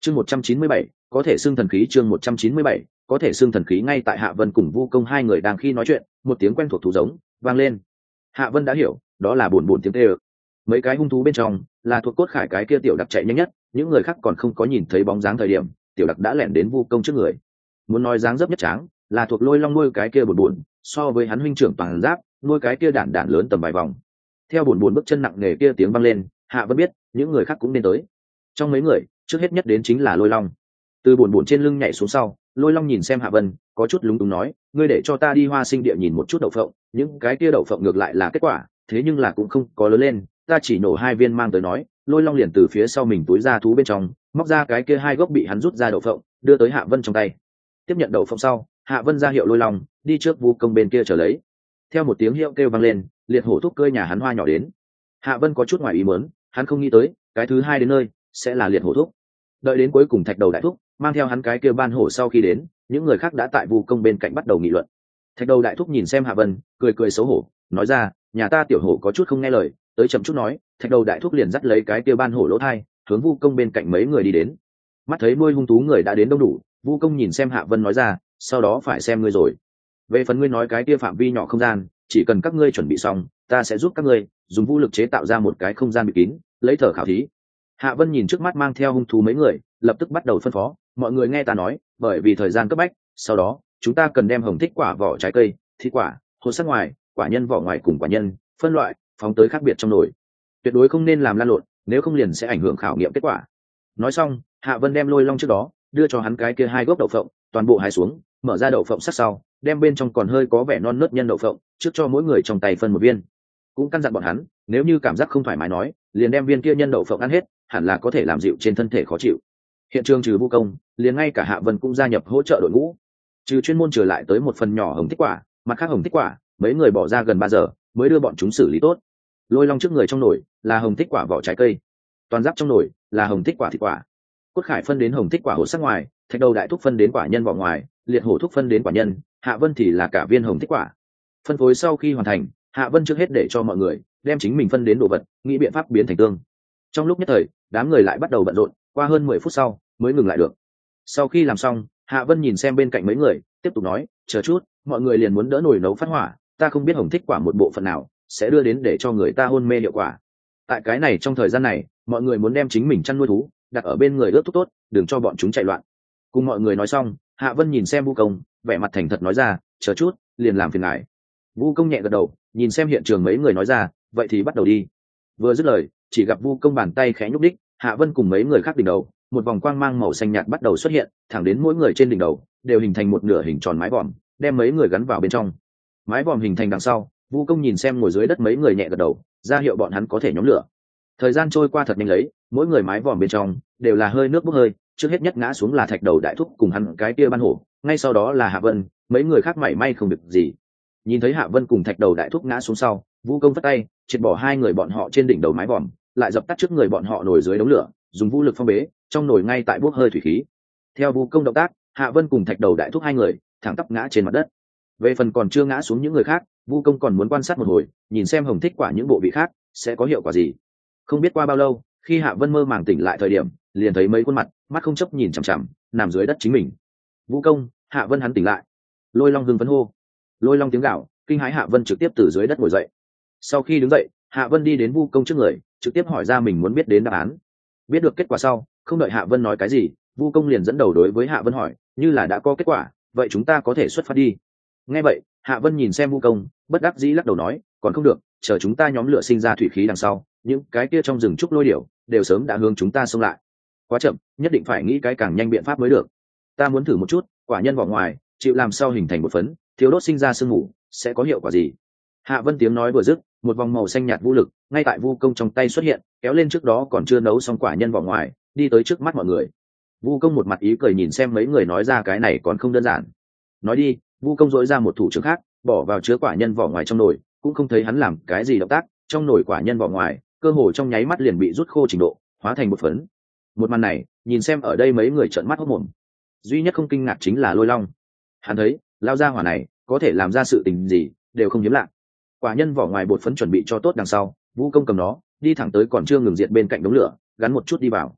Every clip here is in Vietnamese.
Chương 197, có thể xưng thần khí. Chương 197, có thể xưng thần khí. Ngay tại Hạ Vân cùng Vu Công hai người đang khi nói chuyện, một tiếng quen thuộc thú giống vang lên. Hạ Vân đã hiểu, đó là buồn tiếng kêu. Mấy cái hung thú bên trong là thuộc cốt khải cái kia tiểu đặc chạy nhanh nhất, những người khác còn không có nhìn thấy bóng dáng thời điểm, tiểu đặc đã lẻn đến Vu Công trước người. Muốn nói dáng dấp nhất tráng, là thuộc Lôi Long nuôi cái kia buồn, so với hắn huynh trưởng toàn giáp, nuôi cái kia đản lớn tầm vài vòng. Theo buồn bước chân nặng nề kia tiếng vang lên, Hạ Vân biết, những người khác cũng nên tới. Trong mấy người, trước hết nhất đến chính là Lôi Long. Từ buồn trên lưng nhảy xuống sau, Lôi Long nhìn xem Hạ Vân, có chút lúng túng nói, ngươi để cho ta đi Hoa Sinh địa nhìn một chút đậu phộng, những cái kia đậu phộng ngược lại là kết quả, thế nhưng là cũng không có lớn lên, ta chỉ nổ 2 viên mang tới nói. Lôi Long liền từ phía sau mình túi ra thú bên trong, móc ra cái kia 2 gốc bị hắn rút ra đậu phộng, đưa tới Hạ Vân trong tay. Tiếp nhận đậu phộng sau, Hạ Vân ra hiệu Lôi Long đi trước Vu Công bên kia chờ lấy. Theo một tiếng hiệu kêu vang lên, liệt hổ thúc cơi nhà hắn Hoa nhỏ đến. Hạ Vân có chút ngoài ý muốn, hắn không nghĩ tới cái thứ hai đến nơi sẽ là liệt hổ thúc. Đợi đến cuối cùng Thạch Đầu đại thúc mang theo hắn cái kia ban hổ sau khi đến, những người khác đã tại Vu Công bên cạnh bắt đầu nghị luận. Thạch Đầu đại thúc nhìn xem Hạ Vân, cười xấu hổ, nói ra, nhà ta tiểu hổ có chút không nghe lời, tới chậm chút nói. Thạch Đầu đại thúc liền dắt lấy cái kia ban hổ lỗ thai, hướng Vu Công bên cạnh mấy người đi đến. Mắt thấy nuôi hung thú người đã đến đông đủ, Vu Công nhìn xem Hạ Vân nói ra, sau đó phải xem ngươi rồi. Về phần ngươi nói cái kia phạm vi nhỏ không gian, chỉ cần các ngươi chuẩn bị xong, ta sẽ giúp các ngươi dùng vũ lực chế tạo ra một cái không gian bị kín, lấy thở khảo thí. Hạ Vân nhìn trước mắt mang theo hung thú mấy người, lập tức bắt đầu phân phó, mọi người nghe ta nói, bởi vì thời gian cấp bách, sau đó chúng ta cần đem hồng thích quả vỏ trái cây, thịt quả, hột sắc ngoài, quả nhân vỏ ngoài cùng quả nhân phân loại, phóng tới khác biệt trong nồi. Tuyệt đối không nên làm lan lộn, nếu không liền sẽ ảnh hưởng khảo nghiệm kết quả. Nói xong, Hạ Vân đem Lôi Long trước đó đưa cho hắn cái kia 2 gốc đậu phộng, toàn bộ hái xuống, mở ra đậu phộng sắc sau, đem bên trong còn hơi có vẻ non nớt nhân đậu phộng trước cho mỗi người trong tay phân 1 viên. Cũng căn dặn bọn hắn, nếu như cảm giác không thoải mái nói, liền đem viên kia nhân đậu phộng ăn hết, hẳn là có thể làm dịu trên thân thể khó chịu. Hiện trường trừ Vu Công, liền ngay cả Hạ Vân cũng gia nhập hỗ trợ đội ngũ. Trừ chuyên môn trở lại tới một phần nhỏ hồng thích quả, mặt khác hồng thích quả, mấy người bỏ ra gần 3 giờ mới đưa bọn chúng xử lý tốt. Lôi Long trước người trong nồi là hồng thích quả vỏ trái cây, toàn giáp trong nồi là hồng thích quả thịt quả. Cốt Khải phân đến hồng thích quả hột sắc ngoài, Thạch Đầu đại thúc phân đến quả nhân vỏ ngoài, liệt hổ thúc phân đến quả nhân, Hạ Vân thì là cả viên hồng thích quả. Phân phối sau khi hoàn thành, Hạ Vân trước hết để cho mọi người đem chính mình phân đến đồ vật, nghĩ biện pháp biến thành tương. Trong lúc nhất thời, đám người lại bắt đầu bận rộn, qua hơn 10 phút sau mới ngừng lại được. Sau khi làm xong, Hạ Vân nhìn xem bên cạnh mấy người, tiếp tục nói, chờ chút, mọi người liền muốn đỡ nồi nấu phát hỏa, ta không biết hồng thích quả một bộ phận nào sẽ đưa đến để cho người ta hôn mê hiệu quả. Tại cái này trong thời gian này, mọi người muốn đem chính mình chăn nuôi thú đặt ở bên người ướt thuốc tốt, đừng cho bọn chúng chạy loạn. Cùng mọi người nói xong, Hạ Vân nhìn xem Vu Công, vẻ mặt thành thật nói ra, chờ chút, liền làm phiền ngài. Vu Công nhẹ gật đầu, nhìn xem hiện trường mấy người nói ra, vậy thì bắt đầu đi. Vừa dứt lời, chỉ gặp Vu Công bàn tay khẽ nhúc đích, Hạ Vân cùng mấy người khác đỉnh đầu, một vòng quang mang màu xanh nhạt bắt đầu xuất hiện, thẳng đến mỗi người trên đỉnh đầu đều hình thành một nửa hình tròn mái vòm, đem mấy người gắn vào bên trong. Mái vòm hình thành đằng sau, Vu Công nhìn xem ngồi dưới đất mấy người nhẹ gật đầu, ra hiệu bọn hắn có thể nhóm lửa. Thời gian trôi qua thật nhanh lấy, mỗi người mái vòm bên trong đều là hơi nước bốc hơi, trước hết nhất ngã xuống là Thạch Đầu đại thúc cùng hắn cái kia ban hổ, ngay sau đó là Hạ Vân, mấy người khác mảy may không được gì. Nhìn thấy Hạ Vân cùng Thạch Đầu đại thúc ngã xuống sau, Vu Công vất tay triệt bỏ 2 người bọn họ trên đỉnh đầu mái vòm, lại dập tắt trước người bọn họ nổi dưới đống lửa, dùng vũ lực phong bế trong nồi ngay tại bốc hơi thủy khí. Theo Vu Công động tác, Hạ Vân cùng Thạch Đầu đại thúc 2 người thẳng tắp ngã trên mặt đất. Về phần còn chưa ngã xuống những người khác, Vu Công còn muốn quan sát một hồi, nhìn xem hồng thích quả những bộ vị khác sẽ có hiệu quả gì. Không biết qua bao lâu, khi Hạ Vân mơ màng tỉnh lại thời điểm, liền thấy mấy khuôn mặt mắt không chấp nhìn chằm chằm nằm dưới đất chính mình. Vu Công, Hạ Vân hắn tỉnh lại. Lôi Long hưng phấn hô. Lôi Long tiếng gào, kinh hãi Hạ Vân trực tiếp từ dưới đất ngồi dậy. Sau khi đứng dậy, Hạ Vân đi đến Vu Công trước người, trực tiếp hỏi ra mình muốn biết đến đáp án. Biết được kết quả sau, không đợi Hạ Vân nói cái gì, Vu Công liền dẫn đầu đối với Hạ Vân hỏi, như là đã có kết quả, vậy chúng ta có thể xuất phát đi. Nghe vậy, Hạ Vân nhìn xem Vu Công, bất đắc dĩ lắc đầu nói, còn không được, chờ chúng ta nhóm lửa sinh ra thủy khí đằng sau, những cái kia trong rừng trúc lôi điểu đều sớm đã hướng chúng ta xông lại. Quá chậm, nhất định phải nghĩ cái càng nhanh biện pháp mới được. Ta muốn thử một chút, quả nhân vỏ ngoài chịu làm sao hình thành một phấn, thiếu đốt sinh ra sương mù, sẽ có hiệu quả gì? Hạ Vân tiếng nói vừa dứt, một vòng màu xanh nhạt vũ lực ngay tại Vu Công trong tay xuất hiện, kéo lên trước đó còn chưa nấu xong quả nhân vỏ ngoài, đi tới trước mắt mọi người. Vu Công một mặt ý cười nhìn xem mấy người nói ra, cái này còn không đơn giản. Nói đi. Vu Công dỗi ra một thủ trưởng khác, bỏ vào chứa quả nhân vỏ ngoài trong nồi, cũng không thấy hắn làm cái gì động tác, trong nồi quả nhân vỏ ngoài cơ hồ trong nháy mắt liền bị rút khô trình độ, hóa thành một phấn. Một màn này, nhìn xem ở đây mấy người trợn mắt hốt mồm. Duy nhất không kinh ngạc chính là Lôi Long. Hắn thấy, lao ra hỏa này có thể làm ra sự tình gì đều không hiếm lạ. Quả nhân vỏ ngoài bột phấn chuẩn bị cho tốt đằng sau, Vu Công cầm nó đi thẳng tới còn chưa ngừng diệt bên cạnh đống lửa, gắn một chút đi vào.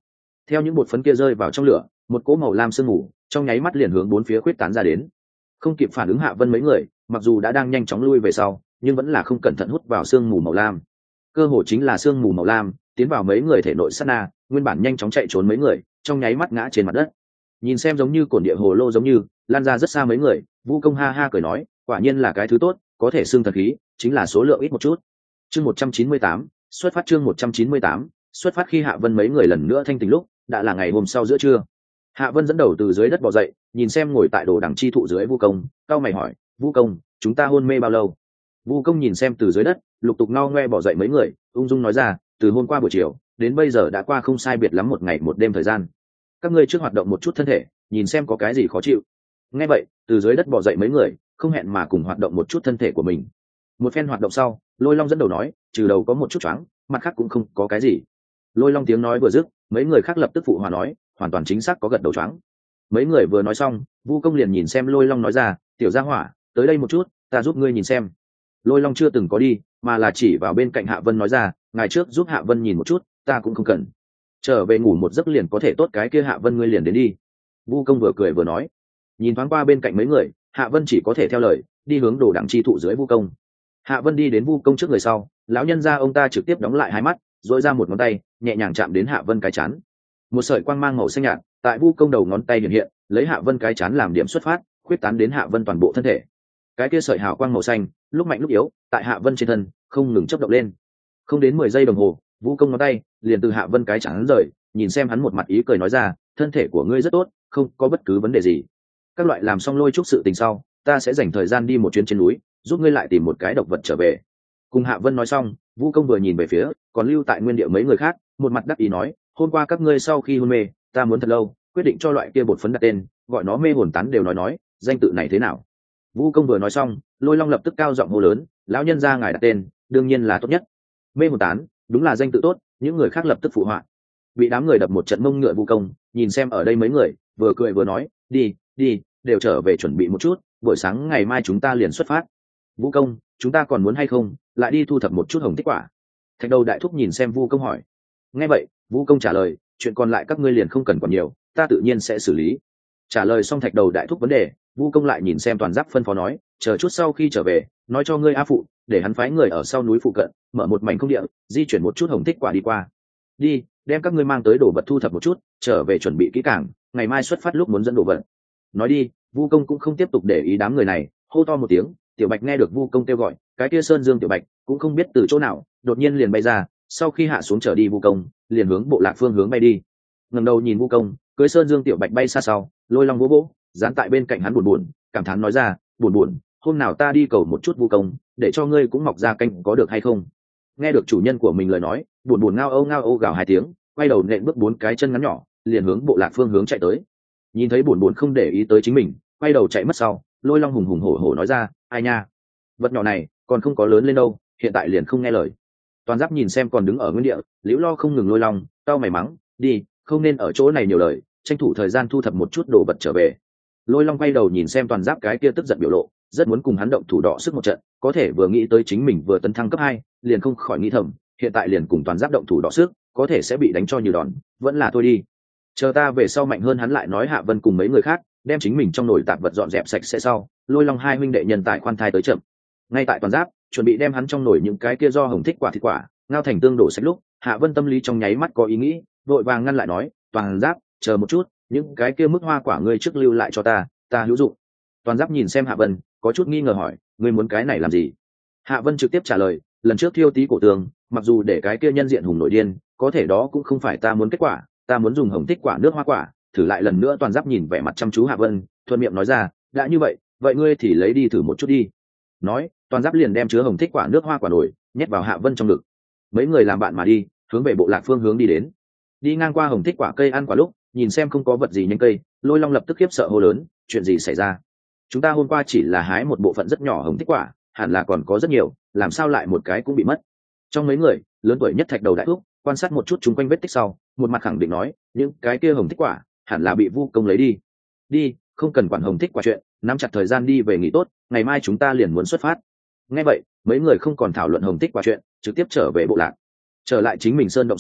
Theo những bột phấn kia rơi vào trong lửa, một cỗ màu lam sương mù trong nháy mắt liền hướng bốn phía khuyết tán ra đến. Không kịp phản ứng Hạ Vân mấy người, mặc dù đã đang nhanh chóng lui về sau, nhưng vẫn là không cẩn thận hút vào sương mù màu lam. Cơ hồ chính là sương mù màu lam tiến vào mấy người thể nội sát na, nguyên bản nhanh chóng chạy trốn mấy người trong nháy mắt ngã trên mặt đất. Nhìn xem giống như cồn địa hồ lô giống như lan ra rất xa mấy người, Vu Công ha ha cười nói, quả nhiên là cái thứ tốt, có thể xưng thần khí, chính là số lượng ít một chút. Chương 198, xuất phát. Chương 198, xuất phát. Khi Hạ Vân mấy người lần nữa thanh tỉnh lúc, đã là ngày hôm sau giữa trưa. Hạ Vân dẫn đầu từ dưới đất bò dậy, nhìn xem ngồi tại đồ đằng chi thụ dưới Vu Công, cao mày hỏi, Vu Công, chúng ta hôn mê bao lâu? Vu Công nhìn xem từ dưới đất lục tục ngao ngoe bò dậy mấy người, ung dung nói ra, từ hôm qua buổi chiều đến bây giờ đã qua không sai biệt lắm một ngày một đêm thời gian. Các ngươi trước hoạt động một chút thân thể, nhìn xem có cái gì khó chịu. Nghe vậy, từ dưới đất bò dậy mấy người không hẹn mà cùng hoạt động một chút thân thể của mình. Một phen hoạt động sau, Lôi Long dẫn đầu nói, trừ đầu có một chút choáng, mặt khác cũng không có cái gì. Lôi Long tiếng nói vừa dứt, mấy người khác lập tức phụ hòa nói, hoàn toàn chính xác có gật đầu choáng. Mấy người vừa nói xong, Vu Công liền nhìn xem Lôi Long nói ra, tiểu gia hỏa, tới đây một chút, ta giúp ngươi nhìn xem. Lôi Long chưa từng có đi, mà là chỉ vào bên cạnh Hạ Vân nói ra, ngày trước giúp Hạ Vân nhìn một chút, ta cũng không cần. Trở về ngủ một giấc liền có thể tốt, cái kia Hạ Vân ngươi liền đến đi. Vu Công vừa cười vừa nói. Nhìn thoáng qua bên cạnh mấy người, Hạ Vân chỉ có thể theo lời đi hướng đồ đằng chi thụ dưới Vu Công. Hạ Vân đi đến Vu Công trước người sau, lão nhân gia ông ta trực tiếp đóng lại hai mắt, dội ra một ngón tay nhẹ nhàng chạm đến Hạ Vân cái chán. Một sợi quang mang màu xanh nhạt tại Vu Công đầu ngón tay hiện hiện, lấy Hạ Vân cái chán làm điểm xuất phát, khuyết tán đến Hạ Vân toàn bộ thân thể. Cái kia sợi hào quang màu xanh lúc mạnh lúc yếu tại Hạ Vân trên thân không ngừng chớp động lên. Không đến 10 giây đồng hồ, Vu Công ngón tay liền từ Hạ Vân cái chán rời, nhìn xem hắn một mặt ý cười nói ra, thân thể của ngươi rất tốt, không có bất cứ vấn đề gì. Các loại làm xong lôi chúc sự tình sau, ta sẽ dành thời gian đi một chuyến trên núi, giúp ngươi lại tìm một cái độc vật trở về. Cùng Hạ Vân nói xong, Vu Công vừa nhìn về phía còn lưu tại nguyên địa mấy người khác, một mặt đắc ý nói, hôm qua các ngươi sau khi hôn mê, ta muốn thật lâu quyết định cho loại kia bột phấn đặt tên, gọi nó mê hồn tán, đều nói danh tự này thế nào. Vu Công vừa nói xong, Lôi Long lập tức cao giọng hô lớn, lão nhân gia ngài đặt tên đương nhiên là tốt nhất. Mê hồn tán đúng là danh tự tốt, những người khác lập tức phụ họa. Bị đám người đập một trận mông ngựa Vu Công nhìn xem ở đây mấy người, vừa cười vừa nói, đi đều trở về chuẩn bị một chút, buổi sáng ngày mai chúng ta liền xuất phát. Vu Công, chúng ta còn muốn hay không lại đi thu thập một chút hồng tích quả? Thạch Đầu đại thúc nhìn xem Vu Công hỏi. Nghe vậy, Vu Công trả lời, chuyện còn lại các ngươi liền không cần quản nhiều, ta tự nhiên sẽ xử lý. Trả lời xong Thạch Đầu đại thúc vấn đề, Vu Công lại nhìn xem Toàn Giáp phân phó nói, chờ chút sau khi trở về nói cho ngươi A phụ, để hắn phái người ở sau núi phụ cận mở một mảnh không địa, di chuyển một chút hồng tích quả đi qua. Đi, đem các ngươi mang tới đồ vật thu thập một chút, trở về chuẩn bị kỹ càng, ngày mai xuất phát lúc muốn dẫn đồ vật. Nói đi, Vu Công cũng không tiếp tục để ý đám người này, hô to một tiếng. Tiểu Bạch nghe được Vu Công kêu gọi, cái kia Sơn Dương Tiểu Bạch cũng không biết từ chỗ nào đột nhiên liền bay ra, sau khi hạ xuống trở đi Vu Công liền hướng bộ lạc phương hướng bay đi. Ngẩng đầu nhìn Vu Công cưới Sơn Dương Tiểu Bạch bay xa sau, Lôi Long vỗ vỗ dán tại bên cạnh hắn buồn buồn cảm thán nói ra, buồn hôm nào ta đi cầu một chút Vu Công, để cho ngươi cũng mọc ra canh có được hay không? Nghe được chủ nhân của mình lời nói, buồn ngao âu gào hai tiếng, quay đầu nện bước 4 cái chân ngắn nhỏ liền hướng bộ lạc phương hướng chạy tới. Nhìn thấy buồn không để ý tới chính mình, quay đầu chạy mất sau, Lôi Long hùng hổ nói ra, ai nha, vật nhỏ này còn không có lớn lên đâu, hiện tại liền không nghe lời. Toàn Giáp nhìn xem còn đứng ở nguyên địa liễu lo không ngừng Lôi Long, tao mày mắng, đi, không nên ở chỗ này nhiều lời, tranh thủ thời gian thu thập một chút đồ vật trở về. Lôi Long quay đầu nhìn xem Toàn Giáp cái kia tức giận biểu lộ, rất muốn cùng hắn động thủ đọ sức một trận, có thể vừa nghĩ tới chính mình vừa tấn thăng cấp 2, liền không khỏi nghĩ thầm, hiện tại liền cùng Toàn Giáp động thủ đọ sức, có thể sẽ bị đánh cho như đòn, vẫn là thôi đi. Chờ ta về sau mạnh hơn hắn lại nói. Hạ Vân cùng mấy người khác đem chính mình trong nồi tạp vật dọn dẹp sạch sẽ sau, Lôi Long hai huynh đệ nhân tại khoan thai tới chậm. Ngay tại Toàn Giáp chuẩn bị đem hắn trong nồi những cái kia do hồng thích quả thịt quả ngao thành tương đổ sạch lúc, Hạ Vân tâm lý trong nháy mắt có ý nghĩ, vội vàng ngăn lại nói, Toàn Giáp, chờ một chút, những cái kia mức hoa quả ngươi trước lưu lại cho ta hữu dụng. Toàn Giáp nhìn xem Hạ Vân có chút nghi ngờ hỏi, ngươi muốn cái này làm gì? Hạ Vân trực tiếp trả lời, lần trước thiêu tí cổ tường, mặc dù để cái kia nhân diện hùng nổi điên, có thể đó cũng không phải ta muốn kết quả, ta muốn dùng hồng thích quả nước hoa quả thử lại lần nữa. Toàn Giáp nhìn vẻ mặt chăm chú Hạ Vân, thuận miệng nói ra, đã như vậy ngươi thì lấy đi thử một chút đi. Nói, Toàn Giáp liền đem chứa hồng thích quả nước hoa quả nổi nhét vào Hạ Vân trong ngực. Mấy người làm bạn mà đi, hướng về bộ lạc phương hướng đi đến. Đi ngang qua hồng thích quả cây ăn quả lúc, nhìn xem không có vật gì nhánh cây, Lôi Long lập tức khiếp sợ hô lớn, chuyện gì xảy ra? Chúng ta hôm qua chỉ là hái một bộ phận rất nhỏ hồng thích quả, hẳn là còn có rất nhiều, làm sao lại một cái cũng bị mất? Trong mấy người, lớn tuổi nhất Thạch Đầu đại thúc quan sát một chút chúng quanh vết tích sau, một mặt khẳng định nói, những cái kia hồng thích quả hẳn là bị Vu Công lấy đi. Đi, không cần quản hồng thích quả chuyện, nắm chặt thời gian đi về nghỉ tốt, ngày mai chúng ta liền muốn xuất phát. Nghe vậy, mấy người không còn thảo luận hồng thích quả chuyện, trực tiếp trở về bộ lạc. Trở lại chính mình sơn động sau,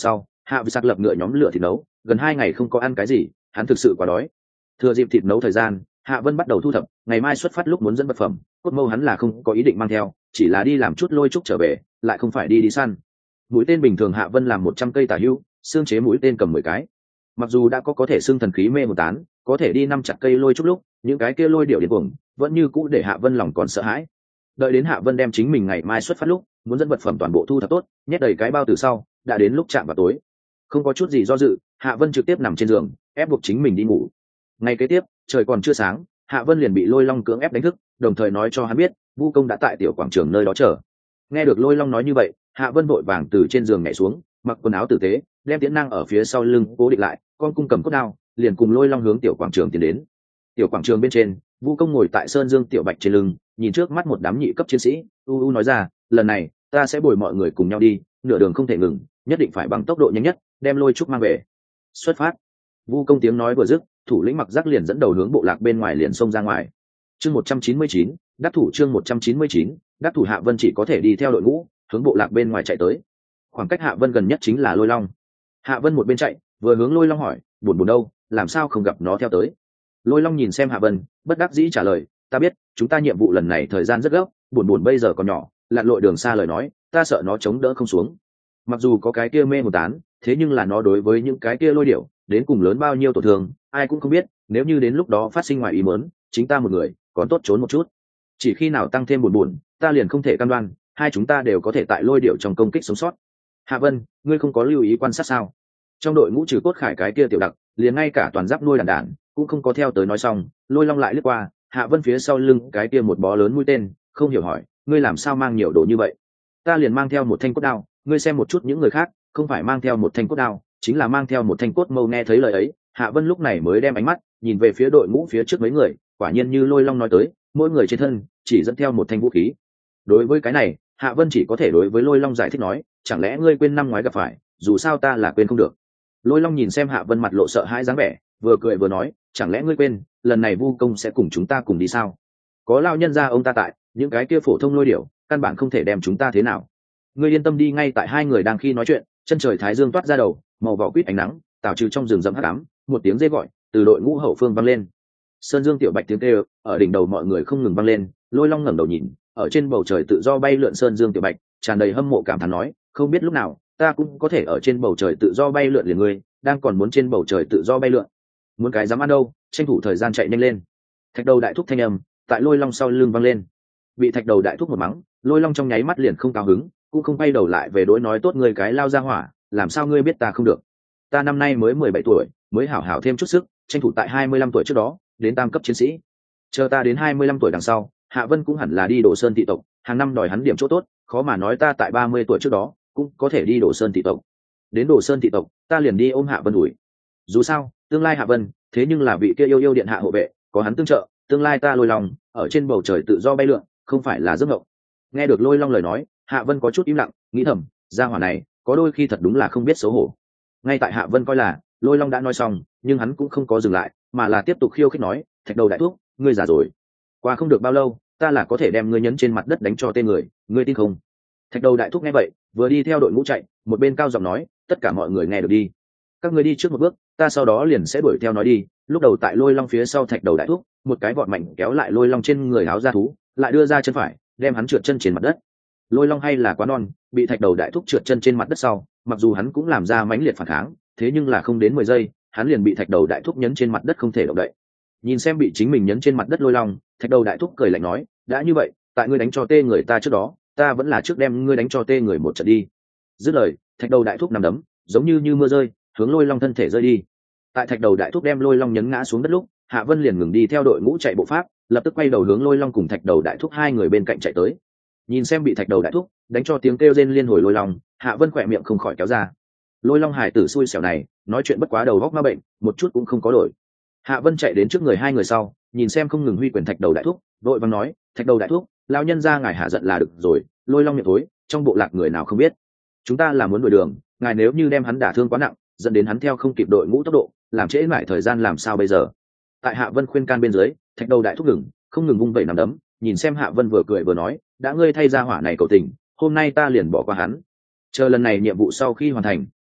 Hạ Vì Sạc lập ngựa nhóm lửa thịt nấu, gần 2 ngày không có ăn cái gì, hắn thực sự quá đói. Thừa dịp thịt nấu thời gian, Hạ Vân bắt đầu thu thập, ngày mai xuất phát lúc muốn dẫn vật phẩm, cốt mâu hắn là không có ý định mang theo, chỉ là đi làm chút lôi trúc trở về, lại không phải đi săn. Mũi tên bình thường Hạ Vân làm 100 cây tả hữu, xương chế mũi tên cầm 10 cái. Mặc dù đã có thể xương thần khí mê một tán, có thể đi 5 chặt cây lôi trúc lúc, những cái kia lôi điệu điên cuồng, vẫn như cũ để Hạ Vân lòng còn sợ hãi. Đợi đến Hạ Vân đem chính mình ngày mai xuất phát lúc, muốn dẫn vật phẩm toàn bộ thu thập tốt, nhét đầy cái bao từ sau, đã đến lúc chạm vào tối. Không có chút gì do dự, Hạ Vân trực tiếp nằm trên giường, ép buộc chính mình đi ngủ. Ngày kế tiếp, trời còn chưa sáng, Hạ Vân liền bị Lôi Long cưỡng ép đánh thức, đồng thời nói cho hắn biết, Vu Công đã tại tiểu quảng trường nơi đó chờ. Nghe được Lôi Long nói như vậy, Hạ Vân vội vàng từ trên giường nhảy xuống, mặc quần áo tử tế, đem tiễn năng ở phía sau lưng cố định lại, con cung cầm cốt đao, liền cùng Lôi Long hướng tiểu quảng trường tiến đến. Tiểu quảng trường bên trên, Vu Công ngồi tại Sơn Dương tiểu bạch trên lưng, nhìn trước mắt một đám nhị cấp chiến sĩ, nói ra, lần này ta sẽ bồi mọi người cùng nhau đi, nửa đường không thể ngừng, nhất định phải bằng tốc độ nhanh nhất đem lôi trúc mang về. Xuất phát. Vu Công tiếng nói vừa dứt, thủ lĩnh Mặc Giác liền dẫn đầu hướng bộ lạc bên ngoài liền xông ra ngoài. Chương 199, đắc thủ chương 199, đắc thủ. Hạ Vân chỉ có thể đi theo đội ngũ, hướng bộ lạc bên ngoài chạy tới. Khoảng cách Hạ Vân gần nhất chính là Lôi Long. Hạ Vân một bên chạy, vừa hướng Lôi Long hỏi, buồn đâu, làm sao không gặp nó theo tới? Lôi Long nhìn xem Hạ Vân, bất đắc dĩ trả lời, ta biết, chúng ta nhiệm vụ lần này thời gian rất gấp, buồn bây giờ còn nhỏ, lặn lội đường xa lời nói, ta sợ nó chống đỡ không xuống. Mặc dù có cái kia mê một tán, thế nhưng là nó đối với những cái kia lôi điểu, đến cùng lớn bao nhiêu tổn thương, ai cũng không biết, nếu như đến lúc đó phát sinh ngoài ý muốn, chính ta một người, còn tốt trốn một chút. Chỉ khi nào tăng thêm buồn, ta liền không thể cam đoan, hai chúng ta đều có thể tại lôi điểu trong công kích sống sót. Hạ Vân, ngươi không có lưu ý quan sát sao? Trong đội ngũ trừ Cốt Khải cái kia tiểu đặc, liền ngay cả toàn giáp nuôi đàn cũng không có theo tới. Nói xong, Lôi Long lại lướt qua, Hạ Vân phía sau lưng cái kia một bó lớn mũi tên, không hiểu hỏi, ngươi làm sao mang nhiều đồ như vậy? Ta liền mang theo một thanh cốt đao, ngươi xem một chút những người khác, không phải mang theo một thanh cốt đao, chính là mang theo một thanh cốt mâu. Nghe thấy lời ấy, Hạ Vân lúc này mới đem ánh mắt nhìn về phía đội ngũ phía trước mấy người, quả nhiên như Lôi Long nói tới, mỗi người trên thân chỉ dẫn theo một thanh vũ khí. Đối với cái này, Hạ Vân chỉ có thể đối với Lôi Long giải thích nói, chẳng lẽ ngươi quên năm ngoái gặp phải, dù sao ta là quên không được. Lôi Long nhìn xem Hạ Vân mặt lộ sợ hãi dáng vẻ, vừa cười vừa nói, chẳng lẽ ngươi quên, lần này Vu Công sẽ cùng chúng ta cùng đi sao? Có lão nhân gia ông ta tại, những cái kia phổ thông lôi điểu, căn bản không thể đem chúng ta thế nào. Ngươi yên tâm đi. Ngay tại hai người đang khi nói chuyện, chân trời thái dương toát ra đầu, màu vỏ quýt ánh nắng, tảo trừ trong rừng rậm hắc ám, một tiếng rê gọi từ đội ngũ hậu phương vang lên. Sơn Dương tiểu bạch tiếng kêu ở đỉnh đầu mọi người không ngừng vang lên. Lôi Long ngẩng đầu nhìn, ở trên bầu trời tự do bay lượn Sơn Dương tiểu bạch, tràn đầy hâm mộ cảm thán nói, không biết lúc nào ta cũng có thể ở trên bầu trời tự do bay lượn liền ngươi, đang còn muốn trên bầu trời tự do bay lượn, muốn cái dám ăn đâu, tranh thủ thời gian chạy nhanh lên. Thạch đầu đại thúc thanh âm tại Lôi Long sau lưng vang lên. Bị thạch đầu đại thúc một mắng, Lôi Long trong nháy mắt liền không cao hứng, cũng không quay đầu lại về đối nói, tốt ngươi cái lao ra hỏa, làm sao ngươi biết ta không được? Ta năm nay mới 17 tuổi, mới hảo hảo thêm chút sức, tranh thủ tại 25 tuổi trước đó đến tam cấp chiến sĩ. Chờ ta đến 25 tuổi đằng sau, Hạ Vân cũng hẳn là đi Đồ Sơn thị tộc, hàng năm đòi hắn điểm chỗ tốt, khó mà nói ta tại 30 tuổi trước đó cũng có thể đi Đồ Sơn thị tộc. Đến Đồ Sơn thị tộc, ta liền đi ôm Hạ Vân ủi. Dù sao, tương lai Hạ Vân, thế nhưng là vị kia yêu yêu điện hạ hộ vệ, có hắn tương trợ, tương lai ta Lôi Long ở trên bầu trời tự do bay lượn, không phải là giấc mộng. Nghe được Lôi Long lời nói, Hạ Vân có chút im lặng, nghĩ thầm, gia hỏa này có đôi khi thật đúng là không biết xấu hổ. Ngay tại Hạ Vân coi là Lôi Long đã nói xong, nhưng hắn cũng không có dừng lại, mà là tiếp tục khiêu khích nói, thạch đầu đại thúc, ngươi già rồi, qua không được bao lâu ta là có thể đem ngươi nhấn trên mặt đất đánh cho tên người, ngươi tin không? Thạch đầu đại thúc nghe vậy, vừa đi theo đội ngũ chạy, một bên cao giọng nói, tất cả mọi người nghe được đi, các ngươi đi trước một bước, ta sau đó liền sẽ đuổi theo nói đi. Lúc đầu tại Lôi Long phía sau thạch đầu đại thúc, một cái vọt mạnh kéo lại Lôi Long trên người áo da thú, lại đưa ra chân phải, đem hắn trượt chân trên mặt đất. Lôi Long hay là quá non, bị thạch đầu đại thúc trượt chân trên mặt đất sau, mặc dù hắn cũng làm ra mãnh liệt phản kháng, thế nhưng là không đến 10 giây, hắn liền bị thạch đầu đại thúc nhấn trên mặt đất không thể động đậy. Nhìn xem bị chính mình nhấn trên mặt đất Lôi Long, thạch đầu đại thúc cười lạnh nói, đã như vậy, tại ngươi đánh cho tê người ta trước đó, ta vẫn là trước đem ngươi đánh cho tê người một trận đi. Dứt lời, thạch đầu đại thúc nằm đấm giống như mưa rơi, hướng Lôi Long thân thể rơi đi. Tại thạch đầu đại thúc đem Lôi Long nhấn ngã xuống đất lúc, Hạ Vân liền ngừng đi theo đội ngũ chạy bộ pháp, lập tức quay đầu hướng Lôi Long cùng thạch đầu đại thúc hai người bên cạnh chạy tới. Nhìn xem bị thạch đầu đại thúc đánh cho tiếng kêu rên liên hồi Lôi Long, Hạ Vân khỏe miệng không khỏi kéo ra. Lôi Long hải tử xui xẻo này, nói chuyện bất quá đầu góc ma bệnh, một chút cũng không có đổi. Hạ Vân chạy đến trước người hai người sau, nhìn xem không ngừng huy quyền thạch đầu đại thúc, vội vàng nói, thạch đầu đại thúc, lao nhân ra ngài hạ giận là được rồi. Lôi Long miệng thối, trong bộ lạc người nào không biết, chúng ta là muốn đuổi đường, ngài nếu như đem hắn đả thương quá nặng, dẫn đến hắn theo không kịp đội ngũ tốc độ, làm trễ mãi thời gian làm sao bây giờ? Tại Hạ Vân khuyên can bên dưới, thạch đầu đại thúc ngừng, không ngừng vung vẩy nắm đấm, nhìn xem Hạ Vân vừa cười vừa nói, đã ngươi thay ra hỏa này cầu tình, hôm nay ta liền bỏ qua hắn. Chờ lần này nhiệm vụ sau khi hoàn thành,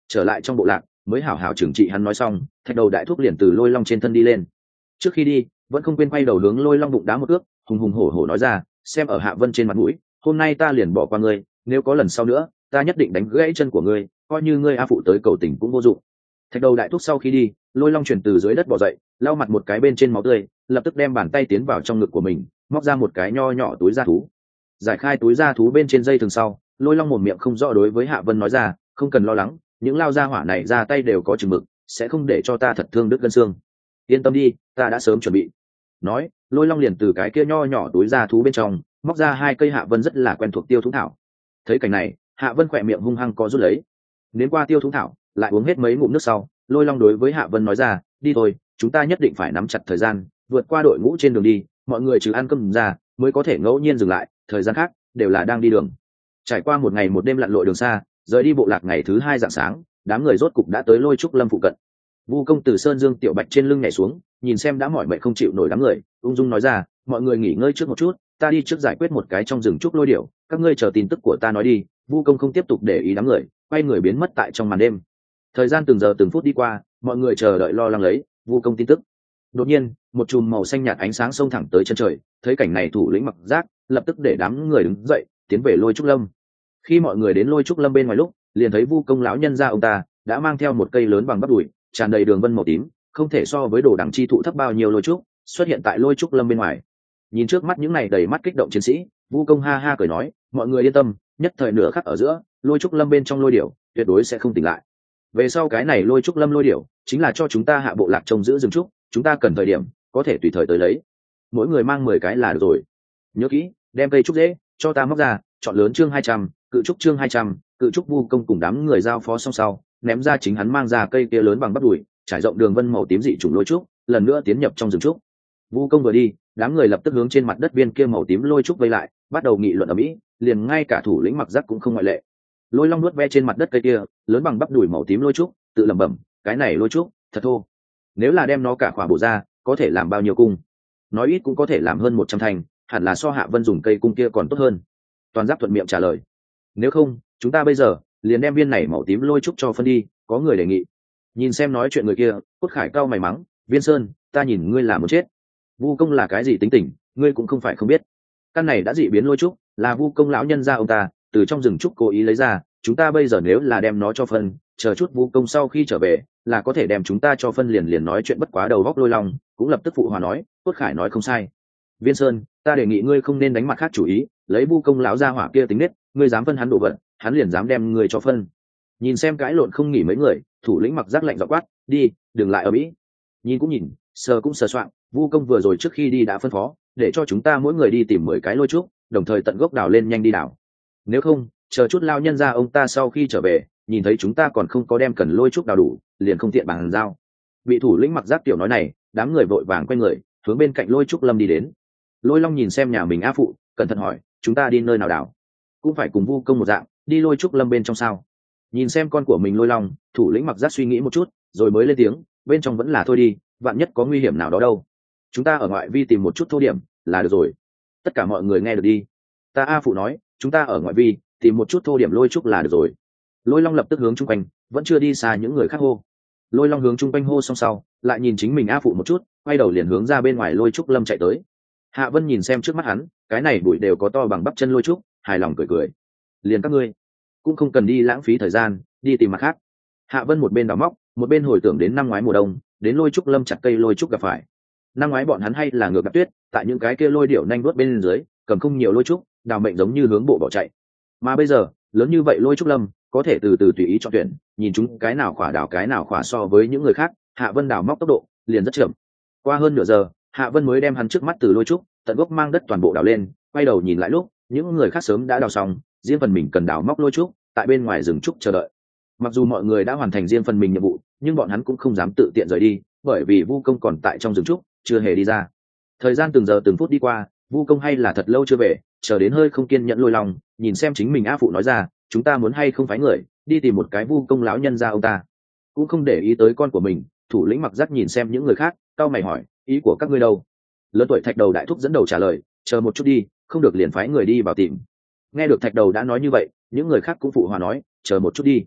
trở lại trong bộ lạc mới hảo hảo trừng trị hắn. Nói xong thạch đầu đại thúc liền từ Lôi Long trên thân đi lên. Trước khi đi vẫn không quên quay đầu hướng Lôi Long bụng đá một ước, hùng hùng hổ hổ nói ra, xem ở Hạ Vân trên mặt mũi, hôm nay ta liền bỏ qua ngươi, nếu có lần sau nữa ta nhất định đánh gãy chân của ngươi, coi như ngươi a phụ tới cầu tình cũng vô dụng. Thạch đầu đại thúc sau khi đi, Lôi Long chuyển từ dưới đất bò dậy, lau mặt một cái bên trên máu tươi, lập tức đem bàn tay tiến vào trong ngực của mình, móc ra một cái nho nhỏ túi da thú. Giải khai túi da thú bên trên dây thừng sau, Lôi Long mồm miệng không rõ đối với Hạ Vân nói ra, không cần lo lắng, những lao gia hỏa này ra tay đều có chừng mực, sẽ không để cho ta thật thương đứt gân xương. Yên tâm đi, ta đã sớm chuẩn bị. Nói, Lôi Long liền từ cái kia nho nhỏ túi da thú bên trong móc ra 2 cây Hạ Vân rất là quen thuộc tiêu thú thảo. Thấy cảnh này, Hạ Vân khỏe miệng hung hăng có rút lấy. Nếm qua tiêu thú thảo, lại uống hết mấy ngụm nước sau, Lôi Long đối với Hạ Vân nói ra, đi thôi, chúng ta nhất định phải nắm chặt thời gian, vượt qua đội ngũ trên đường đi, mọi người trừ ăn cơm ra mới có thể ngẫu nhiên dừng lại, thời gian khác đều là đang đi đường. Trải qua một ngày một đêm lặn lội đường xa, rời đi bộ lạc ngày thứ 2 rạng sáng, đám người rốt cục đã tới Lôi Trúc Lâm phụ cận. Vu Công từ Sơn Dương Tiểu Bạch trên lưng nhảy xuống, nhìn xem đã mỏi mệt không chịu nổi đám người, ung dung nói ra, mọi người nghỉ ngơi trước một chút, ta đi trước giải quyết một cái trong rừng trúc lôi điểu, các ngươi chờ tin tức của ta nói đi. Vu Công không tiếp tục để ý đám người, quay người biến mất tại trong màn đêm. Thời gian từng giờ từng phút đi qua, mọi người chờ đợi lo lắng lấy Vu Công tin tức. Đột nhiên, một chùm màu xanh nhạt ánh sáng xông thẳng tới chân trời, thấy cảnh này thủ lĩnh Mặc Giác lập tức để đám người đứng dậy, tiến về Lôi Trúc Lâm. Khi mọi người đến Lôi Trúc Lâm bên ngoài lúc, liền thấy Vu Công lão nhân gia ông ta đã mang theo một cây lớn bằng bắp đùi, tràn đầy đường vân màu tím, không thể so với đồ đằng chi thụ thấp bao nhiêu lôi trúc, xuất hiện tại Lôi Trúc Lâm bên ngoài. Nhìn trước mắt những này đầy mắt kích động chiến sĩ, Vu Công ha ha cười nói, mọi người yên tâm, nhất thời nửa khắc ở giữa, Lôi Trúc Lâm bên trong lôi điểu tuyệt đối sẽ không tỉnh lại. Về sau cái này Lôi Trúc Lâm lôi điểu chính là cho chúng ta hạ bộ lạc trông giữ rừng trúc, chúng ta cần thời điểm có thể tùy thời tới lấy, mỗi người mang 10 cái là được rồi. Nhớ kỹ, đem cây trúc dễ cho ta móc ra, chọn lớn chương 200, cự trúc chương 200, cự trúc. Vu Công cùng đám người giao phó xong sau, ném ra chính hắn mang ra cây kia lớn bằng bắp đùi, trải rộng đường vân màu tím dị chủng lôi trúc, lần nữa tiến nhập trong rừng trúc. Vu Công vừa đi, đám người lập tức hướng trên mặt đất viên kia màu tím lôi trúc vây lại, bắt đầu nghị luận ở mỹ, liền ngay cả thủ lĩnh Mặc Giác cũng không ngoại lệ. Lôi Long nuốt ve trên mặt đất cây kia lớn bằng bắp đùi màu tím lôi trúc, tự lẩm bẩm, cái này lôi trúc thật thô, nếu là đem nó cả khỏa bổ ra, có thể làm bao nhiêu cung? Nói ít cũng có thể làm hơn 100 thành, hẳn là so Hạ Vân dùng cây cung kia còn tốt hơn. Toàn Giáp thuận miệng trả lời, nếu không chúng ta bây giờ liền đem viên này màu tím lôi trúc cho phân đi. Có người đề nghị. Nhìn xem nói chuyện người kia, Cốt Khải cao mày mắng, Viên Sơn, ta nhìn ngươi là muốn chết. Vu Công là cái gì tính tình, ngươi cũng không phải không biết. Căn này đã dị biến lôi trúc, là Vu Công lão nhân gia ông ta từ trong rừng trúc cố ý lấy ra, chúng ta bây giờ nếu là đem nó cho phân, chờ chút Vu Công sau khi trở về là có thể đem chúng ta cho phân. Liền nói chuyện bất quá đầu góc Lôi Long cũng lập tức phụ hòa nói, Cốt Khải nói không sai. Viên Sơn, ta đề nghị ngươi không nên đánh mặt khác chủ ý, lấy Vu Công lão gia hỏa kia tính nết, ngươi dám phân hắn đồ vật, hắn liền dám đem ngươi cho phân. Nhìn xem cãi lộn không nghỉ mấy người, thủ lĩnh Mặc Giác lạnh giọng quát, đi, đừng lại ở mỹ. Nhìn cũng nhìn, sờ cũng sờ soạng, Vu Công vừa rồi trước khi đi đã phân phó, để cho chúng ta mỗi người đi tìm 10 cái lôi trúc, đồng thời tận gốc đào lên, nhanh đi đào. Nếu không, chờ chút lao nhân ra ông ta sau khi trở về, nhìn thấy chúng ta còn không có đem cần lôi trúc đào đủ, liền không tiện bàn giao. Vị thủ lĩnh Mặc Giác tiểu nói này, đám người vội vàng quay người, hướng bên cạnh Lôi Trúc Lâm đi đến. Lôi Long nhìn xem nhà mình a phụ, cẩn thận hỏi, chúng ta đi nơi nào đào? Cũng phải cùng Vu Công một dạng, đi Lôi Trúc Lâm bên trong sao? Nhìn xem con của mình Lôi Long, thủ lĩnh Mặc Giác suy nghĩ một chút, rồi mới lên tiếng, bên trong vẫn là thôi đi, vạn nhất có nguy hiểm nào đó đâu. Chúng ta ở ngoại vi tìm một chút thô điểm là được rồi. Tất cả mọi người nghe được đi. Ta a phụ nói, chúng ta ở ngoại vi tìm một chút thô điểm lôi trúc là được rồi. Lôi Long lập tức hướng chung quanh, vẫn chưa đi xa những người khác hô. Lôi Long hướng chung quanh hô xong sau, lại nhìn chính mình a phụ một chút, quay đầu liền hướng ra bên ngoài Lôi Trúc Lâm chạy tới. Hạ Vân nhìn xem trước mắt hắn, cái này bụi đều có to bằng bắp chân lôi trúc, hài lòng cười cười. Liền các ngươi cũng không cần đi lãng phí thời gian, đi tìm mặt khác. Hạ Vân một bên đào móc, một bên hồi tưởng đến năm ngoái mùa đông, đến Lôi Trúc Lâm chặt cây lôi trúc gặp phải. Năm ngoái bọn hắn hay là ngược gặp tuyết, tại những cái kia lôi điểu nhanh vuốt bên dưới, cầm không nhiều lôi trúc, đào mệnh giống như hướng bộ bỏ chạy. Mà bây giờ, lớn như vậy Lôi Trúc Lâm, có thể từ từ tùy ý chọn tuyển, nhìn chúng cái nào khỏa đào cái nào khỏa. So với những người khác, Hạ Vân đào móc tốc độ liền rất chậm. Qua hơn nửa giờ, Hạ Vân mới đem hắn trước mắt từ lôi trúc tận gốc mang đất toàn bộ đào lên, quay đầu nhìn lại lúc những người khác sớm đã đào xong, riêng phần mình cần đào móc lôi trúc tại bên ngoài rừng trúc chờ đợi. Mặc dù mọi người đã hoàn thành riêng phần mình nhiệm vụ, nhưng bọn hắn cũng không dám tự tiện rời đi, bởi vì Vu Công còn tại trong rừng trúc chưa hề đi ra. Thời gian từng giờ từng phút đi qua, Vu Công hay là thật lâu chưa về, chờ đến hơi không kiên nhẫn Lôi Long nhìn xem chính mình a phụ nói ra, chúng ta muốn hay không phái người đi tìm một cái Vu Công lão nhân ra ông ta. Cũng không để ý tới con của mình, thủ lĩnh Mặc Giác nhìn xem những người khác, cau mày hỏi, ý của các ngươi đâu? Lớn tuổi Thạch Đầu đại thúc dẫn đầu trả lời, chờ một chút đi, không được liền phái người đi vào tìm. Nghe được Thạch Đầu đã nói như vậy, những người khác cũng phụ hòa nói, chờ một chút đi.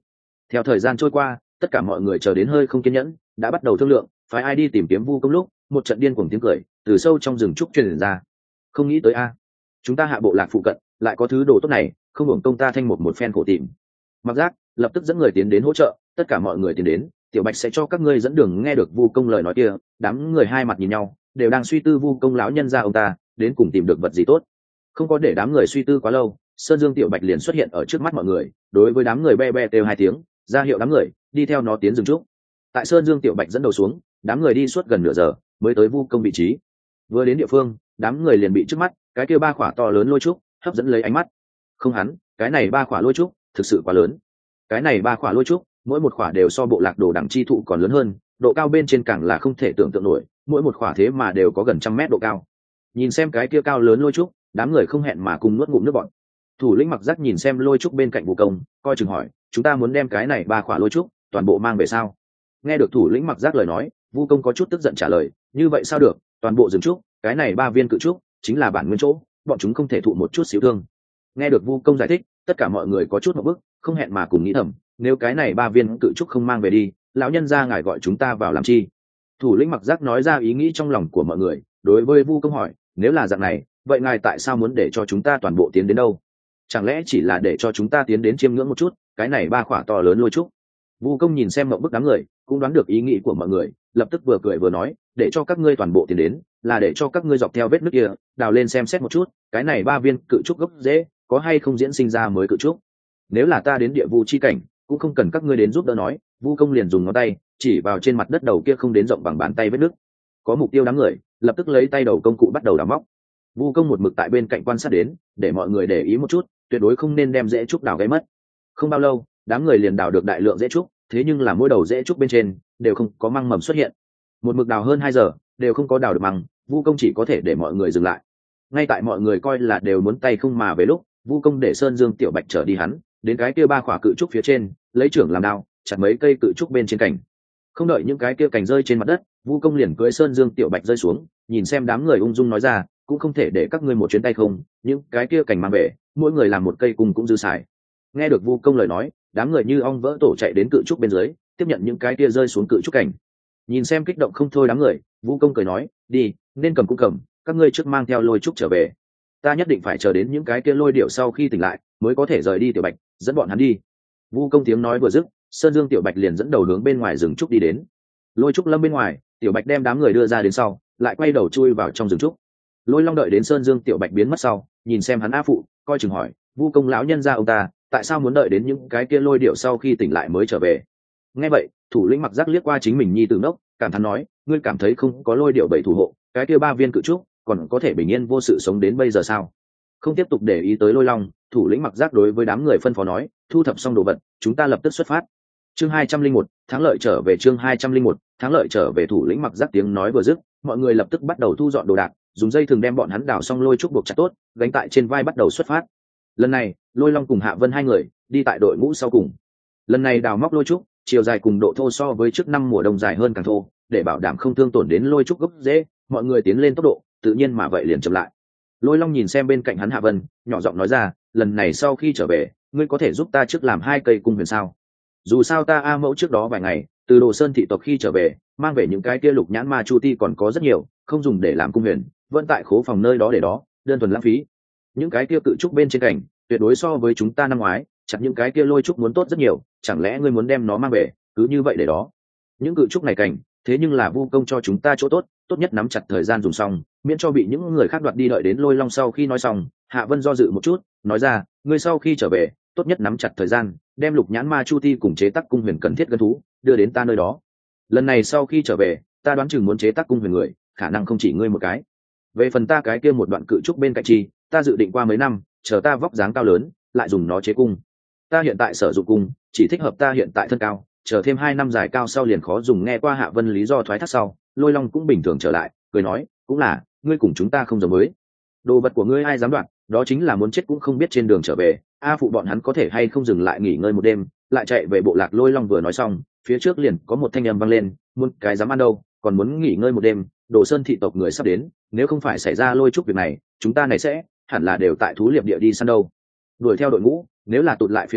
Theo thời gian trôi qua, tất cả mọi người chờ đến hơi không kiên nhẫn, đã bắt đầu thương lượng phải ai đi tìm kiếm vu công lúc một trận điên cuồng tiếng cười từ sâu trong rừng trúc truyền ra. Không nghĩ tới a, chúng ta hạ bộ lạc phụ cận lại có thứ đồ tốt này, không hưởng công ta thanh một phen khổ tìm. Mặc giác lập tức dẫn người tiến đến hỗ trợ, tất cả mọi người tiến đến, tiểu bạch sẽ cho các ngươi dẫn đường. Nghe được vu công lời nói kia, đám người hai mặt nhìn nhau, đều đang suy tư vu công lão nhân gia ông ta đến cùng tìm được vật gì tốt. Không có để đám người suy tư quá lâu, Sơn Dương tiểu bạch liền xuất hiện ở trước mắt mọi người, đối với đám người be be kêu hai tiếng, ra hiệu đám người đi theo nó tiến rừng trúc. Tại Sơn Dương tiểu bạch dẫn đầu xuống, đám người đi suốt gần nửa giờ mới tới vu công vị trí. Vừa đến địa phương, đám người liền bị trước mắt cái kia ba khỏa to lớn lôi trúc hấp dẫn lấy ánh mắt. Không hắn, cái này ba khỏa lôi trúc thực sự quá lớn. Cái này ba khỏa lôi trúc, mỗi một khỏa đều so bộ lạc đồ đẳng chi thụ còn lớn hơn, độ cao bên trên càng là không thể tưởng tượng nổi, mỗi một khỏa thế mà đều có gần 100 mét độ cao. Nhìn xem cái kia cao lớn lôi trúc, đám người không hẹn mà cùng nuốt ngụm nước bọt. Thủ lĩnh Mặc Giác nhìn xem lôi trúc bên cạnh Vu công, coi chừng hỏi, chúng ta muốn đem cái này ba khỏa lôi trúc toàn bộ mang về sao? Nghe được thủ lĩnh Mặc Giác lời nói, Vu công có chút tức giận trả lời, như vậy sao được, toàn bộ rừng trúc, cái này ba viên cự trúc chính là bản nguyên chỗ, bọn chúng không thể thụ một chút xíu thương. Nghe được Vu công giải thích, tất cả mọi người có chút một bức, không hẹn mà cùng nghĩ thầm, nếu cái này ba viên cự trúc không mang về đi, lão nhân gia ngài gọi chúng ta vào làm chi? Thủ lĩnh Mặc Giác nói ra ý nghĩ trong lòng của mọi người, đối với Vu công hỏi, nếu là dạng này, vậy ngài tại sao muốn để cho chúng ta toàn bộ tiến đến đâu? Chẳng lẽ chỉ là để cho chúng ta tiến đến chiêm ngưỡng một chút cái này ba khỏa to lớn lôi trúc? Vu công nhìn xem mộng bức đám người, cũng đoán được ý nghĩ của mọi người, lập tức vừa cười vừa nói, để cho các ngươi toàn bộ tiến đến, là để cho các ngươi dọc theo vết nước kia đào lên xem xét một chút cái này ba viên cự trúc gốc rễ có hay không diễn sinh ra mới cự trúc. Nếu là ta đến địa vu chi cảnh, cũng không cần các ngươi đến giúp đỡ. Nói, Vu công liền dùng ngón tay chỉ vào trên mặt đất đầu kia không đến rộng bằng bàn tay vết nước. Có mục tiêu đám người lập tức lấy tay đầu công cụ bắt đầu đào móc. Vu công một mực tại bên cạnh quan sát đến, để mọi người để ý một chút, tuyệt đối không nên đem rễ trúc đào gây mất. Không bao lâu, đám người liền đào được đại lượng rễ trúc, thế nhưng là mỗi đầu rễ trúc bên trên đều không có măng mầm xuất hiện. Một mực đào hơn 2 giờ đều không có đào được măng, Vu công chỉ có thể để mọi người dừng lại. Ngay tại mọi người coi là đều muốn tay không mà về lúc, Vu công để Sơn Dương tiểu bạch trở đi hắn đến cái kia ba khỏa cự trúc phía trên, lấy trưởng làm đao chặt mấy cây cự trúc bên trên cành. Không đợi những cái kia cành rơi trên mặt đất, Vu công liền cưỡi Sơn Dương tiểu bạch rơi xuống, nhìn xem đám người ung dung nói ra, cũng không thể để các ngươi một chuyến tay không, những cái kia cành mang về, mỗi người làm một cây cùng cũng dư xài. Nghe được Vu công lời nói, đám người như ong vỡ tổ chạy đến cự trúc bên dưới, tiếp nhận những cái kia rơi xuống cự trúc cảnh. Nhìn xem kích động không thôi đám người, Vu công cười nói, đi, nên cầm cũng cầm, các ngươi trước mang theo lôi trúc trở về, ta nhất định phải chờ đến những cái kia lôi điệu sau khi tỉnh lại mới có thể rời đi. Tiểu bạch, dẫn bọn hắn đi. Vu công tiếng nói vừa dứt, Sơn Dương tiểu bạch liền dẫn đầu hướng bên ngoài rừng trúc đi đến. Lôi trúc lâm bên ngoài, tiểu bạch đem đám người đưa ra đến sau, lại quay đầu chui vào trong rừng trúc. Lôi long đợi đến Sơn Dương tiểu bạch biến mất sau, nhìn xem hắn a phụ, coi chừng hỏi, Vu công lão nhân gia ông ta tại sao muốn đợi đến những cái kia lôi điệu sau khi tỉnh lại mới trở về? Nghe vậy, thủ lĩnh Mặc Giác liếc qua chính mình nhi tử nốc, cảm thán nói, ngươi cảm thấy không có lôi điệu bảy thủ hộ, cái kia ba viên cự trúc còn có thể bình yên vô sự sống đến bây giờ sao? Không tiếp tục để ý tới lôi long, thủ lĩnh Mặc Giác đối với đám người phân phó nói, thu thập xong đồ vật, chúng ta lập tức xuất phát. Chương 201, thắng lợi trở về. Chương 201, thắng lợi trở về. Thủ lĩnh Mặc Giác tiếng nói vừa dứt, mọi người lập tức bắt đầu thu dọn đồ đạc, dùng dây thừng đem bọn hắn đào xong lôi trúc buộc chặt tốt, gánh tại trên vai bắt đầu xuất phát. Lần này, Lôi Long cùng Hạ Vân hai người đi tại đội ngũ sau cùng. Lần này đào móc lôi trúc, chiều dài cùng độ thô so với trước năm mùa đông dài hơn càng thô, để bảo đảm không thương tổn đến lôi trúc gốc rễ, mọi người tiến lên tốc độ tự nhiên mà vậy liền chậm lại. Lôi Long nhìn xem bên cạnh hắn Hạ Vân, nhỏ giọng nói ra, lần này sau khi trở về, ngươi có thể giúp ta trước làm 2 cây cung huyền sao? Dù sao ta A mẫu trước đó vài ngày từ Đồ Sơn thị tộc khi trở về, mang về những cái kia lục nhãn ma chu ti còn có rất nhiều, không dùng để làm cung huyền, vẫn tại khố phòng nơi đó để đó, đơn thuần lãng phí. Những cái kia cự trúc bên trên cảnh, tuyệt đối so với chúng ta năm ngoái chặt những cái kia lôi trúc muốn tốt rất nhiều, chẳng lẽ ngươi muốn đem nó mang về cứ như vậy để đó? Những cự trúc này cảnh, thế nhưng là Vu công cho chúng ta chỗ tốt, tốt nhất nắm chặt thời gian dùng xong, miễn cho bị những người khác đoạt đi. Đợi đến Lôi Long sau khi nói xong, Hạ Vân do dự một chút, nói ra, ngươi sau khi trở về, tốt nhất nắm chặt thời gian, đem lục nhãn ma chu ti cùng chế tác cung huyền cần thiết gân thú đưa đến ta nơi đó. Lần này sau khi trở về, ta đoán chừng muốn chế tác cung huyền người, khả năng không chỉ ngươi một cái. Về phần ta cái kia một đoạn cự trúc bên cạnh chi, ta dự định qua mấy năm, chờ ta vóc dáng cao lớn, lại dùng nó chế cung. Ta hiện tại sử dụng cung, chỉ thích hợp ta hiện tại thân cao, chờ thêm 2 năm dài cao sau liền khó dùng. Nghe qua Hạ Vân lý do thoái thác sau, Lôi Long cũng bình thường trở lại, cười nói, cũng là, ngươi cùng chúng ta không giống với. Đồ vật của ngươi ai dám đoạt, đó chính là muốn chết cũng không biết trên đường trở về. A phụ bọn hắn có thể hay không dừng lại nghỉ ngơi một đêm, lại chạy về bộ lạc. Lôi Long vừa nói xong, phía trước liền có một thanh âm vang lên, muốn cái dám ăn đâu, còn muốn nghỉ ngơi một đêm, Đồ Sơn thị tộc người sắp đến, nếu không phải xảy ra lôi trúc việc này, chúng ta này sẽ hẳn là đều tại thú liệp địa đi săn đâu. Đuổi theo đội ngũ, nếu là tụt lại phía sau,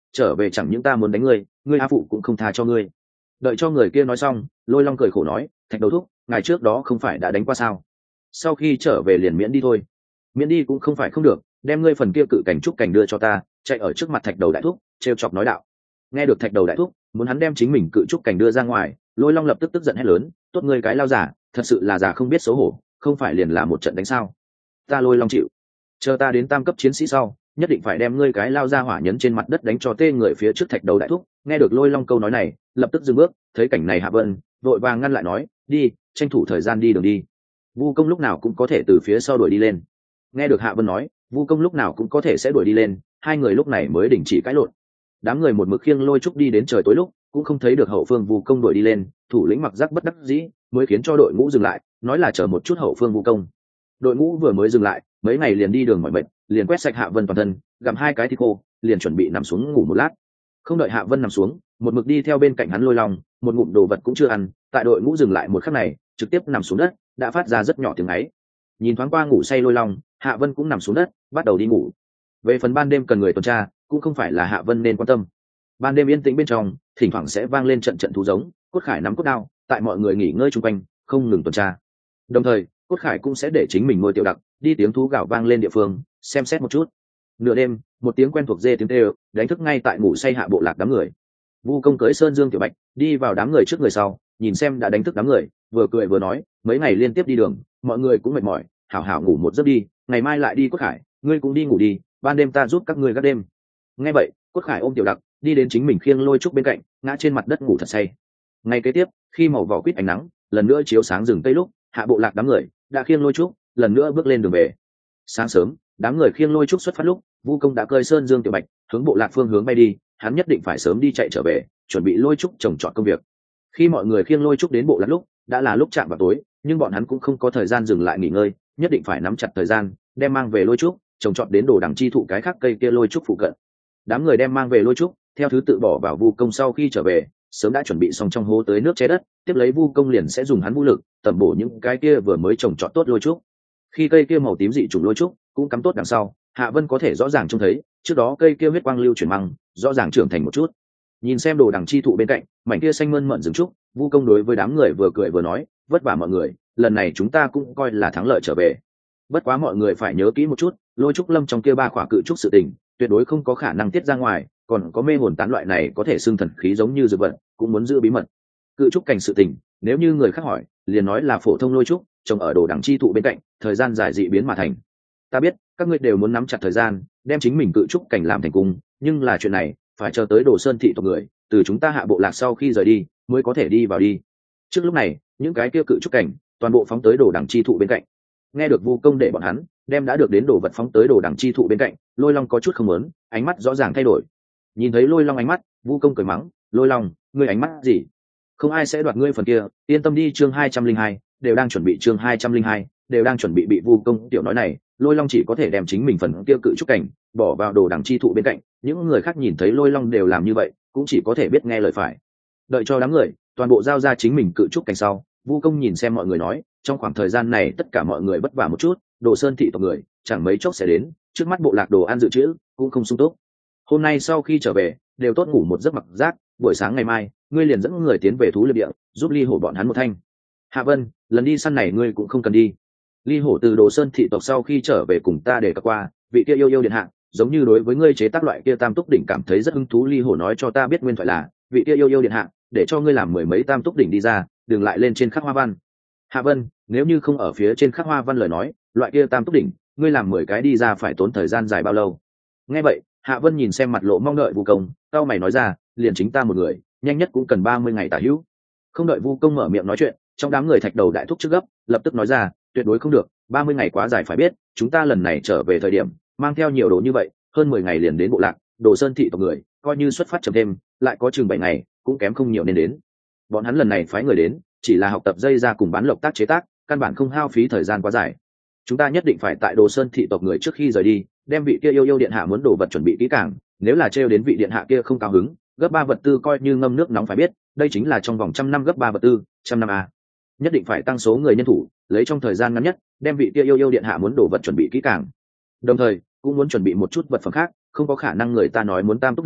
trở về chẳng những ta muốn đánh ngươi, ngươi a phụ cũng không tha cho ngươi. Đợi cho người kia nói xong, Lôi Long cười khổ nói, Thạch Đầu Thúc, ngày trước đó không phải đã đánh qua sao? Sau khi trở về liền miễn đi thôi. Miễn đi cũng không phải không được, đem ngươi phần kia cự cảnh trúc cảnh đưa cho ta. Chạy ở trước mặt Thạch Đầu Đại Thúc, trêu chọc nói đạo. Nghe được Thạch Đầu Đại Thúc muốn hắn đem chính mình cự trúc cảnh đưa ra ngoài, Lôi Long lập tức tức giận hét lớn, tốt ngươi cái lao giả, thật sự là già không biết xấu hổ, không phải liền là một trận đánh sao? Ta Lôi Long chịu. Chờ ta đến tam cấp chiến sĩ sau, nhất định phải đem ngươi cái lao ra hỏa nhấn trên mặt đất đánh cho tê người phía trước Thạch Đầu Đại Thúc. Nghe được Lôi Long câu nói này, lập tức dừng bước, thấy cảnh này Hạ Vân vội vàng ngăn lại nói, đi, tranh thủ thời gian đi đường đi. Vu Công lúc nào cũng có thể từ phía sau đuổi đi lên. Nghe được Hạ Vân nói, Vu Công lúc nào cũng có thể sẽ đuổi đi lên, hai người lúc này mới đình chỉ cãi lộn. Đám người một mực khiêng Lôi Trúc đi đến trời tối lúc, cũng không thấy được hậu phương Vu Công đuổi đi lên, thủ lĩnh mặc giác bất đắc dĩ, mới khiến cho đội ngũ dừng lại, nói là chờ một chút hậu phương Vu Công. Đội ngũ vừa mới dừng lại, mấy ngày liền đi đường mỏi mệt, liền quét sạch Hạ Vân toàn thân, gặm hai cái thịt khô, liền chuẩn bị nằm xuống ngủ một lát. Không đợi Hạ Vân nằm xuống, một mực đi theo bên cạnh hắn Lôi Long, một ngụm đồ vật cũng chưa ăn, tại đội ngũ dừng lại một khắc này, trực tiếp nằm xuống đất, đã phát ra rất nhỏ tiếng ấy. Nhìn thoáng qua ngủ say Lôi Long, Hạ Vân cũng nằm xuống đất, bắt đầu đi ngủ. Về phần ban đêm cần người tuần tra, cũng không phải là Hạ Vân nên quan tâm. Ban đêm yên tĩnh bên trong, thỉnh thoảng sẽ vang lên trận trận thú giống, Cốt Khải nắm cốt đao, tại mọi người nghỉ ngơi chung quanh, không ngừng tuần tra. Đồng thời, Cốt Khải cũng sẽ để chính mình nuôi tiểu đặc, đi tiếng thú gào vang lên địa phương, xem xét một chút. Nửa đêm, một tiếng quen thuộc dê tiếng kêu, đánh thức ngay tại ngủ say Hạ Bộ Lạc đám người. Vu Công cưỡi Sơn Dương Tiểu Bạch, đi vào đám người trước người sau, nhìn xem đã đánh thức đám người, vừa cười vừa nói, mấy ngày liên tiếp đi đường, mọi người cũng mệt mỏi, hảo hảo ngủ một giấc đi, ngày mai lại đi. Cốt Khải, ngươi cũng đi ngủ đi, ban đêm ta giúp các ngươi gác đêm. Nghe vậy, Cốt Khải ôm Tiểu Đặc, đi đến chính mình khiêng Lôi Trúc bên cạnh, ngã trên mặt đất ngủ thật say. Ngay kế tiếp, khi màu vỏ quýt ánh nắng lần nữa chiếu sáng rừng tây lúc, Hạ Bộ Lạc đám người đã khiêng Lôi Trúc lần nữa bước lên đường về. Sáng sớm, đám người khiêng Lôi Trúc xuất phát lúc, Vu Công đã cơi Sơn Dương Tiểu Bạch hướng Bộ Lạc phương hướng bay đi, hắn nhất định phải sớm đi chạy trở về, chuẩn bị Lôi Trúc trồng trọt công việc. Khi mọi người khiêng Lôi Trúc đến Bộ Lạc lúc, đã là lúc chạm vào tối, nhưng bọn hắn cũng không có thời gian dừng lại nghỉ ngơi, nhất định phải nắm chặt thời gian, đem mang về Lôi Trúc trồng trọt đến đồ đằng chi thụ cái khác cây kia Lôi Trúc phụ cận. Đám người đem mang về Lôi Trúc, theo thứ tự bỏ vào Vu Công sau khi trở về, sớm đã chuẩn bị xong trong hố tới nước che đất, tiếp lấy Vu Công liền sẽ dùng hắn vũ lực tẩm bổ những cái kia vừa mới trồng trọt tốt Lôi Trúc. Khi cây kia màu tím dị chủng Lôi Trúc cũng cắm tốt đằng sau, Hạ Vân có thể rõ ràng trông thấy, trước đó cây kia huyết quang lưu chuyển măng, rõ ràng trưởng thành một chút. Nhìn xem đồ đằng chi thụ bên cạnh, mảnh kia xanh mơn mởn rừng trúc, Vu Công đối với đám người vừa cười vừa nói, vất vả mọi người, lần này chúng ta cũng coi là thắng lợi trở về. Bất quá mọi người phải nhớ kỹ một chút, Lôi Trúc Lâm trong kia ba khỏa cự trúc sự tình, tuyệt đối không có khả năng tiết ra ngoài, còn có mê hồn tán loại này có thể xưng thần khí giống như dược vật, cũng muốn giữ bí mật. Cự trúc cảnh sự tình, nếu như người khác hỏi, liền nói là phổ thông Lôi Trúc trồng ở đồ đằng chi thụ bên cạnh, thời gian dài dị biến mà thành. Ta biết các ngươi đều muốn nắm chặt thời gian, đem chính mình cự trúc cảnh làm thành cung, nhưng là chuyện này phải chờ tới Đồ Sơn thị tộc người từ chúng ta Hạ Bộ Lạc sau khi rời đi mới có thể đi vào đi. Trước lúc này, những cái kia cự trúc cảnh toàn bộ phóng tới đồ đằng chi thụ bên cạnh. Nghe được Vu Công để bọn hắn đem đã được đến đồ vật phóng tới đồ đằng chi thụ bên cạnh, Lôi Long có chút không muốn, ánh mắt rõ ràng thay đổi. Nhìn thấy Lôi Long ánh mắt, Vu Công cười mắng, Lôi Long, ngươi ánh mắt gì? Không ai sẽ đoạt ngươi phần kia, yên tâm đi. Chương 202, đều đang chuẩn bị. Chương 202, đều đang chuẩn bị. Bị Vu Công tiểu nói này, Lôi Long chỉ có thể đem chính mình phần kia cự trúc cảnh bỏ vào đồ đằng chi thụ bên cạnh. Những người khác nhìn thấy Lôi Long đều làm như vậy, cũng chỉ có thể biết nghe lời phải. Đợi cho đám người toàn bộ giao ra chính mình cự trúc cảnh sau, Vu Công nhìn xem mọi người nói, trong khoảng thời gian này tất cả mọi người vất vả một chút, Đồ Sơn thị tộc người chẳng mấy chốc sẽ đến, trước mắt bộ lạc đồ ăn dự trữ cũng không sung túc. Hôm nay sau khi trở về, đều tốt ngủ một giấc mặc rác, buổi sáng ngày mai, ngươi liền dẫn người tiến về thú liệp địa, giúp Ly Hổ bọn hắn một thanh. Hạ Vân, lần đi săn này ngươi cũng không cần đi. Ly Hổ từ Đồ Sơn thị tộc sau khi trở về cùng ta để cập qua, vị kia yêu điện hạ, giống như đối với ngươi chế tác loại kia tam túc đỉnh cảm thấy rất hứng thú. Ly Hổ nói cho ta biết nguyên thoại là, vị kia yêu điện hạ để cho ngươi làm mười mấy tam túc đỉnh đi ra, đừng lại lên trên khắc hoa văn. Hạ Vân, nếu như không ở phía trên khắc hoa văn lời nói, loại kia tam túc đỉnh, ngươi làm 10 cái đi ra phải tốn thời gian dài bao lâu? Nghe vậy, Hạ Vân nhìn xem mặt lộ mong đợi Vu Công, cao mày nói ra, liền chính ta một người, nhanh nhất cũng cần 30 ngày tả hữu. Không đợi Vu Công mở miệng nói chuyện, trong đám người Thạch Đầu đại thúc trước gấp, lập tức nói ra, tuyệt đối không được, 30 ngày quá dài, phải biết, chúng ta lần này trở về thời điểm, mang theo nhiều đồ như vậy, hơn 10 ngày liền đến bộ lạc, Đồ Sơn thị tộc người, coi như xuất phát chậm thêm, lại có chừng 7 ngày, cũng kém không nhiều nên đến. Bọn hắn lần này phái người đến, chỉ là học tập dây ra cùng bán lộc tác chế tác, căn bản không hao phí thời gian quá dài. Chúng ta nhất định phải tại Đồ Sơn thị tộc người trước khi rời đi, đem vị kia yêu điện hạ muốn đồ vật chuẩn bị kỹ càng, nếu là trêu đến vị điện hạ kia không cao hứng, gấp 3 vật tư coi như ngâm nước nóng, phải biết, đây chính là trong vòng 100 năm gấp 3 vật tư, 100 năm a. Nhất định phải tăng số người nhân thủ, lấy trong thời gian ngắn nhất, đem vị kia yêu điện hạ muốn đồ vật chuẩn bị kỹ càng. Đồng thời, cũng muốn chuẩn bị một chút vật phẩm khác, không có khả năng người ta nói muốn tam túc đỉnh,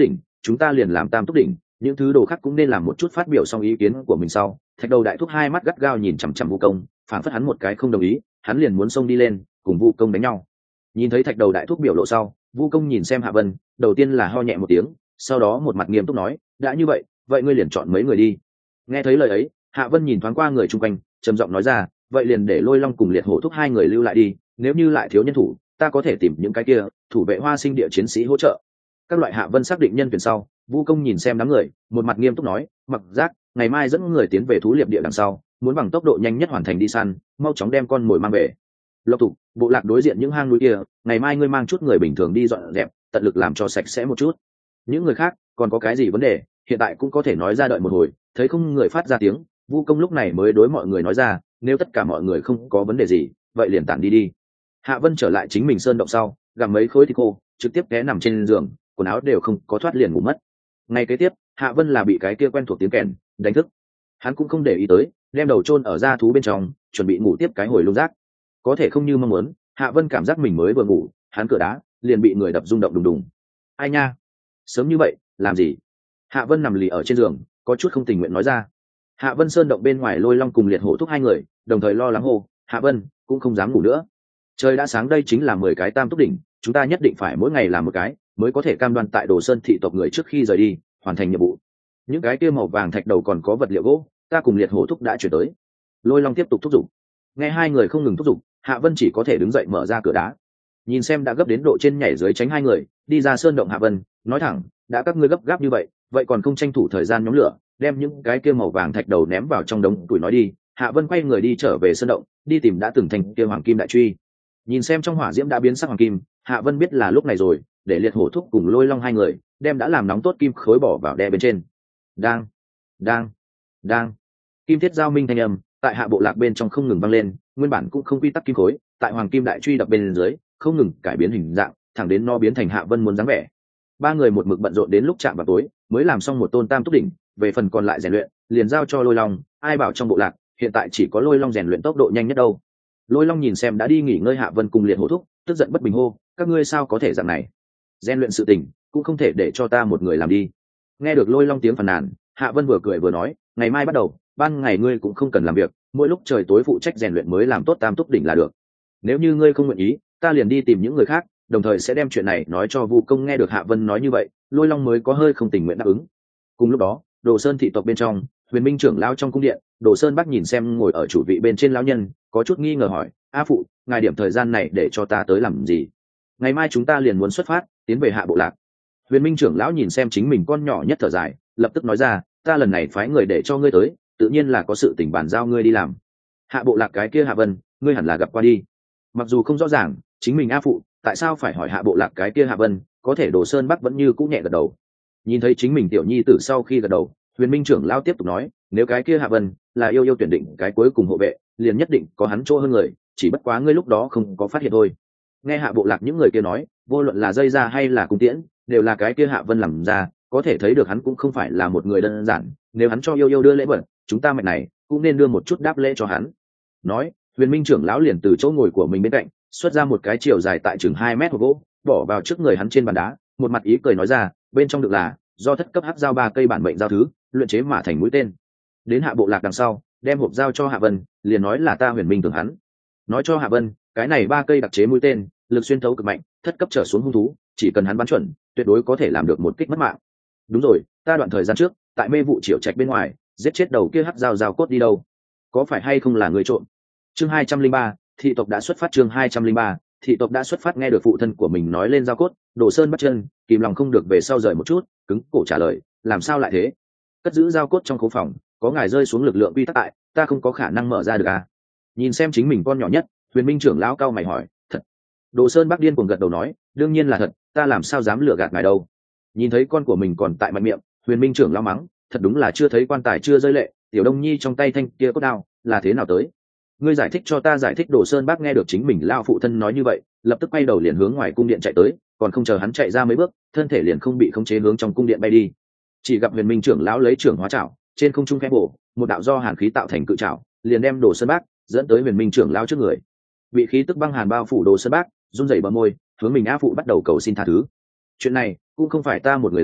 chúng ta liền làm tam túc đỉnh, những thứ đồ khác cũng nên làm một chút. Phát biểu xong ý kiến của mình sau, thạch đầu đại thúc hai mắt gắt gao nhìn chằm chằm Vu Công, phản phất hắn một cái không đồng ý, hắn liền muốn xông đi lên cùng Vu Công đánh nhau. Nhìn thấy thạch đầu đại thúc biểu lộ sau, Vu Công nhìn xem Hạ Vân, đầu tiên là ho nhẹ một tiếng, sau đó một mặt nghiêm túc nói, đã như vậy, vậy ngươi liền chọn mấy người đi. Nghe thấy lời ấy, Hạ Vân nhìn thoáng qua người chung quanh, trầm giọng nói ra, vậy liền để Lôi Long cùng Liệt Hổ thúc hai người lưu lại đi, nếu như lại thiếu nhân thủ, ta có thể tìm những cái kia thủ vệ Hoa Sinh địa chiến sĩ hỗ trợ. Các loại. Hạ Vân xác định nhân tuyển sau, Vu Công nhìn xem đám người, một mặt nghiêm túc nói, Mặc Giác, ngày mai dẫn người tiến về thú liệp địa đằng sau, muốn bằng tốc độ nhanh nhất hoàn thành đi săn, mau chóng đem con mồi mang về. Lộc Tục, bộ lạc đối diện những hang núi kia, ngày mai ngươi mang chút người bình thường đi dọn dẹp, tận lực làm cho sạch sẽ một chút. Những người khác còn có cái gì vấn đề, hiện tại cũng có thể nói ra, đợi một hồi. Thấy không người phát ra tiếng, Vu Công lúc này mới đối mọi người nói ra, nếu tất cả mọi người không có vấn đề gì, vậy liền tản đi đi. Hạ Vân trở lại chính mình sơn động sau, gặm mấy khối thịt khô, trực tiếp té nằm trên giường, quần áo đều không có thoát liền ngủ mất. Ngay kế tiếp, Hạ Vân là bị cái kia quen thuộc tiếng kèn đánh thức. Hắn cũng không để ý tới, đem đầu chôn ở da thú bên trong, chuẩn bị ngủ tiếp cái hồi lung rác. Có thể không như mong muốn, Hạ Vân cảm giác mình mới vừa ngủ, hắn cửa đá liền bị người đập rung động đùng đùng. Ai nha, sớm như vậy làm gì? Hạ Vân nằm lì ở trên giường, có chút không tình nguyện nói ra. Hạ Vân sơn động bên ngoài Lôi Long cùng Liệt Hổ thúc hai người đồng thời lo lắng hô, Hạ Vân cũng không dám ngủ nữa. Trời đã sáng, đây chính là 10 cái tam túc đỉnh, chúng ta nhất định phải mỗi ngày làm một cái, mới có thể cam đoan tại Đồ Sơn thị tộc người trước khi rời đi hoàn thành nhiệm vụ. Những cái kia màu vàng thạch đầu còn có vật liệu gỗ, ta cùng Liệt Hổ thúc đã chuyển tới. Lôi Long tiếp tục thúc giục. Nghe hai người không ngừng thúc giục, Hạ Vân chỉ có thể đứng dậy mở ra cửa đá, nhìn xem đã gấp đến độ trên nhảy dưới tránh hai người đi ra sơn động. Hạ Vân nói thẳng, đã các ngươi gấp gáp như vậy, vậy còn không tranh thủ thời gian nhóm lửa, đem những cái kia màu vàng thạch đầu ném vào trong đống tuổi nói đi. Hạ Vân quay người đi trở về sơn động, đi tìm đã từng thành kia hoàng kim đại truy. Nhìn xem trong hỏa diễm đã biến sắc hoàng kim, Hạ Vân biết là lúc này rồi, để Liệt Hổ thúc cùng Lôi Long hai người đem đã làm nóng tốt kim khối bỏ vào đe bên trên. Đang đang đang kim thiết giao minh thanh âm tại Hạ bộ lạc bên trong không ngừng vang lên, nguyên bản cũng không quy tắc kim khối tại hoàng kim đại truy đập bên dưới không ngừng cải biến hình dạng, thẳng đến nó biến thành Hạ Vân muốn dáng vẻ. Ba người một mực bận rộn đến lúc chạm vào tối mới làm xong một tôn tam túc đỉnh, về phần còn lại rèn luyện liền giao cho Lôi Long. Ai bảo trong bộ lạc hiện tại chỉ có Lôi Long rèn luyện tốc độ nhanh nhất đâu. Lôi Long nhìn xem đã đi nghỉ ngơi Hạ Vân cùng Liệt Hổ thúc, tức giận bất bình hô, các ngươi sao có thể dạng này, rèn luyện sự tình cũng không thể để cho ta một người làm đi. Nghe được Lôi Long tiếng phàn nàn, Hạ Vân vừa cười vừa nói, ngày mai bắt đầu, ban ngày ngươi cũng không cần làm việc, mỗi lúc trời tối phụ trách rèn luyện mới làm tốt tam túc đỉnh là được. Nếu như ngươi không nguyện ý, ta liền đi tìm những người khác, đồng thời sẽ đem chuyện này nói cho Vu Công. Nghe được Hạ Vân nói như vậy, Lôi Long mới có hơi không tình nguyện đáp ứng. Cùng lúc đó, Đồ Sơn thị tộc bên trong, Huyền Minh trưởng lão trong cung điện, Đồ Sơn Bắc nhìn xem ngồi ở chủ vị bên trên lão nhân, có chút nghi ngờ hỏi, a phụ, ngài điểm thời gian này để cho ta tới làm gì? Ngày mai chúng ta liền muốn xuất phát tiến về Hạ bộ lạc. Huyền Minh trưởng lão nhìn xem chính mình con nhỏ nhất thở dài, lập tức nói ra, ta lần này phái người để cho ngươi tới, tự nhiên là có sự tình bàn giao ngươi đi làm. Hạ bộ lạc cái kia Hạ Vân, ngươi hẳn là gặp qua đi. Mặc dù không rõ ràng chính mình a phụ tại sao phải hỏi Hạ bộ lạc cái kia Hạ Vân, có thể Đồ Sơn Bắc vẫn như cũng nhẹ gật đầu. Nhìn thấy chính mình tiểu nhi tử sau khi gật đầu, Huyền Minh trưởng lão tiếp tục nói, nếu cái kia Hạ Vân là yêu tuyển định cái cuối cùng hộ vệ, liền nhất định có hắn chỗ hơn người, chỉ bất quá ngươi lúc đó không có phát hiện thôi. Nghe Hạ bộ lạc những người kia nói, vô luận là dây ra hay là cung tiễn, đều là cái kia Hạ Vân làm ra, có thể thấy được hắn cũng không phải là một người đơn giản. Nếu hắn cho yêu đưa lễ vật, chúng ta mạch này cũng nên đưa một chút đáp lễ cho hắn. Nói, Huyền Minh trưởng lão liền từ chỗ ngồi của mình bên cạnh xuất ra một cái chiều dài tại chừng 2 mét hộp gỗ, bỏ vào trước người hắn trên bàn đá, một mặt ý cười nói ra, bên trong được là do thất cấp hắc giao 3 cây bản mệnh giao thứ luyện chế mà thành mũi tên. Đến Hạ bộ lạc đằng sau, đem hộp giao cho Hạ Vân, liền nói là ta Huyền Minh tưởng hắn. Nói cho Hạ Vân, cái này 3 cây đặc chế mũi tên, lực xuyên thấu cực mạnh, thất cấp trở xuống hung thú, chỉ cần hắn bắn chuẩn, tuyệt đối có thể làm được một kích mất mạng. Đúng rồi, ta đoạn thời gian trước, tại mê vụ triệu trạch bên ngoài, giết chết đầu kia hắc giao cốt đi đâu? Có phải hay không là người trộm? Chương 203, thị tộc đã xuất phát. Chương 203, thị tộc đã xuất phát. Nghe được phụ thân của mình nói lên giao cốt, Đồ Sơn bắt chân, kìm lòng không được về sau rời một chút, cứng cổ trả lời, làm sao lại thế? Cất giữ giao cốt trong khố phòng, có ngài rơi xuống lực lượng quy tắc tại, ta không có khả năng mở ra được à? Nhìn xem chính mình con nhỏ nhất, Huyền Minh trưởng lão cao mày hỏi, thật? Đồ Sơn Bắc điên cuồng gật đầu nói, đương nhiên là thật, ta làm sao dám lừa gạt ngài đâu. Nhìn thấy con của mình còn tại mạnh miệng, Huyền Minh trưởng lão mắng, thật đúng là chưa thấy quan tài chưa rơi lệ, tiểu Đông Nhi trong tay thanh kia cốt đao là thế nào tới? Ngươi giải thích cho ta giải thích. Đồ Sơn Bắc nghe được chính mình lao phụ thân nói như vậy, lập tức quay đầu liền hướng ngoài cung điện chạy tới, còn không chờ hắn chạy ra mấy bước, thân thể liền không bị khống chế hướng trong cung điện bay đi. Chỉ gặp Huyền Minh trưởng lão lấy trưởng hóa trảo, trên không trung khẽ bổ, một đạo do hàn khí tạo thành cự trảo, liền đem Đồ Sơn Bắc dẫn tới Huyền Minh trưởng lão trước người. Bị khí tức băng hàn bao phủ, Đồ Sơn Bắc run rẩy bờ môi, hướng mình a phụ bắt đầu cầu xin tha thứ. Chuyện này cũng không phải ta một người làm,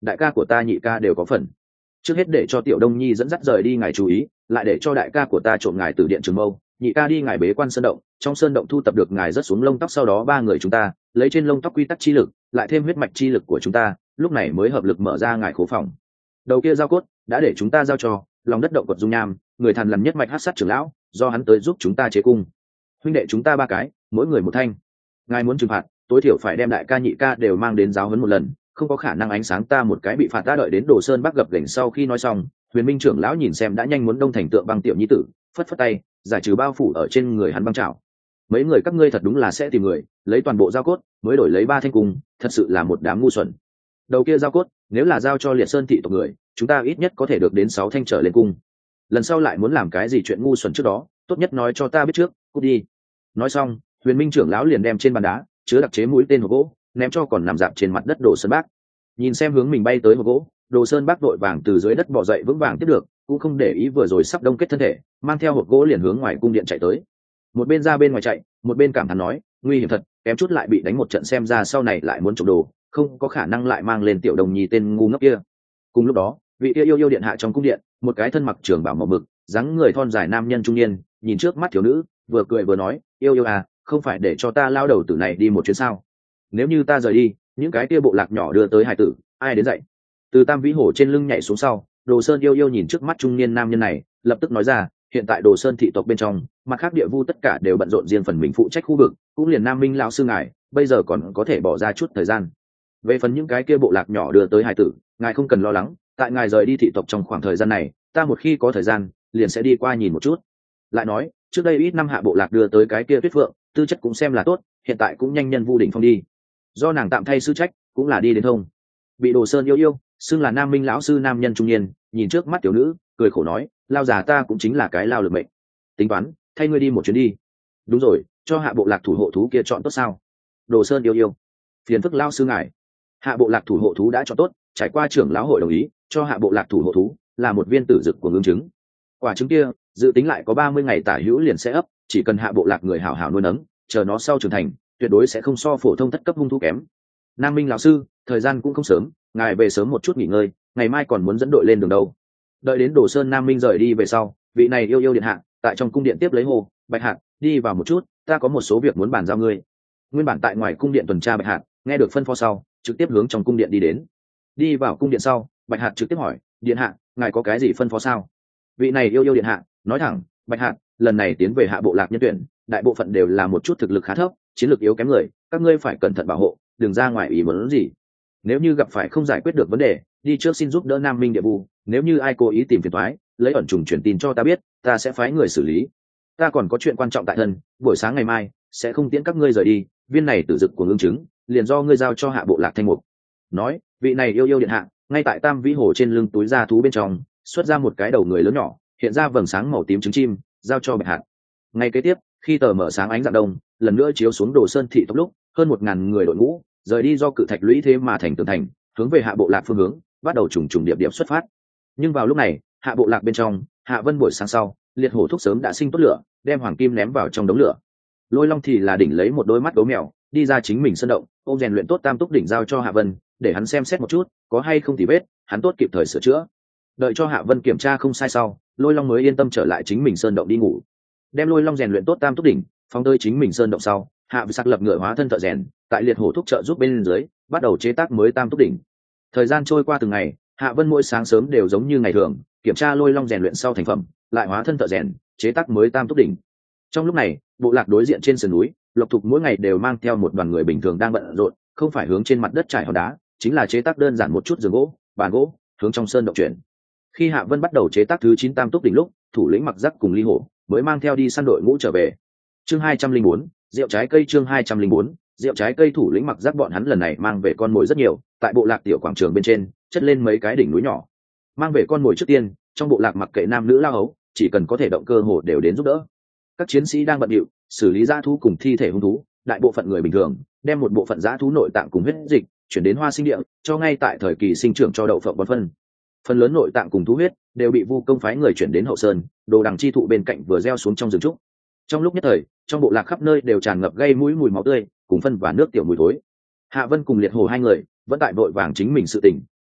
đại ca của ta nhị ca đều có phần. Trước hết để cho tiểu đông nhi dẫn dắt rời đi ngài chú ý, lại để cho đại ca của ta trộm ngài từ điện trường mâu, nhị ca đi ngài bế quan sơn động, trong sơn động thu tập được ngài rớt xuống lông tóc, sau đó ba người chúng ta lấy trên lông tóc quy tắc chi lực, lại thêm huyết mạch chi lực của chúng ta, lúc này mới hợp lực mở ra ngài khố phòng. Đầu kia giao cốt đã để chúng ta giao cho lòng đất động quật dung nham, người thằn lằn nhất mạch hát sát trưởng lão, do hắn tới giúp chúng ta chế cung. Huynh đệ chúng ta ba cái, mỗi người một thanh. Ngài muốn trừng phạt, tối thiểu phải đem đại ca nhị ca đều mang đến giáo huấn một lần, không có khả năng ánh sáng ta một cái bị phạt. Ta đợi đến Đồ Sơn Bắc gập ghềnh sau khi nói xong, Huyền Minh trưởng lão nhìn xem đã nhanh muốn đông thành tượng băng tiểu nhi tử, phất phất tay giải trừ bao phủ ở trên người hắn băng trào. Mấy người các ngươi thật đúng là sẽ tìm người, lấy toàn bộ giao cốt mới đổi lấy 3 thanh cung, thật sự là một đám ngu xuẩn. Đầu kia giao cốt nếu là giao cho Liệt Sơn thị tộc người, chúng ta ít nhất có thể được đến 6 thanh trở lên cung. Lần sau lại muốn làm cái gì chuyện ngu xuẩn trước đó, tốt nhất nói cho ta biết trước, cút đi. Nói xong, Huyền Minh trưởng lão liền đem trên bàn đá chứa đặc chế mũi tên hộp gỗ ném cho còn nằm dạp trên mặt đất Đồ Sơn Bắc. Nhìn xem hướng mình bay tới hộp gỗ, Đồ Sơn Bắc vội vàng từ dưới đất bò dậy vững vàng tiếp được, cũng không để ý vừa rồi sắp đông kết thân thể, mang theo hộp gỗ liền hướng ngoài cung điện chạy tới. Một bên ra bên ngoài chạy, một bên cảm thán nói, nguy hiểm thật, kém chút lại bị đánh một trận, xem ra sau này lại muốn trộm đồ, không có khả năng lại mang lên tiểu đồng nhi tên ngu ngốc kia. Cùng lúc đó, vị yêu điện hạ trong cung điện, một cái thân mặc trường bào màu mực, dáng người thon dài nam nhân trung niên, nhìn trước mắt thiếu nữ, vừa cười vừa nói, yêu à, không phải để cho ta lao đầu tử này đi một chuyến sao? Nếu như ta rời đi, những cái kia bộ lạc nhỏ đưa tới hài tử, ai đến dạy? Từ Tam Vĩ Hổ trên lưng nhảy xuống sau, Đồ Sơn yêu nhìn trước mắt trung niên nam nhân này, lập tức nói ra, hiện tại Đồ Sơn thị tộc bên trong, mặt khác địa vu tất cả đều bận rộn riêng phần mình phụ trách khu vực, cũng liền Nam Minh lão sư ngài, bây giờ còn có thể bỏ ra chút thời gian. Về phần những cái kia bộ lạc nhỏ đưa tới hài tử, ngài không cần lo lắng, tại ngài rời đi thị tộc trong khoảng thời gian này, ta một khi có thời gian, liền sẽ đi qua nhìn một chút. Lại nói, trước đây ít năm hạ bộ lạc đưa tới cái kia Tuyết Phượng, tư chất cũng xem là tốt, hiện tại cũng nhanh nhân vu đỉnh phong đi. Do nàng tạm thay sư trách, cũng là đi đến thông. Bị Đồ Sơn yêu xưng là Nam Minh lão sư nam nhân trung niên, nhìn trước mắt tiểu nữ, cười khổ nói, lao già ta cũng chính là cái lao lực mệnh. Tính toán, thay ngươi đi một chuyến đi. Đúng rồi, cho hạ bộ lạc thủ hộ thú kia chọn tốt sao? Đồ Sơn yêu phiền phức lao sư ngài. Hạ bộ lạc thủ hộ thú đã chọn tốt, trải qua trưởng lão hội đồng ý, cho hạ bộ lạc thủ hộ thú là một viên tử dực của ngưng trứng. Quả trứng kia, dự tính lại có 30 ngày tả hữu liền sẽ ấp, chỉ cần hạ bộ lạc người hảo hảo nuôi nấng, chờ nó sau trưởng thành, tuyệt đối sẽ không so phổ thông thất cấp hung thú kém. Nam Minh lão sư, thời gian cũng không sớm, ngài về sớm một chút nghỉ ngơi, ngày mai còn muốn dẫn đội lên đường đâu. Đợi đến Đồ Sơn Nam Minh rời đi về sau, vị này yêu điện hạ tại trong cung điện tiếp lấy hồ Bạch Hạc, đi vào một chút, ta có một số việc muốn bàn giao ngươi. Nguyên bản tại ngoài cung điện tuần tra Bạch Hạc nghe được phân phó sau, trực tiếp hướng trong cung điện đi đến. Đi vào cung điện sau, Bạch Hạc trực tiếp hỏi, điện hạ, ngài có cái gì phân phó sao? Vị này yêu điện hạ nói thẳng, Bạch Hạc, lần này tiến về hạ bộ lạc nhân tuyển, đại bộ phận đều là một chút thực lực khá thấp, chiến lược yếu kém người, các ngươi phải cẩn thận bảo hộ, đừng ra ngoài ý muốn gì. Nếu như gặp phải không giải quyết được vấn đề, đi trước xin giúp đỡ Nam Minh địa vu, nếu như ai cố ý tìm phiền toái, lấy ẩn trùng truyền tin cho ta biết, ta sẽ phái người xử lý. Ta còn có chuyện quan trọng tại thân, buổi sáng ngày mai sẽ không tiễn các ngươi rời đi, viên này tử dực của ngưng trứng, liền do ngươi giao cho hạ bộ lạc thanh mục. Nói, vị này yêu điện hạ, ngay tại Tam Vĩ Hồ trên lưng túi da thú bên trong, xuất ra một cái đầu người lớn nhỏ, hiện ra vầng sáng màu tím trứng chim, giao cho Bạch Hạc. Ngay kế tiếp, khi tờ mở sáng ánh dạng đông, lần nữa chiếu xuống Đồ Sơn thị tốc lúc, hơn 1000 người đội ngũ rời đi do cự thạch lũy thế mà thành tường thành, hướng về hạ bộ lạc phương hướng, bắt đầu trùng trùng điệp điệp xuất phát. Nhưng vào lúc này, hạ bộ lạc bên trong, Hạ Vân buổi sáng sau, liệt hổ thúc sớm đã sinh tốt lửa, đem hoàng kim ném vào trong đống lửa. Lôi Long thì là đỉnh lấy một đôi mắt gấu mèo, đi ra chính mình sân động, ôm rèn luyện tốt tam túc đỉnh giao cho Hạ Vân, để hắn xem xét một chút, có hay không tì vết, hắn tốt kịp thời sửa chữa. Đợi cho Hạ Vân kiểm tra không sai sau, Lôi Long mới yên tâm trở lại chính mình sơn động đi ngủ. Đem Lôi Long rèn luyện tốt tam túc đỉnh, phóng tới chính mình sơn động sau, Hạ Vân sắc lập ngựa hóa thân thợ rèn, tại liệt hổ thúc trợ giúp bên dưới, bắt đầu chế tác mới tam túc đỉnh. Thời gian trôi qua từng ngày, Hạ Vân mỗi sáng sớm đều giống như ngày thường, kiểm tra Lôi Long rèn luyện sau thành phẩm, lại hóa thân thợ rèn, chế tác mới tam túc đỉnh. Trong lúc này, bộ lạc đối diện trên sườn núi, Lộc Thục mỗi ngày đều mang theo một đoàn người bình thường đang bận rộn, không phải hướng trên mặt đất trải hòn đá, chính là chế tác đơn giản một chút giường gỗ, bàn gỗ, hướng trong sơn động chuyển. Khi Hạ Vân bắt đầu chế tác thứ 9 tam túc đỉnh lúc, thủ lĩnh Mặc Giác cùng Ly Hổ mới mang theo đi săn đội ngũ trở về. Chương 204, rượu trái cây. Chương 204, rượu trái cây. Thủ lĩnh Mặc Giác bọn hắn lần này mang về con mồi rất nhiều, tại bộ lạc tiểu quảng trường bên trên chất lên mấy cái đỉnh núi nhỏ. Mang về con mồi trước tiên, trong bộ lạc mặc kệ nam nữ lao hấu, chỉ cần có thể động cơ hồ đều đến giúp đỡ. Các chiến sĩ đang bận rộn xử lý dã thú cùng thi thể hung thú, đại bộ phận người bình thường đem một bộ phận dã thú nội tạng cùng huyết dịch chuyển đến Hoa Sinh Địa, cho ngay tại thời kỳ sinh trưởng cho đậu phộng bón phân. Phần lớn nội tạng cùng thú huyết đều bị Vu Công phái người chuyển đến Hậu Sơn, đồ đằng chi thụ bên cạnh vừa gieo xuống trong rừng trúc. Trong lúc nhất thời, trong bộ lạc khắp nơi đều tràn ngập gây mũi mùi máu tươi, cùng phân và nước tiểu mùi thối. Hạ Vân cùng Liệt Hổ hai người vẫn tại vội vàng chính mình sự tình,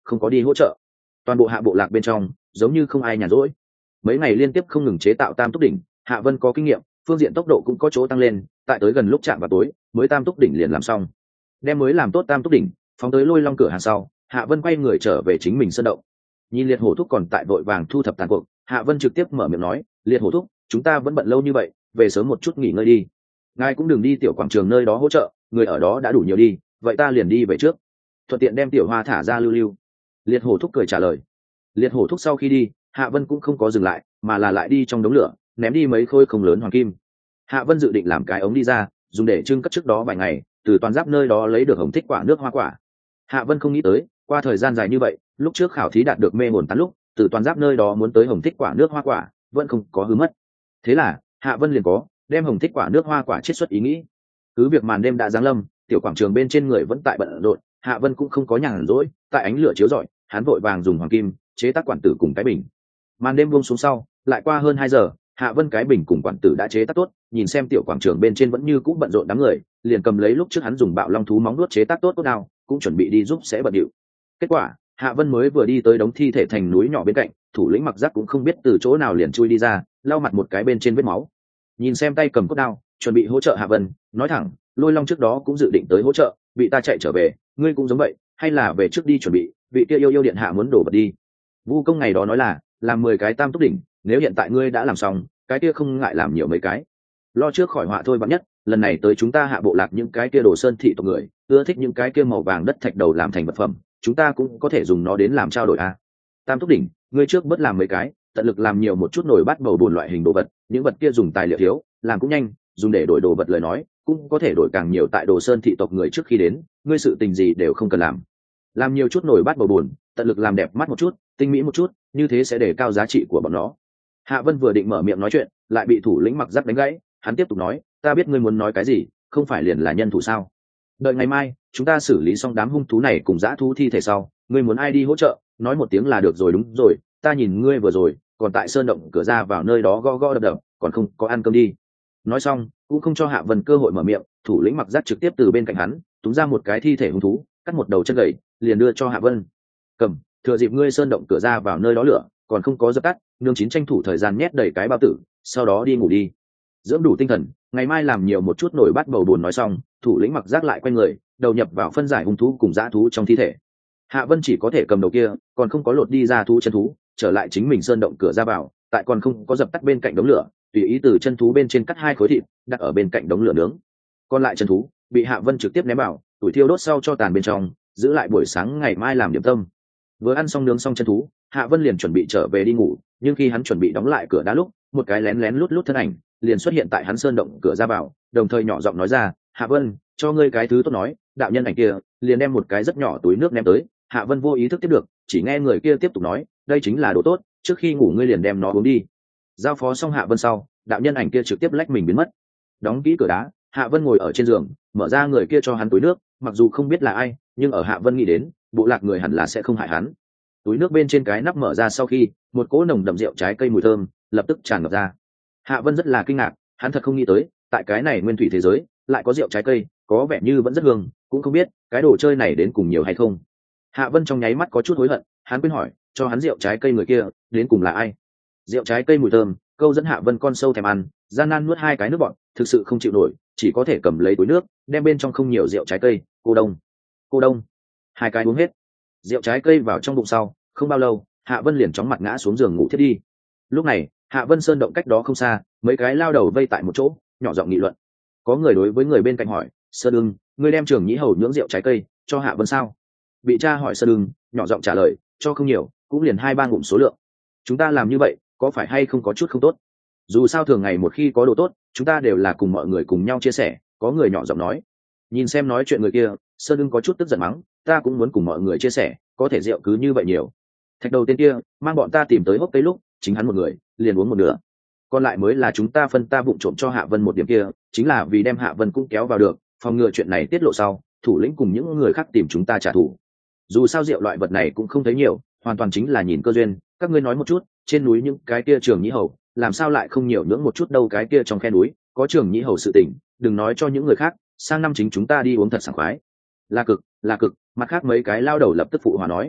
không có đi hỗ trợ. Toàn bộ hạ bộ lạc bên trong giống như không ai nhàn rỗi, mấy ngày liên tiếp không ngừng chế tạo tam túc đỉnh. Hạ Vân có kinh nghiệm, phương diện tốc độ cũng có chỗ tăng lên, tại tới gần lúc chạm vào tối mới tam túc đỉnh liền làm xong. Đem mới làm tốt tam túc đỉnh phóng tới Lôi Long cửa hàng sau, Hạ Vân quay người trở về chính mình sơn động. Nhìn Liệt Hổ thúc còn tại vội vàng thu thập tàn cuộc, Hạ Vân trực tiếp mở miệng nói: Liệt Hổ thúc, chúng ta vẫn bận lâu như vậy, về sớm một chút nghỉ ngơi đi. Ngài cũng đừng đi tiểu quảng trường nơi đó hỗ trợ, người ở đó đã đủ nhiều đi, vậy ta liền đi về trước, thuận tiện đem tiểu hoa thả ra lưu lưu. Liệt Hổ thúc cười trả lời. Liệt Hổ thúc sau khi đi, Hạ Vân cũng không có dừng lại, mà là lại đi trong đống lửa ném đi mấy khối không lớn hoàng kim. Hạ Vân dự định làm cái ống đi ra, dùng để trưng cất trước đó vài ngày từ toàn giáp nơi đó lấy được hồng thích quả nước hoa quả. Hạ Vân không nghĩ tới, qua thời gian dài như vậy, lúc trước khảo thí đạt được mê hồn tán lúc từ toàn giáp nơi đó muốn tới hồng thích quả nước hoa quả vẫn không có hư mất. Thế là Hạ Vân liền có đem hồng thích quả nước hoa quả chiết xuất ý nghĩ. Cứ việc màn đêm đã giáng lâm, tiểu quảng trường bên trên người vẫn tại bận rộn, Hạ Vân cũng không có nhàn rỗi, tại ánh lửa chiếu rọi, hắn vội vàng dùng hoàng kim chế tác quản tử cùng cái bình. Màn đêm buông xuống sau, lại qua hơn 2 giờ, Hạ Vân cái bình cùng quản tử đã chế tác tốt, nhìn xem tiểu quảng trường bên trên vẫn như cũ bận rộn đám người, liền cầm lấy lúc trước hắn dùng bạo long thú móng nuốt chế tác tốt đao, cũng chuẩn bị đi giúp sẽ bận điệu. Kết quả, Hạ Vân mới vừa đi tới đống thi thể thành núi nhỏ bên cạnh, thủ lĩnh Mặc Giác cũng không biết từ chỗ nào liền chui đi ra, lau mặt một cái bên trên vết máu. Nhìn xem tay cầm cốt đao, chuẩn bị hỗ trợ Hạ Vân, nói thẳng, Lôi Long trước đó cũng dự định tới hỗ trợ, bị ta chạy trở về, ngươi cũng giống vậy, hay là về trước đi chuẩn bị, vị kia yêu điện hạ muốn đổ vật đi. Vu công ngày đó nói là làm 10 cái tam túc đỉnh, nếu hiện tại ngươi đã làm xong, cái kia không ngại làm nhiều mấy cái. Lo trước khỏi họa thôi bạn nhất, lần này tới chúng ta hạ bộ lạc những cái kia đồ sơn thị tộc người, ưa thích những cái kia màu vàng đất thạch đầu làm thành vật phẩm, chúng ta cũng có thể dùng nó đến làm trao đổi a. Tam túc đỉnh, ngươi trước bớt làm mấy cái, tận lực làm nhiều một chút nồi bát bầu bùn loại hình đồ vật, những vật kia dùng tài liệu thiếu, làm cũng nhanh, dùng để đổi đồ vật lời nói, cũng có thể đổi càng nhiều tại đồ sơn thị tộc người trước khi đến, ngươi sự tình gì đều không cần làm nhiều chút nồi bát bầu bùn, tận lực làm đẹp mắt một chút, tinh mỹ một chút, như thế sẽ để cao giá trị của bọn nó. Hạ Vân vừa định mở miệng nói chuyện, lại bị thủ lĩnh Mặc Giác đánh gãy, hắn tiếp tục nói, ta biết ngươi muốn nói cái gì, không phải liền là nhân thủ sao? Đợi ngày mai, chúng ta xử lý xong đám hung thú này cùng dã thú thi thể sau, ngươi muốn ai đi hỗ trợ, nói một tiếng là được rồi. Đúng rồi, ta nhìn ngươi vừa rồi, còn tại sơn động cửa ra vào nơi đó gõ gõ đập đập, còn không có ăn cơm đi. Nói xong, cũng không cho Hạ Vân cơ hội mở miệng, thủ lĩnh Mặc Giác trực tiếp từ bên cạnh hắn, túm ra một cái thi thể hung thú, cắt một đầu chân gãy, liền đưa cho Hạ Vân. Cầm, thừa dịp ngươi sơn động cửa ra vào nơi đó lửa còn không có dập tắt, nương chín tranh thủ thời gian nhét đầy cái bao tử, sau đó đi ngủ đi, dưỡng đủ tinh thần, ngày mai làm nhiều một chút nổi bát bầu buồn. Nói xong, thủ lĩnh Mặc Giác lại quay người đầu nhập vào phân giải hung thú cùng dã thú trong thi thể. Hạ Vân chỉ có thể cầm đầu kia còn không có lột đi ra thú chân thú, trở lại chính mình sơn động cửa ra vào, tại còn không có dập tắt bên cạnh đống lửa, tùy ý từ chân thú bên trên cắt 2 khối thịt đặt ở bên cạnh đống lửa nướng. Còn lại chân thú bị Hạ Vân trực tiếp ném vào tuổi thiêu đốt sau cho tàn bên trong, giữ lại buổi sáng ngày mai làm điểm tâm. Vừa ăn xong nướng xong chân thú, Hạ Vân liền chuẩn bị trở về đi ngủ, nhưng khi hắn chuẩn bị đóng lại cửa đá lúc, một cái lén lén lút lút thân ảnh liền xuất hiện tại hắn sơn động cửa ra vào, đồng thời nhỏ giọng nói ra, Hạ Vân, cho ngươi cái thứ tốt nói. Đạo nhân ảnh kia liền đem một cái rất nhỏ túi nước ném tới, Hạ Vân vô ý thức tiếp được, chỉ nghe người kia tiếp tục nói, đây chính là đồ tốt, trước khi ngủ ngươi liền đem nó uống đi. Giao phó xong Hạ Vân sau, đạo nhân ảnh kia trực tiếp lách mình biến mất. Đóng kỹ cửa đá, Hạ Vân ngồi ở trên giường, mở ra người kia cho hắn túi nước, mặc dù không biết là ai, nhưng ở Hạ Vân nghĩ đến, bộ lạc người hẳn là sẽ không hại hắn. Túi nước bên trên cái nắp mở ra sau khi, một cỗ nồng đậm rượu trái cây mùi thơm lập tức tràn ngập ra. Hạ Vân rất là kinh ngạc, hắn thật không nghĩ tới, tại cái này nguyên thủy thế giới lại có rượu trái cây, có vẻ như vẫn rất hương, cũng không biết cái đồ chơi này đến cùng nhiều hay không. Hạ Vân trong nháy mắt có chút hối hận, hắn quên hỏi, cho hắn rượu trái cây người kia đến cùng là ai. Rượu trái cây mùi thơm câu dẫn Hạ Vân con sâu thèm ăn, gian nan nuốt 2 cái nước bọt, thực sự không chịu nổi, chỉ có thể cầm lấy túi nước, đem bên trong không nhiều rượu trái cây, cô đông 2 cái uống hết. Rượu trái cây vào trong bụng sau, không bao lâu, Hạ Vân liền chóng mặt ngã xuống giường ngủ thiết đi. Lúc này, Hạ Vân sơn động cách đó không xa, mấy cái lao đầu vây tại một chỗ, nhỏ giọng nghị luận. Có người đối với người bên cạnh hỏi, Sơn Ưng, ngươi đem Trường Nhĩ Hầu nhưỡng rượu trái cây cho Hạ Vân sao? Bị cha hỏi Sơn Ưng, nhỏ giọng trả lời, cho không nhiều, cũng liền 2-3 ngụm số lượng. Chúng ta làm như vậy, có phải hay không có chút không tốt? Dù sao thường ngày một khi có đồ tốt, chúng ta đều là cùng mọi người cùng nhau chia sẻ. Có người nhỏ giọng nói. Nhìn xem nói chuyện người kia, Sơn Ưng có chút tức giận mắng, ta cũng muốn cùng mọi người chia sẻ, có thể rượu cứ như vậy nhiều. Thạch đầu tên kia mang bọn ta tìm tới hốc cây lúc, chính hắn một người liền uống một nửa, còn lại mới là chúng ta phân ta vụng trộm cho Hạ Vân một điểm kia, chính là vì đem Hạ Vân cũng kéo vào được, phòng ngừa chuyện này tiết lộ sau thủ lĩnh cùng những người khác tìm chúng ta trả thù. Dù sao rượu loại vật này cũng không thấy nhiều, hoàn toàn chính là nhìn cơ duyên. Các ngươi nói một chút, trên núi những cái kia Trường Nhĩ Hầu làm sao lại không nhiều nhưỡng một chút đâu? Cái kia trong khe núi có Trường Nhĩ Hầu sự tình, đừng nói cho những người khác, sang năm chính chúng ta đi uống thật sảng khoái. Là cực, mặt khác mấy cái lao đầu lập tức phụ hòa nói.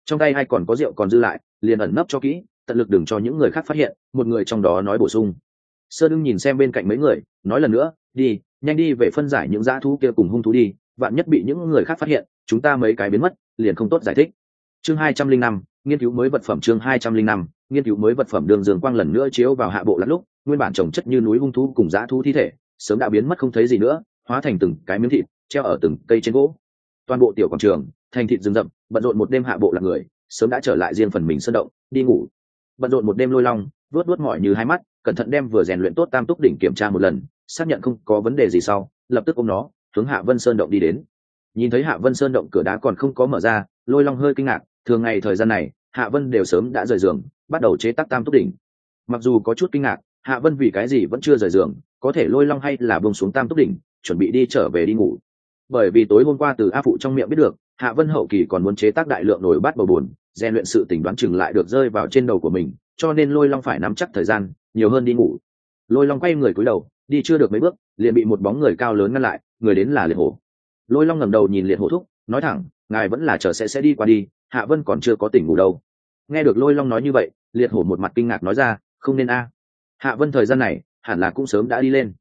trong tay ai còn có rượu còn dư lại liền ẩn nấp cho kỹ, tận lực đừng cho những người khác phát hiện. Một người trong đó nói bổ sung. Sơn ưng nhìn xem bên cạnh mấy người, nói lần nữa, đi, nhanh đi về phân giải những dã thú kia cùng hung thú đi, vạn nhất bị những người khác phát hiện chúng ta mấy cái biến mất liền không tốt giải thích. Chương 205, nghiên cứu mới vật phẩm. Chương 205, nghiên cứu mới vật phẩm. Đường dương quang lần nữa chiếu vào hạ bộ lát lúc, nguyên bản trồng chất như núi hung thú cùng dã thú thi thể sớm đã biến mất không thấy gì nữa, hóa thành từng cái miếng thịt treo ở từng cây trên gỗ. Toàn bộ tiểu quảng trường thành thịt rừng rậm, bận rộn một đêm hạ bộ lạc người sớm đã trở lại riêng phần mình sơn động đi ngủ. Bận rộn một đêm Lôi Long vuốt mỏi như hai mắt, cẩn thận đem vừa rèn luyện tốt tam túc đỉnh kiểm tra một lần, xác nhận không có vấn đề gì sau, lập tức ôm nó hướng Hạ Vân Sơn động đi đến. Nhìn thấy Hạ Vân Sơn động cửa đá còn không có mở ra, Lôi Long hơi kinh ngạc. Thường ngày thời gian này Hạ Vân đều sớm đã rời giường bắt đầu chế tác tam túc đỉnh. Mặc dù có chút kinh ngạc Hạ Vân vì cái gì vẫn chưa rời giường, có thể Lôi Long hay là buông xuống tam túc đỉnh, chuẩn bị đi trở về đi ngủ. Bởi vì tối hôm qua từ A phụ trong miệng biết được Hạ Vân hậu kỳ còn muốn chế tác đại lượng nồi bát bầu bùn, rèn luyện sự tỉnh đoán chừng lại được rơi vào trên đầu của mình, cho nên Lôi Long phải nắm chắc thời gian nhiều hơn đi ngủ. Lôi Long quay người cúi đầu đi chưa được mấy bước liền bị một bóng người cao lớn ngăn lại. Người đến là Liệt Hổ. Lôi Long ngẩng đầu nhìn Liệt Hổ thúc, nói thẳng, ngài vẫn là chờ sẽ đi qua đi, Hạ Vân còn chưa có tỉnh ngủ đâu. Nghe được Lôi Long nói như vậy, Liệt Hổ một mặt kinh ngạc nói ra, không nên a. Hạ Vân thời gian này hẳn là cũng sớm đã đi lên.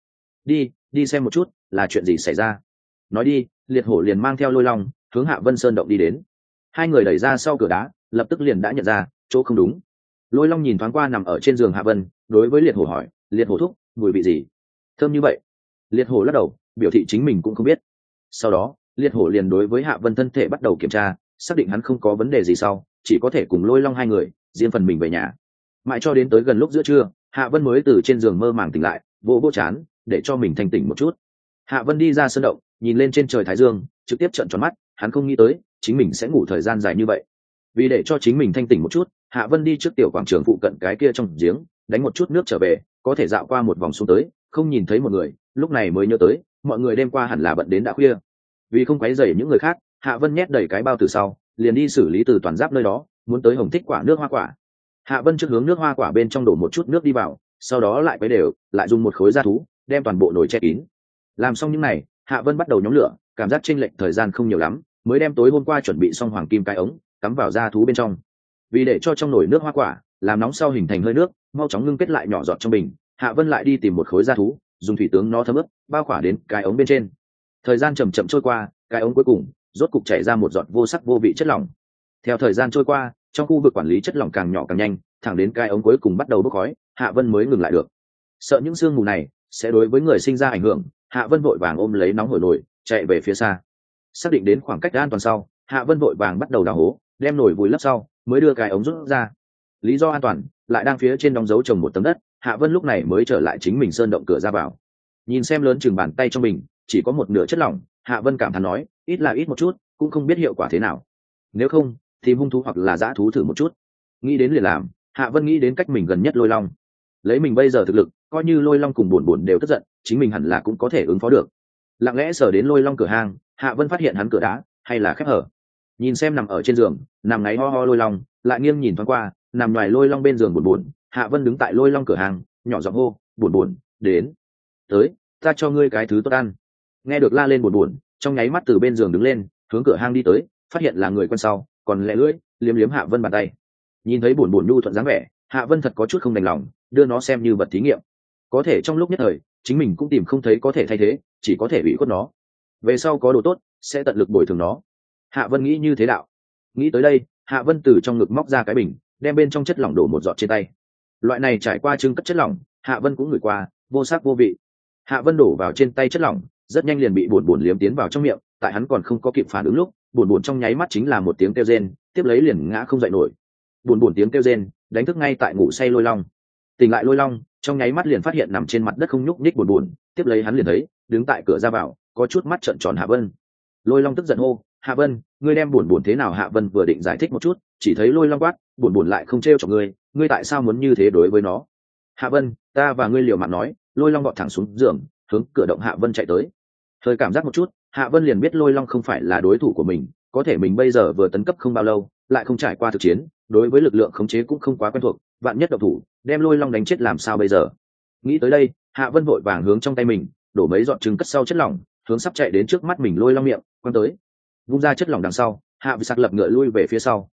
Đi xem một chút là chuyện gì xảy ra. Nói đi, Liệt Hổ liền mang theo Lôi Long hướng Hạ Vân Sơn động đi đến. Hai người đẩy ra sau cửa đá, lập tức liền đã nhận ra chỗ không đúng. Lôi Long nhìn thoáng qua nằm ở trên giường Hạ Vân, đối với Liệt Hổ hỏi, Liệt Hổ thúc, mùi vị gì thơm như vậy? Liệt Hổ lắc đầu biểu thị chính mình cũng không biết. Sau đó Liệt Hổ liền đối với Hạ Vân thân thể bắt đầu kiểm tra, xác định hắn không có vấn đề gì sau, chỉ có thể cùng Lôi Long hai người riêng phần mình về nhà. Mãi cho đến tới gần lúc giữa trưa, Hạ Vân mới từ trên giường mơ màng tỉnh lại, vỗ chán để cho mình thanh tỉnh một chút. Hạ Vân đi ra sân động, nhìn lên trên trời thái dương, trực tiếp trợn tròn mắt. Hắn không nghĩ tới chính mình sẽ ngủ thời gian dài như vậy. Vì để cho chính mình thanh tỉnh một chút, Hạ Vân đi trước tiểu quảng trường phụ cận cái kia trong giếng đánh một chút nước trở về, có thể dạo qua một vòng xuống tới không nhìn thấy một người, lúc này mới nhớ tới mọi người đêm qua hẳn là bận đến đã khuya. Vì không quấy rầy những người khác, Hạ Vân nhét đầy cái bao từ sau liền đi xử lý từ toàn giáp nơi đó, muốn tới Hồng Thích quả nước hoa quả. Hạ Vân trước hướng nước hoa quả bên trong đổ một chút nước đi vào, sau đó lại quấy đều, lại dùng một khối da thú đem toàn bộ nồi che kín. Làm xong những này, Hạ Vân bắt đầu nhóm lửa, cảm giác chênh lệch thời gian không nhiều lắm, mới đem tối hôm qua chuẩn bị xong hoàng kim cái ống cắm vào da thú bên trong. Vì để cho trong nồi nước hoa quả làm nóng sau hình thành hơi nước, mau chóng ngưng kết lại nhỏ giọt trong bình, Hạ Vân lại đi tìm một khối da thú, dùng thủy tướng nó thấm ướp, bao khỏa đến cái ống bên trên. Thời gian chậm chậm trôi qua, cái ống cuối cùng rốt cục chảy ra một giọt vô sắc vô vị chất lỏng. Theo thời gian trôi qua, trong khu vực quản lý chất lỏng càng nhỏ càng nhanh, thẳng đến cái ống cuối cùng bắt đầu bốc khói, Hạ Vân mới ngừng lại được. Sợ những sương mù này sẽ đối với người sinh ra ảnh hưởng, Hạ Vân vội vàng ôm lấy nóng hổi nồi chạy về phía xa. Xác định đến khoảng cách an toàn sau, Hạ Vân vội vàng bắt đầu đào hố, đem nồi vùi lấp sau mới đưa cái ống rút ra. Lý do an toàn lại đang phía trên đóng dấu trồng một tấm đất, Hạ Vân lúc này mới trở lại chính mình sơn động cửa ra vào. Nhìn xem lớn chừng bàn tay trong mình chỉ có một nửa chất lỏng, Hạ Vân cảm thán nói, ít là ít một chút, cũng không biết hiệu quả thế nào. Nếu không thì hung thú hoặc là dã thú thử một chút. Nghĩ đến liền làm, Hạ Vân nghĩ đến cách mình gần nhất Lôi Long. Lấy mình bây giờ thực lực, coi như Lôi Long cùng buồn đều tức giận, chính mình hẳn là cũng có thể ứng phó được. Lặng lẽ sờ đến Lôi Long cửa hang, Hạ Vân phát hiện hắn cửa đá hay là khép hở. Nhìn xem nằm ở trên giường nằm ngáy ho ho Lôi Long, lại nghiêng nhìn thoáng qua nằm ngoài Lôi Long bên giường buồn, Hạ Vân đứng tại Lôi Long cửa hang, nhỏ giọng hô, buồn đến tới, ta cho ngươi cái thứ tốt ăn. Nghe được la lên buồn, trong nháy mắt từ bên giường đứng lên hướng cửa hang đi tới, phát hiện là người quen sau còn lẹ lưỡi liếm liếm Hạ Vân bàn tay. Nhìn thấy buồn nhu thuận dáng vẻ, Hạ Vân thật có chút không đành lòng đưa nó xem như vật thí nghiệm, có thể trong lúc nhất thời chính mình cũng tìm không thấy có thể thay thế, chỉ có thể bị khuất nó, về sau có đồ tốt sẽ tận lực bồi thường nó. Hạ Vân nghĩ như thế đạo. Nghĩ tới đây, Hạ Vân từ trong ngực móc ra cái bình, đem bên trong chất lỏng đổ một giọt trên tay. Loại này trải qua trưng cất chất lỏng, Hạ Vân cũng ngửi qua, vô sắc vô vị. Hạ Vân đổ vào trên tay chất lỏng, rất nhanh liền bị buồn liếm tiến vào trong miệng, tại hắn còn không có kịp phản ứng lúc, buồn trong nháy mắt chính là một tiếng kêu rên, tiếp lấy liền ngã không dậy nổi. Buồn tiếng kêu rên đánh thức ngay tại ngủ say Lôi Long. Tỉnh lại Lôi Long, trong nháy mắt liền phát hiện nằm trên mặt đất không nhúc nhích buồn, tiếp lấy hắn liền thấy đứng tại cửa ra vào, có chút mắt trợn tròn Hạ Vân. Lôi Long tức giận hô, Hạ Vân, ngươi đem buồn thế nào? Hạ Vân vừa định giải thích một chút, chỉ thấy Lôi Long quát, buồn lại không trêu chọc ngươi tại sao muốn như thế đối với nó? Hạ Vân, ta và ngươi liều mạng nói. Lôi Long gọt thẳng xuống giường, hướng cửa động Hạ Vân chạy tới. Hơi cảm giác một chút, Hạ Vân liền biết Lôi Long không phải là đối thủ của mình, có thể mình bây giờ vừa tấn cấp không bao lâu, lại không trải qua thực chiến, đối với lực lượng khống chế cũng không quá quen thuộc, vạn nhất độc thủ đem Lôi Long đánh chết làm sao bây giờ? Nghĩ tới đây, Hạ Vân vội vàng hướng trong tay mình đổ mấy giọt trứng cất sau chất lỏng, hướng sắp chạy đến trước mắt mình Lôi Long miệng quăng tới. Vung ra chất lỏng đằng sau, Hạ Vân sặc lập ngựa lui về phía sau,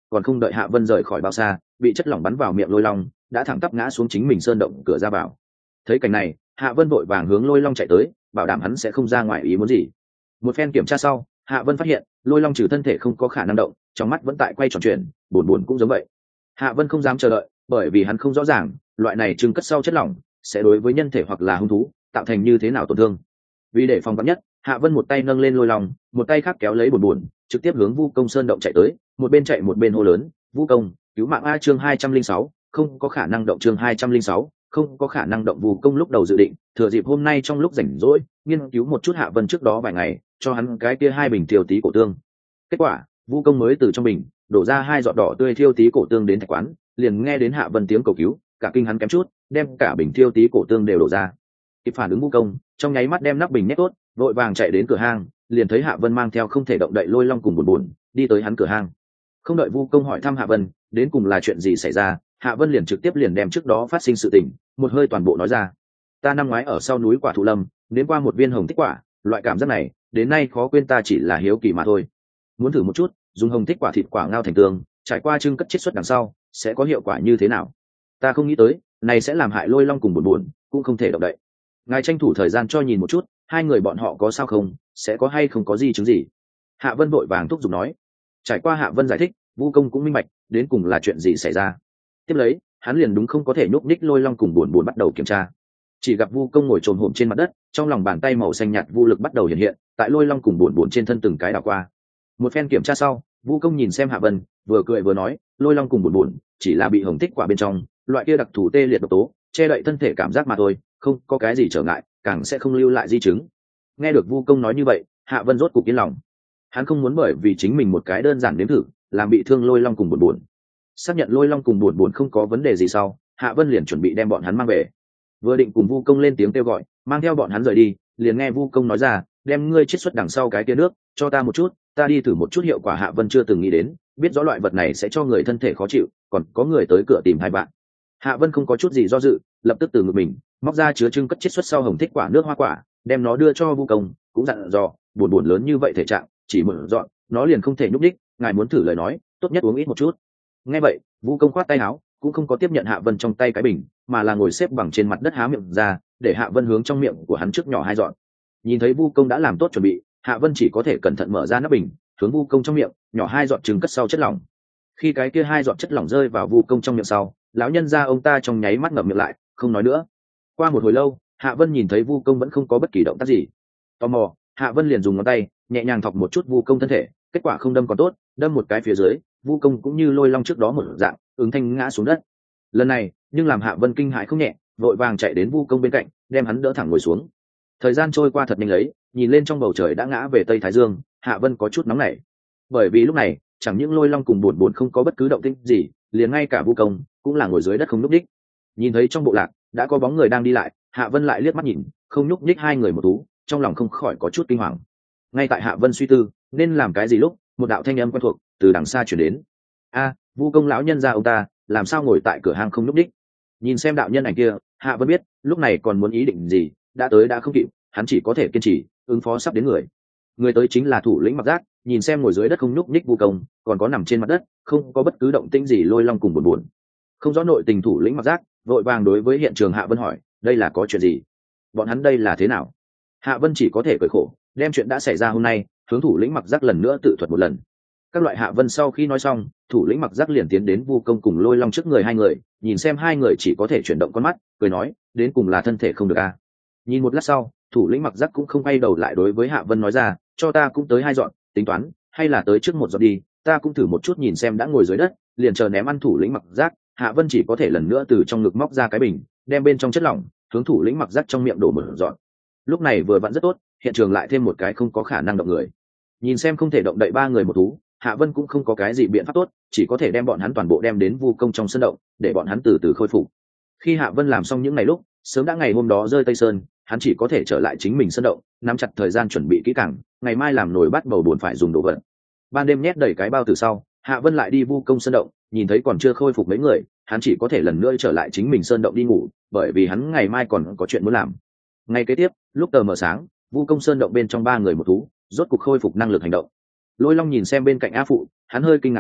còn không đợi hạ vân rời khỏi bao xa, bị chất lỏng bắn vào miệng lôi long đã thẳng tắp ngã xuống chính mình sơn động cửa ra vào. Thấy cảnh này, hạ vân vội vàng hướng lôi long chạy tới, bảo đảm hắn sẽ không ra ngoài ý muốn gì. Một phen kiểm tra sau, hạ vân phát hiện lôi long trừ thân thể không có khả năng động, trong mắt vẫn tại quay tròn chuyện, buồn buồn cũng giống vậy. Hạ vân không dám chờ đợi, bởi vì hắn không rõ ràng loại này trưng cất sau chất lỏng sẽ đối với nhân thể hoặc là hung thú tạo thành như thế nào tổn thương. Vì để phòng vắn nhất, hạ vân một tay nâng lên lôi long, một tay khác kéo lấy buồn buồn, trực tiếp hướng vu công sơn động chạy tới, một bên chạy một bên hô lớn: vu công, cứu mạng a! Chương 206, không có khả năng động. Chương 206, không có khả năng động. Vu công lúc đầu dự định thừa dịp hôm nay trong lúc rảnh rỗi nghiên cứu một chút hạ vân trước đó vài ngày cho hắn cái kia 2 bình thiêu tí cổ tương. Kết quả vu công mới từ trong bình đổ ra 2 giọt đỏ tươi thiêu tí cổ tương đến thạch quán, liền nghe đến hạ vân tiếng cầu cứu, cả kinh hắn kém chút đem cả bình thiêu tí cổ tương đều đổ ra. Kịp phản ứng vu công trong nháy mắt đem nắp bình nhét tốt, vội vàng chạy đến cửa hang, liền thấy hạ vân mang theo không thể động đậy lôi long cùng buồn buồn đi tới hắn cửa hang. Không đợi vu công hỏi thăm hạ vân đến cùng là chuyện gì xảy ra, hạ vân liền trực tiếp đem trước đó phát sinh sự tình một hơi toàn bộ nói ra. Ta năm ngoái ở sau núi quả thụ lâm đến qua một viên hồng tích quả, loại cảm giác này đến nay khó quên, ta chỉ là hiếu kỳ mà thôi, muốn thử một chút dùng hồng tích quả thịt quả ngao thành tương, trải qua trưng cất chiết xuất đằng sau sẽ có hiệu quả như thế nào. Ta không nghĩ tới này sẽ làm hại lôi long cùng buồn buồn cũng không thể động đậy. Ngài tranh thủ thời gian cho nhìn một chút 2 người bọn họ có sao không, sẽ có hay không có gì chứng gì. Hạ vân vội vàng thúc giục nói. Trải qua hạ vân giải thích, vu công cũng minh bạch đến cùng là chuyện gì xảy ra. Tiếp lấy hắn liền đúng không có thể nhúc nhích lôi long cùng buồn buồn bắt đầu kiểm tra. Chỉ gặp vu công ngồi trồm hổm trên mặt đất, trong lòng bàn tay màu xanh nhạt vô lực bắt đầu hiện hiện tại lôi long cùng buồn buồn trên thân từng cái đảo qua. Một phen kiểm tra sau, vu công nhìn xem hạ vân vừa cười vừa nói, lôi long cùng buồn buồn chỉ là bị hồng tích quả bên trong loại kia đặc thù tê liệt độc tố che đậy thân thể cảm giác mà thôi, không có cái gì trở ngại, càng sẽ không lưu lại di chứng. Nghe được vu công nói như vậy, hạ vân rốt cục yên lòng. Hắn không muốn bởi vì chính mình một cái đơn giản nếm thử làm bị thương lôi long cùng buồn buồn. Xác nhận lôi long cùng buồn buồn không có vấn đề gì sau, hạ vân liền chuẩn bị đem bọn hắn mang về. Vừa định cùng vu công lên tiếng kêu gọi mang theo bọn hắn rời đi, liền nghe vu công nói ra, đem ngươi chiết xuất đằng sau cái kia nước cho ta một chút, ta đi thử một chút hiệu quả. Hạ vân chưa từng nghĩ đến biết rõ loại vật này sẽ cho người thân thể khó chịu, còn có người tới cửa tìm hai bạn. Hạ vân không có chút gì do dự, lập tức từ ngực mình móc ra chứa trưng cất chiết xuất sau hồng tích quả nước hoa quả, đem nó đưa cho vu công, cũng dặn dò buồn buồn lớn như vậy thể trạng chỉ một dọn nó liền không thể nhúc đích, ngài muốn thử lời nói tốt nhất uống ít một chút. Nghe vậy vu công khoát tay áo, cũng không có tiếp nhận hạ vân trong tay cái bình, mà là ngồi xếp bằng trên mặt đất há miệng ra để hạ vân hướng trong miệng của hắn trước nhỏ 2 dọn. Nhìn thấy vu công đã làm tốt chuẩn bị, hạ vân chỉ có thể cẩn thận mở ra nắp bình, hướng vu công trong miệng nhỏ 2 giọt trứng cất sau chất lỏng. Khi cái kia 2 giọt chất lỏng rơi vào vu công trong miệng sau, lão nhân gia ông ta trong nháy mắt ngậm miệng lại không nói nữa. Qua một hồi lâu, hạ vân nhìn thấy vu công vẫn không có bất kỳ động tác gì. Tò mò, hạ vân liền dùng ngón tay nhẹ nhàng thọc một chút vu công thân thể, kết quả không đâm còn tốt, đâm một cái phía dưới, vu công cũng như lôi long trước đó một dạng ứng thanh ngã xuống đất. Lần này nhưng làm hạ vân kinh hãi không nhẹ, vội vàng chạy đến vu công bên cạnh đem hắn đỡ thẳng ngồi xuống. Thời gian trôi qua thật nhanh lấy, nhìn lên trong bầu trời đã ngã về tây thái dương, hạ vân có chút nóng nảy, bởi vì lúc này chẳng những lôi long cùng buồn buồn không có bất cứ động tĩnh gì, liền ngay cả vu công cũng là ngồi dưới đất không nhúc nhích. Nhìn thấy trong bộ lạc đã có bóng người đang đi lại, hạ vân lại liếc mắt nhìn không nhúc nhích 2 người một thú, trong lòng không khỏi có chút kinh hoàng. Ngay tại hạ vân suy tư nên làm cái gì lúc, một đạo thanh âm quen thuộc từ đằng xa chuyển đến. A, vu công lão nhân gia ông ta làm sao ngồi tại cửa hang không nhúc nhích. Nhìn xem đạo nhân ảnh kia, hạ vân biết lúc này còn muốn ý định gì đã tới đã không kịp, hắn chỉ có thể kiên trì ứng phó sắp đến người tới chính là thủ lĩnh Mặc Giác. Nhìn xem ngồi dưới đất không nhúc nhích vu công, còn có nằm trên mặt đất không có bất cứ động tĩnh gì lôi long cùng buồn buồn, không rõ nội tình thủ lĩnh Mặc Giác vội vàng đối với hiện trường hạ vân hỏi, đây là có chuyện gì, bọn hắn đây là thế nào. Hạ vân chỉ có thể cười khổ đem chuyện đã xảy ra hôm nay hướng thủ lĩnh Mặc Giác lần nữa tự thuật một lần. Các loại hạ vân sau khi nói xong, thủ lĩnh Mặc Giác liền tiến đến vu công cùng lôi long trước người 2 người, nhìn xem 2 người chỉ có thể chuyển động con mắt, cười nói, đến cùng là thân thể không được a. Nhìn một lát sau, thủ lĩnh Mặc Giác cũng không quay đầu lại đối với hạ vân nói ra, cho ta cũng tới 2 dọn, tính toán hay là tới trước 1 dọn đi, ta cũng thử một chút. Nhìn xem đã ngồi dưới đất liền chờ ném ăn thủ lĩnh Mặc Giác, hạ vân chỉ có thể lần nữa từ trong ngực móc ra cái bình, đem bên trong chất lỏng hướng thủ lĩnh Mặc Giác trong miệng đổ 1 dọn. Lúc này vừa vặn rất tốt, hiện trường lại thêm một cái không có khả năng động người. Nhìn xem không thể động đậy 3 người một thú, hạ vân cũng không có cái gì biện pháp tốt, chỉ có thể đem bọn hắn toàn bộ đem đến vu công trong sân động để bọn hắn từ từ khôi phục. Khi hạ vân làm xong những ngày lúc sớm đã ngày hôm đó rơi tây sơn, hắn chỉ có thể trở lại chính mình sân động, nắm chặt thời gian chuẩn bị kỹ càng, ngày mai làm nồi bát bầu buồn phải dùng đồ vật. Ban đêm nhét đầy cái bao từ sau, hạ vân lại đi vu công sân động, nhìn thấy còn chưa khôi phục mấy người, hắn chỉ có thể lần nữa trở lại chính mình sơn động đi ngủ, bởi vì hắn ngày mai còn có chuyện muốn làm. Ngày kế tiếp lúc tờ mờ sáng, vu công sơn động bên trong 3 người một thú rốt cục khôi phục năng lực hành động. Lôi long nhìn xem bên cạnh a phụ, hắn hơi kinh ngạc hỏi,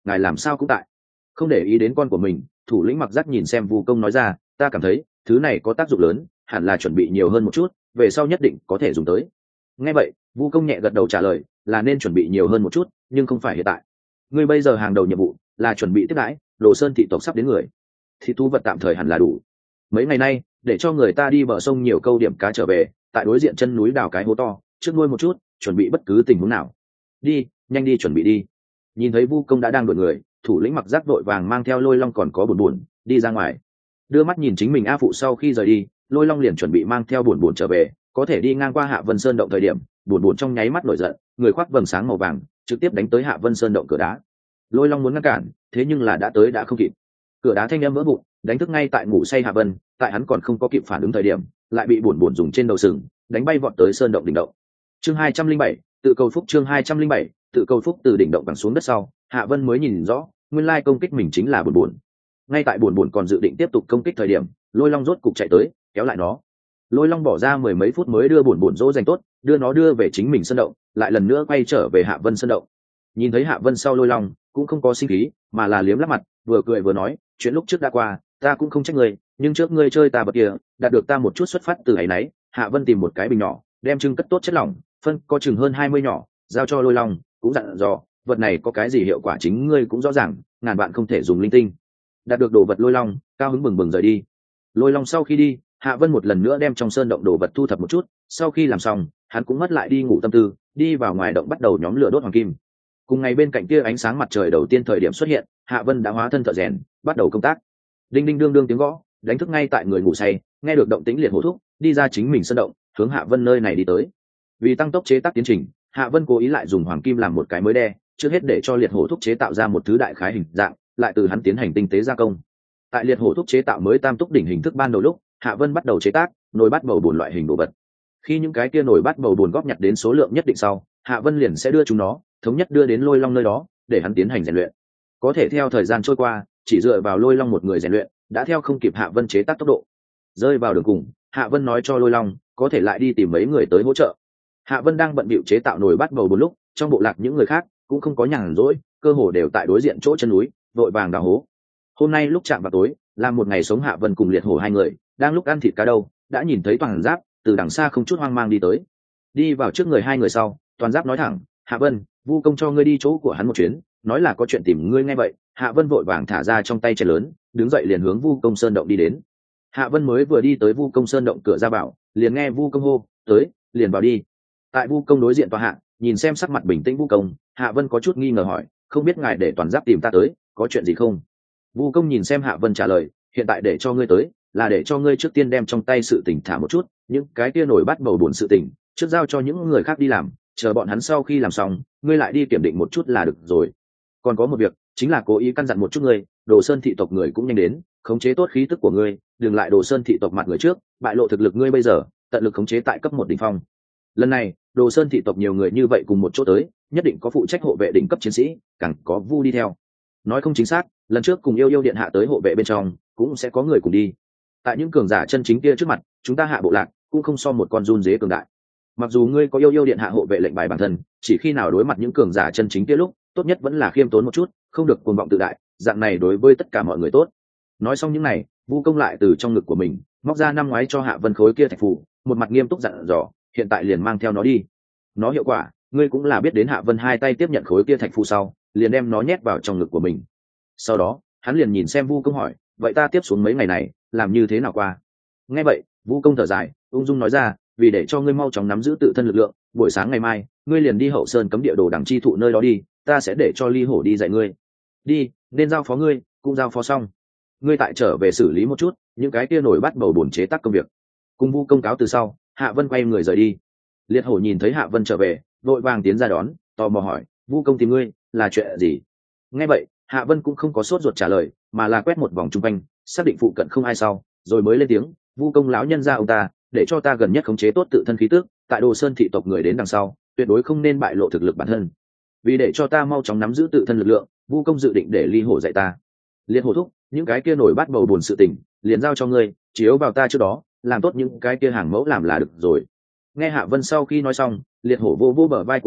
ngài làm sao cũng tại. Không để ý đến con của mình, thủ lĩnh Mặc Giác nhìn xem Vu Công nói ra, ta cảm thấy thứ này có tác dụng lớn, hẳn là chuẩn bị nhiều hơn một chút, về sau nhất định có thể dùng tới. Nghe vậy, Vu Công nhẹ gật đầu trả lời, là nên chuẩn bị nhiều hơn một chút, nhưng không phải hiện tại. Ngươi bây giờ hàng đầu nhiệm vụ là chuẩn bị tiếp đãi Đồ Sơn thị tộc sắp đến người, thì thú vật tạm thời hẳn là đủ. Mấy ngày nay, để cho người ta đi bờ sông nhiều câu điểm cá trở về, tại đối diện chân núi đào cái hố to, trước nuôi một chút, chuẩn bị bất cứ tình huống nào. Đi, nhanh đi chuẩn bị đi. Nhìn thấy Vu Công đã đang đuổi người, thủ lĩnh Mặc Giác vội vàng mang theo Lôi Long còn có Buồn Buồn đi ra ngoài. Đưa mắt nhìn chính mình A phụ sau khi rời đi, Lôi Long liền chuẩn bị mang theo Buồn Buồn trở về, có thể đi ngang qua Hạ Vân Sơn động thời điểm, Buồn Buồn trong nháy mắt nổi giận, người khoác vầng sáng màu vàng, trực tiếp đánh tới Hạ Vân Sơn động cửa đá. Lôi Long muốn ngăn cản, thế nhưng là đã tới đã không kịp. Cửa đá thanh âm vỡ vụn, đánh thức ngay tại ngủ say Hạ Vân, tại hắn còn không có kịp phản ứng thời điểm, lại bị Buồn Buồn dùng trên đầu sừng đánh bay vọt tới sơn động đỉnh động. Chương 207, tự cầu phúc. Chương 207, tự cầu phúc. Từ đỉnh động bằng xuống đất sau, Hạ Vân mới nhìn rõ, nguyên lai công kích mình chính là Buồn Buồn. Ngay tại Buồn Buồn còn dự định tiếp tục công kích thời điểm, Lôi Long rốt cục chạy tới, kéo lại nó. Lôi Long bỏ ra mười mấy phút mới đưa Buồn Buồn dỗ dành tốt, đưa nó đưa về chính mình sơn động, lại lần nữa quay trở về Hạ Vân sơn động. Nhìn thấy Hạ Vân sau, Lôi Long cũng không có sinh khí, mà là liếm lắp mặt, vừa cười vừa nói, chuyện lúc trước đã qua, ta cũng không trách ngươi, nhưng trước ngươi chơi ta bật kia, đạt được ta một chút xuất phát từ ấy nấy. Hạ Vân tìm một cái bình nhỏ, đem trưng cất tốt chất lỏng, phân có chừng hơn 20 nhỏ, giao cho Lôi Long, cũng dặn dò, vật này có cái gì hiệu quả chính ngươi cũng rõ ràng, ngàn bạn không thể dùng linh tinh. Đạt được đồ vật, Lôi Long cao hứng bừng bừng rời đi. Lôi Long sau khi đi, Hạ Vân một lần nữa đem trong sơn động đồ vật thu thập một chút, sau khi làm xong, hắn cũng mất lại đi ngủ tâm tư, đi vào ngoài động bắt đầu nhóm lửa đốt hoàng kim. Cùng ngày bên cạnh kia ánh sáng mặt trời đầu tiên thời điểm xuất hiện, Hạ Vân đã hóa thân thợ rèn, bắt đầu công tác. Đinh đinh đương đương tiếng gõ, đánh thức ngay tại người ngủ say, nghe được động tĩnh Liệt Hổ thúc đi ra chính mình sơn động, hướng Hạ Vân nơi này đi tới. Vì tăng tốc chế tác tiến trình, Hạ Vân cố ý lại dùng hoàng kim làm một cái mới đe, trước hết để cho Liệt Hổ thúc chế tạo ra một thứ đại khái hình dạng, lại từ hắn tiến hành tinh tế gia công. Tại Liệt Hổ thúc chế tạo mới tam túc đỉnh hình thức ban đầu lúc, Hạ Vân bắt đầu chế tác nồi bát bầu bồn loại hình đồ vật. Khi những cái kia nồi bát bầu bồn góp nhặt đến số lượng nhất định sau, Hạ Vân liền sẽ đưa chúng nó thống nhất đưa đến Lôi Long nơi đó, để hắn tiến hành rèn luyện. Có thể theo thời gian trôi qua, chỉ dựa vào Lôi Long một người rèn luyện đã theo không kịp Hạ Vân chế tác tốc độ. Rơi vào đường cùng, Hạ Vân nói cho Lôi Long có thể lại đi tìm mấy người tới hỗ trợ. Hạ Vân đang bận bịu chế tạo nồi bát bầu bồn lúc, trong bộ lạc những người khác cũng không có nhàn rỗi, cơ hồ đều tại đối diện chỗ chân núi vội vàng đào hố. Hôm nay lúc chạm vào tối, là một ngày sống, Hạ Vân cùng Liệt Hổ hai người đang lúc ăn thịt cá đâu, đã nhìn thấy Toàn Giáp từ đằng xa không chút hoang mang đi tới. Đi vào trước người hai người sau, Toàn Giáp nói thẳng, Hạ Vân, Vu công cho ngươi đi chỗ của hắn một chuyến, nói là có chuyện tìm ngươi. Nghe vậy, Hạ Vân vội vàng thả ra trong tay chén lớn, đứng dậy liền hướng Vu công sơn động đi đến. Hạ Vân mới vừa đi tới Vu công sơn động cửa ra vào, liền nghe Vu công hô, tới, liền vào đi. Tại Vu công đối diện tòa hạ, nhìn xem sắc mặt bình tĩnh Vu công, Hạ Vân có chút nghi ngờ hỏi, không biết ngài để Toàn Giáp tìm ta tới, có chuyện gì không? Vu công nhìn xem Hạ Vân trả lời, hiện tại để cho ngươi tới, là để cho ngươi trước tiên đem trong tay sự tình thả một chút, những cái kia nổi bắt bầu buồn sự tình, trước giao cho những người khác đi làm, chờ bọn hắn sau khi làm xong, ngươi lại đi kiểm định một chút là được rồi. Còn có một việc, chính là cố ý căn dặn một chút ngươi, Đồ Sơn thị tộc người cũng nhanh đến, khống chế tốt khí tức của ngươi, đừng lại Đồ Sơn thị tộc mặt người trước, bại lộ thực lực ngươi bây giờ, tận lực khống chế tại cấp 1 đỉnh phong. Lần này, Đồ Sơn thị tộc nhiều người như vậy cùng một chỗ tới, nhất định có phụ trách hộ vệ đỉnh cấp chiến sĩ, càng có Vu đi theo. Nói không chính xác, lần trước cùng yêu điện hạ tới hộ vệ bên trong, cũng sẽ có người cùng đi. Tại những cường giả chân chính kia trước mặt, chúng ta hạ bộ lạc cũng không so một con run dế cường đại. Mặc dù ngươi có yêu điện hạ hộ vệ lệnh bài bản thân, chỉ khi nào đối mặt những cường giả chân chính kia lúc, tốt nhất vẫn là khiêm tốn một chút, không được cuồng vọng tự đại, dạng này đối với tất cả mọi người tốt. Nói xong những này, Vu công lại từ trong ngực của mình móc ra năm ngoái cho Hạ Vân khối kia thạch phù, một mặt nghiêm túc dặn dò, hiện tại liền mang theo nó đi. Nó hiệu quả, ngươi cũng là biết đến. Hạ Vân hai tay tiếp nhận khối kia thạch phù sau, liền đem nó nhét vào trong ngực của mình. Sau đó, hắn liền nhìn xem Vu công hỏi, vậy ta tiếp xuống mấy ngày này làm như thế nào qua? Nghe vậy, Vu công thở dài, ung dung nói ra, vì để cho ngươi mau chóng nắm giữ tự thân lực lượng, buổi sáng ngày mai ngươi liền đi Hậu Sơn cấm địa đồ đằng chi thụ nơi đó đi, ta sẽ để cho Ly Hổ đi dạy ngươi. Đi, nên giao phó ngươi cũng giao phó xong, ngươi tại trở về xử lý một chút những cái kia nổi bắt bầu bổn chế tác công việc. Cùng Vu công cáo từ sau, Hạ Vân quay người rời đi. Liệt Hổ nhìn thấy Hạ Vân trở về, vội vàng tiến ra đón, tò mò hỏi, Vu công tìm ngươi là chuyện gì? Nghe vậy, Hạ Vân cũng không có sốt ruột trả lời, mà là quét một vòng chung quanh, xác định phụ cận không ai sau, rồi mới lên tiếng, Vu công lão nhân gia ông ta để cho ta gần nhất khống chế tốt tự thân khí tức, tại Đồ Sơn thị tộc người đến đằng sau, tuyệt đối không nên bại lộ thực lực bản thân. Vì để cho ta mau chóng nắm giữ tự thân lực lượng, Vu công dự định để Ly Hổ dạy ta. Liệt Hổ thúc, những cái kia nổi bắt bầu buồn sự tình, liền giao cho ngươi, chiếu vào ta trước đó, làm tốt những cái kia hàng mẫu làm là được rồi. Nghe Hạ Vân sau khi nói xong, Liệt Hổ vô vô bờ vai của hắn,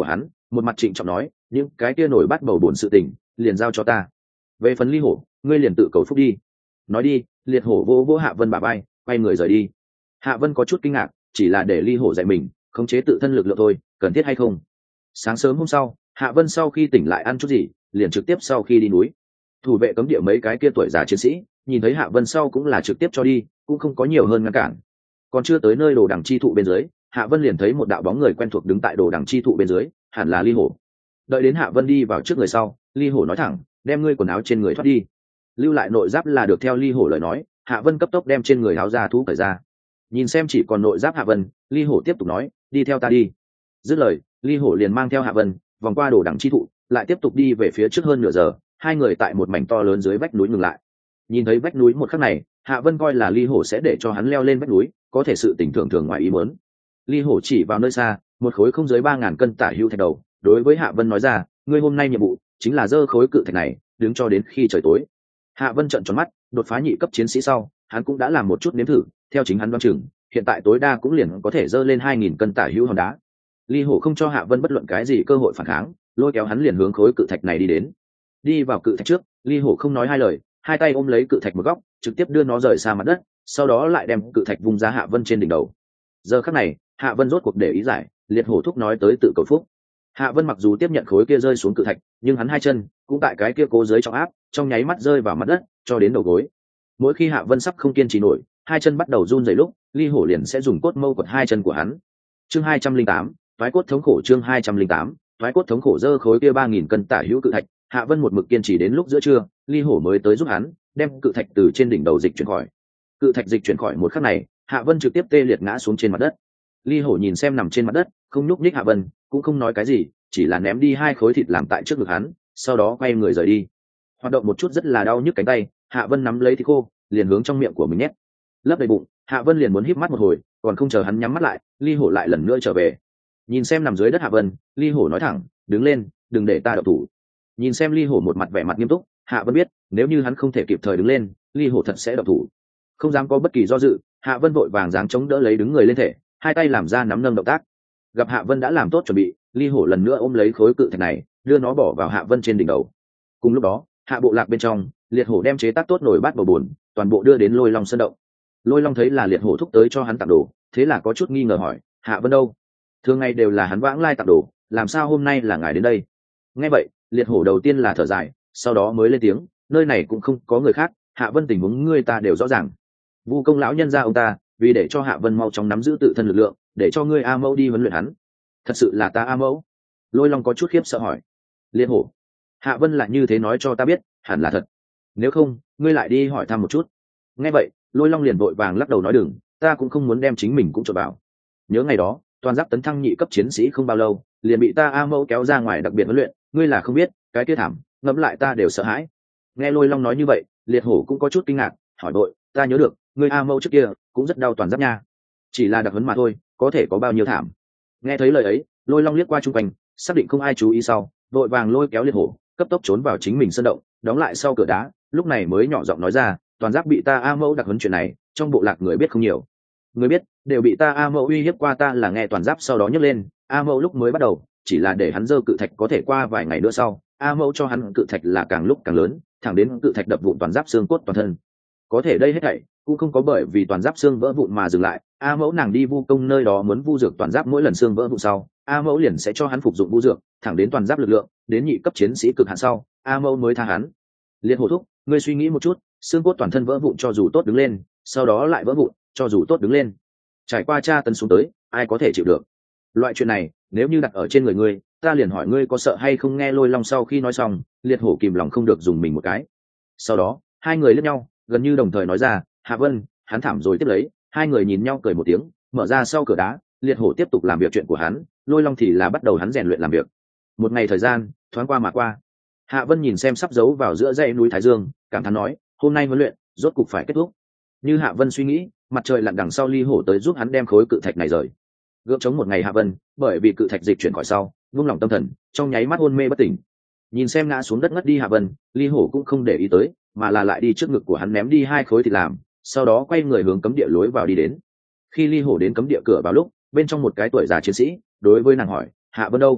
một mặt trịnh trọng nói, những cái kia nổi bắt bầu bổn sự tình liền giao cho ta, về phần ly hổ ngươi liền tự cầu phúc đi. Nói đi, liệt hổ vỗ vỗ Hạ Vân bả vai, quay người rời đi. Hạ Vân có chút kinh ngạc, chỉ là để ly hổ dạy mình khống chế tự thân lực lượng thôi, cần thiết hay không? Sáng sớm hôm sau, Hạ Vân sau khi tỉnh lại ăn chút gì, liền trực tiếp sau khi đi núi. Thủ vệ cấm địa mấy cái kia tuổi già chiến sĩ nhìn thấy Hạ Vân sau cũng là trực tiếp cho đi, cũng không có nhiều hơn ngăn cản. Còn chưa tới nơi đồ đằng chi thụ bên dưới, Hạ Vân liền thấy một đạo bóng người quen thuộc đứng tại đồ đằng chi thụ bên dưới, hẳn là ly hổ. Đợi đến Hạ Vân đi vào trước người sau, ly hổ nói thẳng, đem ngươi quần áo trên người thoát đi, lưu lại nội giáp là được. Theo ly hổ lời nói, Hạ Vân cấp tốc đem trên người áo ra thú cởi ra. Nhìn xem chỉ còn nội giáp Hạ Vân, ly hổ tiếp tục nói, đi theo ta đi. Dứt lời, ly hổ liền mang theo Hạ Vân vòng qua đồ đằng chi thụ, lại tiếp tục đi về phía trước hơn nửa giờ. Hai người tại một mảnh to lớn dưới vách núi ngừng lại. Nhìn thấy vách núi một khắc này, Hạ Vân coi là ly hổ sẽ để cho hắn leo lên vách núi, có thể sự tình thường thường ngoài ý muốn. Ly hổ chỉ vào nơi xa một khối không dưới 3.000 cân tả hữu thạch đầu, đối với Hạ Vân nói ra, ngươi hôm nay nhiệm vụ chính là dơ khối cự thạch này đứng cho đến khi trời tối. Hạ Vân trợn tròn mắt, đột phá nhị cấp chiến sĩ sau hắn cũng đã làm một chút nếm thử, theo chính hắn đoán chừng hiện tại tối đa cũng liền có thể dơ lên 2.000 cân tả hữu hòn đá. Ly hổ không cho Hạ Vân bất luận cái gì cơ hội phản kháng, lôi kéo hắn liền hướng khối cự thạch này đi đến. Đi vào cự thạch trước, ly hổ không nói hai lời, hai tay ôm lấy cự thạch một góc, trực tiếp đưa nó rời xa mặt đất, sau đó lại đem cự thạch vung ra Hạ Vân trên đỉnh đầu. Giờ khắc này, Hạ Vân rốt cuộc để ý giải, liệt hổ thúc nói tới tự cầu phúc. Hạ Vân mặc dù tiếp nhận khối kia rơi xuống cự thạch, nhưng hắn hai chân cũng tại cái kia cố dưới trọng áp, trong nháy mắt rơi vào mặt đất, cho đến đầu gối. Mỗi khi Hạ Vân sắp không kiên trì nổi, hai chân bắt đầu run rẩy lúc, ly hổ liền sẽ dùng cốt mâu quật hai chân của hắn. Chương 208, thoái cốt thống khổ. Chương 208, thoái cốt thống khổ. Dơ khối kia 3.000 cân tả hữu cự thạch, Hạ Vân một mực kiên trì đến lúc giữa trưa, ly hổ mới tới giúp hắn đem cự thạch từ trên đỉnh đầu dịch chuyển khỏi. Cự thạch dịch chuyển khỏi một khắc này, Hạ Vân trực tiếp tê liệt ngã xuống trên mặt đất. Ly hổ nhìn xem nằm trên mặt đất không nhúc nhích Hạ Vân, cũng không nói cái gì, chỉ là ném đi hai khối thịt làm tại trước ngực hắn, sau đó quay người rời đi. Hoạt động một chút rất là đau nhức cánh tay, Hạ Vân nắm lấy thịt khô liền hướng trong miệng của mình nhét, lấp đầy bụng. Hạ Vân liền muốn híp mắt một hồi, còn không chờ hắn nhắm mắt lại, ly hổ lại lần nữa trở về. Nhìn xem nằm dưới đất Hạ Vân, ly hổ nói thẳng, đứng lên, đừng để ta đậu thủ. Nhìn xem ly hổ một mặt vẻ mặt nghiêm túc, Hạ Vân biết nếu như hắn không thể kịp thời đứng lên, ly hổ thật sẽ đậu thủ. Không dám có bất kỳ do dự, Hạ Vân vội vàng dáng chống đỡ lấy đứng người lên thể, hai tay làm ra nắm nâng động tác. Gặp Hạ Vân đã làm tốt chuẩn bị, ly hổ lần nữa ôm lấy khối cự thạch này, đưa nó bỏ vào Hạ Vân trên đỉnh đầu. Cùng lúc đó, hạ bộ lạc bên trong, liệt hổ đem chế tác tốt nồi bát bầu bùn toàn bộ đưa đến Lôi Long sơn động. Lôi Long thấy là liệt hổ thúc tới cho hắn tặng đồ, thế là có chút nghi ngờ hỏi, Hạ Vân đâu? Thường ngày đều là hắn vãng lai tặng đồ, làm sao hôm nay là ngài đến đây? Nghe vậy, liệt hổ đầu tiên là thở dài, sau đó mới lên tiếng, nơi này cũng không có người khác, Hạ Vân tình huống ngươi ta đều rõ ràng. Vu công lão nhân gia ông ta vì để cho Hạ Vân mau chóng nắm giữ tự thân lực lượng, để cho ngươi A Mẫu đi huấn luyện hắn. Thật sự là ta A Mẫu? Lôi Long có chút khiếp sợ hỏi. Liệt hổ, Hạ Vân lại như thế nói cho ta biết, hẳn là thật. Nếu không, ngươi lại đi hỏi thăm một chút. Nghe vậy, Lôi Long liền vội vàng lắc đầu nói đừng, ta cũng không muốn đem chính mình cũng trộn vào. Nhớ ngày đó, toàn giáp tấn thăng nhị cấp chiến sĩ không bao lâu, liền bị ta A Mẫu kéo ra ngoài đặc biệt huấn luyện, ngươi là không biết, cái kia thảm, ngẫm lại ta đều sợ hãi. Nghe Lôi Long nói như vậy, liệt hổ cũng có chút kinh ngạc, hỏi đội, ta nhớ được, ngươi A Mẫu trước kia cũng rất đau toàn giáp nha. Chỉ là đặc huấn mà thôi, có thể có bao nhiêu thảm. Nghe thấy lời ấy, Lôi Long liếc qua chung quanh, xác định không ai chú ý sau, vội vàng lôi kéo liệt hổ, cấp tốc trốn vào chính mình sân động, đóng lại sau cửa đá, lúc này mới nhỏ giọng nói ra, toàn giáp bị ta A Mẫu đặc huấn chuyện này, trong bộ lạc người biết không nhiều. Người biết đều bị ta A Mẫu uy hiếp qua. Ta là nghe toàn giáp sau đó nhấc lên, A Mẫu lúc mới bắt đầu chỉ là để hắn dơ cự thạch, có thể qua vài ngày nữa sau, A Mẫu cho hắn cự thạch là càng lúc càng lớn, thẳng đến cự thạch đập vụn toàn giáp xương cốt toàn thân. Có thể đây hết thảy cũng không có bởi vì toàn giáp xương vỡ vụn mà dừng lại. A Mẫu nàng đi vu công nơi đó muốn vu dược toàn giáp, mỗi lần xương vỡ vụn sau, A Mẫu liền sẽ cho hắn phục dụng vu dược, thẳng đến toàn giáp lực lượng đến nhị cấp chiến sĩ cực hạn sau, A Mẫu mới tha hắn. Liệt hổ thúc, ngươi suy nghĩ một chút, xương cốt toàn thân vỡ vụn cho dù tốt đứng lên, sau đó lại vỡ vụn cho dù tốt đứng lên, trải qua tra tấn xuống tới, ai có thể chịu được? Loại chuyện này nếu như đặt ở trên người ngươi, ta liền hỏi ngươi có sợ hay không. Nghe Lôi Long sau khi nói xong, liệt hổ kìm lòng không được dùng mình một cái. Sau đó hai người liếc nhau, gần như đồng thời nói ra, Hạ Vân, hắn thảm rồi. Tiếp lấy hai người nhìn nhau cười một tiếng, mở ra sau cửa đá, liệt hổ tiếp tục làm việc chuyện của hắn, Lôi Long thì là bắt đầu hắn rèn luyện làm việc. Một ngày thời gian thoáng qua mà qua. Hạ Vân nhìn xem sắp giấu vào giữa dãy núi Thái Dương, cảm thán nói, hôm nay huấn luyện rốt cục phải kết thúc. Như Hạ Vân suy nghĩ, mặt trời lặn đằng sau ly hổ tới giúp hắn đem khối cự thạch này rời. Gượng chống một ngày Hạ Vân, bởi vì cự thạch dịch chuyển khỏi sau, vung lòng tâm thần, trong nháy mắt hôn mê bất tỉnh. Nhìn xem ngã xuống đất ngất đi Hạ Vân, ly hổ cũng không để ý tới, mà là lại đi trước ngực của hắn ném đi hai khối thịt làm, sau đó quay người hướng cấm địa lối vào đi đến. Khi ly hổ đến cấm địa cửa vào lúc, bên trong một cái tuổi già chiến sĩ đối với nàng hỏi, Hạ Vân đâu?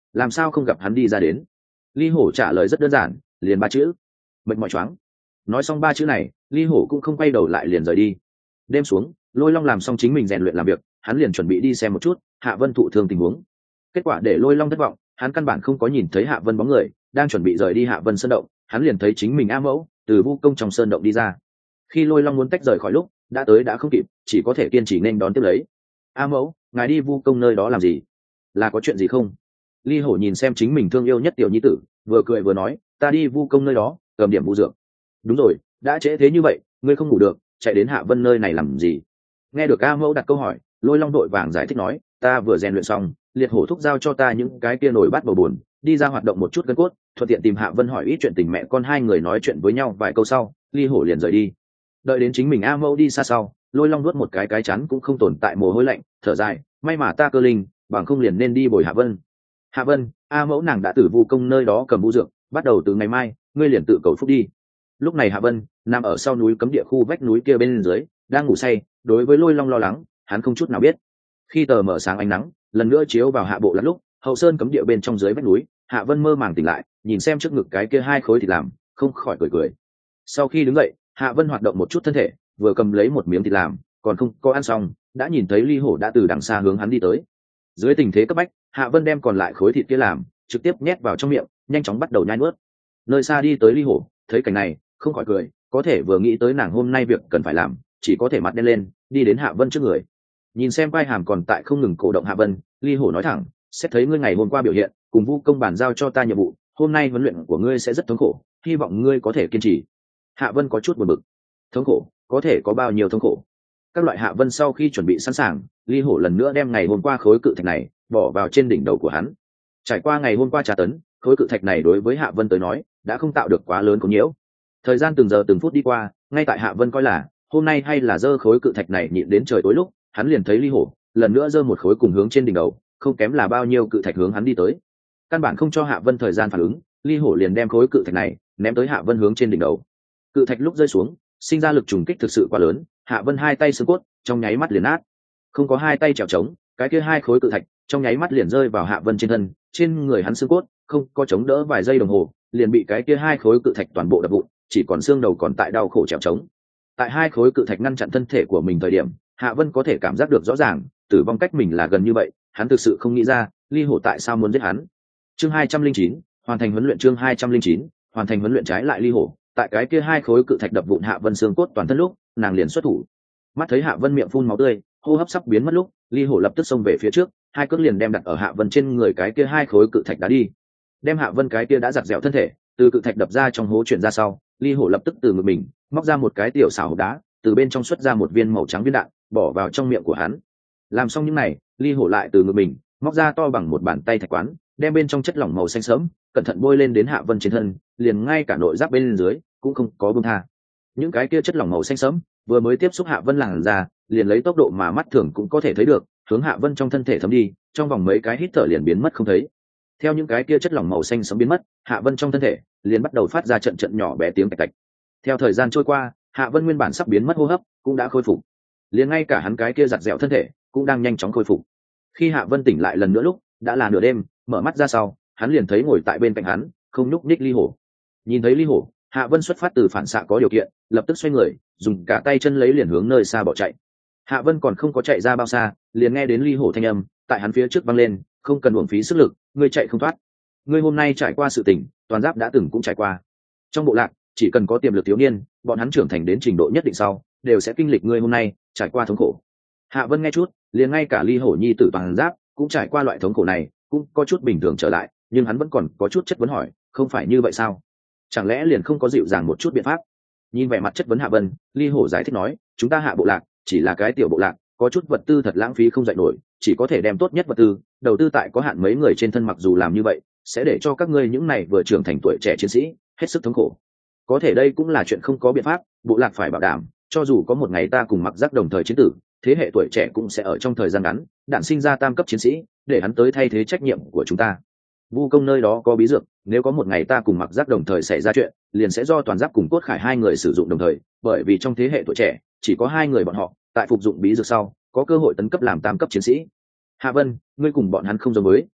làm sao không gặp hắn đi ra đến? Ly Hổ trả lời rất đơn giản, liền ba chữ: mệt mỏi choáng. Nói xong ba chữ này, Ly Hổ cũng không quay đầu lại liền rời đi. Đêm xuống, Lôi Long làm xong chính mình rèn luyện làm việc, hắn liền chuẩn bị đi xem một chút Hạ Vân thụ thương tình huống. Kết quả để Lôi Long thất vọng, hắn căn bản không có nhìn thấy Hạ Vân bóng người, đang chuẩn bị rời đi Hạ Vân sơn động, hắn liền thấy chính mình A Mẫu từ Vu Công trong sơn động đi ra. Khi Lôi Long muốn tách rời khỏi lúc, đã tới đã không kịp, chỉ có thể kiên trì nên đón tiếp lấy. A Mẫu, ngài đi Vu Công nơi đó làm gì? Là có chuyện gì không? Ly Hổ nhìn xem chính mình thương yêu nhất tiểu nhi tử, vừa cười vừa nói, ta đi Vu Công nơi đó cầm điểm vu dược. Đúng rồi, đã trễ thế như vậy, ngươi không ngủ được, chạy đến Hạ Vân nơi này làm gì? Nghe được A Mẫu đặt câu hỏi, Lôi Long đội vàng giải thích nói, ta vừa rèn luyện xong, liệt hổ thúc giao cho ta những cái kia nổi bát bầu buồn, đi ra hoạt động một chút gân cốt, thuận tiện tìm Hạ Vân hỏi ít chuyện tình mẹ con hai người nói chuyện với nhau vài câu sau, Ly Hổ liền rời đi. Đợi đến chính mình A Mẫu đi xa sau, Lôi Long nuốt một cái chắn cũng không tồn tại mồ hôi lạnh, thở dài, may mà ta cơ linh, bằng không liền nên đi bồi Hạ Vân. Hạ Vân, A Mẫu nàng đã từ Vu Công nơi đó cầm vu dược, bắt đầu từ ngày mai, ngươi liền tự cầu phúc đi. Lúc này Hạ Vân nằm ở sau núi cấm địa khu vách núi kia bên dưới, đang ngủ say. Đối với Lôi Long lo lắng, hắn không chút nào biết. Khi tờ mở sáng ánh nắng lần nữa chiếu vào hạ bộ lát lúc, hậu sơn cấm địa bên trong dưới vách núi, Hạ Vân mơ màng tỉnh lại, nhìn xem trước ngực cái kia hai khối thịt làm, không khỏi cười. Sau khi đứng dậy, Hạ Vân hoạt động một chút thân thể, vừa cầm lấy một miếng thịt làm, còn không có ăn xong, đã nhìn thấy Ly Hổ đã từ đằng xa hướng hắn đi tới. Dưới tình thế cấp bách, Hạ Vân đem còn lại khối thịt kia làm trực tiếp nhét vào trong miệng, nhanh chóng bắt đầu nhai nuốt. Nơi xa đi tới Ly Hổ thấy cảnh này, không khỏi cười, có thể vừa nghĩ tới nàng hôm nay việc cần phải làm, chỉ có thể mặt đen lên, đi đến Hạ Vân trước người. Nhìn xem vai hàm còn tại không ngừng cổ động Hạ Vân, Ly Hổ nói thẳng, xét thấy ngươi ngày hôm qua biểu hiện, cùng Vu Công bàn giao cho ta nhiệm vụ, hôm nay huấn luyện của ngươi sẽ rất thống khổ, hy vọng ngươi có thể kiên trì. Hạ Vân có chút buồn bực. Thống khổ? Có thể có bao nhiêu thống khổ? Các loại Hạ Vân sau khi chuẩn bị sẵn sàng, Ly Hổ lần nữa đem ngày hôm qua khối cự thạch này bỏ vào trên đỉnh đầu của hắn. Trải qua ngày hôm qua tra tấn, khối cự thạch này đối với Hạ Vân tới nói đã không tạo được quá lớn có nhiễu. Thời gian từng giờ từng phút đi qua, ngay tại Hạ Vân coi là hôm nay hay là dơ khối cự thạch này nhịn đến trời tối lúc, hắn liền thấy Ly Hổ lần nữa dơ một khối cùng hướng trên đỉnh đầu, không kém là bao nhiêu cự thạch hướng hắn đi tới. Căn bản không cho Hạ Vân thời gian phản ứng, Ly Hổ liền đem khối cự thạch này ném tới Hạ Vân hướng trên đỉnh đầu. Cự thạch lúc rơi xuống, sinh ra lực trùng kích thực sự quá lớn, Hạ Vân hai tay xương cốt trong nháy mắt liền nát. Không có hai tay trèo trống, cái kia hai khối cự thạch trong nháy mắt liền rơi vào Hạ Vân trên thân, trên người hắn xương cốt không có chống đỡ vài giây đồng hồ, liền bị cái kia hai khối cự thạch toàn bộ đập vụn, chỉ còn xương đầu còn tại đau khổ trèo trống. Tại hai khối cự thạch ngăn chặn thân thể của mình thời điểm, Hạ Vân có thể cảm giác được rõ ràng, tử vong cách mình là gần như vậy, hắn thực sự không nghĩ ra, Ly Hổ tại sao muốn giết hắn. Chương 209, hoàn thành huấn luyện. Chương 209, hoàn thành huấn luyện. Trái lại Ly Hổ, tại cái kia hai khối cự thạch đập vụn Hạ Vân xương cốt toàn thân lúc, nàng liền xuất thủ. Mắt thấy Hạ Vân miệng phun máu tươi, hô hấp sắp biến mất lúc, Ly Hổ lập tức xông về phía trước, hai cước liền đem đặt ở Hạ Vân trên người cái kia hai khối cự thạch đá đi. Đem Hạ Vân cái kia đã giặt dẻo thân thể từ cự thạch đập ra trong hố chuyển ra sau, Ly Hổ lập tức từ ngực mình móc ra một cái tiểu xảo hộp đá, từ bên trong xuất ra một viên màu trắng viên đạn, bỏ vào trong miệng của hắn. Làm xong những này, Ly Hổ lại từ ngực mình móc ra to bằng một bàn tay thạch quán, đem bên trong chất lỏng màu xanh sẫm cẩn thận bôi lên đến Hạ Vân trên thân, liền ngay cả nội giáp bên dưới cũng không có buông tha. Những cái kia chất lỏng màu xanh sẫm vừa mới tiếp xúc Hạ Vân làn da, liền lấy tốc độ mà mắt thường cũng có thể thấy được, hướng Hạ Vân trong thân thể thấm đi, trong vòng mấy cái hít thở liền biến mất không thấy. Theo những cái kia chất lỏng màu xanh sẫm biến mất, Hạ Vân trong thân thể liền bắt đầu phát ra trận trận nhỏ bé tiếng tạch tạch. Theo thời gian trôi qua, Hạ Vân nguyên bản sắp biến mất hô hấp cũng đã khôi phục, liền ngay cả hắn cái kia giặt dẻo thân thể cũng đang nhanh chóng khôi phục. Khi Hạ Vân tỉnh lại lần nữa lúc, đã là nửa đêm, mở mắt ra sau, hắn liền thấy ngồi tại bên cạnh hắn, không nhúc nhích Ly Hổ. Nhìn thấy Ly Hổ, Hạ Vân xuất phát từ phản xạ có điều kiện, lập tức xoay người, dùng cả tay chân lấy liền hướng nơi xa bỏ chạy. Hạ Vân còn không có chạy ra bao xa, liền nghe đến Ly Hổ thanh âm tại hắn phía trước vang lên, không cần uổng phí sức lực, ngươi chạy không thoát. Ngươi hôm nay trải qua sự tình, toàn giáp đã từng cũng trải qua. Trong bộ lạc, chỉ cần có tiềm lực thiếu niên, bọn hắn trưởng thành đến trình độ nhất định sau, đều sẽ kinh lịch ngươi hôm nay trải qua thống khổ. Hạ Vân nghe chút, liền ngay cả Ly Hổ nhi tử toàn giáp cũng trải qua loại thống khổ này, cũng có chút bình thường trở lại, nhưng hắn vẫn còn có chút chất vấn hỏi, không phải như vậy sao? Chẳng lẽ liền không có dịu dàng một chút biện pháp? Nhìn vẻ mặt chất vấn Hạ Vân, Ly Hổ giải thích nói, chúng ta Hạ bộ lạc chỉ là cái tiểu bộ lạc, có chút vật tư thật lãng phí không dạy nổi, chỉ có thể đem tốt nhất vật tư đầu tư tại có hạn mấy người trên thân, mặc dù làm như vậy sẽ để cho các ngươi những này vừa trưởng thành tuổi trẻ chiến sĩ hết sức thống khổ, có thể đây cũng là chuyện không có biện pháp, bộ lạc phải bảo đảm cho dù có một ngày ta cùng Mặc Giác đồng thời chiến tử, thế hệ tuổi trẻ cũng sẽ ở trong thời gian ngắn đản sinh ra tam cấp chiến sĩ, để hắn tới thay thế trách nhiệm của chúng ta. Vu Công nơi đó có bí dược, nếu có một ngày ta cùng Mặc Giác đồng thời xảy ra chuyện, liền sẽ do Toàn Giáp cùng Cốt Khải hai người sử dụng đồng thời, bởi vì trong thế hệ tuổi trẻ chỉ có hai người bọn họ tại phục dụng bí dược sau có cơ hội tấn cấp làm tam cấp chiến sĩ. Hạ Vân, ngươi cùng bọn hắn không giống với,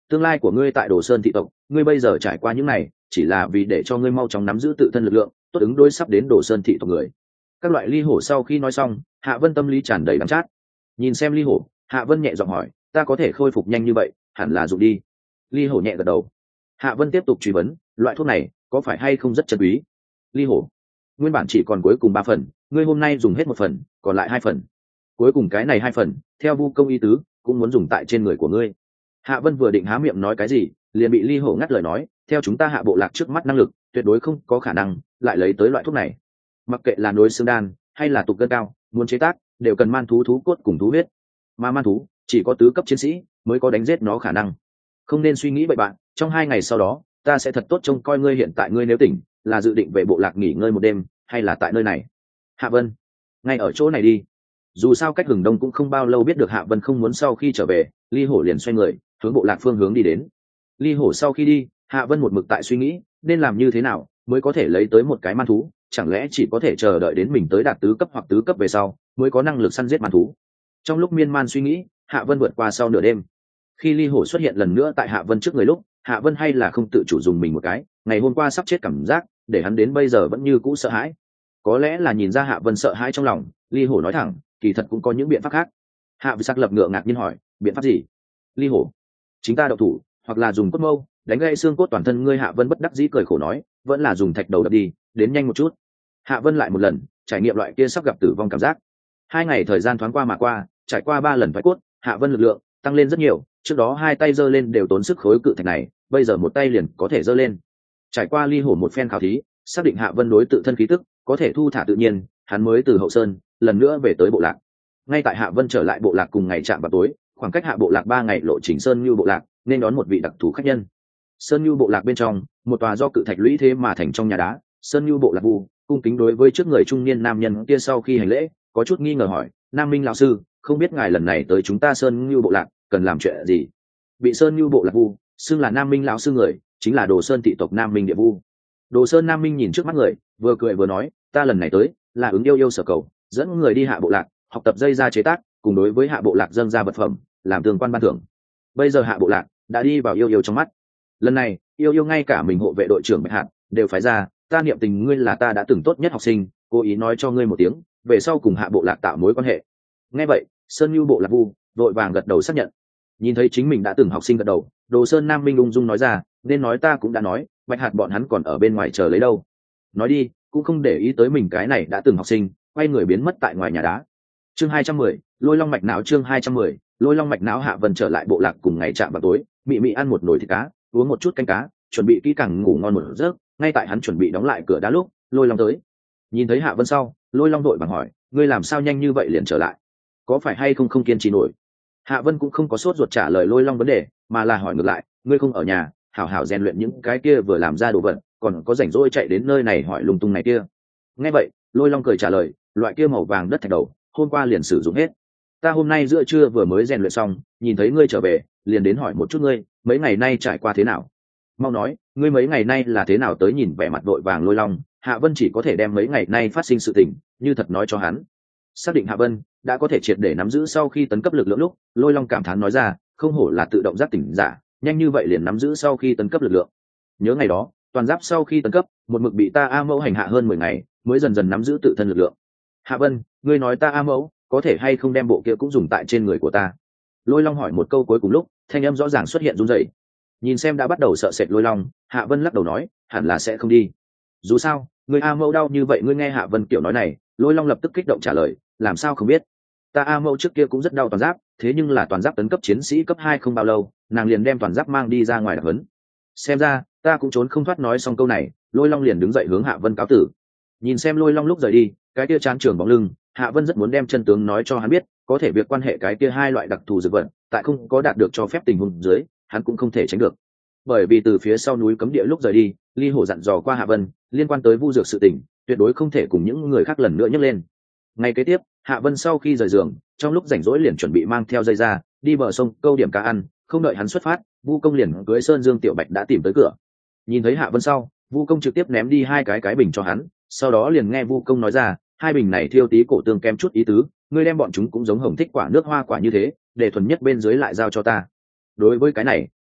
tương lai của ngươi tại Đồ Sơn thị tộc, ngươi bây giờ trải qua những này chỉ là vì để cho ngươi mau chóng nắm giữ tự thân lực lượng, tốt ứng đối sắp đến Đồ Sơn thị tộc người. Các loại ly hổ sau khi nói xong, Hạ Vân tâm lý tràn đầy đắng chát. Nhìn xem ly hổ, Hạ Vân nhẹ giọng hỏi, ta có thể khôi phục nhanh như vậy, hẳn là dùng đi. Ly hổ nhẹ gật đầu. Hạ Vân tiếp tục truy vấn, loại thuốc này có phải hay không rất chân quý? Ly hổ, nguyên bản chỉ còn cuối cùng 3 phần, ngươi hôm nay dùng hết 1 phần, còn lại 2 phần. Cuối cùng cái này 2 phần, theo vu công y tứ, cũng muốn dùng tại trên người của ngươi. Hạ Vân vừa định há miệng nói cái gì, liền bị ly hổ ngắt lời nói, theo chúng ta Hạ bộ lạc trước mắt năng lực, tuyệt đối không có khả năng lại lấy tới loại thuốc này. Mặc kệ là nối xương đan hay là tục gân cao, muốn chế tác đều cần man thú thú cốt cùng thú huyết, mà man thú chỉ có tứ cấp chiến sĩ mới có đánh giết nó khả năng. Không nên suy nghĩ bậy bạn, trong 2 ngày sau đó ta sẽ thật tốt trông coi ngươi. Hiện tại ngươi nếu tỉnh, là dự định về bộ lạc nghỉ ngơi một đêm hay là tại nơi này? Hạ Vân, ngay ở chỗ này đi. Dù sao cách Hừng Đông cũng không bao lâu, biết được Hạ Vân không muốn sau khi trở về, ly hổ liền xoay người hướng bộ lạc phương hướng đi đến. Ly hổ sau khi đi, Hạ Vân một mực tại suy nghĩ nên làm như thế nào mới có thể lấy tới một cái man thú, chẳng lẽ chỉ có thể chờ đợi đến mình tới đạt tứ cấp hoặc tứ cấp về sau mới có năng lực săn giết man thú? Trong lúc miên man suy nghĩ, Hạ Vân vượt qua sau nửa đêm. Khi ly hổ xuất hiện lần nữa tại Hạ Vân trước người lúc, Hạ Vân hay là không tự chủ dùng mình một cái ngày hôm qua sắp chết cảm giác, để hắn đến bây giờ vẫn như cũ sợ hãi. Có lẽ là nhìn ra Hạ Vân sợ hãi trong lòng, ly hổ nói thẳng, kỳ thật cũng có những biện pháp khác. Hạ Vân sắc lập ngựa ngạc nhiên hỏi, biện pháp gì? Ly hổ, chính ta đậu thủ, hoặc là dùng cốt mâu đánh gãy xương cốt toàn thân ngươi. Hạ Vân bất đắc dĩ cười khổ nói, vẫn là dùng thạch đầu đập đi, đến nhanh một chút. Hạ Vân lại một lần trải nghiệm loại kia sắp gặp tử vong cảm giác. 2 ngày thời gian thoáng qua mà qua, trải qua 3 lần thoái cốt, Hạ Vân lực lượng tăng lên rất nhiều. Trước đó 2 tay giơ lên đều tốn sức khối cự thạch này, bây giờ một tay liền có thể giơ lên. Trải qua ly hổ một phen khảo thí, xác định Hạ Vân đối tự thân khí tức có thể thu thả tự nhiên, hắn mới từ hậu sơn lần nữa về tới bộ lạc. Ngay tại Hạ Vân trở lại bộ lạc cùng ngày chạm vào tối, khoảng cách Hạ bộ lạc 3 ngày lộ trình Sơn Nhu bộ lạc nên đón một vị đặc thù khách nhân. Sơn Nhu bộ lạc bên trong, một tòa do cự thạch lũy thế mà thành trong nhà đá, Sơn Nhu bộ lạc Vu cung kính đối với trước người trung niên nam nhân kia sau khi hành lễ, có chút nghi ngờ hỏi, Nam Minh lão sư, không biết ngài lần này tới chúng ta Sơn Nhu bộ lạc cần làm chuyện gì? Bị Sơn Nhu bộ lạc Vu xưng là Nam Minh lão sư người, chính là Đồ Sơn thị tộc Nam Minh địa Vu. Đồ Sơn Nam Minh nhìn trước mắt người, vừa cười vừa nói, ta lần này tới là ứng yêu sở cầu, dẫn người đi Hạ bộ lạc học tập dây da chế tác, cùng đối với Hạ bộ lạc dâng ra vật phẩm làm tương quan ban thưởng. Bây giờ Hạ bộ lạc đã đi vào yêu trong mắt. Lần này yêu ngay cả mình hộ vệ đội trưởng Bạch Hạt đều phái ra, ta niệm tình ngươi là ta đã từng tốt nhất học sinh, cố ý nói cho ngươi một tiếng, về sau cùng Hạ bộ lạc tạo mối quan hệ. Nghe vậy, Sơn Nhu bộ lạc Vu vội vàng gật đầu xác nhận. Nhìn thấy chính mình đã từng học sinh gật đầu, Đồ Sơn Nam Minh ung dung nói ra, nên nói ta cũng đã nói, Bạch Hạt bọn hắn còn ở bên ngoài chờ lấy đâu. Nói đi, cũng không để ý tới mình cái này đã từng học sinh, quay người biến mất tại ngoài nhà đá. Chương 210, Lôi Long mạch não. Chương 210, Lôi Long mạch não. Hạ Vân trở lại bộ lạc cùng ngày chạm vào tối, mị mị ăn một nồi thịt cá, uống một chút canh cá, chuẩn bị kỹ càng ngủ ngon một giấc. Ngay tại hắn chuẩn bị đóng lại cửa đá lúc, Lôi Long tới. Nhìn thấy Hạ Vân sau, Lôi Long đội bằng hỏi, ngươi làm sao nhanh như vậy liền trở lại? Có phải hay không kiên trì nổi? Hạ Vân cũng không có sốt ruột trả lời Lôi Long vấn đề, mà là hỏi ngược lại, ngươi không ở nhà hảo hảo rèn luyện những cái kia vừa làm ra đồ vật, còn có rảnh rỗi chạy đến nơi này hỏi lung tung này kia? Nghe vậy, Lôi Long cười trả lời, loại kia màu vàng đất thạch đầu hôm qua liền sử dụng hết, ta hôm nay giữa trưa vừa mới rèn luyện xong, nhìn thấy ngươi trở về liền đến hỏi một chút ngươi mấy ngày nay trải qua thế nào. Mau nói, ngươi mấy ngày nay là thế nào tới? Nhìn vẻ mặt vội vàng Lôi Long, Hạ Vân chỉ có thể đem mấy ngày nay phát sinh sự tình như thật nói cho hắn. Xác định Hạ Vân đã có thể triệt để nắm giữ sau khi tấn cấp lực lượng lúc, Lôi Long cảm thán nói ra, không hổ là tự động giác tỉnh giả, nhanh như vậy liền nắm giữ sau khi tấn cấp lực lượng. Nhớ ngày đó toàn giáp sau khi tấn cấp một mực bị ta A Mẫu hành hạ hơn 10 ngày mới dần dần nắm giữ tự thân lực lượng. Hạ Vân, ngươi nói ta A Mẫu có thể hay không đem bộ kia cũng dùng tại trên người của ta? Lôi Long hỏi một câu cuối cùng lúc, thanh âm rõ ràng xuất hiện run rẩy. Nhìn xem đã bắt đầu sợ sệt Lôi Long, Hạ Vân lắc đầu nói, hẳn là sẽ không đi. Dù sao người A Mẫu đau như vậy. Ngươi nghe Hạ Vân kiểu nói này, Lôi Long lập tức kích động trả lời, làm sao không biết, ta A Mẫu trước kia cũng rất đau toàn giáp, thế nhưng là toàn giáp tấn cấp chiến sĩ cấp 2 không bao lâu, nàng liền đem toàn giáp mang đi ra ngoài đặc huấn. Xem ra ta cũng trốn không thoát. Nói xong câu này, Lôi Long liền đứng dậy hướng Hạ Vân cáo tử. Nhìn xem Lôi Long lúc rời đi, cái kia chán trường bóng lưng, Hạ Vân rất muốn đem chân tướng nói cho hắn biết, có thể việc quan hệ cái kia 2 loại đặc thù dược vật, tại không có đạt được cho phép tình huống dưới, hắn cũng không thể tránh được. Bởi vì từ phía sau núi cấm địa lúc rời đi, Ly Hổ dặn dò qua Hạ Vân, liên quan tới vu dược sự tình, tuyệt đối không thể cùng những người khác lần nữa nhắc lên. Ngày kế tiếp, Hạ Vân sau khi rời giường, trong lúc rảnh rỗi liền chuẩn bị mang theo dây ra, đi bờ sông câu điểm cá ăn. Không đợi hắn xuất phát, Vu Công liền cưới Sơn Dương Tiểu Bạch đã tìm tới cửa. Nhìn thấy Hạ Vân sau, Vu Công trực tiếp ném đi 2 cái bình cho hắn, sau đó liền nghe Vu Công nói ra, 2 bình này thiêu tí cổ tương kém chút ý tứ, ngươi đem bọn chúng cũng giống hồng thích quả nước hoa quả như thế, để thuần nhất bên dưới lại giao cho ta. Đối với cái này,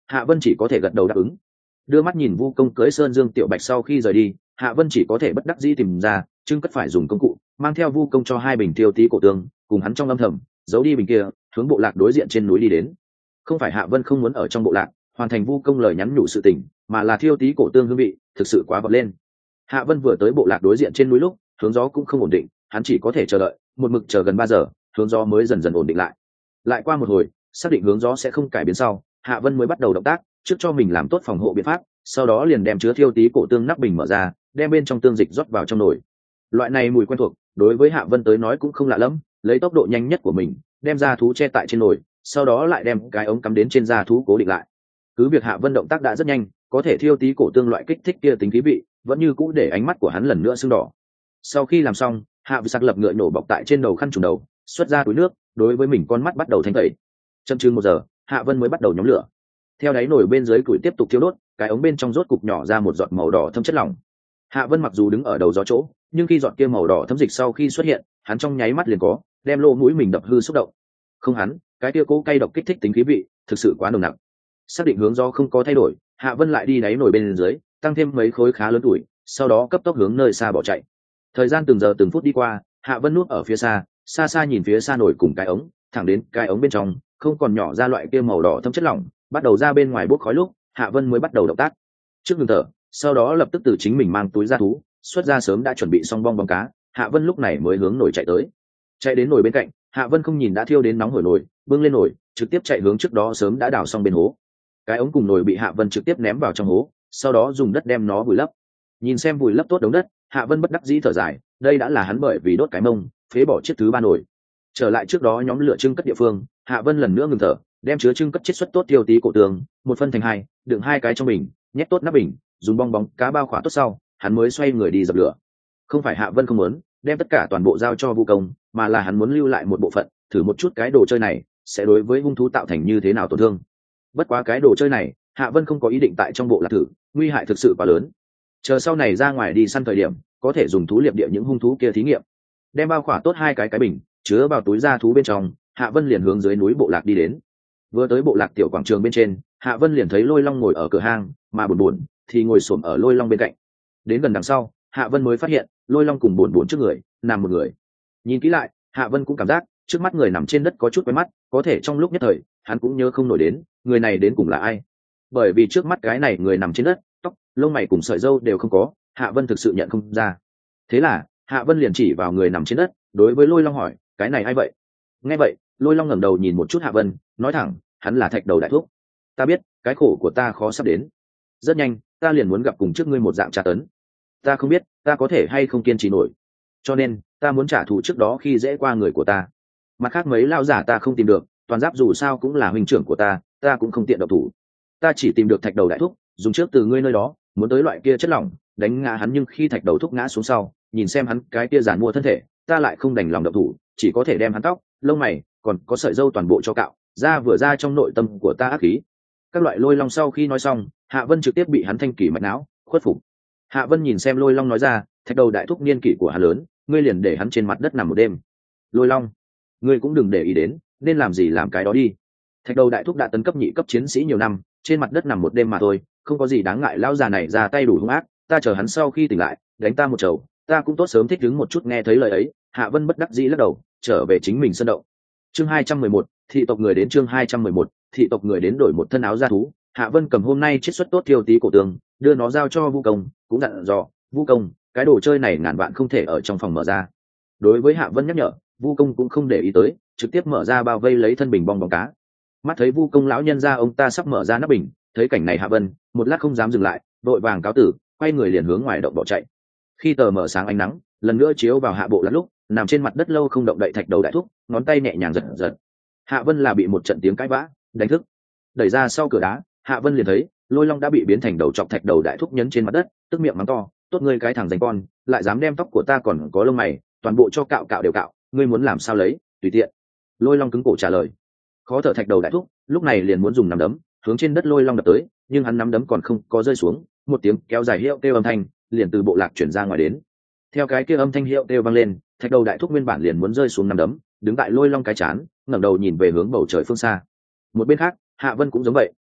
Hạ Vân chỉ có thể gật đầu đáp ứng. Đưa mắt nhìn Vu Công cưới Sơn Dương Tiểu Bạch sau khi rời đi, Hạ Vân chỉ có thể bất đắc dĩ tìm ra Trưng Cất phải dùng công cụ mang theo Vu Công cho 2 bình tiêu tí cổ tương, cùng hắn trong âm thầm giấu đi bình kia, hướng bộ lạc đối diện trên núi đi đến. Không phải Hạ Vân không muốn ở trong bộ lạc hoàn thành Vu Công lời nhắn nhủ sự tình, mà là thiêu tí cổ tương hương vị thực sự quá vọt lên. Hạ Vân vừa tới bộ lạc đối diện trên núi lúc, hướng gió cũng không ổn định, hắn chỉ có thể chờ đợi, một mực chờ gần 3 giờ, hướng gió mới dần dần ổn định lại. Lại qua một hồi, xác định hướng gió sẽ không cải biến sau, Hạ Vân mới bắt đầu động tác, trước cho mình làm tốt phòng hộ biện pháp, sau đó liền đem chứa thiêu tí cổ tương nắp bình mở ra, đem bên trong tương dịch rót vào trong nồi. Loại này mùi quen thuộc, đối với Hạ Vân tới nói cũng không lạ lắm, lấy tốc độ nhanh nhất của mình, đem da thú che tại trên nồi, sau đó lại đem cái ống cắm đến trên da thú cố định lại. Cứ việc Hạ Vân động tác đã rất nhanh, có thể thiêu tí cổ tương loại kích thích kia tính khí vị, vẫn như cũ để ánh mắt của hắn lần nữa sưng đỏ. Sau khi làm xong, Hạ Vân sặc lập ngựa nổ bọc tại trên đầu khăn trùm đầu, xuất ra túi nước, đối với mình con mắt bắt đầu thanh tẩy. Chậm chừng 1 giờ, Hạ Vân mới bắt đầu nhóm lửa. Theo đáy nồi bên dưới củi tiếp tục thiêu đốt, cái ống bên trong rốt cục nhỏ ra một giọt màu đỏ thâm chất lỏng. Hạ Vân mặc dù đứng ở đầu gió chỗ, nhưng khi giọt kia màu đỏ thấm dịch sau khi xuất hiện, hắn trong nháy mắt liền có đem lỗ mũi mình đập hư xúc động. Không hắn, cái kia cố cay độc kích thích tính khí vị, thực sự quá nồng nặc. Xác định hướng gió không có thay đổi, Hạ Vân lại đi đáy nồi bên dưới, tăng thêm mấy khối khá lớn tuổi, sau đó cấp tốc hướng nơi xa bỏ chạy. Thời gian từng giờ từng phút đi qua, Hạ Vân núp ở phía xa, xa xa nhìn phía xa nồi cùng cái ống, thẳng đến cái ống bên trong không còn nhỏ ra loại kia màu đỏ thâm chất lỏng, bắt đầu ra bên ngoài bốc khói lúc, Hạ Vân mới bắt đầu động tác. Trước ngừng thở, sau đó lập tức từ chính mình mang túi ra thú, xuất ra sớm đã chuẩn bị xong bong bóng cá. Hạ Vân lúc này mới hướng nồi chạy tới. Chạy đến nồi bên cạnh, Hạ Vân không nhìn đã thiêu đến nóng hổi nồi, bưng lên nồi, trực tiếp chạy hướng trước đó sớm đã đào xong bên hố. Cái ống cùng nồi bị Hạ Vân trực tiếp ném vào trong hố, sau đó dùng đất đem nó vùi lấp. Nhìn xem vùi lấp tốt đống đất, Hạ Vân bất đắc dĩ thở dài, đây đã là hắn bởi vì đốt cái mông, phế bỏ chiếc thứ 3 nồi. Trở lại trước đó nhóm lửa trưng cất địa phương, Hạ Vân lần nữa ngừng thở, đem chứa trưng cất chiết xuất tốt tiêu tí cổ tương, một phân thành 2, đựng 2 cái trong bình, nhét tốt nắp bình, dùng bong bóng cá bao khỏa tốt sau, hắn mới xoay người đi dập lửa. Không phải Hạ Vân không muốn đem tất cả toàn bộ giao cho Vu Công, mà là hắn muốn lưu lại một bộ phận, thử một chút cái đồ chơi này sẽ đối với hung thú tạo thành như thế nào tổn thương. Bất quá cái đồ chơi này, Hạ Vân không có ý định tại trong bộ lạc thử, nguy hại thực sự quá lớn. Chờ sau này ra ngoài đi săn thời điểm, có thể dùng thú liệp địa những hung thú kia thí nghiệm. Đem bao khỏa tốt 2 cái bình, chứa vào túi da thú bên trong, Hạ Vân liền hướng dưới núi bộ lạc đi đến. Vừa tới bộ lạc tiểu quảng trường bên trên, Hạ Vân liền thấy Lôi Long ngồi ở cửa hang, mà Buồn Buồn thì ngồi xổm ở Lôi Long bên cạnh. Đến gần đằng sau, Hạ Vân mới phát hiện, Lôi Long cùng Buồn Buồn trước người nằm một người. Nhìn kỹ lại, Hạ Vân cũng cảm giác trước mắt người nằm trên đất có chút quen mắt, có thể trong lúc nhất thời, hắn cũng nhớ không nổi đến, người này đến cùng là ai. Bởi vì trước mắt cái này người nằm trên đất, tóc, lông mày cùng sợi râu đều không có, Hạ Vân thực sự nhận không ra. Thế là, Hạ Vân liền chỉ vào người nằm trên đất, đối với Lôi Long hỏi, cái này ai vậy? Nghe vậy, Lôi Long ngẩng đầu nhìn một chút Hạ Vân, nói thẳng, hắn là Thạch Đầu Đại Thúc. Ta biết, cái khổ của ta khó sắp đến. Rất nhanh, ta liền muốn gặp cùng trước ngươi một dạng tra tấn. Ta không biết, ta có thể hay không kiên trì nổi. Cho nên, ta muốn trả thù trước đó khi dễ qua người của ta. Mặt khác mấy lao giả ta không tìm được, toàn giáp dù sao cũng là huynh trưởng của ta cũng không tiện động thủ. Ta chỉ tìm được Thạch Đầu Đại Thúc, dùng trước từ ngươi nơi đó, muốn tới loại kia chất lỏng, đánh ngã hắn, nhưng khi Thạch Đầu Thúc ngã xuống sau, nhìn xem hắn cái kia giàn mua thân thể, ta lại không đành lòng động thủ, chỉ có thể đem hắn tóc, lông mày, còn có sợi râu toàn bộ cho cạo, vừa ra trong nội tâm của ta ác khí. Các loại Lôi Long sau khi nói xong, Hạ Vân trực tiếp bị hắn thanh kỷ mạch não khuất phục. Hạ Vân nhìn xem Lôi Long nói ra, Thạch Đầu Đại Thúc niên kỷ của hắn lớn, ngươi liền để hắn trên mặt đất nằm một đêm. Lôi Long, ngươi cũng đừng để ý đến, nên làm gì làm cái đó đi. Thạch Đầu Đại Thúc đã tấn cấp nhị cấp chiến sĩ nhiều năm, trên mặt đất nằm một đêm mà thôi, không có gì đáng ngại. Lão già này ra tay đủ hung ác, ta chờ hắn sau khi tỉnh lại, đánh ta một chầu, ta cũng tốt sớm thích ứng một chút. Nghe thấy lời ấy, Hạ Vân bất đắc dĩ lắc đầu, trở về chính mình sân động. Chương 211, thị tộc người đến. Chương 211, thị tộc người đến đổi một thân áo da thú. Hạ Vân cầm hôm nay chiết xuất tốt thiêu tí cổ tương, đưa nó giao cho Vu Công, cũng dặn dò, Vu Công, cái đồ chơi này ngàn vạn không thể ở trong phòng mở ra. Đối với Hạ Vân nhắc nhở, Vu Công cũng không để ý tới, trực tiếp mở ra bao vây lấy thân bình bong bóng cá. Mắt thấy Vu Công lão nhân ra ông ta sắp mở ra nắp bình, thấy cảnh này Hạ Vân một lát không dám dừng lại, vội vàng cáo tử, quay người liền hướng ngoài động bỏ chạy. Khi tờ mở sáng ánh nắng lần nữa chiếu vào hạ bộ lát lúc, nằm trên mặt đất lâu không động đậy Thạch Đầu Đại Thúc, ngón tay nhẹ nhàng giật giật. Hạ Vân là bị một trận tiếng cãi vã đánh thức, đẩy ra sau cửa đá, Hạ Vân liền thấy Lôi Long đã bị biến thành đầu chọc Thạch Đầu Đại Thúc nhấn trên mặt đất, tức miệng mắng to, tốt ngươi cái thằng rành con, lại dám đem tóc của ta còn có lông mày toàn bộ cho cạo cạo đều cạo, ngươi muốn làm sao lấy tùy tiện. Lôi Long cứng cổ trả lời. Khó thở Thạch Đầu Đại Thúc lúc này liền muốn dùng nắm đấm hướng trên đất Lôi Long đập tới, nhưng hắn nắm đấm còn không có rơi xuống, một tiếng kéo dài hiệu kêu âm thanh liền từ bộ lạc chuyển ra ngoài đến. Theo cái kia âm thanh hiệu kêu vang lên, Thạch Đầu Đại Thúc nguyên bản liền muốn rơi xuống nắm đấm, đứng tại Lôi Long cái chán, ngẩng đầu nhìn về hướng bầu trời phương xa. Một bên khác, Hạ Vân cũng giống vậy.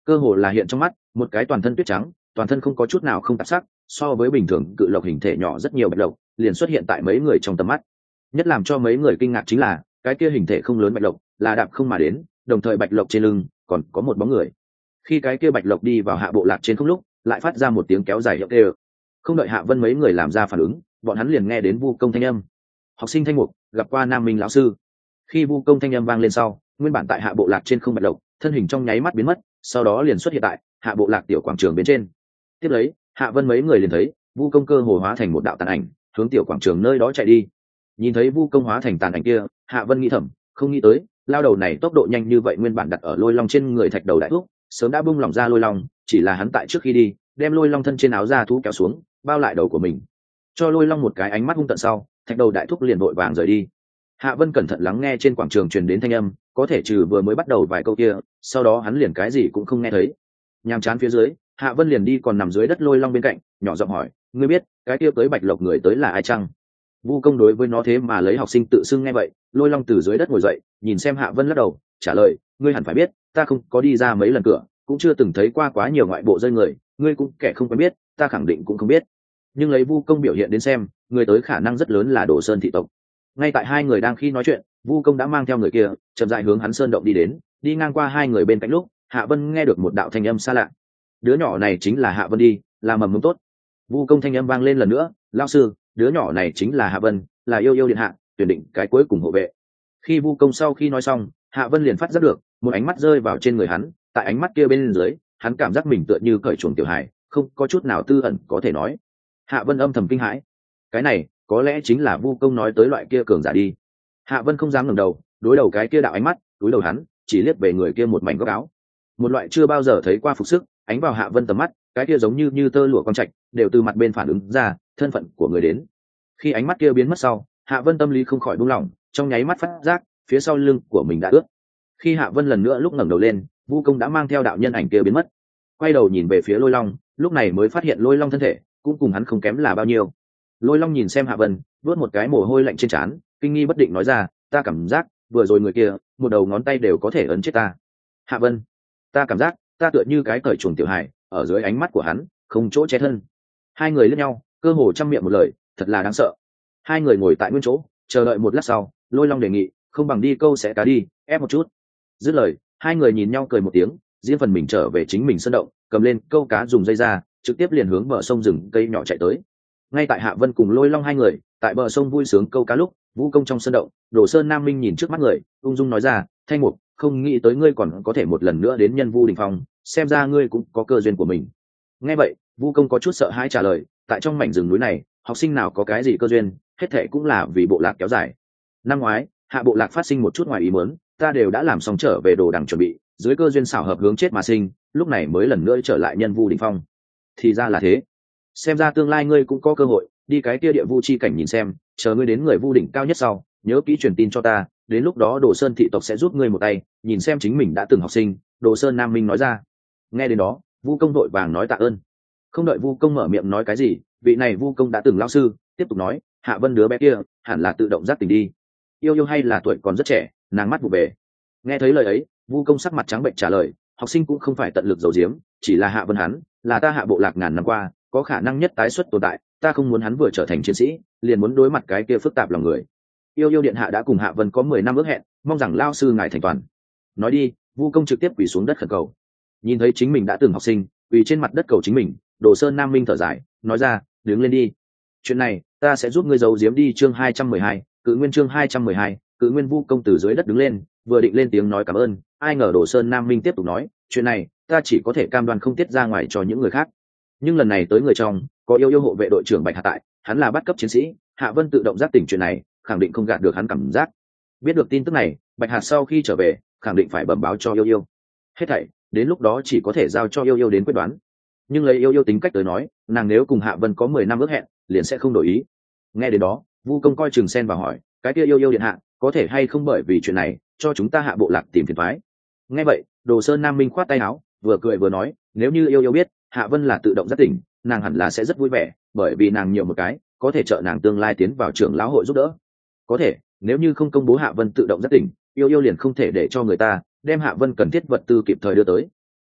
cơ hồ là hiện trong mắt một cái toàn thân tuyết trắng, toàn thân không có chút nào không tạp sắc, so với bình thường cự lộc hình thể nhỏ rất nhiều bạch lộc liền xuất hiện tại mấy người trong tầm mắt. Nhất làm cho mấy người kinh ngạc chính là cái kia hình thể không lớn bạch lộc là đạp không mà đến, đồng thời bạch lộc trên lưng còn có một bóng người. Khi cái kia bạch lộc đi vào Hạ Bộ Lạc trên không lúc, lại phát ra một tiếng kéo dài hiệu kêu. Không đợi Hạ Vân mấy người làm ra phản ứng, bọn hắn liền nghe đến Vu Công thanh âm. Học sinh Thanh Mục gặp qua Nam Minh lão sư. Khi Vu Công thanh âm vang lên sau, nguyên bản tại Hạ Bộ Lạc trên không bạch lộc thân hình trong nháy mắt biến mất, sau đó liền xuất hiện tại Hạ Bộ Lạc tiểu quảng trường bên trên. Tiếp lấy, Hạ Vân mấy người liền thấy Vu Công cơ hồ hóa thành một đạo tàn ảnh, hướng tiểu quảng trường nơi đó chạy đi. Nhìn thấy Vu Công hóa thành tàn ảnh kia, Hạ Vân nghĩ thầm, không nghĩ tới lao đầu này tốc độ nhanh như vậy. Nguyên bản đặt ở lôi long trên người thạch đầu đại thúc sớm đã bung lỏng ra lôi long, chỉ là hắn tại trước khi đi đem lôi long thân trên áo da thú kéo xuống, bao lại đầu của mình, cho lôi long một cái ánh mắt hung tận sau, thạch đầu đại thúc liền vội vàng rời đi. Hạ Vân cẩn thận lắng nghe trên quảng trường truyền đến thanh âm, có thể trừ vừa mới bắt đầu vài câu kia, sau đó hắn liền cái gì cũng không nghe thấy. Nhàm chán phía dưới, Hạ Vân liền đi còn nằm dưới đất lôi long bên cạnh, nhỏ giọng hỏi, ngươi biết cái kia tới bạch lộc người tới là ai chăng? Vu Công đối với nó thế mà lấy học sinh tự xưng nghe vậy, lôi long từ dưới đất ngồi dậy, nhìn xem Hạ Vân lắc đầu, trả lời, ngươi hẳn phải biết, ta không có đi ra mấy lần cửa, cũng chưa từng thấy qua quá nhiều ngoại bộ rơi người, ngươi cũng kẻ không quen biết, ta khẳng định cũng không biết. Nhưng lấy Vu Công biểu hiện đến xem, người tới khả năng rất lớn là Đồ Sơn thị tộc. Ngay tại hai người đang khi nói chuyện, Vu Công đã mang theo người kia chậm rãi hướng hắn sơn động đi đến. Đi ngang qua hai người bên cạnh lúc, Hạ Vân nghe được một đạo thanh âm xa lạ. Đứa nhỏ này chính là Hạ Vân đi, là mầm mống tốt. Vu Công thanh âm vang lên lần nữa, lão sư, đứa nhỏ này chính là Hạ Vân, là yêu yêu điện hạ tuyển định cái cuối cùng hộ vệ. Khi Vu Công sau khi nói xong, Hạ Vân liền phát giác được một ánh mắt rơi vào trên người hắn, tại ánh mắt kia bên dưới, hắn cảm giác mình tựa như cởi chuồng tiểu hài, không có chút nào tư ẩn có thể nói. Hạ Vân âm thầm kinh hãi, cái này có lẽ chính là Vu Công nói tới loại kia cường giả đi. Hạ Vân không dám ngẩng đầu, đối đầu cái kia đạo ánh mắt, đối đầu hắn, chỉ liếc về người kia một mảnh góc áo, một loại chưa bao giờ thấy qua phục sức, ánh vào Hạ Vân tầm mắt, cái kia giống như tơ lụa quang trạch, đều từ mặt bên phản ứng ra thân phận của người đến. Khi ánh mắt kia biến mất sau, Hạ Vân tâm lý không khỏi buông lỏng, trong nháy mắt phát giác phía sau lưng của mình đã ướt. Khi Hạ Vân lần nữa lúc ngẩng đầu lên, Vu Công đã mang theo đạo nhân ảnh kia biến mất. Quay đầu nhìn về phía Lôi Long, lúc này mới phát hiện Lôi Long thân thể cũng cùng hắn không kém là bao nhiêu. Lôi Long nhìn xem Hạ Vân, vuốt một cái mồ hôi lạnh trên trán, kinh nghi bất định nói ra, ta cảm giác vừa rồi người kia một đầu ngón tay đều có thể ấn chết ta. Hạ Vân, ta cảm giác ta tựa như cái cởi chuồng tiểu hài, ở dưới ánh mắt của hắn không chỗ che thân. Hai người liếc nhau, cơ hồ trăm miệng một lời, thật là đáng sợ. Hai người ngồi tại nguyên chỗ, chờ đợi một lát sau, Lôi Long đề nghị, không bằng đi câu sẽ cá đi, ép một chút. Dứt lời, hai người nhìn nhau cười một tiếng, riêng phần mình trở về chính mình sân động, cầm lên câu cá dùng dây ra, trực tiếp liền hướng bờ sông rừng cây nhỏ chạy tới. Ngay tại Hạ Vân cùng Lôi Long hai người tại bờ sông vui sướng câu cá lúc, Vu Công trong sân động, Đồ Sơn Nam Minh nhìn trước mắt người, ung dung nói ra, Thanh Mục, không nghĩ tới ngươi còn có thể một lần nữa đến Nhân Vu Đình Phong, xem ra ngươi cũng có cơ duyên của mình. Nghe vậy, Vu Công có chút sợ hãi trả lời, tại trong mảnh rừng núi này, học sinh nào có cái gì cơ duyên, hết thệ cũng là vì bộ lạc kéo dài. Năm ngoái, Hạ bộ lạc phát sinh một chút ngoài ý muốn, ta đều đã làm xong trở về đồ đằng chuẩn bị, dưới cơ duyên xảo hợp hướng chết mà sinh, lúc này mới lần nữa trở lại Nhân Vu Đình Phong. Thì ra là thế, xem ra tương lai ngươi cũng có cơ hội đi cái kia địa vu chi cảnh nhìn xem, chờ ngươi đến người vu đỉnh cao nhất sau, nhớ kỹ truyền tin cho ta, đến lúc đó Đồ Sơn thị tộc sẽ giúp ngươi một tay, nhìn xem chính mình đã từng học sinh. Đồ Sơn Nam Minh nói ra. Nghe đến đó, Vu Công đội vàng nói tạ ơn. Không đợi Vu Công mở miệng nói cái gì, vị này Vu Công đã từng lão sư tiếp tục nói, Hạ Vân đứa bé kia hẳn là tự động giác tỉnh đi, yêu yêu hay là tuổi còn rất trẻ, nàng mắt vụ về. Nghe thấy lời ấy, Vu Công sắc mặt trắng bệnh trả lời, học sinh cũng không phải tận lực giấu giếm, chỉ là Hạ Vân hắn là ta Hạ bộ lạc ngàn năm qua có khả năng nhất tái xuất tồn tại, ta không muốn hắn vừa trở thành chiến sĩ liền muốn đối mặt cái kia phức tạp lòng người. Yêu yêu điện hạ đã cùng Hạ Vân có 10 năm ước hẹn, mong rằng lao sư ngài thành toàn. Nói đi, Vu Công trực tiếp quỳ xuống đất khẩn cầu. Nhìn thấy chính mình đã từng học sinh quỳ trên mặt đất cầu chính mình, Đồ Sơn Nam Minh thở dài nói ra, đứng lên đi, chuyện này ta sẽ giúp ngươi giấu giếm đi. Chương 212, Cự Nguyên. Chương 212, Cự Nguyên. Vu Công từ dưới đất đứng lên, vừa định lên tiếng nói cảm ơn, ai ngờ Đồ Sơn Nam Minh tiếp tục nói, chuyện này ta chỉ có thể cam đoan không tiết ra ngoài cho những người khác, nhưng lần này tới người trong có yêu yêu hộ vệ đội trưởng Bạch Hạ tại, hắn là bắt cấp chiến sĩ, Hạ Vân tự động giác tỉnh chuyện này khẳng định không gạt được hắn cảm giác. Biết được tin tức này, Bạch Hạt sau khi trở về khẳng định phải bẩm báo cho yêu yêu, hết thảy đến lúc đó chỉ có thể giao cho yêu yêu đến quyết đoán. Nhưng lấy yêu yêu tính cách tới nói, nàng nếu cùng Hạ Vân có 10 năm ước hẹn liền sẽ không đổi ý. Nghe đến đó, Vu Công coi chừng xen vào hỏi, cái kia yêu yêu điện hạ có thể hay không bởi vì chuyện này cho chúng ta Hạ bộ lạc tìm phiền toái? Nghe vậy, Đồ Sơn Nam Minh khoát tay áo, vừa cười vừa nói, nếu như yêu yêu biết Hạ Vân là tự động giác tỉnh, nàng hẳn là sẽ rất vui vẻ, bởi vì nàng nhiều một cái có thể trợ nàng tương lai tiến vào trưởng lão hội giúp đỡ. Có thể nếu như không công bố Hạ Vân tự động giác tỉnh, yêu yêu liền không thể để cho người ta đem Hạ Vân cần thiết vật tư kịp thời đưa tới.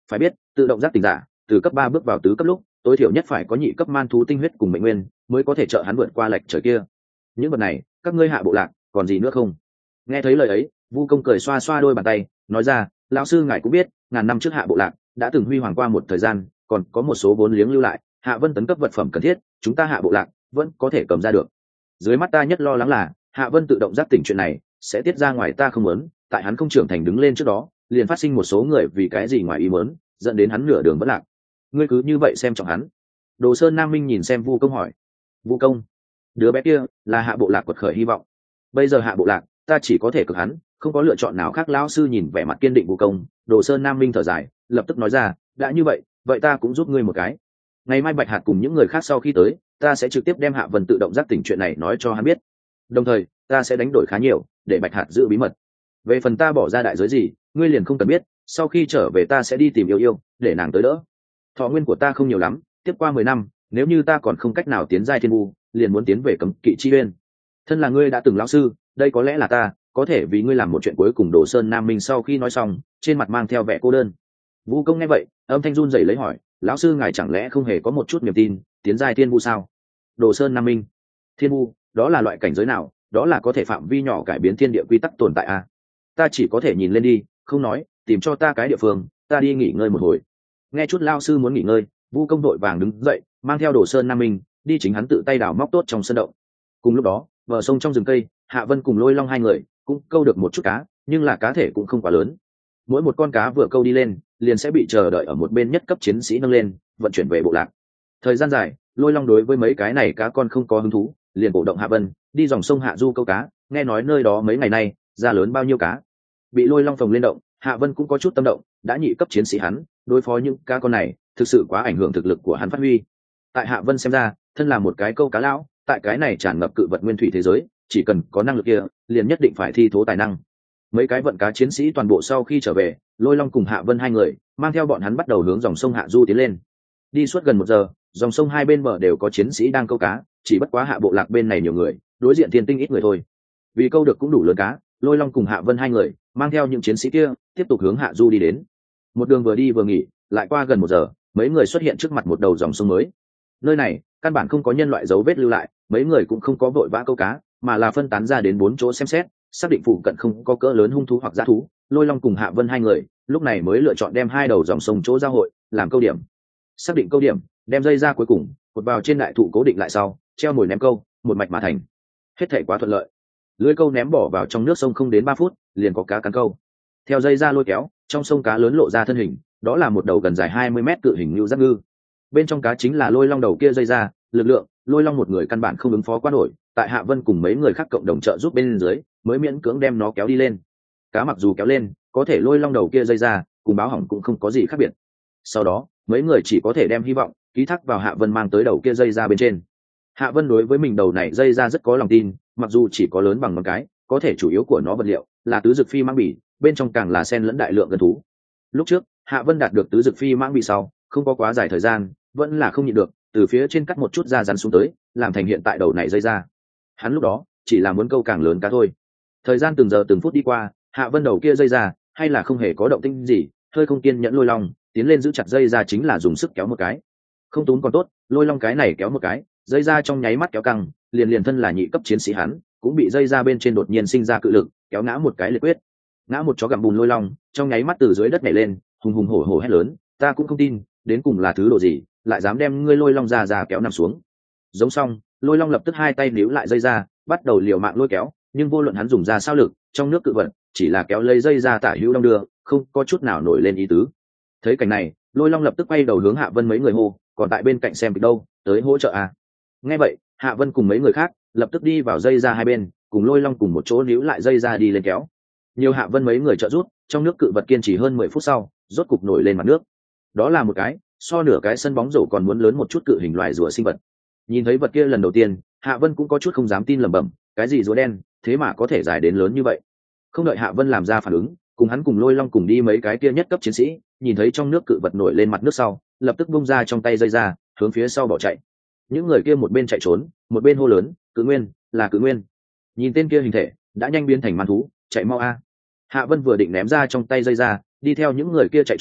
Phải biết tự động giác tỉnh giả từ cấp 3 bước vào tứ cấp lúc tối thiểu nhất phải có nhị cấp man thú tinh huyết cùng mệnh nguyên mới có thể trợ hắn vượt qua lệch trời kia. Những vật này các ngươi hạ bộ lạc còn gì nữa không? Nghe thấy lời ấy, Vu Công cười xoa xoa đôi bàn tay nói ra, lão sư ngài cũng biết ngàn năm trước hạ bộ lạc đã từng huy hoàng qua một thời gian, còn có một số vốn liếng lưu lại, hạ vân tấn cấp vật phẩm cần thiết chúng ta hạ bộ lạc vẫn có thể cầm ra được. Dưới mắt ta nhất lo lắng là hạ vân tự động giác tỉnh chuyện này sẽ tiết ra ngoài ta không muốn, tại hắn không trưởng thành đứng lên trước đó liền phát sinh một số người vì cái gì ngoài ý muốn dẫn đến hắn nửa đường vẫn lạc. Ngươi cứ như vậy xem trọng hắn? Đồ Sơn Nam Minh nhìn xem Vu Công hỏi. Vu Công, đứa bé kia là hạ bộ lạc quật khởi hy vọng, bây giờ hạ bộ lạc ta chỉ có thể cực hắn, không có lựa chọn nào khác. Lão sư nhìn vẻ mặt kiên định Vu Công, Đồ Sơn Nam Minh thở dài lập tức nói ra, đã như vậy vậy ta cũng giúp ngươi một cái. Ngày mai Bạch Hạt cùng những người khác sau khi tới, ta sẽ trực tiếp đem hạ vân tự động giác tỉnh chuyện này nói cho hắn biết, đồng thời ta sẽ đánh đổi khá nhiều để Bạch Hạt giữ bí mật. Về phần ta bỏ ra đại giới gì ngươi liền không cần biết, sau khi trở về ta sẽ đi tìm yêu yêu để nàng tới đỡ. Thọ nguyên của ta không nhiều lắm, tiếp qua 10 năm nếu như ta còn không cách nào tiến giai thiên vu liền muốn tiến về cấm kỵ chi uyên. Thân là ngươi đã từng lão sư, đây có lẽ là ta có thể vì ngươi làm một chuyện cuối cùng. Đồ Sơn Nam Minh sau khi nói xong trên mặt mang theo vẻ cô đơn. Vu Công nghe vậy âm thanh run rẩy lấy hỏi, lão sư ngài chẳng lẽ không hề có một chút niềm tin tiến giai thiên vu sao? Đồ Sơn Nam Minh, thiên vu đó là loại cảnh giới nào? Đó là có thể phạm vi nhỏ cải biến thiên địa quy tắc tồn tại à? Ta chỉ có thể nhìn lên đi không nói, tìm cho ta cái địa phương ta đi nghỉ ngơi một hồi. Nghe chút lao sư muốn nghỉ ngơi, Vu Công đội vàng đứng dậy mang theo Đồ Sơn Nam Minh đi, chính hắn tự tay đào móc tốt trong sân động. Cùng lúc đó bờ sông trong rừng cây, Hạ Vân cùng Lôi Long hai người cũng câu được một chút cá, nhưng là cá thể cũng không quá lớn. Mỗi một con cá vừa câu đi lên liền sẽ bị chờ đợi ở một bên nhất cấp chiến sĩ nâng lên vận chuyển về bộ lạc. Thời gian dài, Lôi Long đối với mấy cái này cá con không có hứng thú, liền cổ động Hạ Vân đi dòng sông hạ du câu cá. Nghe nói nơi đó mấy ngày nay ra lớn bao nhiêu cá. Bị Lôi Long phồng lên động, Hạ Vân cũng có chút tâm động, đã nhị cấp chiến sĩ hắn đối phó những cá con này thực sự quá ảnh hưởng thực lực của hắn phát huy. Tại Hạ Vân xem ra, thân là một cái câu cá lão, tại cái này tràn ngập cự vật nguyên thủy thế giới, chỉ cần có năng lực kia liền nhất định phải thi thố tài năng. Mấy cái vận cá chiến sĩ toàn bộ sau khi trở về, Lôi Long cùng Hạ Vân hai người mang theo bọn hắn bắt đầu hướng dòng sông hạ du tiến lên. Đi suốt gần 1 giờ, dòng sông hai bên bờ đều có chiến sĩ đang câu cá, chỉ bất quá hạ bộ lạc bên này nhiều người, đối diện thiên tinh ít người thôi. Vì câu được cũng đủ lớn cá, Lôi Long cùng Hạ Vân hai người mang theo những chiến sĩ kia tiếp tục hướng hạ du đi đến. Một đường vừa đi vừa nghỉ, lại qua gần 1 giờ, mấy người xuất hiện trước mặt một đầu dòng sông mới. Nơi này căn bản không có nhân loại dấu vết lưu lại, mấy người cũng không có vội vã câu cá, mà là phân tán ra đến 4 chỗ xem xét, xác định phụ cận không có cỡ lớn hung thú hoặc dã thú. Lôi Long cùng Hạ Vân hai người lúc này mới lựa chọn đem hai đầu dòng sông chỗ giao hội làm câu điểm. Xác định câu điểm, đem dây ra cuối cùng cột vào trên đại thụ cố định lại sau, treo mồi ném câu, một mạch mà thành. Hết thảy quá thuận lợi. Lưới câu ném bỏ vào trong nước sông không đến 3 phút liền có cá cắn câu. Theo dây ra lôi kéo, trong sông cá lớn lộ ra thân hình, đó là một đầu gần dài 20 mét cự hình lưu giác ngư. Bên trong cá chính là Lôi Long đầu kia dây ra, lực lượng Lôi Long một người căn bản không ứng phó quá nổi, tại Hạ Vân cùng mấy người khác cộng đồng trợ giúp bên dưới mới miễn cưỡng đem nó kéo đi lên. Cá mặc dù kéo lên, có thể Lôi Long đầu kia dây ra cùng báo hỏng cũng không có gì khác biệt. Sau đó mấy người chỉ có thể đem hy vọng ký thác vào Hạ Vân mang tới đầu kia dây ra bên trên. Hạ Vân đối với mình đầu này dây ra rất có lòng tin, mặc dù chỉ có lớn bằng ngón cái, có thể chủ yếu của nó vật liệu là tứ dực phi mãng bỉ, bên trong càng là xen lẫn đại lượng gần thú. Lúc trước Hạ Vân đạt được tứ dực phi mãng bỉ sau, không có quá dài thời gian, vẫn là không nhịn được, từ phía trên cắt một chút da rắn xuống tới, làm thành hiện tại đầu này dây ra. Hắn lúc đó chỉ là muốn câu càng lớn cá thôi. Thời gian từng giờ từng phút đi qua, Hạ Vân đầu kia dây ra hay là không hề có động tĩnh gì, hơi không kiên nhẫn Lôi Long tiến lên giữ chặt dây ra chính là dùng sức kéo một cái. Không túm còn tốt, Lôi Long cái này kéo một cái, dây ra trong nháy mắt kéo căng, liền thân là nhị cấp chiến sĩ hắn cũng bị dây ra bên trên đột nhiên sinh ra cự lực kéo ngã một cái liệt quyết. Ngã một chó gặm bùn Lôi Long trong nháy mắt từ dưới đất nhảy lên, hùng hùng hổ hổ hét lớn, ta cũng không tin đến cùng là thứ độ gì lại dám đem ngươi Lôi Long ra kéo nằm xuống. Giống xong, Lôi Long lập tức hai tay níu lại dây ra, bắt đầu liều mạng lôi kéo, nhưng vô luận hắn dùng ra sao lực, trong nước cự vật chỉ là kéo lấy dây ra tả hữu đong đưa, không có chút nào nổi lên ý tứ. Thấy cảnh này, Lôi Long lập tức quay đầu hướng Hạ Vân mấy người hô, còn tại bên cạnh xem kịch đâu, tới hỗ trợ à. Nghe vậy, Hạ Vân cùng mấy người khác lập tức đi vào dây ra hai bên, cùng Lôi Long cùng một chỗ níu lại dây ra đi lên kéo. Nhiều Hạ Vân mấy người trợ giúp, trong nước cự vật kiên trì hơn 10 phút sau rốt cục nổi lên mặt nước. Đó là một cái so nửa cái sân bóng rổ còn muốn lớn một chút cự hình loài rùa sinh vật. Nhìn thấy vật kia lần đầu tiên, Hạ Vân cũng có chút không dám tin, lẩm bẩm, cái gì rùa đen thế mà có thể dài đến lớn như vậy. Không đợi Hạ Vân làm ra phản ứng, cùng hắn cùng Lôi Long cùng đi mấy cái kia nhất cấp chiến sĩ nhìn thấy trong nước cự vật nổi lên mặt nước sau, lập tức bung ra trong tay dây ra, hướng phía sau bỏ chạy. Những người kia một bên chạy trốn, một bên hô lớn, cự nguyên, là cự nguyên. Nhìn tên kia hình thể đã nhanh biến thành man thú, chạy mau a. Hạ Vân vừa định ném ra trong tay dây ra, đi theo những người kia chạy trốn,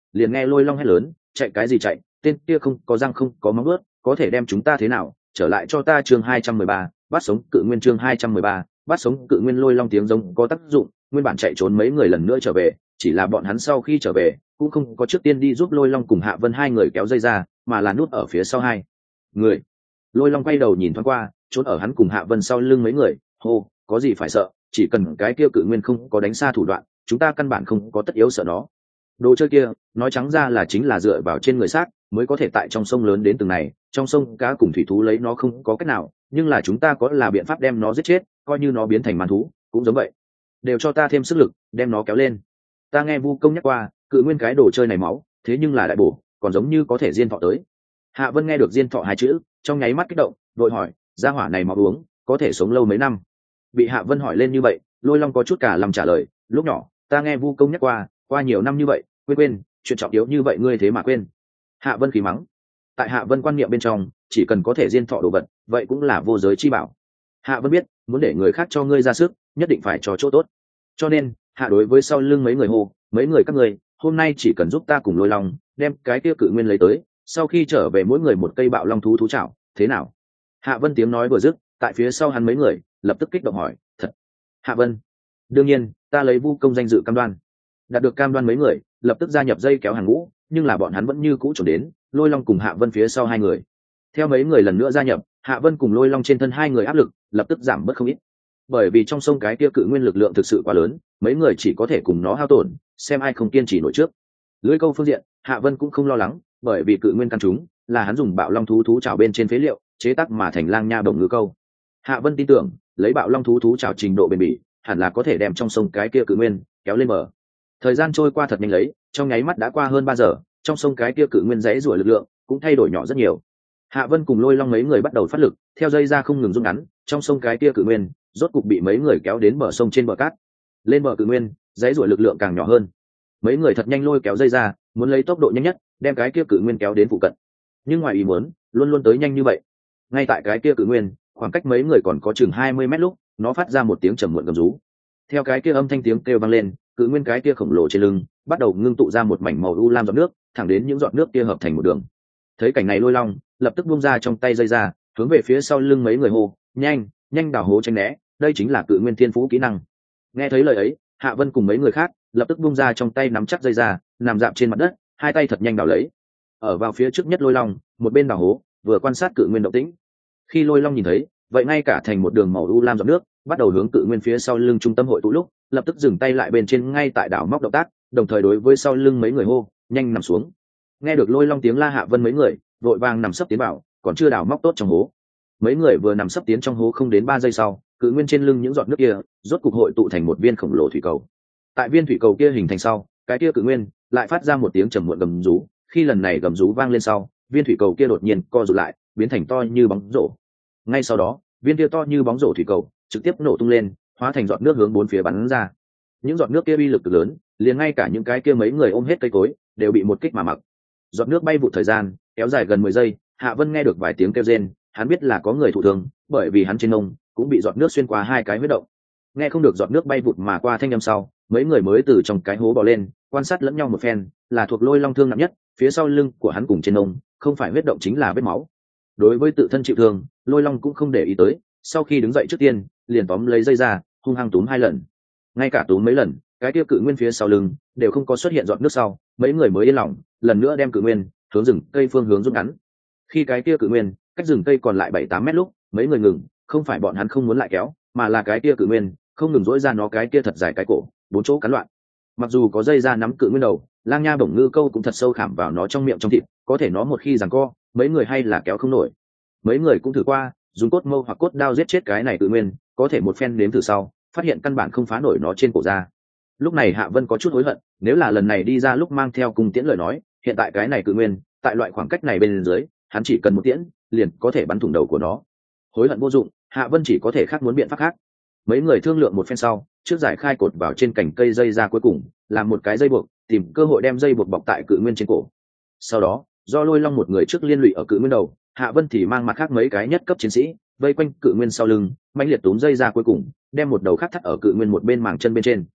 liền nghe Lôi Long hét lớn, chạy cái gì chạy, tên kia không có răng không có móng vuốt, có thể đem chúng ta thế nào? Trở lại cho ta chương 213, bắt sống cự nguyên chương 213, bắt sống cự nguyên. Lôi Long tiếng giống có tác dụng, nguyên bản chạy trốn mấy người lần nữa trở về, chỉ là bọn hắn sau khi trở về cũng không có trước tiên đi giúp Lôi Long cùng Hạ Vân hai người kéo dây ra, mà là núp ở phía sau hai người. Lôi Long quay đầu nhìn thoáng qua, trốn ở hắn cùng Hạ Vân sau lưng mấy người, hô, có gì phải sợ, chỉ cần cái kia cự nguyên không có đánh xa thủ đoạn, chúng ta căn bản không có tất yếu sợ nó. Đồ chơi kia nói trắng ra là chính là dựa vào trên người xác mới có thể tại trong sông lớn đến từng này, trong sông cá cùng thủy thú lấy nó không có cách nào, nhưng là chúng ta có là biện pháp đem nó giết chết, coi như nó biến thành màn thú cũng giống vậy. Đều cho ta thêm sức lực đem nó kéo lên. Ta nghe Vu Công nhắc qua, cự nguyên cái đồ chơi này máu thế nhưng là đại bổ, còn giống như có thể diên thọ tới. Hạ Vân nghe được diên thọ hai chữ trong nháy mắt kích động, vội hỏi, gia hỏa này máu uống có thể sống lâu mấy năm? Bị Hạ Vân hỏi lên như vậy, Lôi Long có chút cả lòng trả lời, lúc nhỏ ta nghe Vu Công nhắc qua nhiều năm như vậy, quên chuyện trọng yếu như vậy ngươi thế mà quên. Hạ Vân khí mắng. Tại Hạ Vân quan niệm bên trong, chỉ cần có thể diên thọ đồ vật vậy cũng là vô giới chi bảo. Hạ Vân biết, muốn để người khác cho ngươi ra sức nhất định phải cho chỗ tốt, cho nên Hạ đối với sau lưng mấy người hô, mấy người các ngươi hôm nay chỉ cần giúp ta cùng Lôi Long đem cái kia cự nguyên lấy tới, sau khi trở về mỗi người một cây bạo long thú thú chảo, thế nào? Hạ Vân tiếng nói vừa dứt, tại phía sau hắn mấy người lập tức kích động hỏi, thật? Hạ Vân, đương nhiên, ta lấy Vu Công danh dự cam đoan. Đạt được cam đoan mấy người lập tức gia nhập dây kéo hàng ngũ, nhưng là bọn hắn vẫn như cũ trốn đến Lôi Long cùng Hạ Vân phía sau hai người. Theo mấy người lần nữa gia nhập, Hạ Vân cùng Lôi Long trên thân hai người áp lực lập tức giảm bớt không ít, bởi vì trong sông cái kia cự nguyên lực lượng thực sự quá lớn, mấy người chỉ có thể cùng nó hao tổn, xem ai không kiên trì nổi trước. Lưỡi câu phương diện, Hạ Vân cũng không lo lắng, bởi vì cự nguyên căn chúng là hắn dùng bạo long thú thú trào bên trên phế liệu chế tác mà thành lang nha bổng ngư câu. Hạ Vân tin tưởng lấy bạo long thú thú trào trình độ bền bỉ, hẳn là có thể đem trong sông cái kia cự nguyên kéo lên bờ. Thời gian trôi qua thật nhanh lấy, trong nháy mắt đã qua hơn 3 giờ, trong sông cái kia cự nguyên rẽ rủa lực lượng cũng thay đổi nhỏ rất nhiều. Hạ Vân cùng Lôi Long mấy người bắt đầu phát lực, theo dây ra không ngừng rút ngắn, trong sông cái kia cự nguyên rốt cục bị mấy người kéo đến bờ sông trên bờ cát. Lên bờ cự nguyên, rẽ rủa lực lượng càng nhỏ hơn. Mấy người thật nhanh lôi kéo dây ra, muốn lấy tốc độ nhanh nhất đem cái kia cự nguyên kéo đến phụ cận. Nhưng ngoài ý muốn, luôn luôn tới nhanh như vậy. Ngay tại cái kia cự nguyên, khoảng cách mấy người còn có chừng 20 mét lúc, nó phát ra một tiếng trầm muộn gầm rú. Theo cái kia âm thanh tiếng kêu vang lên, cự nguyên cái kia khổng lồ trên lưng bắt đầu ngưng tụ ra một mảnh màu u lam giọt nước, thẳng đến những giọt nước kia hợp thành một đường. Thấy cảnh này Lôi Long lập tức buông ra trong tay dây ra, hướng về phía sau lưng mấy người hô, nhanh đào hố tránh né, đây chính là cự nguyên thiên phú kỹ năng. Nghe thấy lời ấy, Hạ Vân cùng mấy người khác lập tức buông ra trong tay nắm chắc dây ra, nằm dạp trên mặt đất, hai tay thật nhanh đào lấy. Ở vào phía trước nhất Lôi Long một bên đào hố vừa quan sát cự nguyên động tĩnh. Khi Lôi Long nhìn thấy vậy ngay cả thành một đường màu u lam giọt nước bắt đầu hướng cự nguyên phía sau lưng trung tâm hội tụ lúc, lập tức dừng tay lại bên trên ngay tại đảo móc động tác, đồng thời đối với sau lưng mấy người hô, nhanh nằm xuống. Nghe được Lôi Long tiếng la, Hạ Vân mấy người vội vàng nằm sấp tiến vào, còn chưa đào móc tốt trong hố. Mấy người vừa nằm sấp tiến trong hố không đến 3 giây sau, cự nguyên trên lưng những giọt nước kia rốt cục hội tụ thành một viên khổng lồ thủy cầu. Tại viên thủy cầu kia hình thành sau, cái kia cự nguyên lại phát ra một tiếng trầm muộn gầm rú. Khi lần này gầm rú vang lên sau, viên thủy cầu kia đột nhiên co rụt lại, biến thành to như bóng rổ. Ngay sau đó, viên kia to như bóng rổ thủy cầu trực tiếp nổ tung lên, hóa thành giọt nước hướng bốn phía bắn ra. Những giọt nước kia uy lực cực lớn, liền ngay cả những cái kia mấy người ôm hết cây cối đều bị một kích mà mặc. Giọt nước bay vụ thời gian kéo dài gần 10 giây, Hạ Vân nghe được vài tiếng kêu rên, hắn biết là có người thụ thương, bởi vì hắn trên mông cũng bị giọt nước xuyên qua 2 cái huyết động. Nghe không được giọt nước bay vụt mà qua thanh âm sau, mấy người mới từ trong cái hố bò lên, quan sát lẫn nhau một phen, là thuộc Lôi Long thương nặng nhất, phía sau lưng của hắn cùng trên mông không phải huyết động chính là vết máu. Đối với tự thân chịu thương, Lôi Long cũng không để ý tới, sau khi đứng dậy trước tiên liền tóm lấy dây ra, hung hăng túm 2 lần. Ngay cả túm mấy lần, cái kia cự nguyên phía sau lưng đều không có xuất hiện giọt nước sau, mấy người mới yên lòng, lần nữa đem cự nguyên hướng rừng cây phương hướng rút ngắn. Khi cái kia cự nguyên cách rừng cây còn lại 7-8 mét lúc, mấy người ngừng, không phải bọn hắn không muốn lại kéo, mà là cái kia cự nguyên không ngừng dỗi ra nó cái kia thật dài cái cổ, 4 chỗ cắn loạn. Mặc dù có dây ra nắm cự nguyên đầu, lang nha bổng ngư câu cũng thật sâu khảm vào nó trong miệng trong thịt, có thể nó một khi giằng co, mấy người hay là kéo không nổi. Mấy người cũng thử qua dùng cốt mâu hoặc cốt đao giết chết cái này cự nguyên, có thể một phen nếm thử sau phát hiện căn bản không phá nổi nó trên cổ ra. Lúc này Hạ Vân có chút hối hận, nếu là lần này đi ra lúc mang theo cung tiễn lời nói, hiện tại cái này cự nguyên tại loại khoảng cách này bên dưới, hắn chỉ cần một tiễn liền có thể bắn thủng đầu của nó. Hối hận vô dụng, Hạ Vân chỉ có thể khác muốn biện pháp khác. Mấy người thương lượng một phen sau, trước giải khai cột vào trên cành cây dây ra cuối cùng, làm một cái dây buộc, tìm cơ hội đem dây buộc bọc tại cự nguyên trên cổ. Sau đó, do Lôi Long một người trước liên lụy ở cự nguyên đầu, Hạ Vân thì mang mặt khác mấy cái nhất cấp chiến sĩ vây quanh cự nguyên sau lưng, mãnh liệt túm dây ra cuối cùng, đem một đầu khác thắt ở cự nguyên một bên màng chân bên trên.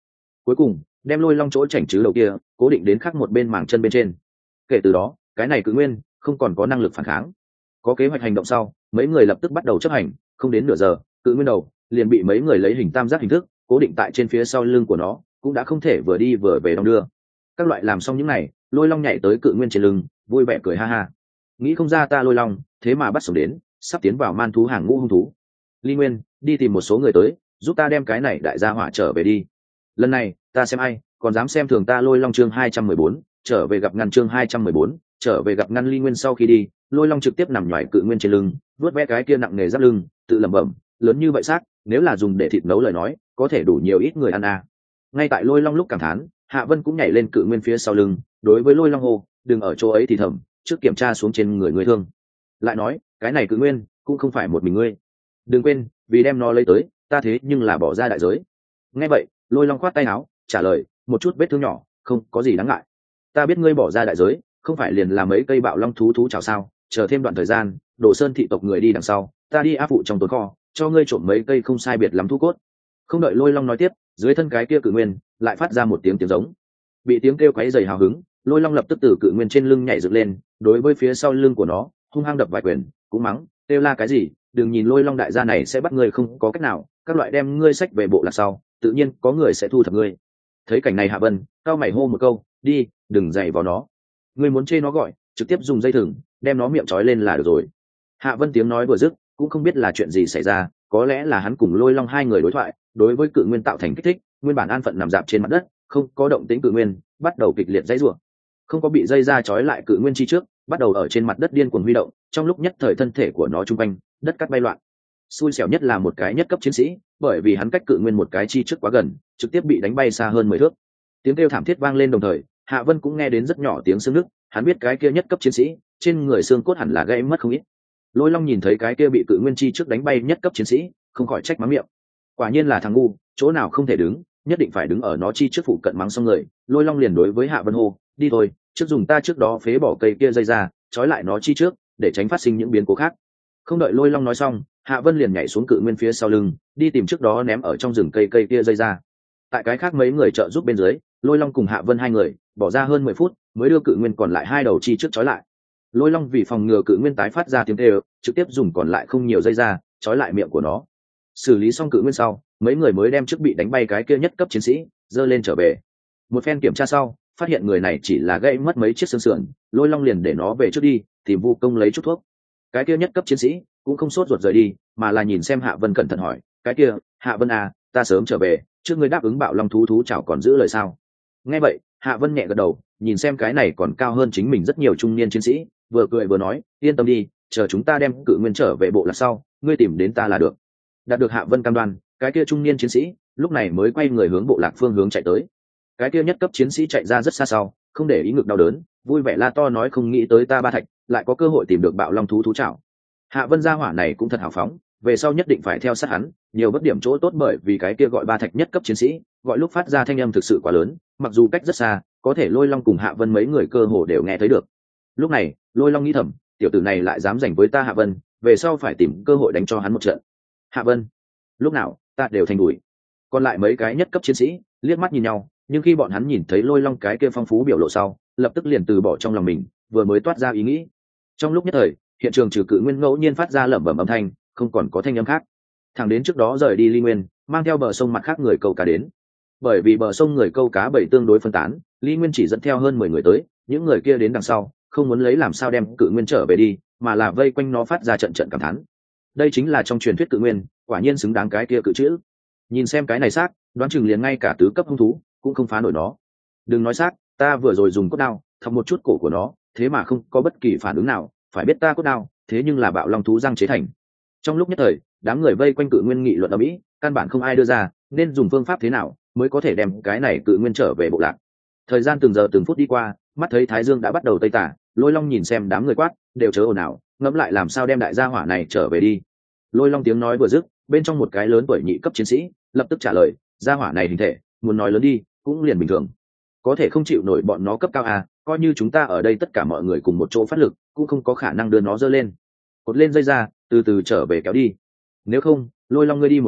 cuối cùng đem lôi long chỗ chảnh chứ đầu kia cố định đến khắc một bên mảng chân bên trên. Kể từ đó cái này cự nguyên không còn có năng lực phản kháng. Có kế hoạch hành động sau, mấy người lập tức bắt đầu chấp hành. Không đến nửa giờ, cự nguyên đầu liền bị mấy người lấy hình tam giác hình thức cố định tại trên phía sau lưng của nó, cũng đã không thể vừa đi vừa về đong đưa. Các loại làm xong những này, lôi long nhảy tới cự nguyên trên lưng, vui vẻ cười ha ha. Nghĩ không ra ta lôi long thế mà bắt sống đến sắp tiến vào man thú hàng ngũ hung thú. Ly Nguyên, đi tìm một số người tới giúp ta đem cái này đại gia hỏa trở về đi. Lần này ta xem ai còn dám xem thường ta lôi long. Chương 214, trở về gặp ngăn. Chương 214, trở về gặp ngăn. Ly Nguyên sau khi đi, lôi long trực tiếp nằm nhoài cự nguyên trên lưng, vuốt ve cái kia nặng nề giáp lưng, tự lẩm bẩm, lớn như vậy xác, nếu là dùng để thịt nấu lời nói có thể đủ nhiều ít người ăn à. Ngay tại lôi long lúc cảm thán, Hạ Vân cũng nhảy lên cự nguyên phía sau lưng, đối với lôi long hô, đừng ở chỗ ấy thì thầm, trước kiểm tra xuống trên người người thương. Lại nói, cái này cự nguyên cũng không phải một mình ngươi, đừng quên, vì đem nó lấy tới ta thế nhưng là bỏ ra đại giới. Nghe vậy, lôi long khoát tay áo trả lời, một chút vết thương nhỏ không có gì đáng ngại. Ta biết ngươi bỏ ra đại giới không phải liền là mấy cây bạo long thú chảo sao, chờ thêm đoạn thời gian Đồ Sơn thị tộc người đi đằng sau, ta đi áp phụ trong tồn kho cho ngươi trộm mấy cây không sai biệt lắm thú cốt. Không đợi lôi long nói tiếp, dưới thân cái kia cự nguyên lại phát ra một tiếng giống. Bị tiếng kêu quấy dày hào hứng, lôi long lập tức từ cự nguyên trên lưng nhảy dựng lên, đối với phía sau lưng của nó hung hăng đập vài quyền, cũng mắng, kêu la cái gì, đừng nhìn lôi long đại gia này sẽ bắt ngươi không có cách nào, các loại đem ngươi sách về bộ là sau tự nhiên có người sẽ thu thập ngươi. Thấy cảnh này Hạ Vân cao mày hô một câu, đi, đừng giày vào nó, ngươi muốn chê nó gọi trực tiếp dùng dây thừng đem nó miệng trói lên là được rồi. Hạ Vân tiếng nói vừa dứt, cũng không biết là chuyện gì xảy ra, có lẽ là hắn cùng lôi long hai người đối thoại đối với cự nguyên tạo thành kích thích, nguyên bản an phận nằm dạp trên mặt đất không có động tĩnh cự nguyên bắt đầu kịch liệt dãy rủa, không có bị dây ra trói lại cự nguyên chi trước bắt đầu ở trên mặt đất điên cuồng huy động, trong lúc nhất thời thân thể của nó trung quanh đất cát bay loạn. Xui xẻo nhất là một cái nhất cấp chiến sĩ, bởi vì hắn cách cự nguyên một cái chi trước quá gần, trực tiếp bị đánh bay xa hơn 10 thước. Tiếng kêu thảm thiết vang lên đồng thời, Hạ Vân cũng nghe đến rất nhỏ tiếng xương nứt, hắn biết cái kia nhất cấp chiến sĩ trên người xương cốt hẳn là gãy mất không ít. Lôi long nhìn thấy cái kia bị cự nguyên chi trước đánh bay nhất cấp chiến sĩ, không khỏi trách mắng miệng, quả nhiên là thằng ngu, chỗ nào không thể đứng nhất định phải đứng ở nó chi trước phụ cận mắng xong người. Lôi long liền đối với Hạ Vân hô, đi thôi, trước dùng ta trước đó phế bỏ cây kia dây ra trói lại nó chi trước để tránh phát sinh những biến cố khác. Không đợi lôi long nói xong, Hạ Vân liền nhảy xuống cự nguyên phía sau lưng, đi tìm trước đó ném ở trong rừng cây kia dây ra. Tại cái khác mấy người trợ giúp bên dưới, lôi long cùng Hạ Vân hai người bỏ ra hơn 10 phút mới đưa cự nguyên còn lại hai đầu chi trước trói lại. Lôi long vì phòng ngừa cự nguyên tái phát ra tiếng kêu, trực tiếp dùng còn lại không nhiều dây ra trói lại miệng của nó. Xử lý xong cự nguyên sau, mấy người mới đem trước bị đánh bay cái kia nhất cấp chiến sĩ dơ lên trở về. Một phen kiểm tra sau, phát hiện người này chỉ là gãy mất mấy chiếc xương sườn, lôi long liền để nó về trước đi tìm Vu Công lấy chút thuốc. Cái kia nhất cấp chiến sĩ cũng không sốt ruột rời đi, mà là nhìn xem Hạ Vân cẩn thận hỏi, cái kia Hạ Vân à, ta sớm trở về trước ngươi đáp ứng bạo long thú chảo còn giữ lời sao? Nghe vậy Hạ Vân nhẹ gật đầu, nhìn xem cái này còn cao hơn chính mình rất nhiều trung niên chiến sĩ, vừa cười vừa nói, yên tâm đi, chờ chúng ta đem cự nguyên trở về bộ là sau ngươi tìm đến ta là được. Đạt được Hạ Vân cam đoan, cái kia trung niên chiến sĩ lúc này mới quay người hướng bộ lạc phương hướng chạy tới. Cái kia nhất cấp chiến sĩ chạy ra rất xa sau, không để ý ngực đau đớn, vui vẻ la to nói, không nghĩ tới ta Ba Thạch lại có cơ hội tìm được bạo long thú chảo. Hạ Vân gia hỏa này cũng thật hào phóng, về sau nhất định phải theo sát hắn, nhiều bất điểm chỗ tốt, bởi vì cái kia gọi Ba Thạch nhất cấp chiến sĩ gọi lúc phát ra thanh âm thực sự quá lớn, mặc dù cách rất xa, có thể lôi long cùng Hạ Vân mấy người cơ hồ đều nghe thấy được. Lúc này lôi long nghĩ thầm, tiểu tử này lại dám giành với ta Hạ Vân, về sau phải tìm cơ hội đánh cho hắn một trận. Hạ Vân, lúc nào ta đều thành đuổi. Còn lại mấy cái nhất cấp chiến sĩ liếc mắt nhìn nhau, nhưng khi bọn hắn nhìn thấy lôi long cái kia phong phú biểu lộ sau, lập tức liền từ bỏ trong lòng mình vừa mới toát ra ý nghĩ. Trong lúc nhất thời, hiện trường trừ cự nguyên ngẫu nhiên phát ra lẩm bẩm âm thanh, không còn có thanh âm khác. Thẳng đến trước đó rời đi Ly Nguyên mang theo bờ sông mặt khác người câu cá đến, bởi vì bờ sông người câu cá bảy tương đối phân tán, Ly Nguyên chỉ dẫn theo hơn 10 người tới, những người kia đến đằng sau không muốn lấy làm sao đem cự nguyên trở về đi, mà là vây quanh nó phát ra trận trận cảm thán. Đây chính là trong truyền thuyết cự nguyên, quả nhiên xứng đáng cái kia cự chữ. Nhìn xem cái này xác, đoán chừng liền ngay cả tứ cấp hung thú cũng không phá nổi nó. Đừng nói xác, ta vừa rồi dùng cốt đao thọc một chút cổ của nó, thế mà không có bất kỳ phản ứng nào, phải biết ta cốt đao thế nhưng là bạo long thú răng chế thành. Trong lúc nhất thời, đám người vây quanh cự nguyên nghị luận ở mỹ, căn bản không ai đưa ra nên dùng phương pháp thế nào mới có thể đem cái này cự nguyên trở về bộ lạc. Thời gian từng giờ từng phút đi qua, mắt thấy thái dương đã bắt đầu tây tả, lôi long nhìn xem đám người quát, đều chớ ồn ào, ngẫm lại làm sao đem đại gia hỏa này trở về đi. Lôi long tiếng nói vừa dứt, bên trong một cái lớn tuổi nhị cấp chiến sĩ lập tức trả lời, gia hỏa này hình thể muốn nói lớn đi cũng liền bình thường, có thể không chịu nổi bọn nó cấp cao à, coi như chúng ta ở đây tất cả mọi người cùng một chỗ phát lực cũng không có khả năng đưa nó dơ lên, cột lên dây ra từ từ trở về kéo đi, nếu không lôi long ngươi đi một chuyến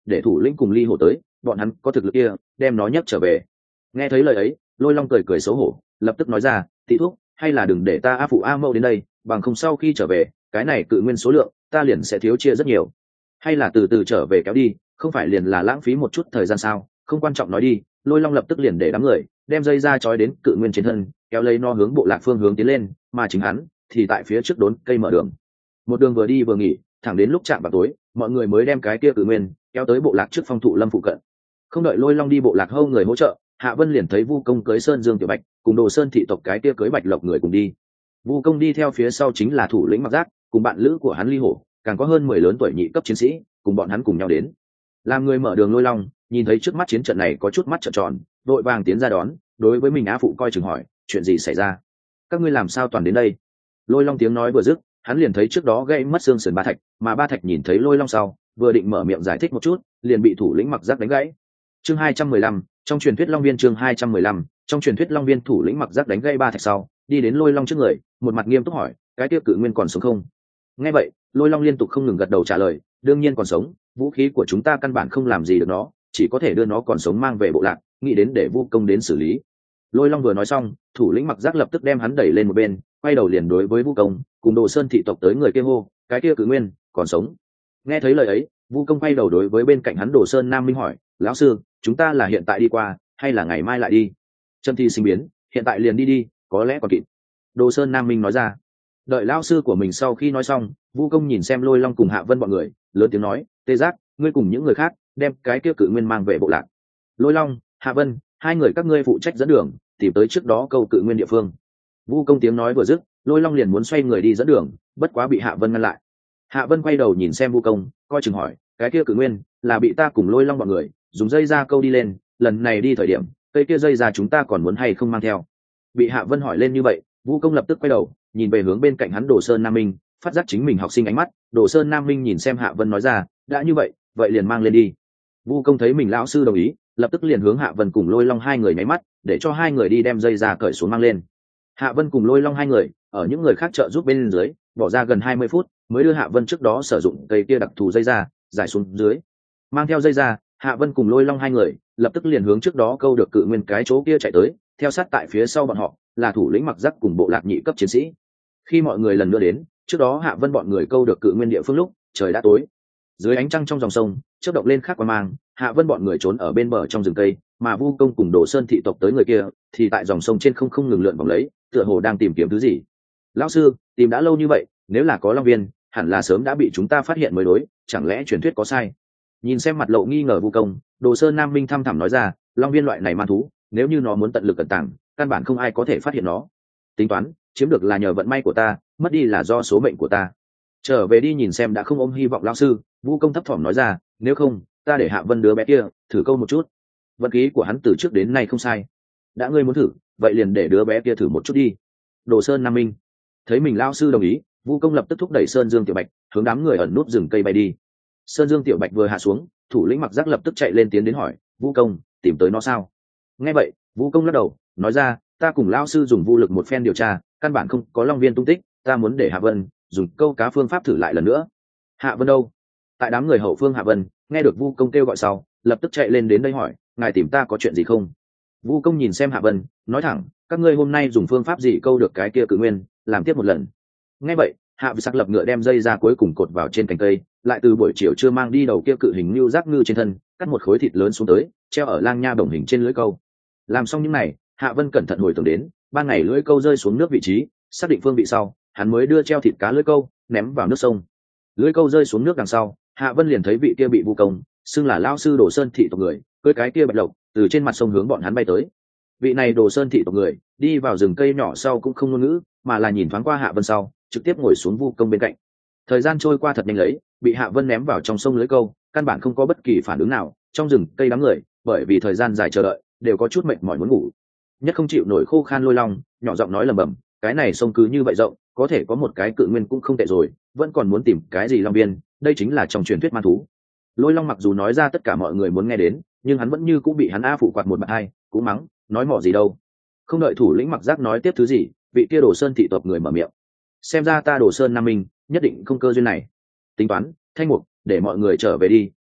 để thủ lĩnh cùng ly hổ tới, bọn hắn có thực lực kia đem nó nhấc trở về. Nghe thấy lời ấy, Lôi Long cười cười xấu hổ, lập tức nói ra, thị thúc, hay là đừng để ta a phụ a mẫu đến đây, bằng không sau khi trở về cái này cự nguyên số lượng ta liền sẽ thiếu chia rất nhiều. Hay là từ từ trở về kéo đi, không phải liền là lãng phí một chút thời gian sao? Không quan trọng nói đi. Lôi Long lập tức liền để đám người đem dây ra trói đến cự nguyên trên thân, kéo lấy nó hướng bộ lạc phương hướng tiến lên, mà chính hắn thì tại phía trước đốn cây mở đường. Một đường vừa đi vừa nghỉ, thẳng đến lúc chạm vào tối, mọi người mới đem cái kia cự nguyên kéo tới bộ lạc trước phong thụ lâm phụ cận. Không đợi Lôi Long đi bộ lạc hâu người hỗ trợ, Hạ Vân liền thấy Vu Công cưới Sơn Dương Tiểu Bạch cùng Đồ Sơn thị tộc cái kia cưới Bạch Lộc người cùng đi. Vu Công đi theo phía sau chính là thủ lĩnh Mặc Giác cùng bạn lữ của hắn Ly Hổ, càng có hơn 10 lớn tuổi nhị cấp chiến sĩ cùng bọn hắn cùng nhau đến. Làm người mở đường Lôi Long nhìn thấy trước mắt chiến trận này có chút mắt trợn tròn, vội vàng tiến ra đón, đối với mình á phụ coi chừng hỏi, chuyện gì xảy ra? Các ngươi làm sao toàn đến đây? Lôi Long tiếng nói vừa dứt, hắn liền thấy trước đó gây mất xương sườn Ba Thạch, mà Ba Thạch nhìn thấy Lôi Long sau, vừa định mở miệng giải thích một chút, liền bị thủ lĩnh Mặc Giác đánh gãy. Chương 215, trong truyền thuyết Long Viên chương 215, trong truyền thuyết Long Viên thủ lĩnh Mặc Giác đánh gãy Ba Thạch sau, đi đến Lôi Long trước người, một mặt nghiêm túc hỏi, cái tiêu cự nguyên còn sống không? Nghe vậy, Lôi Long liên tục không ngừng gật đầu trả lời, đương nhiên còn sống, vũ khí của chúng ta căn bản không làm gì được nó, chỉ có thể đưa nó còn sống mang về bộ lạc, nghĩ đến để Vu Công đến xử lý. Lôi Long vừa nói xong, thủ lĩnh Mặc Giác lập tức đem hắn đẩy lên một bên, quay đầu liền đối với Vu Công cùng Đồ Sơn thị tộc tới người kia hô, cái kia cự nguyên còn sống. Nghe thấy lời ấy, Vu Công quay đầu đối với bên cạnh hắn Đồ Sơn Nam Minh hỏi, lão sư, chúng ta là hiện tại đi qua hay là ngày mai lại đi? Trâm Thi sinh biến, hiện tại liền đi, có lẽ còn kịp. Đồ Sơn Nam Minh nói ra. Đợi lão sư của mình sau khi nói xong, Vu Công nhìn xem Lôi Long cùng Hạ Vân bọn người, lớn tiếng nói, Tê Giác, ngươi cùng những người khác đem cái kia cự nguyên mang về bộ lạc. Lôi Long, Hạ Vân, hai người các ngươi phụ trách dẫn đường, tìm tới trước đó câu cự nguyên địa phương. Vu Công tiếng nói vừa dứt, Lôi Long liền muốn xoay người đi dẫn đường, bất quá bị Hạ Vân ngăn lại. Hạ Vân quay đầu nhìn xem Vu Công, coi chừng hỏi, cái kia cự nguyên là bị ta cùng Lôi Long bọn người dùng dây ra câu đi lên, lần này đi thời điểm cây kia dây ra chúng ta còn muốn hay không mang theo? Bị Hạ Vân hỏi lên như vậy, Vu Công lập tức quay đầu nhìn về hướng bên cạnh hắn Đồ Sơn Nam Minh, phát giác chính mình học sinh ánh mắt. Đồ Sơn Nam Minh nhìn xem Hạ Vân nói ra, đã như vậy vậy liền mang lên đi. Vu Công thấy mình lão sư đồng ý, lập tức liền hướng Hạ Vân cùng Lôi Long hai người nháy mắt, để cho hai người đi đem dây ra cởi xuống mang lên. Hạ Vân cùng Lôi Long hai người ở những người khác trợ giúp bên dưới bỏ ra gần 20 phút mới đưa Hạ Vân trước đó sử dụng cây kia đặc thù dây ra giải xuống dưới. Mang theo dây ra, Hạ Vân cùng Lôi Long hai người lập tức liền hướng trước đó câu được cự nguyên cái chỗ kia chạy tới, theo sát tại phía sau bọn họ là thủ lĩnh Mặc Giác cùng bộ lạc nhị cấp chiến sĩ. Khi mọi người lần nữa đến, trước đó Hạ Vân bọn người câu được cự nguyên địa phương lúc trời đã tối. Dưới ánh trăng trong dòng sông chớp động lên khác qua mang, Hạ Vân bọn người trốn ở bên bờ trong rừng cây, mà Vu Công cùng Đồ Sơn thị tộc tới người kia thì tại dòng sông trên không ngừng lượn vòng lấy, tựa hồ đang tìm kiếm thứ gì. Lão sư, tìm đã lâu như vậy, nếu là có Long Viên hẳn là sớm đã bị chúng ta phát hiện mới đối, chẳng lẽ truyền thuyết có sai? Nhìn xem mặt lộ nghi ngờ Vu Công, Đồ Sơn Nam Minh thăm thẳm nói ra, Long Viên loại này man thú, nếu như nó muốn tận lực cẩn tàng, căn bản không ai có thể phát hiện nó. Tính toán chiếm được là nhờ vận may của ta, mất đi là do số mệnh của ta. Trở về đi nhìn xem đã không ôm hy vọng. Lão sư, Vu Công thấp thỏm nói ra, nếu không ta để Hạ Vân đứa bé kia thử câu một chút, vận khí của hắn từ trước đến nay không sai. Đã ngươi muốn thử, vậy liền để đứa bé kia thử một chút đi. Đồ Sơn Nam Minh thấy mình lão sư đồng ý, Vu Công lập tức thúc đẩy Sơn Dương Tiểu Bạch hướng đám người ẩn núp rừng cây bay đi. Sơn Dương Tiểu Bạch vừa hạ xuống, thủ lĩnh Mặc Giác lập tức chạy lên tiến đến hỏi, Vu Công, tìm tới nó sao? Nghe vậy, Vu Công lắc đầu nói ra, ta cùng lão sư dùng vũ lực một phen điều tra, căn bản không có Long Viên tung tích, ta muốn để Hạ Vân dùng câu cá phương pháp thử lại lần nữa. Hạ Vân đâu? Tại đám người hậu phương Hạ Vân nghe được Vu Công kêu gọi sau, lập tức chạy lên đến đây hỏi, ngài tìm ta có chuyện gì không? Vu Công nhìn xem Hạ Vân, nói thẳng, các ngươi hôm nay dùng phương pháp gì câu được cái kia cự nguyên, làm tiếp một lần. Nghe vậy, Hạ Vân sắc lập ngựa đem dây ra cuối cùng cột vào trên cành cây, lại từ buổi chiều chưa mang đi đầu kia cự hình lưu giác ngư trên thân, cắt một khối thịt lớn xuống tới, treo ở lang nha bổng hình trên lưỡi câu. Làm xong những này, Hạ Vân cẩn thận hồi tưởng đến ban ngày lưỡi câu rơi xuống nước vị trí, xác định phương vị sau, hắn mới đưa treo thịt cá lưỡi câu ném vào nước sông. Lưỡi câu rơi xuống nước đằng sau, Hạ Vân liền thấy vị kia bị Vu Công xưng là lão sư Đồ Sơn thị tộc người cưỡi cái kia Bạch Lộc từ trên mặt sông hướng bọn hắn bay tới. Vị này Đồ Sơn thị tộc người đi vào rừng cây nhỏ sau cũng không ngôn ngữ, mà là nhìn thoáng qua Hạ Vân sau trực tiếp ngồi xuống Vu Công bên cạnh. Thời gian trôi qua thật nhanh lấy, bị Hạ Vân ném vào trong sông lưỡi câu căn bản không có bất kỳ phản ứng nào. Trong rừng cây đám người bởi vì thời gian dài chờ đợi đều có chút mệt mỏi muốn ngủ. Nhất không chịu nổi khô khan Lôi Long nhỏ giọng nói lầm bầm, cái này sông cứ như vậy rộng, có thể có một cái cự nguyên cũng không tệ rồi, vẫn còn muốn tìm cái gì Long Viên, đây chính là trong truyền thuyết man thú. Lôi Long mặc dù nói ra tất cả mọi người muốn nghe đến, nhưng hắn vẫn như cũng bị hắn a phụ quạt một bạt hai, cũng mắng, nói mỏ gì đâu. Không đợi thủ lĩnh Mặc Giác nói tiếp thứ gì, vị kia Đồ Sơn thị tộc người mở miệng, xem ra ta Đồ Sơn Nam Minh nhất định không cơ duyên này. Tính toán, Thanh Mục, để mọi người trở về đi,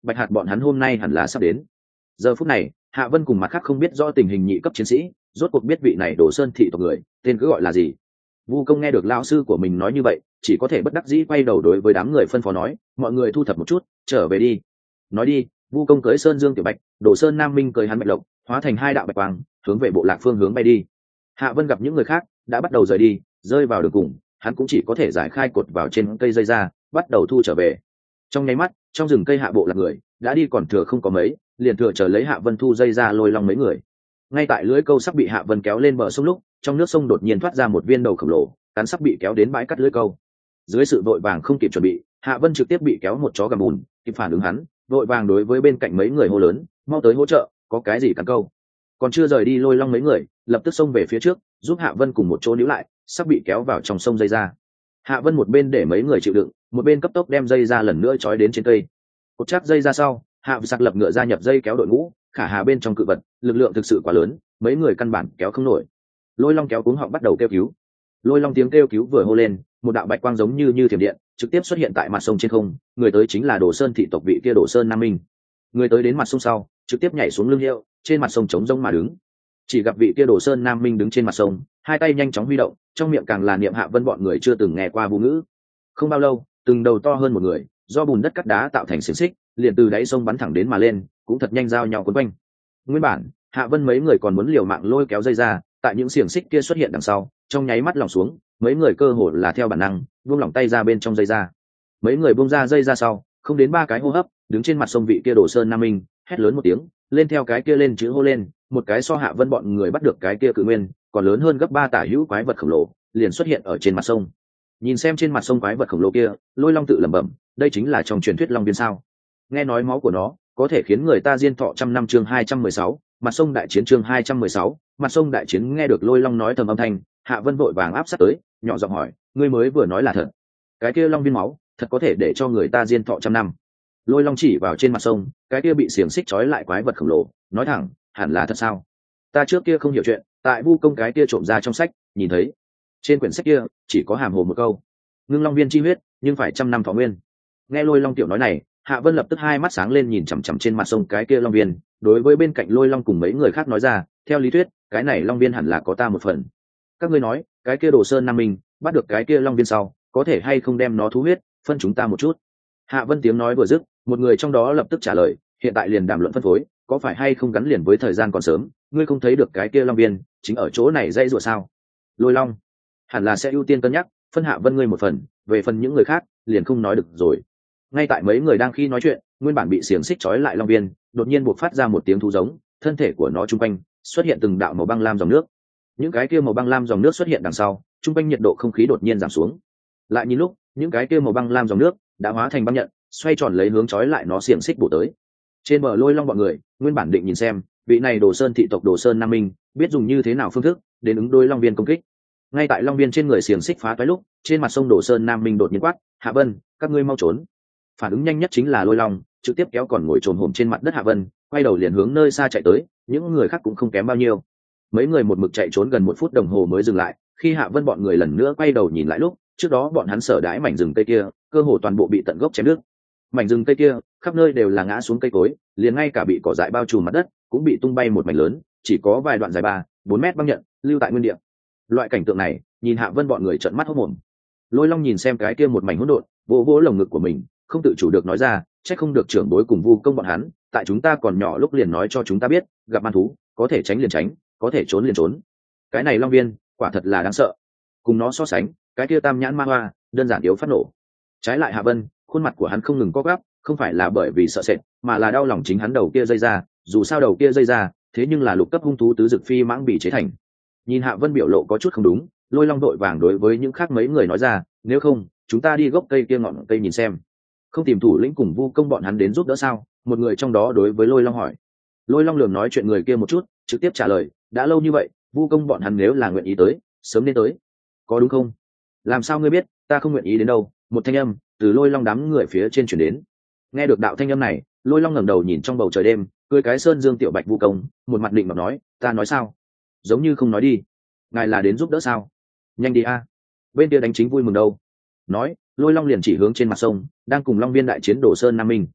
Bạch Hạt bọn hắn hôm nay hẳn là sắp đến. Giờ phút này Hạ Vân cùng mặt khác không biết rõ tình hình nhị cấp chiến sĩ rốt cuộc biết vị này Đồ Sơn thị tộc người tên cứ gọi là gì. Vu Công nghe được lão sư của mình nói như vậy chỉ có thể bất đắc dĩ quay đầu đối với đám người phân phó nói, mọi người thu thập một chút trở về đi. Nói đi, Vu Công cưỡi Sơn Dương Tiểu Bạch, Đồ Sơn Nam Minh cưỡi hắn Bạch Lộc, hóa thành hai đạo bạch quang hướng về bộ lạc phương hướng bay đi. Hạ Vân gặp những người khác đã bắt đầu rời đi, rơi vào đường cùng, hắn cũng chỉ có thể giải khai cột vào trên cây dây ra, bắt đầu thu trở về. Trong nháy mắt, trong rừng cây hạ bộ lạc người đã đi còn thừa không có mấy, liền thừa chờ lấy Hạ Vân thu dây ra lôi long mấy người. Ngay tại lưới câu sắp bị Hạ Vân kéo lên bờ sông lúc, trong nước sông đột nhiên thoát ra một viên đầu khổng lồ, cắn sắp bị kéo đến bãi cắt lưới câu. Dưới sự vội vàng không kịp chuẩn bị, Hạ Vân trực tiếp bị kéo một chó gầm bùn, kịp phản ứng hắn, vội vàng đối với bên cạnh mấy người hô lớn, mau tới hỗ trợ, có cái gì cắn câu. Còn chưa rời đi lôi long mấy người lập tức xông về phía trước giúp Hạ Vân cùng một chỗ níu lại, sắp bị kéo vào trong sông dây ra. Hạ Vân một bên để mấy người chịu đựng, một bên cấp tốc đem dây ra lần nữa trói đến trên cây. Cột chắc dây ra sau, Hạ Sặc lập ngựa gia nhập dây kéo đội ngũ, khả hà bên trong cự vật lực lượng thực sự quá lớn, mấy người căn bản kéo không nổi. Lôi long kéo cuống họng bắt đầu kêu cứu. Lôi long tiếng kêu cứu vừa hô lên, một đạo bạch quang giống như thiểm điện trực tiếp xuất hiện tại mặt sông trên không, người tới chính là Đồ Sơn thị tộc vị kia Đồ Sơn Nam Minh. Người tới đến mặt sông sau trực tiếp nhảy xuống lưng hiệu, trên mặt sông trống rỗng mà đứng. Chỉ gặp vị kia Đồ Sơn Nam Minh đứng trên mặt sông, hai tay nhanh chóng huy động, trong miệng càng là niệm Hạ Vân bọn người chưa từng nghe qua vu ngữ. Không bao lâu, từng đầu to hơn một người, do bùn đất cắt đá tạo thành xiềng xích, liền từ đáy sông bắn thẳng đến mà lên, cũng thật nhanh giao nhau quấn quanh. Nguyên bản, Hạ Vân mấy người còn muốn liều mạng lôi kéo dây ra, tại những xiềng xích kia xuất hiện đằng sau, trong nháy mắt lỏng xuống, mấy người cơ hồ là theo bản năng buông lỏng tay ra bên trong dây ra. Mấy người buông ra dây ra sau, không đến 3 cái hô hấp, đứng trên mặt sông vị kia Đồ Sơn Nam Minh hét lớn một tiếng, lên theo cái kia lên chữ hô lên, một cái so Hạ Vân bọn người bắt được cái kia cự nguyên còn lớn hơn gấp 3 tả hữu quái vật khổng lồ liền xuất hiện ở trên mặt sông. Nhìn xem trên mặt sông quái vật khổng lồ kia, Lôi Long tự lẩm bẩm, đây chính là trong truyền thuyết long viên sao? Nghe nói máu của nó có thể khiến người ta diên thọ trăm năm. Chương 216, mặt sông đại chiến. Chương 216, mặt sông đại chiến. Nghe được Lôi Long nói thầm âm thanh, Hạ Vân vội vàng áp sát tới, nhỏ giọng hỏi, ngươi mới vừa nói là thật? Cái kia long viên máu thật có thể để cho người ta diên thọ trăm năm? Lôi Long chỉ vào trên mặt sông cái kia bị xiềng xích trói lại quái vật khổng lồ, nói thẳng, hẳn là thật sao? Ta trước kia không hiểu chuyện, tại Vu Công cái kia trộm ra trong sách nhìn thấy, trên quyển sách kia chỉ có hàm hồ một câu, ngưng long viên chi huyết nhưng phải trăm năm thọ nguyên. Nghe Lôi Long tiểu nói này, Hạ Vân lập tức hai mắt sáng lên, nhìn chằm chằm trên mặt sông cái kia long viên, đối với bên cạnh Lôi Long cùng mấy người khác nói ra, theo lý thuyết cái này long viên hẳn là có ta một phần. Các ngươi nói cái kia Đồ Sơn Nam Minh bắt được cái kia long viên sau có thể hay không đem nó thú huyết phân chúng ta một chút? Hạ Vân tiếng nói vừa dứt, một người trong đó lập tức trả lời, hiện tại liền đàm luận phân phối, có phải hay không gắn liền với thời gian còn sớm, ngươi không thấy được cái kia long viên chính ở chỗ này dãy rủa sao? Lôi Long hẳn là sẽ ưu tiên cân nhắc phân Hạ Vân ngươi một phần, về phần những người khác liền không nói được rồi. Ngay tại mấy người đang khi nói chuyện, nguyên bản bị xiềng xích trói lại long viên đột nhiên buộc phát ra một tiếng thú giống, thân thể của nó trung quanh xuất hiện từng đạo màu băng lam dòng nước. Những cái kia màu băng lam dòng nước xuất hiện đằng sau, trung quanh nhiệt độ không khí đột nhiên giảm xuống. Lại nhìn lúc, những cái kia màu băng lam dòng nước đã hóa thành băng nhận, xoay tròn lấy hướng trói lại nó xiềng xích bổ tới. Trên bờ Lôi Long bọn người nguyên bản định nhìn xem vị này Đồ Sơn thị tộc Đồ Sơn Nam Minh biết dùng như thế nào phương thức đến ứng đối long viên công kích. Ngay tại long viên trên người xiềng xích phá toái lúc, trên mặt sông Đồ Sơn Nam Minh đột nhiên quát, Hạ Vân, các ngươi mau trốn. Phản ứng nhanh nhất chính là Lôi Long, trực tiếp kéo còn ngồi trồm hổm trên mặt đất Hạ Vân, quay đầu liền hướng nơi xa chạy tới. Những người khác cũng không kém bao nhiêu, mấy người một mực chạy trốn gần 1 phút đồng hồ mới dừng lại. Khi Hạ Vân bọn người lần nữa quay đầu nhìn lại lúc, trước đó bọn hắn sở đãi mảnh rừng cây kia cơ hồ toàn bộ bị tận gốc chém đứt. Mảnh rừng cây kia khắp nơi đều là ngã xuống cây cối, liền ngay cả bị cỏ dại bao trùm mặt đất cũng bị tung bay một mảnh lớn, chỉ có vài đoạn dài 3-4 mét băng nhận lưu tại nguyên địa. Loại cảnh tượng này nhìn Hạ Vân bọn người trợn mắt hốt mồm. Lôi Long nhìn xem cái kia một mảnh hỗn độn, vỗ vỗ lồng ngực của mình, không tự chủ được nói ra, trách không được trưởng bối cùng Vu Công bọn hắn tại chúng ta còn nhỏ lúc liền nói cho chúng ta biết, gặp man thú có thể tránh liền tránh, có thể trốn liền trốn. Cái này long viên quả thật là đáng sợ, cùng nó so sánh cái kia tam nhãn ma hoa đơn giản yếu phát nổ. Trái lại Hạ Vân, khuôn mặt của hắn không ngừng co gắp, không phải là bởi vì sợ sệt, mà là đau lòng chính hắn đầu kia dây ra, dù sao đầu kia dây ra thế nhưng là lục cấp hung thú tứ dực phi mãng bị chế thành. Nhìn Hạ Vân biểu lộ có chút không đúng, Lôi Long đội vàng đối với những khác mấy người nói ra, nếu không chúng ta đi gốc cây kia ngọn cây nhìn xem, không tìm thủ lĩnh cùng Vu Công bọn hắn đến giúp đỡ sao? Một người trong đó đối với Lôi Long hỏi. Lôi Long lườm nói chuyện người kia một chút, trực tiếp trả lời, đã lâu như vậy, Vu Công bọn hắn nếu là nguyện ý tới sớm nên tới, có đúng không? Làm sao ngươi biết ta không nguyện ý đến đâu? Một thanh âm từ Lôi Long đám người phía trên chuyển đến. Nghe được đạo thanh âm này, Lôi Long ngẩng đầu nhìn trong bầu trời đêm, cười cái Sơn Dương Tiểu Bạch Vu Công, một mặt định mà nói, ta nói sao? Giống như không nói đi. Ngài là đến giúp đỡ sao? Nhanh đi a, bên kia đánh chính vui mừng đâu. Nói, Lôi Long liền chỉ hướng trên mặt sông đang cùng long viên đại chiến Đồ Sơn Nam Minh.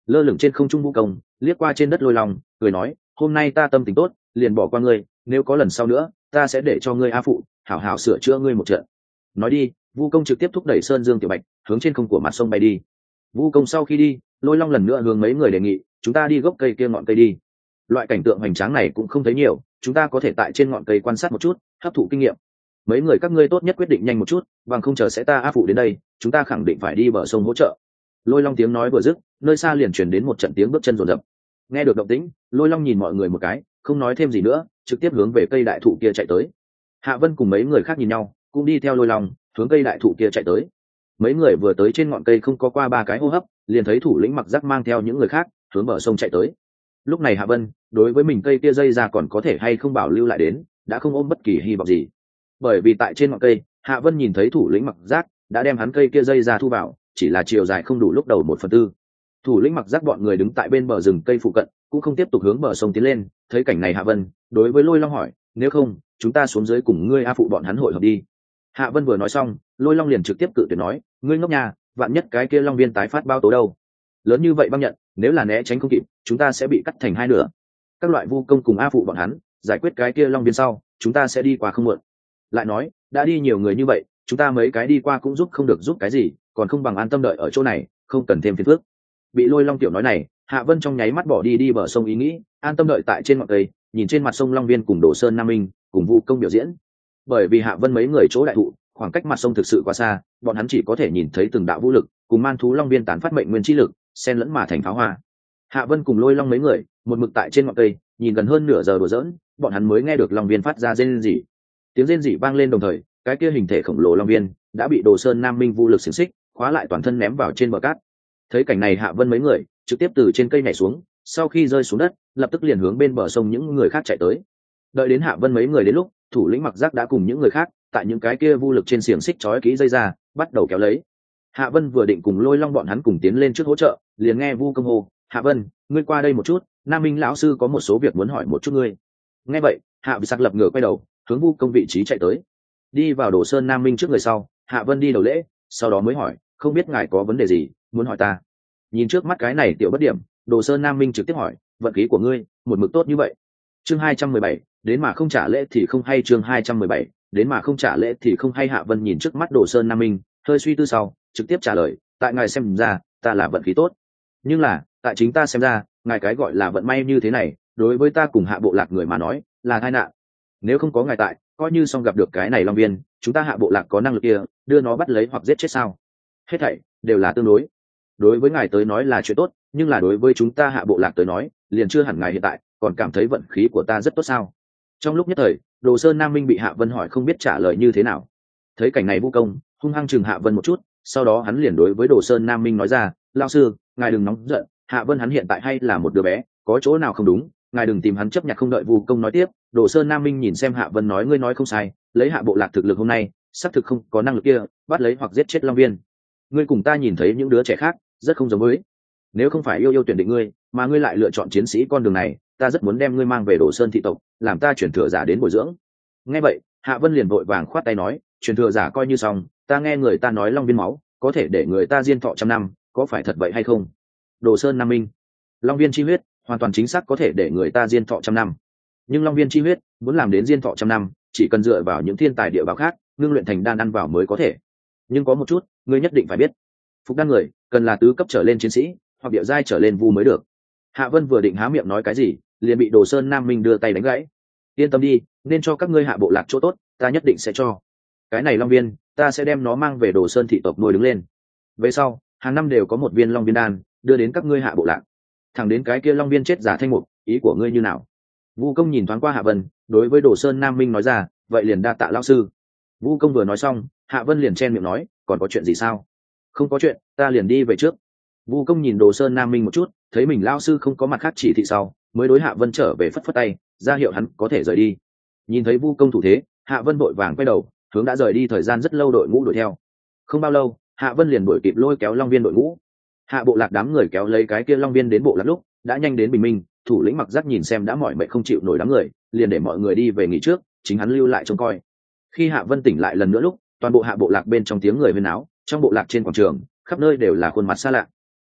lơ lửng trên không trung vũ công liếc qua trên đất Lôi Long, cười nói, hôm nay ta tâm tình tốt, liền bỏ qua ngươi, nếu có lần sau nữa ta sẽ để cho ngươi a phụ hảo hảo sửa chữa ngươi một trận. Nói đi, Vu công trực tiếp thúc đẩy Sơn Dương Tiểu Bạch hướng trên không của mặt sông bay đi. Vu công sau khi đi, Lôi Long lần nữa hướng mấy người đề nghị, chúng ta đi gốc cây kia ngọn cây đi. Loại cảnh tượng hoành tráng này cũng không thấy nhiều, chúng ta có thể tại trên ngọn cây quan sát một chút, hấp thụ kinh nghiệm. Mấy người các ngươi tốt nhất quyết định nhanh một chút, bằng không chờ sẽ ta áp phụ đến đây, chúng ta khẳng định phải đi bờ sông hỗ trợ. Lôi Long tiếng nói vừa dứt, nơi xa liền truyền đến một trận tiếng bước chân rồn rập. Nghe được động tĩnh, Lôi Long nhìn mọi người một cái, không nói thêm gì nữa, trực tiếp hướng về cây đại thụ kia chạy tới. Hạ Vân cùng mấy người khác nhìn nhau, cũng đi theo Lôi Long hướng cây đại thụ kia chạy tới. Mấy người vừa tới trên ngọn cây không có qua 3 cái hô hấp, liền thấy thủ lĩnh Mặc Giác mang theo những người khác hướng bờ sông chạy tới. Lúc này Hạ Vân đối với mình cây kia dây ra còn có thể hay không bảo lưu lại đến, đã không ôm bất kỳ hy vọng gì. Bởi vì tại trên ngọn cây, Hạ Vân nhìn thấy thủ lĩnh Mặc Giác đã đem hắn cây kia dây ra thu vào, chỉ là chiều dài không đủ lúc đầu 1/4. Thủ lĩnh Mặc Giác bọn người đứng tại bên bờ rừng cây phụ cận, cũng không tiếp tục hướng bờ sông tiến lên. Thấy cảnh này Hạ Vân đối với Lôi Long hỏi, nếu không chúng ta xuống dưới cùng ngươi a phụ bọn hắn hội hợp đi. Hạ Vân vừa nói xong, Lôi Long liền trực tiếp cự tuyệt nói, ngươi ngốc nhà, vạn nhất cái kia long viên tái phát bao tố đâu, lớn như vậy băng nhận, nếu là né tránh không kịp, chúng ta sẽ bị cắt thành 2 nửa. Các loại vu công cùng a phụ bọn hắn giải quyết cái kia long viên sau, chúng ta sẽ đi qua không muộn. Lại nói, đã đi nhiều người như vậy, chúng ta mấy cái đi qua cũng giúp không được giúp cái gì, còn không bằng an tâm đợi ở chỗ này, không cần thêm phiền phức. Bị Lôi Long tiểu nói này, Hạ Vân trong nháy mắt bỏ đi bờ sông ý nghĩ, an tâm đợi tại trên ngọn cây, nhìn trên mặt sông long viên cùng Đồ Sơn Nam Minh cùng vu công biểu diễn. Bởi vì Hạ Vân mấy người chỗ đại thụ, khoảng cách mặt sông thực sự quá xa, bọn hắn chỉ có thể nhìn thấy từng đạo vũ lực cùng man thú long viên tán phát mệnh nguyên chi lực xen lẫn mà thành pháo hoa. Hạ Vân cùng Lôi Long mấy người một mực tại trên ngọn cây nhìn gần hơn nửa giờ đùa giỡn, bọn hắn mới nghe được long viên phát ra rên rỉ. Tiếng rên rỉ vang lên đồng thời, cái kia hình thể khổng lồ long viên đã bị Đồ Sơn Nam Minh vũ lực xiềng xích khóa lại toàn thân ném vào trên bờ cát. Thấy cảnh này Hạ Vân mấy người trực tiếp từ trên cây nhảy xuống, sau khi rơi xuống đất lập tức liền hướng bên bờ sông những người khác chạy tới. Đợi đến Hạ Vân mấy người đến lúc, thủ lĩnh Mặc Giác đã cùng những người khác tại những cái kia vu lực trên xiềng xích trói kỹ dây ra, bắt đầu kéo lấy. Hạ Vân vừa định cùng Lôi Long bọn hắn cùng tiến lên trước hỗ trợ, liền nghe Vu Công hô, Hạ Vân, ngươi qua đây một chút, Nam Minh lão sư có một số việc muốn hỏi một chút ngươi. Nghe vậy, Hạ Sắc lập ngửa quay đầu hướng Vu Công vị trí chạy tới. Đi vào Đồ Sơn Nam Minh trước người sau, Hạ Vân đi đầu lễ, sau đó mới hỏi, không biết ngài có vấn đề gì muốn hỏi ta. Nhìn trước mắt cái này tiểu bất điểm, Đồ Sơn Nam Minh trực tiếp hỏi, vận khí của ngươi một mực tốt như vậy? Chương 217, đến mà không trả lễ thì không hay. Chương 217, đến mà không trả lễ thì không hay. Hạ Vân nhìn trước mắt Đồ Sơn Nam Minh, hơi suy tư sau trực tiếp trả lời, tại ngài xem ra ta là vận khí tốt, nhưng là tại chính ta xem ra, ngài cái gọi là vận may như thế này đối với ta cùng Hạ bộ lạc người mà nói là tai nạn. Nếu không có ngài tại, coi như xong gặp được cái này long viên, chúng ta Hạ bộ lạc có năng lực kia đưa nó bắt lấy hoặc giết chết sao? Hết thảy đều là tương đối. Đối với ngài tới nói là chuyện tốt, nhưng là đối với chúng ta Hạ bộ lạc tới nói liền chưa hẳn. Ngài hiện tại còn cảm thấy vận khí của ta rất tốt sao? Trong lúc nhất thời, Đồ Sơn Nam Minh bị Hạ Vân hỏi không biết trả lời như thế nào. Thấy cảnh này Vu Công hung hăng chừng Hạ Vân một chút, sau đó hắn liền đối với Đồ Sơn Nam Minh nói ra, lão sư, ngài đừng nóng giận, Hạ Vân hắn hiện tại hay là một đứa bé, có chỗ nào không đúng, ngài đừng tìm hắn chấp nhặt. Không đợi Vu Công nói tiếp, Đồ Sơn Nam Minh nhìn xem Hạ Vân nói, ngươi nói không sai, lấy Hạ bộ lạc thực lực hôm nay xác thực không có năng lực kia bắt lấy hoặc giết chết long viên. Ngươi cùng ta nhìn thấy những đứa trẻ khác rất không giống với, nếu không phải yêu tuyển định ngươi mà ngươi lại lựa chọn chiến sĩ con đường này, ta rất muốn đem ngươi mang về Đồ Sơn thị tộc, làm ta chuyển thừa giả đến bồi dưỡng. Nghe vậy, Hạ Vân liền vội vàng khoát tay nói, chuyển thừa giả coi như xong, ta nghe người ta nói long viên máu có thể để người ta diên thọ 100 năm, có phải thật vậy hay không? Đồ Sơn Nam Minh, long viên chi huyết hoàn toàn chính xác có thể để người ta diên thọ 100 năm, nhưng long viên chi huyết muốn làm đến diên thọ 100 năm chỉ cần dựa vào những thiên tài địa bảo khác ngưng luyện thành đan ăn vào mới có thể. Nhưng có một chút ngươi nhất định phải biết, phục đan người cần là tứ cấp trở lên chiến sĩ hoặc địa giai trở lên vu mới được. Hạ Vân vừa định há miệng nói cái gì, liền bị Đồ Sơn Nam Minh đưa tay đánh gãy. Yên tâm đi, nên cho các ngươi Hạ bộ lạc chỗ tốt ta nhất định sẽ cho. Cái này long viên ta sẽ đem nó mang về Đồ Sơn thị tộc nuôi đứng lên, về sau hàng năm đều có một viên long viên đan đưa đến các ngươi Hạ bộ lạc, thẳng đến cái kia long viên chết giả thanh mục. Ý của ngươi như nào? Vu Công nhìn thoáng qua Hạ Vân, đối với Đồ Sơn Nam Minh nói ra, vậy liền đa tạ lão sư. Vu Công vừa nói xong, Hạ Vân liền chen miệng nói, còn có chuyện gì sao? Không có chuyện, ta liền đi về trước. Vu Công nhìn Đồ Sơn Nam Minh một chút, thấy mình lão sư không có mặt khác chỉ thị sau, mới đối Hạ Vân trở về phất phất tay, ra hiệu hắn có thể rời đi. Nhìn thấy Vu Công thủ thế, Hạ Vân vội vàng quay đầu hướng đã rời đi thời gian rất lâu đội ngũ đuổi theo. Không bao lâu, Hạ Vân liền đuổi kịp lôi kéo long viên đội ngũ. Hạ bộ lạc đám người kéo lấy cái kia long viên đến bộ lạc lúc đã nhanh đến bình minh. Thủ lĩnh Mặc Giác nhìn xem đã mỏi mệt không chịu nổi đám người, liền để mọi người đi về nghỉ trước, chính hắn lưu lại trông coi. Khi Hạ Vân tỉnh lại lần nữa lúc, toàn bộ Hạ bộ lạc bên trong tiếng người huyên náo, trong bộ lạc trên quảng trường khắp nơi đều là khuôn mặt xa lạ.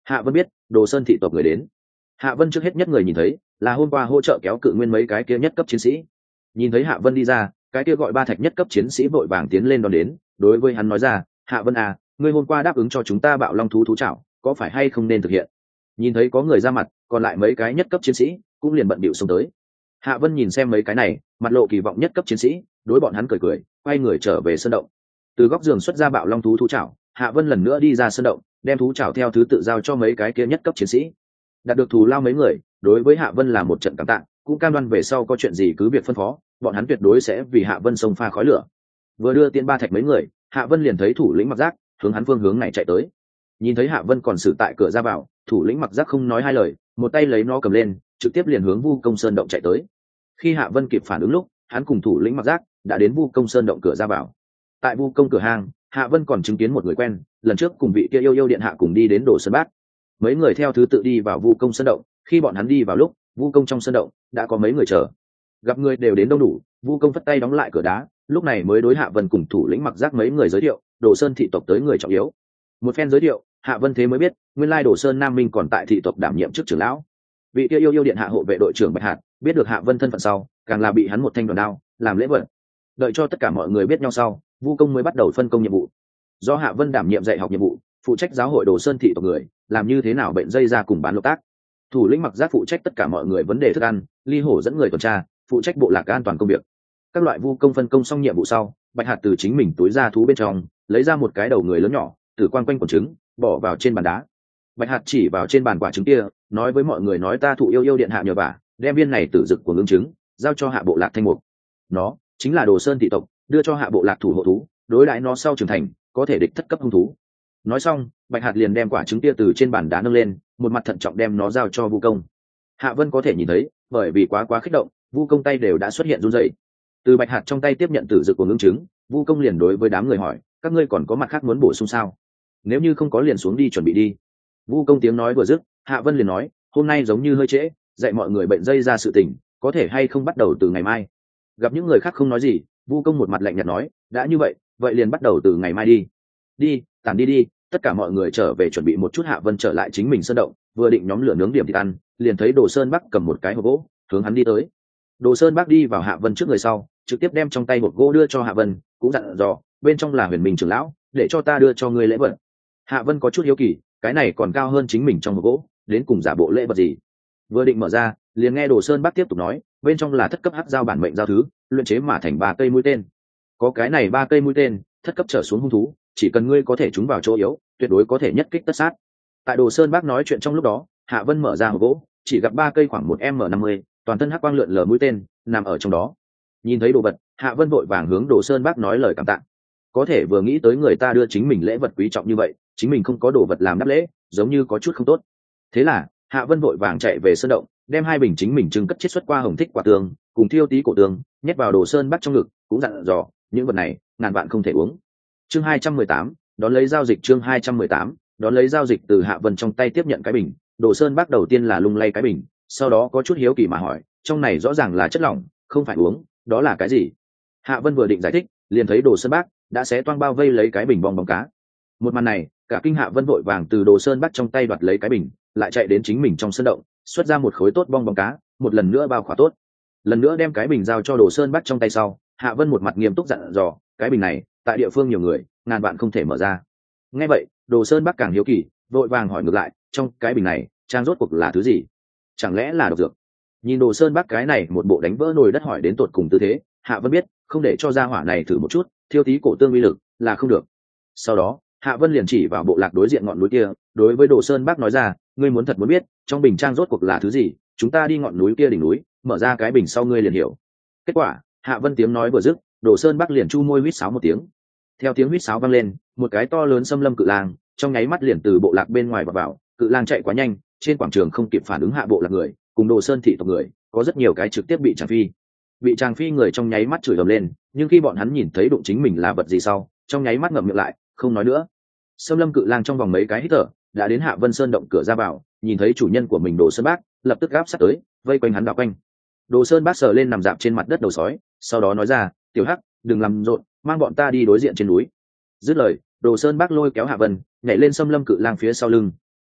Hạ Vân biết Đồ Sơn thị tộc người đến. Hạ Vân trước hết nhất người nhìn thấy là hôm qua hỗ trợ kéo cự nguyên mấy cái kia nhất cấp chiến sĩ. Nhìn thấy Hạ Vân đi ra, cái kia gọi ba thạch nhất cấp chiến sĩ vội vàng tiến lên đón đến, đối với hắn nói ra, Hạ Vân à, ngươi hôm qua đáp ứng cho chúng ta bạo long thú thú trảo, có phải hay không nên thực hiện? Nhìn thấy có người ra mặt, còn lại mấy cái nhất cấp chiến sĩ cũng liền bận bịu xông tới. Hạ Vân nhìn xem mấy cái này, mặt lộ kỳ vọng nhất cấp chiến sĩ, đối bọn hắn cười cười, quay người trở về sân động. Từ góc giường xuất ra bạo long thú thú trảo, Hạ Vân lần nữa đi ra sân động, đem thú trảo theo thứ tự giao cho mấy cái kia nhất cấp chiến sĩ. Đạt được thù lao mấy người, đối với Hạ Vân là một trận cảm tạ, cũng cam đoan về sau có chuyện gì cứ việc phân phó, bọn hắn tuyệt đối sẽ vì Hạ Vân xông pha khói lửa. Vừa đưa tiên ba thạch mấy người, Hạ Vân liền thấy thủ lĩnh Mặc Giác hướng hắn phương hướng này chạy tới. Nhìn thấy Hạ Vân còn xử tại cửa ra vào, thủ lĩnh Mặc Giác không nói hai lời, một tay lấy nó cầm lên, trực tiếp liền hướng Vu Công Sơn động chạy tới. Khi Hạ Vân kịp phản ứng lúc, hắn cùng thủ lĩnh Mặc Giác đã đến Vu Công Sơn động cửa ra vào. Tại Vu Công cửa hang, Hạ Vân còn chứng kiến một người quen, lần trước cùng vị kia yêu điện hạ cùng đi đến Đồ Sơn Bát. Mấy người theo thứ tự đi vào Vu Công Sơn động, khi bọn hắn đi vào lúc, Vu Công trong sơn động đã có mấy người chờ. Gặp người đều đến đông đủ, Vu Công phất tay đóng lại cửa đá, lúc này mới đối Hạ Vân cùng thủ lĩnh Mặc Giác mấy người giới thiệu, Đồ Sơn thị tộc tới người trọng yếu. Một phen giới thiệu, Hạ Vân thế mới biết, nguyên lai Đồ Sơn Nam Minh còn tại thị tộc đảm nhiệm chức trưởng lão. Vị kia yêu điện hạ hộ vệ đội trưởng Bạch Hạt, biết được Hạ Vân thân phận sau, càng là bị hắn một thanh đoàn đao làm lễ vật. Đợi cho tất cả mọi người biết nhau sau, Vu Công mới bắt đầu phân công nhiệm vụ. Do Hạ Vân đảm nhiệm dạy học nhiệm vụ, phụ trách giáo hội Đồ Sơn thị tộc người làm như thế nào bệnh dây ra cùng bán lộc tác. Thủ lĩnh Mặc Giác phụ trách tất cả mọi người vấn đề thức ăn, Ly Hổ dẫn người tuần tra, phụ trách bộ lạc an toàn công việc. Các loại Vu Công phân công xong nhiệm vụ sau, Bạch Hạt từ chính mình túi ra thú bên trong lấy ra một cái đầu người lớn nhỏ, từ quanh quanh quả trứng bỏ vào trên bàn đá. Bạch Hạt chỉ vào trên bàn quả trứng kia, nói với mọi người nói ta thụ yêu điện hạ nhờ vả, đem viên này tử dực của ngưng trứng giao cho hạ bộ lạc Thanh Mục. Nó chính là Đồ Sơn thị tộc đưa cho hạ bộ lạc thủ hộ thú, đối đãi nó sau trưởng thành có thể địch thất cấp hung thú. Nói xong, Bạch Hạt liền đem quả trứng kia từ trên bàn đá nâng lên, một mặt thận trọng đem nó giao cho Vu Công. Hạ Vân có thể nhìn thấy, bởi vì quá kích động, Vu Công tay đều đã xuất hiện run rẩy. Từ Bạch Hạt trong tay tiếp nhận tử dực của ngưng trứng, Vu Công liền đối với đám người hỏi, các ngươi còn có mặt khác muốn bổ sung sao? Nếu như không có liền xuống đi chuẩn bị đi. Vu Công tiếng nói vừa dứt, Hạ Vân liền nói, hôm nay giống như hơi trễ, dạy mọi người bệnh dây ra sự tình, có thể hay không bắt đầu từ ngày mai? Gặp những người khác không nói gì, Vu Công một mặt lạnh nhạt nói, đã như vậy, vậy liền bắt đầu từ ngày mai đi. Đi, tản đi, tất cả mọi người trở về chuẩn bị một chút. Hạ Vân trở lại chính mình sơn động, vừa định nhóm lửa nướng điểm thịt ăn, liền thấy Đồ Sơn Bắc cầm một cái hộp gỗ hướng hắn đi tới. Đồ Sơn Bắc đi vào Hạ Vân trước người sau, trực tiếp đem trong tay hộp gỗ đưa cho Hạ Vân, cũng dặn dò, bên trong là Huyền Minh trưởng lão, để cho ta đưa cho ngươi lễ vật. Hạ Vân có chút hiếu kỳ, cái này còn cao hơn chính mình trong hộp gỗ, đến cùng giả bộ lễ vật gì? Vừa định mở ra, liền nghe Đồ Sơn Bắc tiếp tục nói, bên trong là thất cấp hắc giao bản mệnh giao thứ, luyện chế mà thành 3 cây mũi tên. Có cái này 3 cây mũi tên, thất cấp trở xuống hung thú, chỉ cần ngươi có thể trúng vào chỗ yếu, tuyệt đối có thể nhất kích tất sát. Tại Đồ Sơn Bắc nói chuyện trong lúc đó, Hạ Vân mở ra hộp gỗ, chỉ gặp 3 cây khoảng 1m50, toàn thân hắc quang lượn lờ mũi tên nằm ở trong đó. Nhìn thấy đồ vật, Hạ Vân vội vàng hướng Đồ Sơn Bắc nói lời cảm tạ. Có thể vừa nghĩ tới người ta đưa chính mình lễ vật quý trọng như vậy, chính mình không có đồ vật làm đáp lễ, giống như có chút không tốt. Thế là Hạ Vân vội vàng chạy về sơn động, đem 2 bình chính mình trưng cất chiết xuất qua hồng thích quả tường cùng thiêu tí cổ tường nhét vào Đồ Sơn Bắc trong ngực, cũng dặn dò những vật này ngàn vạn không thể uống. Chương 218, đón lấy giao dịch. Chương 218, đón lấy giao dịch. Từ Hạ Vân trong tay tiếp nhận cái bình, Đồ Sơn Bắc đầu tiên là lung lay cái bình, sau đó có chút hiếu kỳ mà hỏi, trong này rõ ràng là chất lỏng, không phải uống, đó là cái gì? Hạ Vân vừa định giải thích, liền thấy Đồ Sơn Bắc đã xé toang bao vây lấy cái bình bong bóng cá. Một màn này, cả kinh Hạ Vân vội vàng từ Đồ Sơn Bắc trong tay đoạt lấy cái bình, lại chạy đến chính mình trong sân động, xuất ra một khối tốt bong bóng cá, một lần nữa bao khỏa tốt. Lần nữa đem cái bình giao cho Đồ Sơn Bắc trong tay sau, Hạ Vân một mặt nghiêm túc dặn dò, cái bình này, tại địa phương nhiều người, ngàn vạn không thể mở ra. Nghe vậy, Đồ Sơn Bắc càng hiếu kỳ, vội vàng hỏi ngược lại, trong cái bình này, trang rốt cuộc là thứ gì? Chẳng lẽ là độc dược? Nhìn Đồ Sơn Bắc cái này một bộ đánh vỡ nồi đất hỏi đến tột cùng tư thế, Hạ Vân biết, không để cho gia hỏa này thử một chút, thiêu tí cổ tương uy lực là không được. Sau đó, Hạ Vân liền chỉ vào bộ lạc đối diện ngọn núi kia, đối với Đồ Sơn Bắc nói ra, ngươi muốn thật muốn biết, trong bình trang rốt cuộc là thứ gì, chúng ta đi ngọn núi kia đỉnh núi, mở ra cái bình sau ngươi liền hiểu. Kết quả, Hạ Vân tiếng nói vừa dứt, Đồ Sơn Bắc liền chu môi huýt sáo một tiếng. Theo tiếng huýt sáo vang lên, một cái to lớn xâm lâm cự lang, trong nháy mắt liền từ bộ lạc bên ngoài vào, cự lang chạy quá nhanh, trên quảng trường không kịp phản ứng hạ bộ lạc người, cùng Đồ Sơn thị tộc người, có rất nhiều cái trực tiếp bị tràng phi. Bị tràng phi người trong nháy mắt chửi ầm lên, nhưng khi bọn hắn nhìn thấy đụng chính mình là vật gì sau, trong nháy mắt ngậm miệng lại, không nói nữa. Xâm lâm cự lang trong vòng mấy cái hít thở, đã đến Hạ Vân Sơn động cửa ra vào, nhìn thấy chủ nhân của mình Đồ Sơn Bắc, lập tức gáp sát tới, vây quanh hắn đảo quanh. Đồ Sơn Bắc sờ lên nằm dạp trên mặt đất đầu sói, sau đó nói ra, tiểu hắc, đừng làm rộn, mang bọn ta đi đối diện trên núi. Dứt lời, Đồ Sơn Bắc lôi kéo Hạ Vân, nhảy lên xâm lâm cự lang phía sau lưng.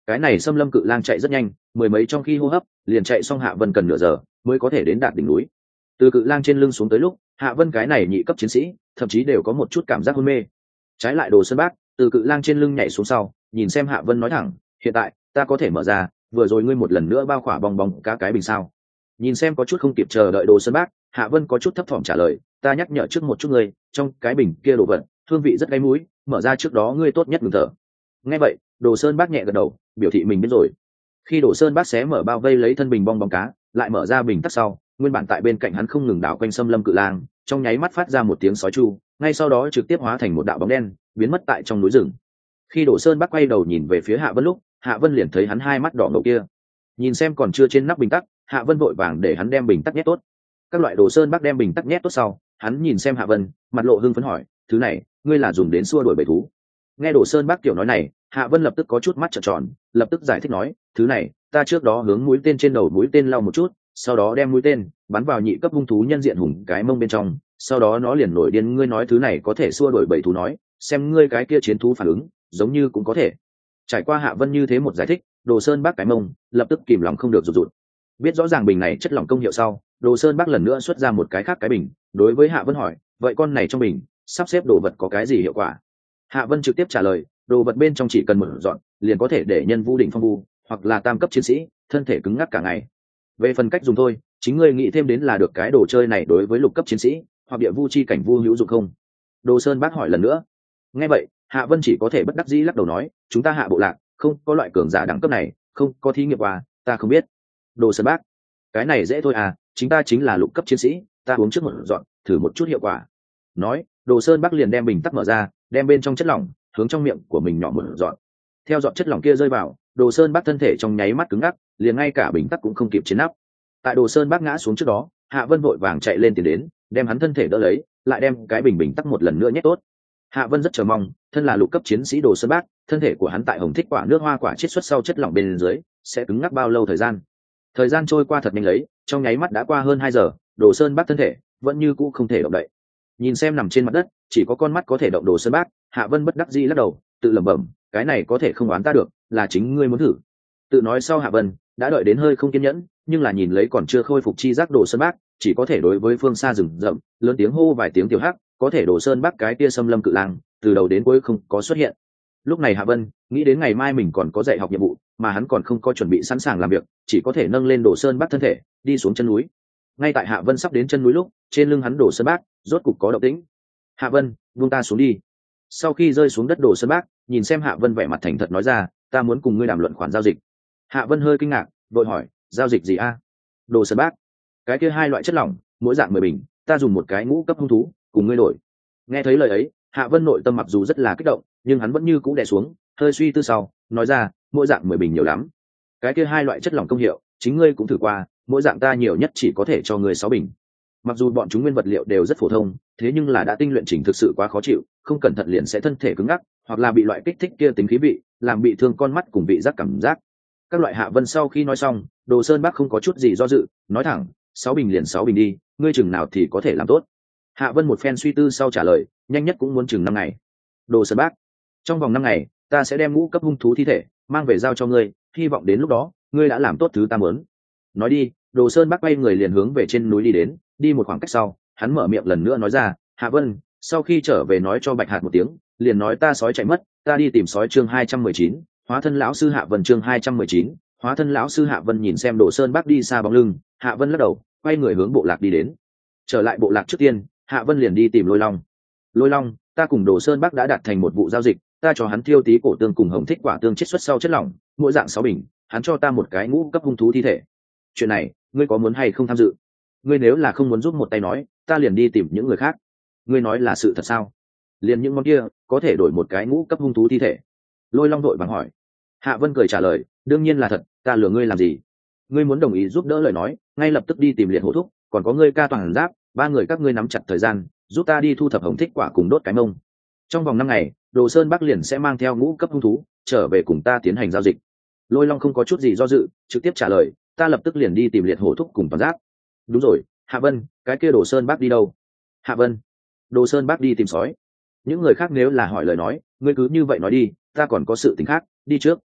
cái này xâm lâm cự lang chạy rất nhanh, mười mấy trong khi hô hấp liền chạy xong Hạ Vân cần nửa giờ mới có thể đến đạt đỉnh núi. Từ cự lang trên lưng xuống tới lúc, Hạ Vân cái này nhị cấp chiến sĩ thậm chí đều có một chút cảm giác hôn mê. Trái lại Đồ Sơn Bác từ cự lang trên lưng nhảy xuống sau, nhìn xem Hạ Vân nói thẳng, hiện tại ta có thể mở ra, vừa rồi ngươi một lần nữa bao khỏa bong bóng cá cái bình sao? Nhìn xem có chút không kịp chờ đợi Đồ Sơn Bác, Hạ Vân có chút thấp thỏm trả lời, ta nhắc nhở trước một chút ngươi, trong cái bình kia đồ vật hương vị rất gáy mũi, mở ra trước đó ngươi tốt nhất ngừng thở. Nghe vậy, Đồ Sơn Bác nhẹ gật đầu, biểu thị mình biết rồi. Khi Đồ Sơn Bác xé mở bao vây lấy thân bình bong bóng cá, lại mở ra bình tắc sau, nguyên bản tại bên cạnh hắn không ngừng đảo quanh xâm lâm cự lang, trong nháy mắt phát ra một tiếng sói chu, ngay sau đó trực tiếp hóa thành một đạo bóng đen, biến mất tại trong núi rừng. Khi Đồ Sơn Bác quay đầu nhìn về phía Hạ Vân lúc, Hạ Vân liền thấy hắn hai mắt đỏ ngầu kia. Nhìn xem còn chưa trên nắp bình tắc, Hạ Vân vội vàng để hắn đem bình tắc nhét tốt. Các loại Đồ Sơn Bác đem bình tắc nhét tốt sau, hắn nhìn xem Hạ Vân, mặt lộ hưng phấn hỏi, thứ này ngươi là dùng đến xua đuổi bầy thú? Nghe Đồ Sơn Bác kiểu nói này, Hạ Vân lập tức có chút mắt trợn tròn, lập tức giải thích nói, thứ này ta trước đó hướng mũi tên trên đầu mũi tên lau một chút, sau đó đem mũi tên bắn vào nhị cấp hung thú nhân diện hùng cái mông bên trong, sau đó nó liền nổi điên. Ngươi nói thứ này có thể xua đuổi bầy thú, nói xem ngươi cái kia chiến thú phản ứng, giống như cũng có thể. Trải qua Hạ Vân như thế một giải thích, Đồ Sơn Bác cái mông lập tức kìm lòng không được rụt rụt. Biết rõ ràng bình này chất lỏng công hiệu sau, Đồ Sơn Bác lần nữa xuất ra một cái khác cái bình, đối với Hạ Vân hỏi, vậy con này trong bình sắp xếp đồ vật có cái gì hiệu quả? Hạ Vân trực tiếp trả lời, đồ vật bên trong chỉ cần mở dọn liền có thể để nhân vu đỉnh phong vu hoặc là tam cấp chiến sĩ thân thể cứng ngắc cả ngày. Về phần cách dùng thôi, chính ngươi nghĩ thêm đến là được. Cái đồ chơi này đối với lục cấp chiến sĩ hoặc địa vu chi cảnh vu hữu dụng không? Đồ Sơn Bác hỏi lần nữa. Nghe vậy, Hạ Vân chỉ có thể bất đắc dĩ lắc đầu nói, chúng ta Hạ bộ lạc không có loại cường giả đẳng cấp này, không có thí nghiệm qua, ta không biết. Đồ Sơn Bác, cái này dễ thôi à, chính ta chính là lục cấp chiến sĩ, ta uống trước một dọn thử một chút hiệu quả. Nói, Đồ Sơn Bác liền đem bình tắc mở ra, đem bên trong chất lỏng hướng trong miệng của mình nhỏ một dọn. Theo dọn chất lỏng kia rơi vào, Đồ Sơn Bác thân thể trong nháy mắt cứng ngắc, liền ngay cả bình tắc cũng không kịp chiến nắp. Tại Đồ Sơn Bác ngã xuống trước đó, Hạ Vân vội vàng chạy lên tiến đến, đem hắn thân thể đỡ lấy, lại đem cái bình tắc một lần nữa nhét tốt. Hạ Vân rất chờ mong, thân là lục cấp chiến sĩ Đồ Sơn Bác, thân thể của hắn tại hồng thích quả nước hoa quả chiết xuất sau chất lỏng bên dưới sẽ cứng ngắc bao lâu thời gian. Thời gian trôi qua thật nhanh lấy, trong nháy mắt đã qua hơn 2 giờ, Đồ Sơn Bác thân thể vẫn như cũ không thể động đậy. Nhìn xem nằm trên mặt đất chỉ có con mắt có thể động Đồ Sơn Bác, Hạ Vân bất đắc dĩ lắc đầu, tự lẩm bẩm, cái này có thể không oán ta được, là chính ngươi muốn thử. Tự nói sau Hạ Vân đã đợi đến hơi không kiên nhẫn, nhưng là nhìn lấy còn chưa khôi phục chi giác Đồ Sơn Bác, chỉ có thể đối với phương xa rừng rậm lớn tiếng hô vài tiếng tiểu hắc, có thể Đồ Sơn Bác cái kia xâm lâm cự lang từ đầu đến cuối không có xuất hiện. Lúc này Hạ Vân nghĩ đến ngày mai mình còn có dạy học nhiệm vụ, mà hắn còn không có chuẩn bị sẵn sàng làm việc, chỉ có thể nâng lên Đồ Sơn Bác thân thể đi xuống chân núi. Ngay tại Hạ Vân sắp đến chân núi lúc, trên lưng hắn Đồ Sơn Bác rốt cục có động tĩnh. Hạ Vân, buông ta xuống đi. Sau khi rơi xuống đất, Đồ Sơn Bác nhìn xem Hạ Vân vẻ mặt thành thật nói ra, ta muốn cùng ngươi đàm luận khoản giao dịch. Hạ Vân hơi kinh ngạc, vội hỏi, giao dịch gì a? Đồ Sơn Bác, cái kia 2 loại chất lỏng mỗi dạng 10 bình, ta dùng một cái ngũ cấp hung thú cùng ngươi đổi. Nghe thấy lời ấy, Hạ Vân nội tâm mặc dù rất là kích động, nhưng hắn vẫn như cũ đè xuống, hơi suy tư sau nói ra, mỗi dạng 10 bình nhiều lắm. Cái kia 2 loại chất lỏng công hiệu chính ngươi cũng thử qua, mỗi dạng ta nhiều nhất chỉ có thể cho ngươi 6 bình. Mặc dù bọn chúng nguyên vật liệu đều rất phổ thông, thế nhưng là đã tinh luyện chỉnh thực sự quá khó chịu, không cẩn thận liền sẽ thân thể cứng ngắc, hoặc là bị loại kích thích kia tính khí vị làm bị thương con mắt cùng vị giác cảm giác. Các loại Hạ Vân sau khi nói xong, Đồ Sơn Bác không có chút gì do dự, nói thẳng, 6 bình liền 6 bình đi, ngươi chừng nào thì có thể làm tốt. Hạ Vân một phen suy tư sau trả lời, nhanh nhất cũng muốn chừng 5 ngày. Đồ Sơn Bác, trong vòng 5 ngày ta sẽ đem ngũ cấp hung thú thi thể mang về giao cho ngươi, hy vọng đến lúc đó ngươi đã làm tốt thứ ta muốn. Nói đi, Đồ Sơn Bác quay người liền hướng về trên núi đi đến, đi một khoảng cách sau, hắn mở miệng lần nữa nói ra, Hạ Vân, sau khi trở về nói cho Bạch Hạt một tiếng, liền nói ta sói chạy mất, ta đi tìm sói. Chương 219, hóa thân lão sư Hạ Vân. Chương 219, hóa thân lão sư Hạ Vân. Nhìn xem Đồ Sơn Bác đi xa bóng lưng, Hạ Vân lắc đầu, quay người hướng bộ lạc đi đến. Trở lại bộ lạc trước tiên, Hạ Vân liền đi tìm Lôi Long. Lôi Long, ta cùng Đồ Sơn Bác đã đạt thành một vụ giao dịch, ta cho hắn thiêu tí cổ tương cùng hồng thích quả tương chiết xuất sau chất lỏng, mỗi dạng 6 bình, hắn cho ta một cái ngũ cấp hung thú thi thể. Chuyện này, ngươi có muốn hay không tham dự? Ngươi nếu là không muốn giúp một tay nói, ta liền đi tìm những người khác. Ngươi nói là sự thật sao? Liền những món kia có thể đổi một cái ngũ cấp hung thú thi thể? Lôi Long đội vàng hỏi. Hạ Vân cười trả lời, đương nhiên là thật, ta lừa ngươi làm gì? Ngươi muốn đồng ý giúp đỡ lời nói, ngay lập tức đi tìm Liệt Hổ thúc, còn có ngươi Ca Toàn Giáp, 3 người các ngươi nắm chặt thời gian, giúp ta đi thu thập hồng thích quả cùng đốt cái mông. Trong vòng 5 ngày, Đồ Sơn Bắc liền sẽ mang theo ngũ cấp hung thú trở về cùng ta tiến hành giao dịch. Lôi Long không có chút gì do dự, trực tiếp trả lời, ta lập tức liền đi tìm Liệt Hổ thúc cùng Toàn Giáp. Đúng rồi, Hạ Vân, cái kia Đồ Sơn Bắc đi đâu? Hạ Vân, Đồ Sơn Bắc đi tìm sói. Những người khác nếu là hỏi lời nói, ngươi cứ như vậy nói đi, ta còn có sự tình khác, đi trước.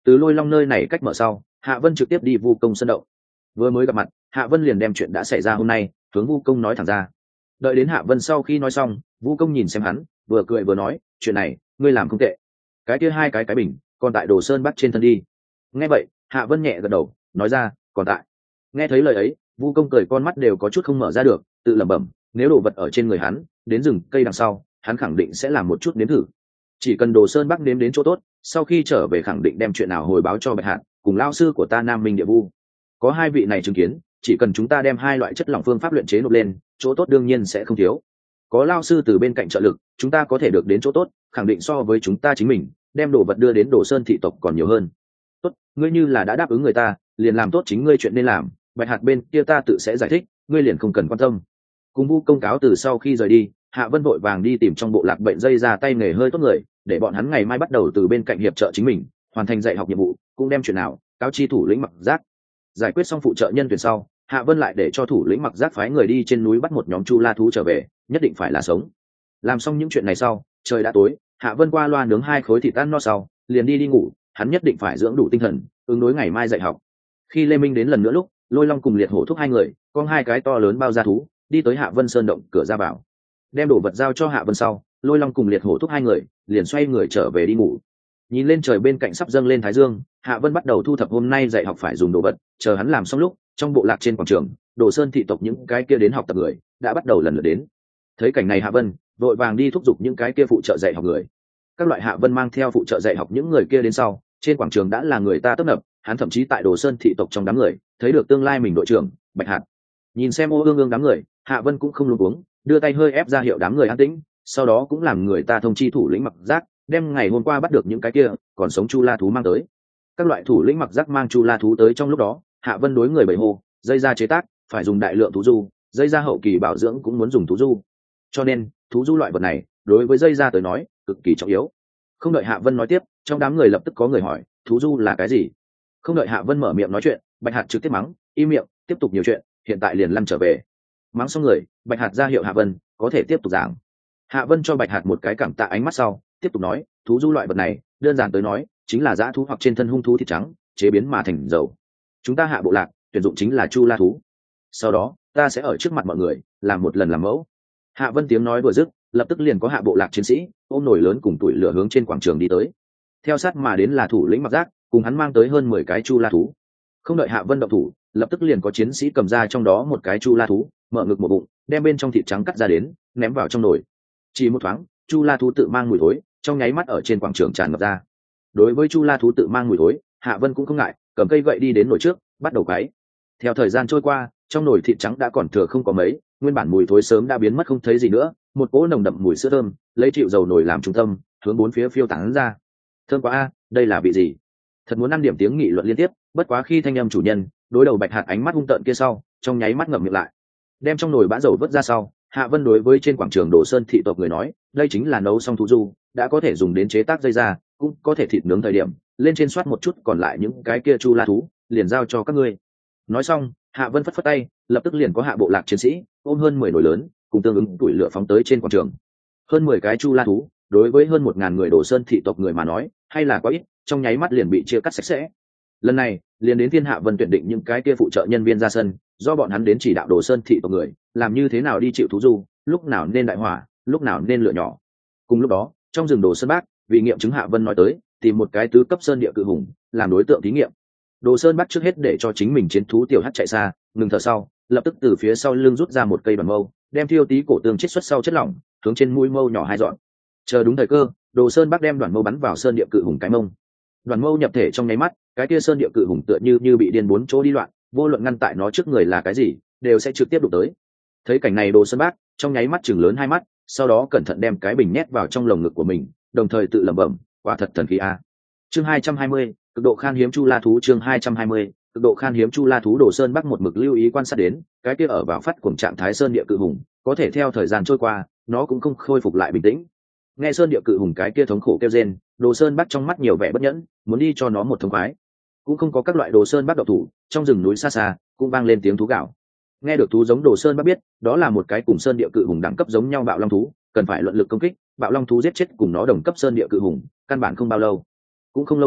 từ Lôi Long nơi này cách mở sau, Hạ Vân trực tiếp đi Vu Công sân động. Vừa mới gặp mặt, Hạ Vân liền đem chuyện đã xảy ra hôm nay hướng Vu Công nói thẳng ra. Đợi đến Hạ Vân sau khi nói xong, Vu Công nhìn xem hắn, vừa cười vừa nói, chuyện này ngươi làm không tệ. Cái kia hai cái bình còn tại Đồ Sơn Bắc trên thân đi. Nghe vậy, Hạ Vân nhẹ gật đầu, nói ra, còn tại. Nghe thấy lời ấy, Vu Công cười con mắt đều có chút không mở ra được, tự lẩm bẩm, nếu đồ vật ở trên người hắn, đến rừng cây đằng sau, hắn khẳng định sẽ làm một chút nếm thử. Chỉ cần Đồ Sơn Bắc nếm đến chỗ tốt, sau khi trở về khẳng định đem chuyện nào hồi báo cho Bạch Hạt, cùng lao sư của ta Nam Minh Địa Vu. Có hai vị này chứng kiến, chỉ cần chúng ta đem hai loại chất lỏng phương pháp luyện chế nộp lên, chỗ tốt đương nhiên sẽ không thiếu. Có lao sư từ bên cạnh trợ lực, chúng ta có thể được đến chỗ tốt, khẳng định so với chúng ta chính mình đem đồ vật đưa đến Đồ Sơn thị tộc còn nhiều hơn. Tốt, ngươi như là đã đáp ứng người ta, liền làm tốt chính ngươi chuyện nên làm, Bạch Hạt bên kia ta tự sẽ giải thích, ngươi liền không cần quan tâm. Cùng Vu Công cáo từ sau khi rời đi, Hạ Vân vội vàng đi tìm trong bộ lạc bệnh dây ra tay nghề hơi tốt người, để bọn hắn ngày mai bắt đầu từ bên cạnh hiệp trợ chính mình, hoàn thành dạy học nhiệm vụ, cũng đem chuyện nào cáo chi thủ lĩnh Mặc Giác. Giải quyết xong phụ trợ nhân tuyển sau, Hạ Vân lại để cho thủ lĩnh Mặc Giác phái người đi trên núi bắt một nhóm chu la thú trở về, nhất định phải là sống. Làm xong những chuyện này sau, trời đã tối, Hạ Vân qua loa nướng 2 khối thịt tan no sau, liền đi ngủ, hắn nhất định phải dưỡng đủ tinh thần, ứng đối ngày mai dạy học. Khi Lê Minh đến lần nữa lúc, Lôi Long cùng Liệt Hổ thúc hai người, con hai cái to lớn bao da thú, đi tới Hạ Vân sơn động cửa ra vào. Đem đồ vật giao cho Hạ Vân sau, Lôi Long cùng Liệt Hổ thúc hai người, liền xoay người trở về đi ngủ. Nhìn lên trời bên cạnh sắp dâng lên thái dương, Hạ Vân bắt đầu thu thập hôm nay dạy học phải dùng đồ vật, chờ hắn làm xong lúc, trong bộ lạc trên quảng trường, Đồ Sơn thị tộc những cái kia đến học tập người, đã bắt đầu lần lượt đến. Thấy cảnh này Hạ Vân vội vàng đi thúc giục những cái kia phụ trợ dạy học người. Các loại Hạ Vân mang theo phụ trợ dạy học những người kia đến sau, trên quảng trường đã là người ta tấp nập, hắn thậm chí tại Đồ Sơn thị tộc trong đám người, thấy được tương lai mình đội trưởng, Bạch Hạt. Nhìn xem ô ương ương đám người, Hạ Vân cũng không luống cuống, đưa tay hơi ép ra hiệu đám người an tĩnh, sau đó cũng làm người ta thông chi thủ lĩnh Mặc Giác, đem ngày hôm qua bắt được những cái kia còn sống chu la thú mang tới. Các loại thủ lĩnh Mặc Giác mang chu la thú tới trong lúc đó, Hạ Vân đối người bầy hô, dây da chế tác phải dùng đại lượng thú du, dây da hậu kỳ bảo dưỡng cũng muốn dùng thú du. Cho nên, thú du loại vật này, đối với dây da tới nói, cực kỳ trọng yếu. Không đợi Hạ Vân nói tiếp, trong đám người lập tức có người hỏi, thú du là cái gì? Không đợi Hạ Vân mở miệng nói chuyện, Bạch Hạt trực tiếp mắng, im miệng, tiếp tục nhiều chuyện, hiện tại liền lăn trở về. Mắng xong người, Bạch Hạt ra hiệu Hạ Vân có thể tiếp tục giảng. Hạ Vân cho Bạch Hạt một cái cảm tạ ánh mắt sau, tiếp tục nói, thú du loại vật này, đơn giản tới nói, chính là dã thú hoặc trên thân hung thú thịt trắng, chế biến mà thành dầu. Chúng ta Hạ bộ lạc tuyển dụng chính là chu la thú. Sau đó, ta sẽ ở trước mặt mọi người làm một lần làm mẫu. Hạ Vân tiếng nói vừa dứt, lập tức liền có Hạ bộ lạc chiến sĩ ôm nồi lớn cùng tuổi lửa hướng trên quảng trường đi tới. Theo sát mà đến là thủ lĩnh Mặc Giác, cùng hắn mang tới hơn 10 cái chu la thú. Không đợi Hạ Vân động thủ, lập tức liền có chiến sĩ cầm ra trong đó một cái chu la thú, mở ngực một bụng, đem bên trong thịt trắng cắt ra đến, ném vào trong nồi. Chỉ một thoáng, chu la thú tự mang mùi thối, trong nháy mắt ở trên quảng trường tràn ngập ra. Đối với chu la thú tự mang mùi thối, Hạ Vân cũng không ngại, cầm cây gậy đi đến nồi trước, bắt đầu quấy. Theo thời gian trôi qua, trong nồi thịt trắng đã còn thừa không có mấy, nguyên bản mùi thối sớm đã biến mất không thấy gì nữa, một cỗ nồng đậm mùi sữa thơm, lấy chịu dầu nồi làm trung tâm, hướng bốn phía phiêu tán ra. Thơm quá a, đây là vị gì? Thật muốn ăn điểm tiếng nghị luận liên tiếp, bất quá khi thanh âm chủ nhân đối đầu Bạch Hạt ánh mắt hung tợn kia sau, trong nháy mắt ngậm miệng lại. Đem trong nồi bã dầu vớt ra sau, Hạ Vân đối với trên quảng trường Đồ Sơn thị tộc người nói, đây chính là nấu xong thú du, đã có thể dùng đến chế tác dây da, cũng có thể thịt nướng thời điểm, lên trên soát một chút còn lại những cái kia chu la thú, liền giao cho các ngươi. Nói xong, Hạ Vân phất phất tay, lập tức liền có Hạ bộ lạc chiến sĩ ôm hơn 10 nồi lớn, cùng tương ứng tuổi lửa phóng tới trên quảng trường. Hơn 10 cái chu la thú, đối với hơn 1000 người Đồ Sơn thị tộc người mà nói, hay là quá ít, trong nháy mắt liền bị chia cắt sạch sẽ. Lần này, liền đến Thiên Hạ Vân tuyển định những cái kia phụ trợ nhân viên ra sân, do bọn hắn đến chỉ đạo Đồ Sơn thị tộc người, làm như thế nào đi chịu thú du, lúc nào nên đại hỏa, lúc nào nên lửa nhỏ. Cùng lúc đó, trong rừng Đồ Sơn Bắc, vì nghiệm chứng Hạ Vân nói tới, tìm một cái tứ cấp sơn địa cự hùng, làm đối tượng thí nghiệm. Đồ Sơn Bắc trước hết để cho chính mình chiến thú tiểu hắc chạy xa, ngừng thở sau, lập tức từ phía sau lưng rút ra một cây đoàn mâu, đem thiêu tí cổ tương chết xuất sau chất lỏng, hướng trên mũi mâu nhỏ hai dọn. Chờ đúng thời cơ, Đồ Sơn Bắc đem đoàn mâu bắn vào sơn địa cự hùng cái mông. Đoàn mâu nhập thể trong nháy mắt, cái kia sơn địa cự hùng tựa như bị điên bốn chỗ đi loạn, vô luận ngăn tại nó trước người là cái gì, đều sẽ trực tiếp đụng tới. Thấy cảnh này Đồ Sơn Bắc trong nháy mắt chừng lớn hai mắt, sau đó cẩn thận đem cái bình nhét vào trong lồng ngực của mình, đồng thời tự lẩm bẩm, quả thật thần khí a. Chương 220, cực độ khan hiếm chu la thú. Chương 220, cực độ khan hiếm chu la thú. Đồ Sơn Bắc một mực lưu ý quan sát đến, cái kia ở vào phát cuồng trạng thái sơn địa cự hùng, có thể theo thời gian trôi qua, nó cũng không khôi phục lại bình tĩnh. Nghe sơn địa cự hùng cái kia thống khổ kêu rên, Đồ Sơn Bắc trong mắt nhiều vẻ bất nhẫn, muốn đi cho nó một thống khoái. Cũng không có các loại Đồ Sơn Bắc độc thủ, trong rừng núi xa xa cũng vang lên tiếng thú gào. Nghe được thú giống Đồ Sơn Bắc biết, đó là một cái cùng sơn địa cự hùng đẳng cấp giống nhau bạo long thú, cần phải luận lực công kích, bạo long thú giết chết cùng nó đồng cấp sơn địa cự hùng, căn bản không bao lâu. Cũng không lâu lắm,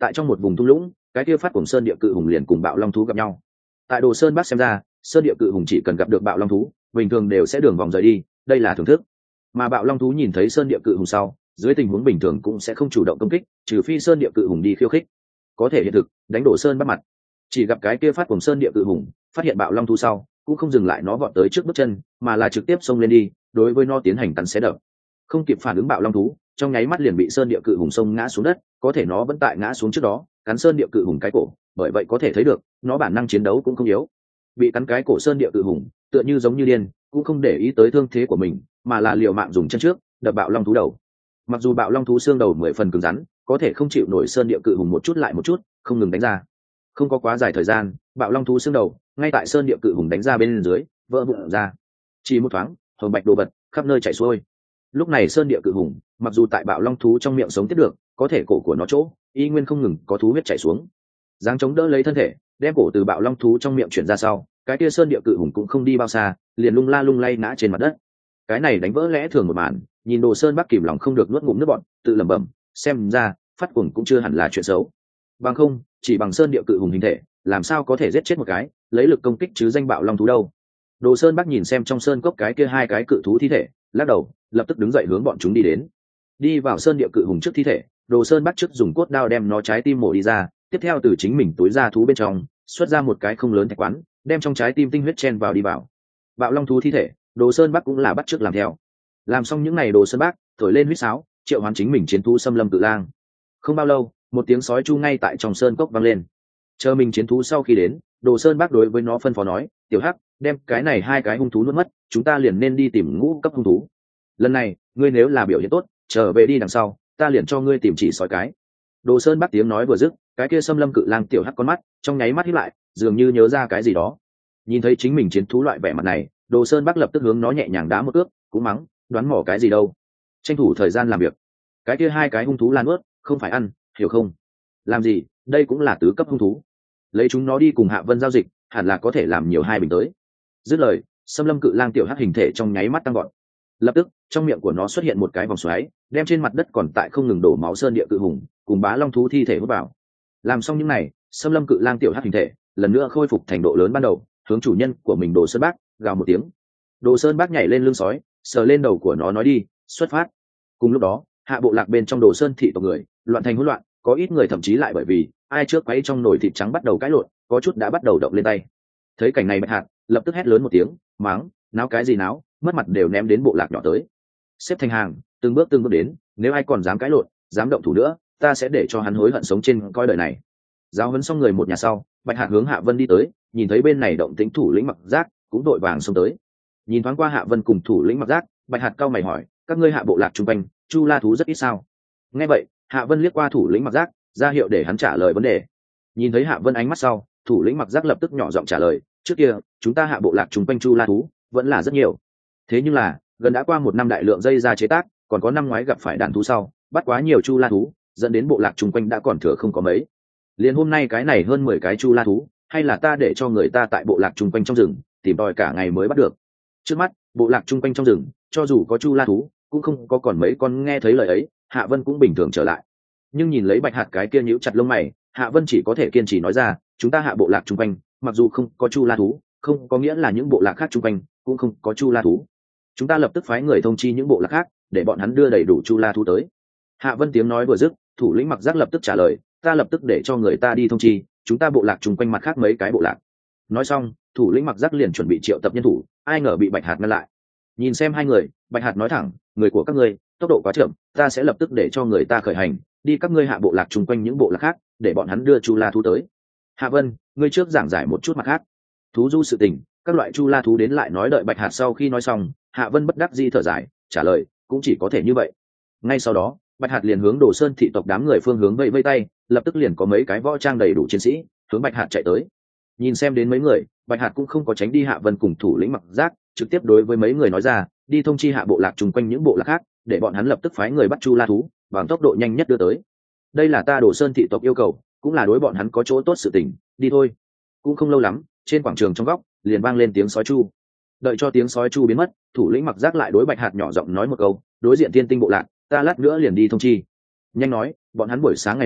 tại trong một vùng thung lũng, cái kia phát cuồng sơn địa cự hùng liền cùng bạo long thú gặp nhau. Tại Đồ Sơn Bắc xem ra, sơn địa cự hùng chỉ cần gặp được bạo long thú, bình thường đều sẽ đường vòng rời đi, đây là thưởng thức. Mà bạo long thú nhìn thấy sơn địa cự hùng sau, dưới tình huống bình thường cũng sẽ không chủ động công kích, trừ phi sơn địa cự hùng đi khiêu khích. Có thể hiện thực, đánh Đồ Sơn Bắc mặt. Chỉ gặp cái kia phát cuồng sơn địa cự hùng, phát hiện bạo long thú sau, cũng không dừng lại nó vọt tới trước bước chân, mà là trực tiếp xông lên đi, đối với nó tiến hành cắn xé đập. Không kịp phản ứng bạo long thú, trong nháy mắt liền bị sơn địa cự hùng xông ngã xuống đất, có thể nó vẫn tại ngã xuống trước đó, cắn sơn địa cự hùng cái cổ, bởi vậy có thể thấy được, nó bản năng chiến đấu cũng không yếu. Bị cắn cái cổ sơn địa cự hùng, tựa như giống như điên, cũng không để ý tới thương thế của mình, mà là liều mạng dùng chân trước đập bạo long thú đầu. Mặc dù bạo long thú xương đầu 10 phần cứng rắn, có thể không chịu nổi sơn địa cự hùng một chút lại một chút, không ngừng đánh ra. Không có quá dài thời gian, bạo long thú xương đầu ngay tại sơn địa cự hùng đánh ra bên dưới, vỡ vụn ra. Chỉ một thoáng, hồng bạch đồ vật khắp nơi chảy xuôi. Lúc này sơn địa cự hùng, mặc dù tại bạo long thú trong miệng sống tiếp được, có thể cổ của nó chỗ y nguyên không ngừng có thú huyết chảy xuống. Giáng chống đỡ lấy thân thể, đem cổ từ bạo long thú trong miệng chuyển ra sau, cái kia sơn địa cự hùng cũng không đi bao xa, liền lung la lung lay ngã trên mặt đất. Cái này đánh vỡ lẽ thường một màn, nhìn Đồ Sơn Bắc kìm lòng không được nuốt ngụm nước bọt, tự lẩm bẩm, xem ra phát cuồng cũng chưa hẳn là chuyện xấu. Bằng không, chỉ bằng sơn địa cự hùng hình thể, làm sao có thể giết chết một cái lấy lực công kích chứ danh bạo long thú đâu. Đồ Sơn Bắc nhìn xem trong sơn cốc cái kia hai cái cự thú thi thể, lắc đầu, lập tức đứng dậy hướng bọn chúng đi đến. Đi vào sơn địa cự hùng trước thi thể, Đồ Sơn Bắc trước dùng cốt đao đem nó trái tim mổ đi ra, tiếp theo từ chính mình túi ra thú bên trong xuất ra một cái không lớn thạch quán, đem trong trái tim tinh huyết chen vào đi vào. Bạo long thú thi thể, Đồ Sơn Bắc cũng là bắt chước làm theo. Làm xong những ngày Đồ Sơn Bắc thổi lên huýt sáo, triệu hoán chính mình chiến thú xâm lâm cự lang. Không bao lâu, một tiếng sói chu ngay tại trong sơn cốc vang lên. Chờ mình chiến thú sau khi đến, Đồ Sơn Bắc đối với nó phân phó nói, tiểu hắc, đem cái này hai cái hung thú nuốt mất, chúng ta liền nên đi tìm ngũ cấp hung thú. Lần này ngươi nếu là biểu hiện tốt, trở về đi đằng sau, ta liền cho ngươi tìm chỉ sói cái. Đồ Sơn Bắc tiếng nói vừa dứt, cái kia xâm lâm cự lang tiểu hắc con mắt trong nháy mắt híp lại, dường như nhớ ra cái gì đó. Nhìn thấy chính mình chiến thú loại vẻ mặt này, Đồ Sơn Bắc lập tức hướng nó nhẹ nhàng đá một cước, cũng mắng, đoán mò cái gì đâu, tranh thủ thời gian làm việc. Cái kia hai cái hung thú lan ướt, không phải ăn, hiểu không? Làm gì, đây cũng là tứ cấp hung thú, lấy chúng nó đi cùng Hạ Vân giao dịch, hẳn là có thể làm nhiều hai bình tới. Dứt lời, xâm lâm cự lang tiểu hắc hình thể trong nháy mắt tăng gọn. Lập tức, trong miệng của nó xuất hiện một cái vòng xoáy, đem trên mặt đất còn tại không ngừng đổ máu sơn địa cự hùng cùng bá long thú thi thể hút vào. Làm xong những này, xâm lâm cự lang tiểu hắc hình thể lần nữa khôi phục thành độ lớn ban đầu, hướng chủ nhân của mình Đồ Sơn Bắc gào một tiếng. Đồ Sơn Bắc nhảy lên lưng sói, sờ lên đầu của nó nói đi, xuất phát. Cùng lúc đó, hạ bộ lạc bên trong Đồ Sơn thị tộc người loạn thành hỗn loạn, có ít người thậm chí lại bởi vì ai trước quấy trong nồi thịt trắng bắt đầu cãi lộn, có chút đã bắt đầu động lên tay. Thấy cảnh này Bạch Hạc lập tức hét lớn một tiếng, mắng, náo cái gì náo, mất mặt đều ném đến bộ lạc nhỏ tới. Xếp thành hàng, từng bước đến, nếu ai còn dám cãi lộn, dám động thủ nữa, ta sẽ để cho hắn hối hận sống trên coi đời này. Giáo huấn xong người một nhà sau, Bạch Hạc hướng Hạ Vân đi tới, nhìn thấy bên này động tĩnh thủ lĩnh Mặc Giác cũng đội vàng xông tới. Nhìn thoáng qua Hạ Vân cùng thủ lĩnh Mặc Giác, Bạch Hạc cau mày hỏi, các ngươi hạ bộ lạc trung quanh, chu la thú rất ít sao? Nghe vậy, Hạ Vân liếc qua thủ lĩnh Mặc Giác, ra hiệu để hắn trả lời vấn đề. Nhìn thấy Hạ Vân ánh mắt sau, thủ lĩnh Mặc Giác lập tức nhỏ giọng trả lời, trước kia chúng ta hạ bộ lạc trung quanh chu la thú vẫn là rất nhiều, thế nhưng là gần đã qua một năm đại lượng dây ra chế tác, còn có năm ngoái gặp phải đàn thú sau bắt quá nhiều chu la thú, dẫn đến bộ lạc trung quanh đã còn thừa không có mấy. Liền hôm nay cái này hơn 10 cái chu la thú, hay là ta để cho người ta tại bộ lạc trung quanh trong rừng tìm tòi cả ngày mới bắt được. Trước mắt bộ lạc trung quanh trong rừng cho dù có chu la thú cũng không có còn mấy con. Nghe thấy lời ấy, Hạ Vân cũng bình thường trở lại, nhưng nhìn lấy Bạch Hạc cái kia nhíu chặt lông mày, Hạ Vân chỉ có thể kiên trì nói ra, chúng ta hạ bộ lạc trung quanh mặc dù không có chu la thú, không có nghĩa là những bộ lạc khác trung quanh cũng không có chu la thú. Chúng ta lập tức phái người thông chi những bộ lạc khác để bọn hắn đưa đầy đủ chu la thú tới. Hạ Vân tiếng nói vừa dứt, thủ lĩnh Mặc Giác lập tức trả lời, ta lập tức để cho người ta đi thông chi chúng ta bộ lạc chung quanh mặt khác mấy cái bộ lạc. Nói xong, thủ lĩnh Mặc Giác liền chuẩn bị triệu tập nhân thủ, ai ngờ bị Bạch Hạc ngăn lại. Nhìn xem hai người, Bạch Hạc nói thẳng, người của các ngươi tốc độ quá chậm, ta sẽ lập tức để cho người ta khởi hành đi các ngươi hạ bộ lạc chung quanh những bộ lạc khác để bọn hắn đưa chu la thú tới. Hạ Vân, ngươi trước giảng giải một chút mặt khác thú du sự tình, các loại chu la thú đến lại nói. Đợi Bạch Hạc sau khi nói xong, Hạ Vân bất đắc dĩ thở dài, trả lời, cũng chỉ có thể như vậy. Ngay sau đó, Bạch Hạc liền hướng Đồ Sơn thị tộc đám người phương hướng vẫy vẫy tay, lập tức liền có mấy cái võ trang đầy đủ chiến sĩ hướng Bạch Hạc chạy tới. Nhìn xem đến mấy người, Bạch Hạc cũng không có tránh đi Hạ Vân cùng thủ lĩnh Mặc Giác, trực tiếp đối với mấy người nói ra, đi thông chi hạ bộ lạc chung quanh những bộ lạc khác để bọn hắn lập tức phái người bắt chu la thú bằng tốc độ nhanh nhất đưa tới. Đây là ta Đồ Sơn thị tộc yêu cầu, cũng là đối bọn hắn có chỗ tốt sự tình, đi thôi. Cũng không lâu lắm, trên quảng trường trong góc liền vang lên tiếng sói chu. Đợi cho tiếng sói chu biến mất, thủ lĩnh Mặc Giác lại đối Bạch Hạc nhỏ giọng nói một câu, đối diện Tiên Tinh bộ lạc, ta lát nữa liền đi thông chi. Nhanh nói, bọn hắn buổi sáng ngày mai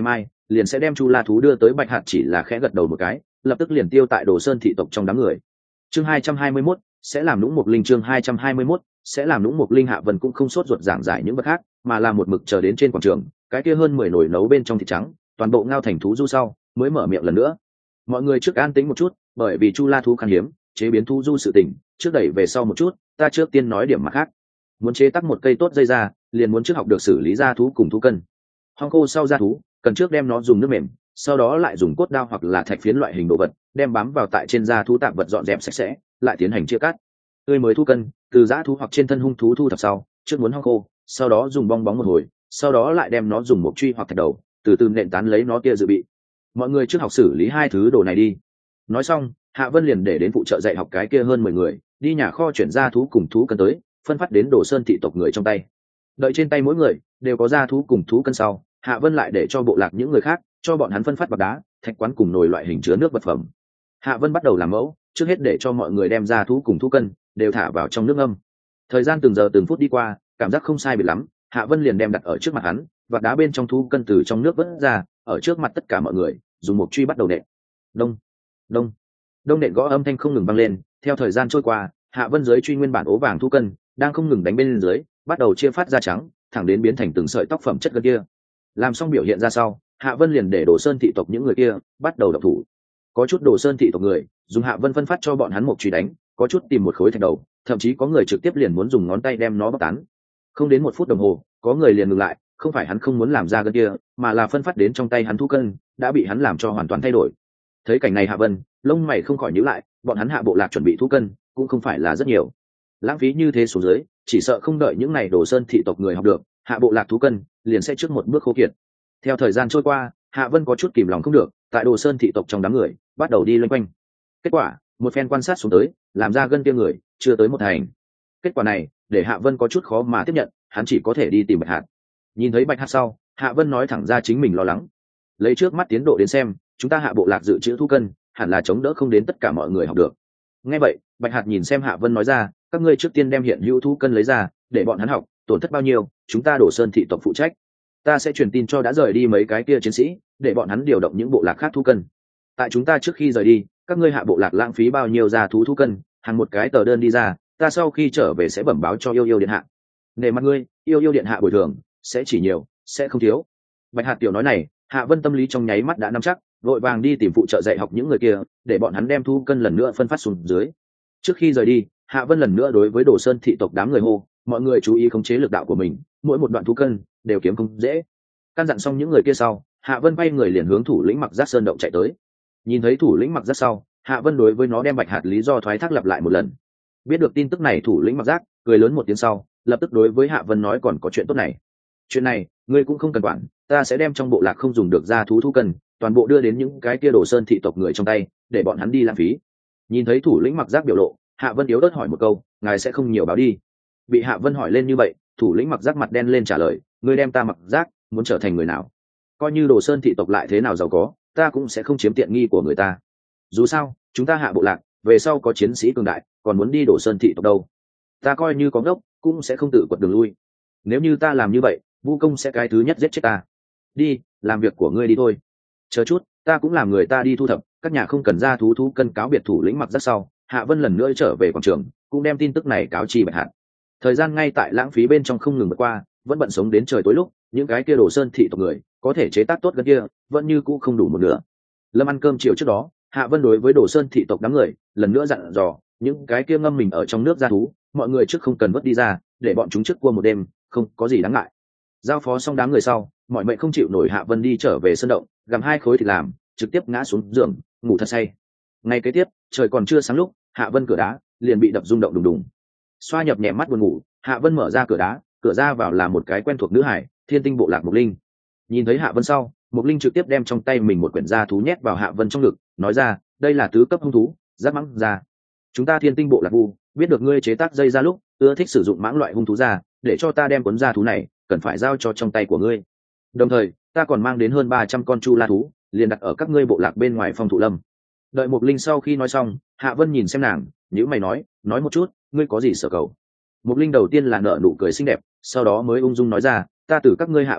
liền sẽ đem chu la thú đưa tới bạch hạt chỉ là khẽ gật đầu một cái, lập tức liền tiêu tại Đồ Sơn thị tộc trong đám người. Chương 221, sẽ làm Lũng Mục Linh. Chương 221, sẽ làm Lũng Mục Linh. Hạ Vân cũng không sốt ruột giảng giải những vật khác, mà là một mực chờ đến trên quảng trường, cái kia hơn 10 nồi nấu bên trong thịt trắng, toàn bộ ngao thành thú du sau, mới mở miệng lần nữa. Mọi người trước an tĩnh một chút, bởi vì chu la thú khan hiếm, chế biến thú du sự tình, trước đẩy về sau một chút, ta trước tiên nói điểm mặt khác. Muốn chế tác một cây tốt dây ra, liền muốn trước học được xử lý da thú cùng thú cân. Hoang khô sau da thú, cần trước đem nó dùng nước mềm, sau đó lại dùng cốt đao hoặc là thạch phiến loại hình đồ vật, đem bám vào tại trên da thú tạp vật dọn dẹp sạch sẽ, lại tiến hành chia cắt. Tươi mới thú cân, từ dã thú hoặc trên thân hung thú thu thập sau, trước muốn hoang khô, sau đó dùng bong bóng một hồi, sau đó lại đem nó dùng một truy hoặc thạch đầu, từ từ nện tán lấy nó tia dự bị. Mọi người trước học xử lý hai thứ đồ này đi. Nói xong, Hạ Vân liền để đến phụ trợ dạy học cái kia hơn 10 người, đi nhà kho chuyển ra thú cùng thú cân tới, phân phát đến Đồ Sơn thị tộc người trong tay. Đợi trên tay mỗi người đều có ra thú cùng thú cân sau, Hạ Vân lại để cho bộ lạc những người khác, cho bọn hắn phân phát bạc đá, thạch quán cùng nồi loại hình chứa nước vật phẩm. Hạ Vân bắt đầu làm mẫu, trước hết để cho mọi người đem ra thú cùng thú cân đều thả vào trong nước ngâm. Thời gian từng giờ từng phút đi qua, cảm giác không sai biệt lắm, Hạ Vân liền đem đặt ở trước mặt hắn, bạc đá bên trong thú cân từ trong nước vớt ra, ở trước mặt tất cả mọi người, dùng một truy bắt đầu nện. Đông, đông, đông nện gõ âm thanh không ngừng vang lên. Theo thời gian trôi qua, Hạ Vân dưới truy nguyên bản ố vàng thú cân đang không ngừng đánh bên dưới, bắt đầu chia phát ra trắng, thẳng đến biến thành từng sợi tóc phẩm chất gần kia. Làm xong biểu hiện ra sau, Hạ Vân liền để Đồ Sơn thị tộc những người kia bắt đầu động thủ. Có chút Đồ Sơn thị tộc người dùng Hạ Vân phân phát cho bọn hắn một truy đánh, có chút tìm một khối thạch đầu, thậm chí có người trực tiếp liền muốn dùng ngón tay đem nó bóc tán. Không đến 1 phút đồng hồ, có người liền ngừng lại, không phải hắn không muốn làm ra gần kia, mà là phân phát đến trong tay hắn thú cân đã bị hắn làm cho hoàn toàn thay đổi. Thấy cảnh này Hạ Vân lông mày không khỏi nhíu lại, bọn hắn Hạ bộ lạc chuẩn bị thú cân cũng không phải là rất nhiều, lãng phí như thế xuống dưới, chỉ sợ không đợi những này Đồ Sơn thị tộc người học được, Hạ bộ lạc thú cân liền sẽ trước một bước khô kiệt. Theo thời gian trôi qua, Hạ Vân có chút kìm lòng không được, tại Đồ Sơn thị tộc trong đám người bắt đầu đi loanh quanh. Kết quả, một phen quan sát xuống tới, làm ra gân kia người chưa tới một thành. Kết quả này để Hạ Vân có chút khó mà tiếp nhận, hắn chỉ có thể đi tìm Bạch Hạt. Nhìn thấy Bạch Hạt sau, Hạ Vân nói thẳng ra chính mình lo lắng. Lấy trước mắt tiến độ đến xem, chúng ta Hạ bộ lạc dự trữ thú cân hẳn là chống đỡ không đến tất cả mọi người học được. Nghe vậy, Bạch Hạt nhìn xem Hạ Vân nói ra, các ngươi trước tiên đem hiện hữu thú cân lấy ra, để bọn hắn học, tổn thất bao nhiêu, chúng ta Đồ Sơn thị tộc phụ trách. Ta sẽ truyền tin cho đã rời đi mấy cái kia chiến sĩ, để bọn hắn điều động những bộ lạc khác thú cân. Tại chúng ta trước khi rời đi, các ngươi Hạ bộ lạc lãng phí bao nhiêu ra thú cân, hàng một cái tờ đơn đi ra, ta sau khi trở về sẽ bẩm báo cho yêu điện hạ. Nể mặt ngươi, yêu điện hạ bồi thường sẽ chỉ nhiều, sẽ không thiếu. Bạch Hạt tiểu nói này, Hạ Vân tâm lý trong nháy mắt đã nắm chắc, vội vàng đi tìm phụ trợ dạy học những người kia, để bọn hắn đem thú cân lần nữa phân phát xuống dưới. Trước khi rời đi, Hạ Vân lần nữa đối với Đồ Sơn thị tộc đám người hô, mọi người chú ý khống chế lực đạo của mình, mỗi một đoạn thú cân đều kiếm không dễ. Căn dặn xong những người kia sau, Hạ Vân bay người liền hướng thủ lĩnh Mặc Giác Sơn động chạy tới. Nhìn thấy thủ lĩnh Mặc Giác sau, Hạ Vân đối với nó đem Bạch Hạt lý do thoái thác lặp lại một lần. Biết được tin tức này thủ lĩnh Mặc Giác cười lớn một tiếng sau, lập tức đối với Hạ Vân nói còn có chuyện tốt này. Chuyện này, ngươi cũng không cần quản, ta sẽ đem trong bộ lạc không dùng được ra thú cân, toàn bộ đưa đến những cái kia Đồ Sơn thị tộc người trong tay, để bọn hắn đi lãng phí. Nhìn thấy thủ lĩnh Mặc Giác biểu lộ, Hạ Vân yếu ớt hỏi một câu, ngài sẽ không nhiều báo đi. Bị Hạ Vân hỏi lên như vậy, thủ lĩnh Mặc Giác mặt đen lên trả lời, ngươi đem ta Mặc Giác muốn trở thành người nào? Coi như Đồ Sơn thị tộc lại thế nào giàu có, ta cũng sẽ không chiếm tiện nghi của người ta. Dù sao, chúng ta Hạ bộ lạc về sau có chiến sĩ cường đại, còn muốn đi Đồ Sơn thị tộc đâu. Ta coi như có ngốc, cũng sẽ không tự quật đường lui. Nếu như ta làm như vậy, Vu Công sẽ cái thứ nhất giết chết ta. Đi, làm việc của ngươi đi thôi. Chờ chút, ta cũng làm người ta đi thu thập, các nhà không cần ra thú cân cáo biệt thủ lĩnh Mặc Giác sau, Hạ Vân lần nữa trở về quảng trường, cũng đem tin tức này cáo chi Bạch Hạt. Thời gian ngay tại lãng phí bên trong không ngừng vượt qua, vẫn bận sống đến trời tối lúc, những cái kia Đồ Sơn thị tộc người có thể chế tác tốt gần kia, vẫn như cũ không đủ một nửa. Lâm ăn cơm chiều trước đó, Hạ Vân đối với Đồ Sơn thị tộc đám người lần nữa dặn dò, những cái kia ngâm mình ở trong nước ra thú, mọi người trước không cần vớt đi ra, để bọn chúng trước cua một đêm, không có gì đáng ngại. Giao phó xong đám người sau, mọi mệnh không chịu nổi Hạ Vân đi trở về sân động, gặm 2 khối thịt làm, trực tiếp ngã xuống giường, ngủ thật say. Ngày kế tiếp, trời còn chưa sáng lúc, Hạ Vân cửa đá liền bị đập rung động đùng đùng. Xoa nhập nhẹ mắt buồn ngủ, Hạ Vân mở ra cửa đá, cửa ra vào là một cái quen thuộc nữ hải, Thiên Tinh bộ lạc Mục Linh. Nhìn thấy Hạ Vân sau, Mục Linh trực tiếp đem trong tay mình một quyển gia thú nhét vào Hạ Vân trong ngực, nói ra, đây là tứ cấp hung thú, giác mãng ra. Chúng ta Thiên Tinh bộ lạc Vu biết được ngươi chế tác dây ra lúc ưa thích sử dụng mãng loại hung thú ra, để cho ta đem cuốn gia thú này cần phải giao cho trong tay của ngươi. Đồng thời, ta còn mang đến hơn 300 con chu la thú, liền đặt ở các ngươi bộ lạc bên ngoài Phong Thụ Lâm. Đợi Mục Linh sau khi nói xong, Hạ Vân nhìn xem nàng, nhíu mày nói một chút, ngươi có gì sở cầu? Mục Linh đầu tiên là nở nụ cười xinh đẹp, sau đó mới ung dung nói ra, ta từ các ngươi Hạ bộ lạc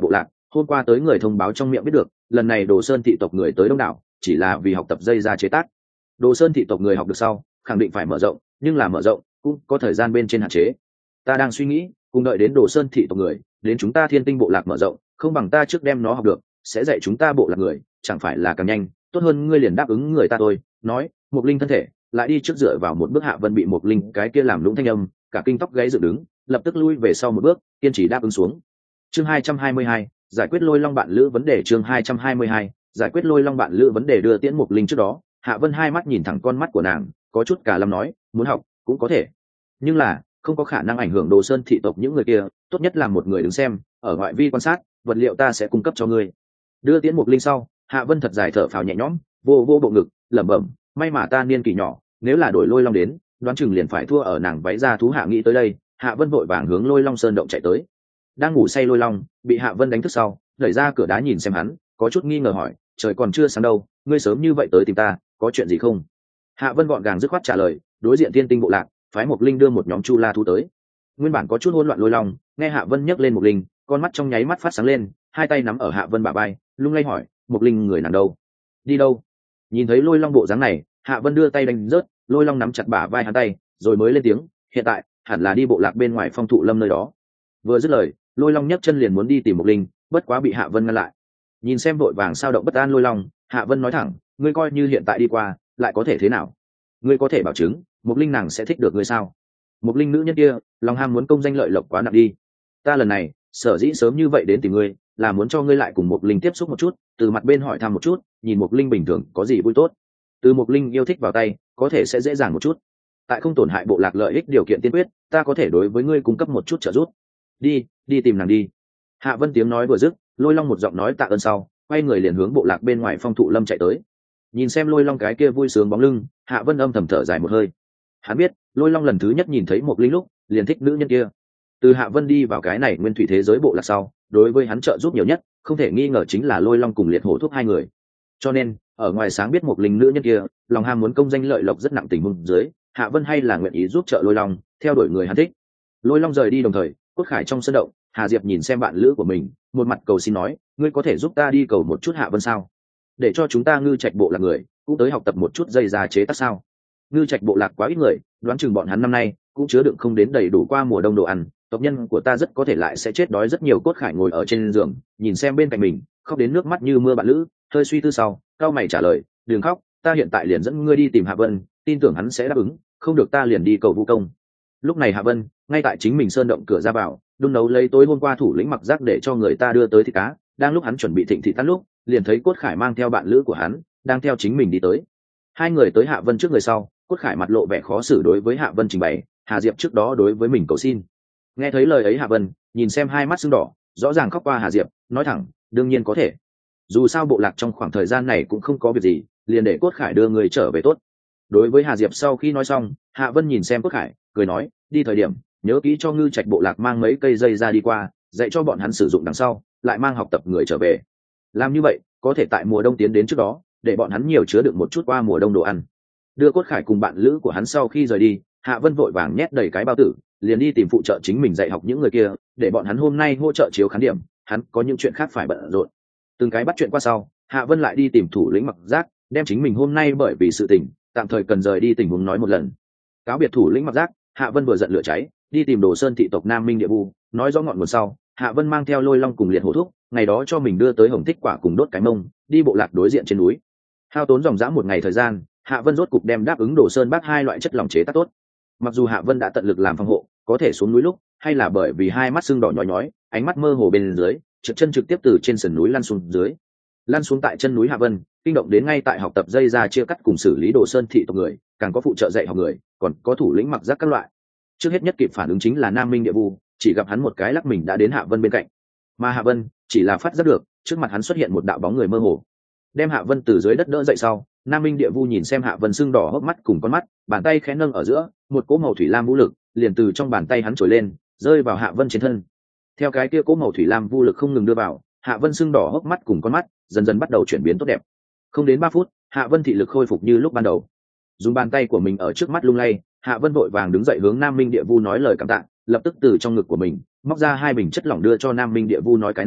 hôm qua tới người thông báo trong miệng biết được lần này Đồ Sơn thị tộc người tới đông đảo chỉ là vì học tập dây ra chế tác. Đồ Sơn thị tộc người học được sau khẳng định phải mở rộng, nhưng là mở rộng cũng có thời gian bên trên hạn chế. Ta đang suy nghĩ cùng đợi đến Đồ Sơn thị tộc người đến chúng ta Thiên Tinh bộ lạc mở rộng, không bằng ta trước đem nó học được sẽ dạy chúng ta bộ lạc người, chẳng phải là càng nhanh. Tốt hơn ngươi liền đáp ứng người ta thôi. Nói Mộc Linh thân thể lại đi trước dựa vào một bước. Hạ Vân bị Mộc Linh cái kia làm lũng thanh âm cả kinh tóc gáy dựng đứng, lập tức lui về sau một bước, kiên trì đáp ứng xuống. Chương 222, giải quyết Lôi Long bạn lữ vấn đề. Chương 222, giải quyết Lôi Long bạn lữ vấn đề. Đưa tiễn Mộc Linh trước đó, Hạ Vân hai mắt nhìn thẳng con mắt của nàng, có chút cả lâm nói, muốn học cũng có thể, nhưng là không có khả năng ảnh hưởng Đồ Sơn thị tộc những người kia, tốt nhất là một người đứng xem, ở ngoại vi quan sát, vật liệu ta sẽ cung cấp cho ngươi. Đưa tiễn Mộc Linh sau, Hạ Vân thật dài thở phào nhẹ nhõm, vô vô bộ ngực, lẩm bẩm, may mà ta niên kỷ nhỏ, nếu là đổi Lôi Long đến, đoán chừng liền phải thua ở nàng váy ra thú. Hạ nghĩ tới đây, Hạ Vân vội vàng hướng Lôi Long sơn động chạy tới. Đang ngủ say Lôi Long bị Hạ Vân đánh thức sau, đẩy ra cửa đá nhìn xem hắn, có chút nghi ngờ hỏi, trời còn chưa sáng đâu, ngươi sớm như vậy tới tìm ta, có chuyện gì không? Hạ Vân gọn gàng dứt khoát trả lời, đối diện Thiên Tinh bộ lạc, phái Mộc Linh đưa một nhóm Chu La thú tới. Nguyên bản có chút hỗn loạn Lôi Long nghe Hạ Vân nhắc lên Mộc Linh, con mắt trong nháy mắt phát sáng lên, hai tay nắm ở Hạ Vân bả vai, lung lay hỏi, Mộc Linh người nàng đâu? Đi đâu? Nhìn thấy Lôi Long bộ dáng này, Hạ Vân đưa tay đánh rớt, Lôi Long nắm chặt bả vai hắn tay, rồi mới lên tiếng, hiện tại hẳn là đi bộ lạc bên ngoài Phong Thụ Lâm nơi đó. Vừa dứt lời, Lôi Long nhấc chân liền muốn đi tìm Mộc Linh, bất quá bị Hạ Vân ngăn lại. Nhìn xem vội vàng sao động bất an Lôi Long, Hạ Vân nói thẳng, ngươi coi như hiện tại đi qua lại có thể thế nào? Ngươi có thể bảo chứng Mộc Linh nàng sẽ thích được ngươi sao? Mộc Linh nữ nhân kia lòng ham muốn công danh lợi lộc quá nặng đi. Ta lần này sở dĩ sớm như vậy đến tìm ngươi là muốn cho ngươi lại cùng Mộc Linh tiếp xúc một chút, từ mặt bên hỏi thăm một chút, nhìn Mộc Linh bình thường có gì vui tốt. Từ Mộc Linh yêu thích vào tay có thể sẽ dễ dàng một chút, tại không tổn hại bộ lạc lợi ích điều kiện tiên quyết, ta có thể đối với ngươi cung cấp một chút trợ giúp. Đi tìm nàng đi. Hạ Vân tiếng nói vừa dứt, Lôi Long một giọng nói tạ ơn sau, quay người liền hướng bộ lạc bên ngoài Phong Thụ Lâm chạy tới. Nhìn xem Lôi Long cái kia vui sướng bóng lưng, Hạ Vân âm thầm thở dài một hơi. Hắn biết Lôi Long lần thứ nhất nhìn thấy Mộc Linh lúc liền thích nữ nhân kia. Từ Hạ Vân đi vào cái này nguyên thủy thế giới bộ lạc sau, đối với hắn trợ giúp nhiều nhất không thể nghi ngờ chính là Lôi Long cùng Liệt Hổ Thúc hai người. Cho nên ở ngoài sáng biết Mộc Linh nữ nhân kia lòng ham muốn công danh lợi lộc rất nặng tình huống dưới, Hạ Vân hay là nguyện ý giúp trợ Lôi Long theo đuổi người hắn thích. Lôi Long rời đi đồng thời, Cốt Khải trong sân động, Hà Diệp nhìn xem bạn lữ của mình, một mặt cầu xin nói, ngươi có thể giúp ta đi cầu một chút Hạ Vân sao? Để cho chúng ta Ngư Trạch bộ lạc người cũng tới học tập một chút dây da chế tác sao? Ngư Trạch bộ lạc quá ít người, đoán chừng bọn hắn năm nay cũng chứa đựng không đến đầy đủ qua mùa đông đồ ăn, tộc nhân của ta rất có thể lại sẽ chết đói. Rất nhiều. Cốt Khải ngồi ở trên giường, nhìn xem bên cạnh mình, khóc đến nước mắt như mưa. Bạn lữ hơi suy tư sau, cao mày trả lời, đừng khóc, ta hiện tại liền dẫn ngươi đi tìm Hạ Vân, tin tưởng hắn sẽ đáp ứng, không được ta liền đi cầu vũ công. Lúc này Hạ Vân ngay tại chính mình sơn động cửa ra vào đun nấu lấy tối hôm qua thủ lĩnh Mặc Giác để cho người ta đưa tới thịt cá. Đang lúc hắn chuẩn bị thịnh thị tan lúc, liền thấy Cốt Khải mang theo bạn lữ của hắn đang theo chính mình đi tới. Hai người tới Hạ Vân trước người sau, Cốt Khải mặt lộ vẻ khó xử đối với Hạ Vân trình bày Hà Diệp trước đó đối với mình cầu xin. Nghe thấy lời ấy Hạ Vân nhìn xem hai mắt sưng đỏ, rõ ràng khóc qua Hà Diệp, nói thẳng, đương nhiên có thể, dù sao bộ lạc trong khoảng thời gian này cũng không có việc gì, liền để Cốt Khải đưa người trở về tốt. Đối với Hà Diệp sau khi nói xong, Hạ Vân nhìn xem Cốt Khải cười nói, đi thời điểm nhớ kỹ cho Ngư Trạch bộ lạc mang mấy cây dây ra đi qua, dạy cho bọn hắn sử dụng đằng sau lại mang học tập người trở về. Làm như vậy có thể tại mùa đông tiến đến trước đó để bọn hắn nhiều chứa đựng một chút qua mùa đông đồ ăn. Đưa Cốt Khải cùng bạn lữ của hắn sau khi rời đi, Hạ Vân vội vàng nhét đầy cái bao tử, liền đi tìm phụ trợ chính mình dạy học những người kia, để bọn hắn hôm nay hỗ trợ chiếu khán điểm, hắn có những chuyện khác phải bận rộn. Từng cái bắt chuyện qua sau, Hạ Vân lại đi tìm thủ lĩnh Mặc Giác, đem chính mình hôm nay bởi vì sự tình tạm thời cần rời đi tình huống nói một lần. Cáo biệt thủ lĩnh Mặc Giác, Hạ Vân vừa giận lửa cháy, đi tìm Đồ Sơn thị tộc Nam Minh địa vu, nói rõ ngọn nguồn sau, Hạ Vân mang theo Lôi Long cùng Liệt Hổ Thúc, ngày đó cho mình đưa tới Hồng Thích Quả cùng đốt cái mông, đi bộ lạc đối diện trên núi. Hao tốn dòng dã một ngày thời gian, Hạ Vân rốt cục đem đáp ứng Đồ Sơn Bác hai loại chất lỏng chế tác tốt. Mặc dù Hạ Vân đã tận lực làm phòng hộ, có thể xuống núi lúc, hay là bởi vì hai mắt sưng đỏ nhói nhói, ánh mắt mơ hồ bên dưới, trượt chân trực tiếp từ trên sườn núi lăn xuống dưới. Lăn xuống tại chân núi Hạ Vân, kinh động đến ngay tại học tập dây ra chia cắt cùng xử lý Đồ Sơn thị tộc người, càng có phụ trợ dạy học người, còn có thủ lĩnh Mặc Giác các loại. Trước hết nhất kịp phản ứng chính là Nam Minh địa vu, chỉ gặp hắn một cái lắc mình đã đến Hạ Vân bên cạnh. Mà Hạ Vân chỉ là phát giác được, trước mặt hắn xuất hiện một đạo bóng người mơ hồ. Đem Hạ Vân từ dưới đất đỡ dậy sau, Nam Minh địa vu nhìn xem Hạ Vân sưng đỏ hốc mắt cùng con mắt, bàn tay khẽ nâng ở giữa, một cỗ màu thủy lam vũ lực liền từ trong bàn tay hắn trồi lên, rơi vào Hạ Vân trên thân. Theo cái kia cỗ màu thủy lam vũ lực không ngừng đưa vào, Hạ Vân sưng đỏ hốc mắt cùng con mắt dần dần bắt đầu chuyển biến tốt đẹp. Không đến 3 phút, Hạ Vân thị lực khôi phục như lúc ban đầu. Dùng bàn tay của mình ở trước mắt lung lay, Hạ Vân vội vàng đứng dậy hướng Nam Minh địa vu nói lời cảm tạ, lập tức từ trong ngực của mình móc ra 2 bình chất lỏng đưa cho Nam Minh địa vu nói cái này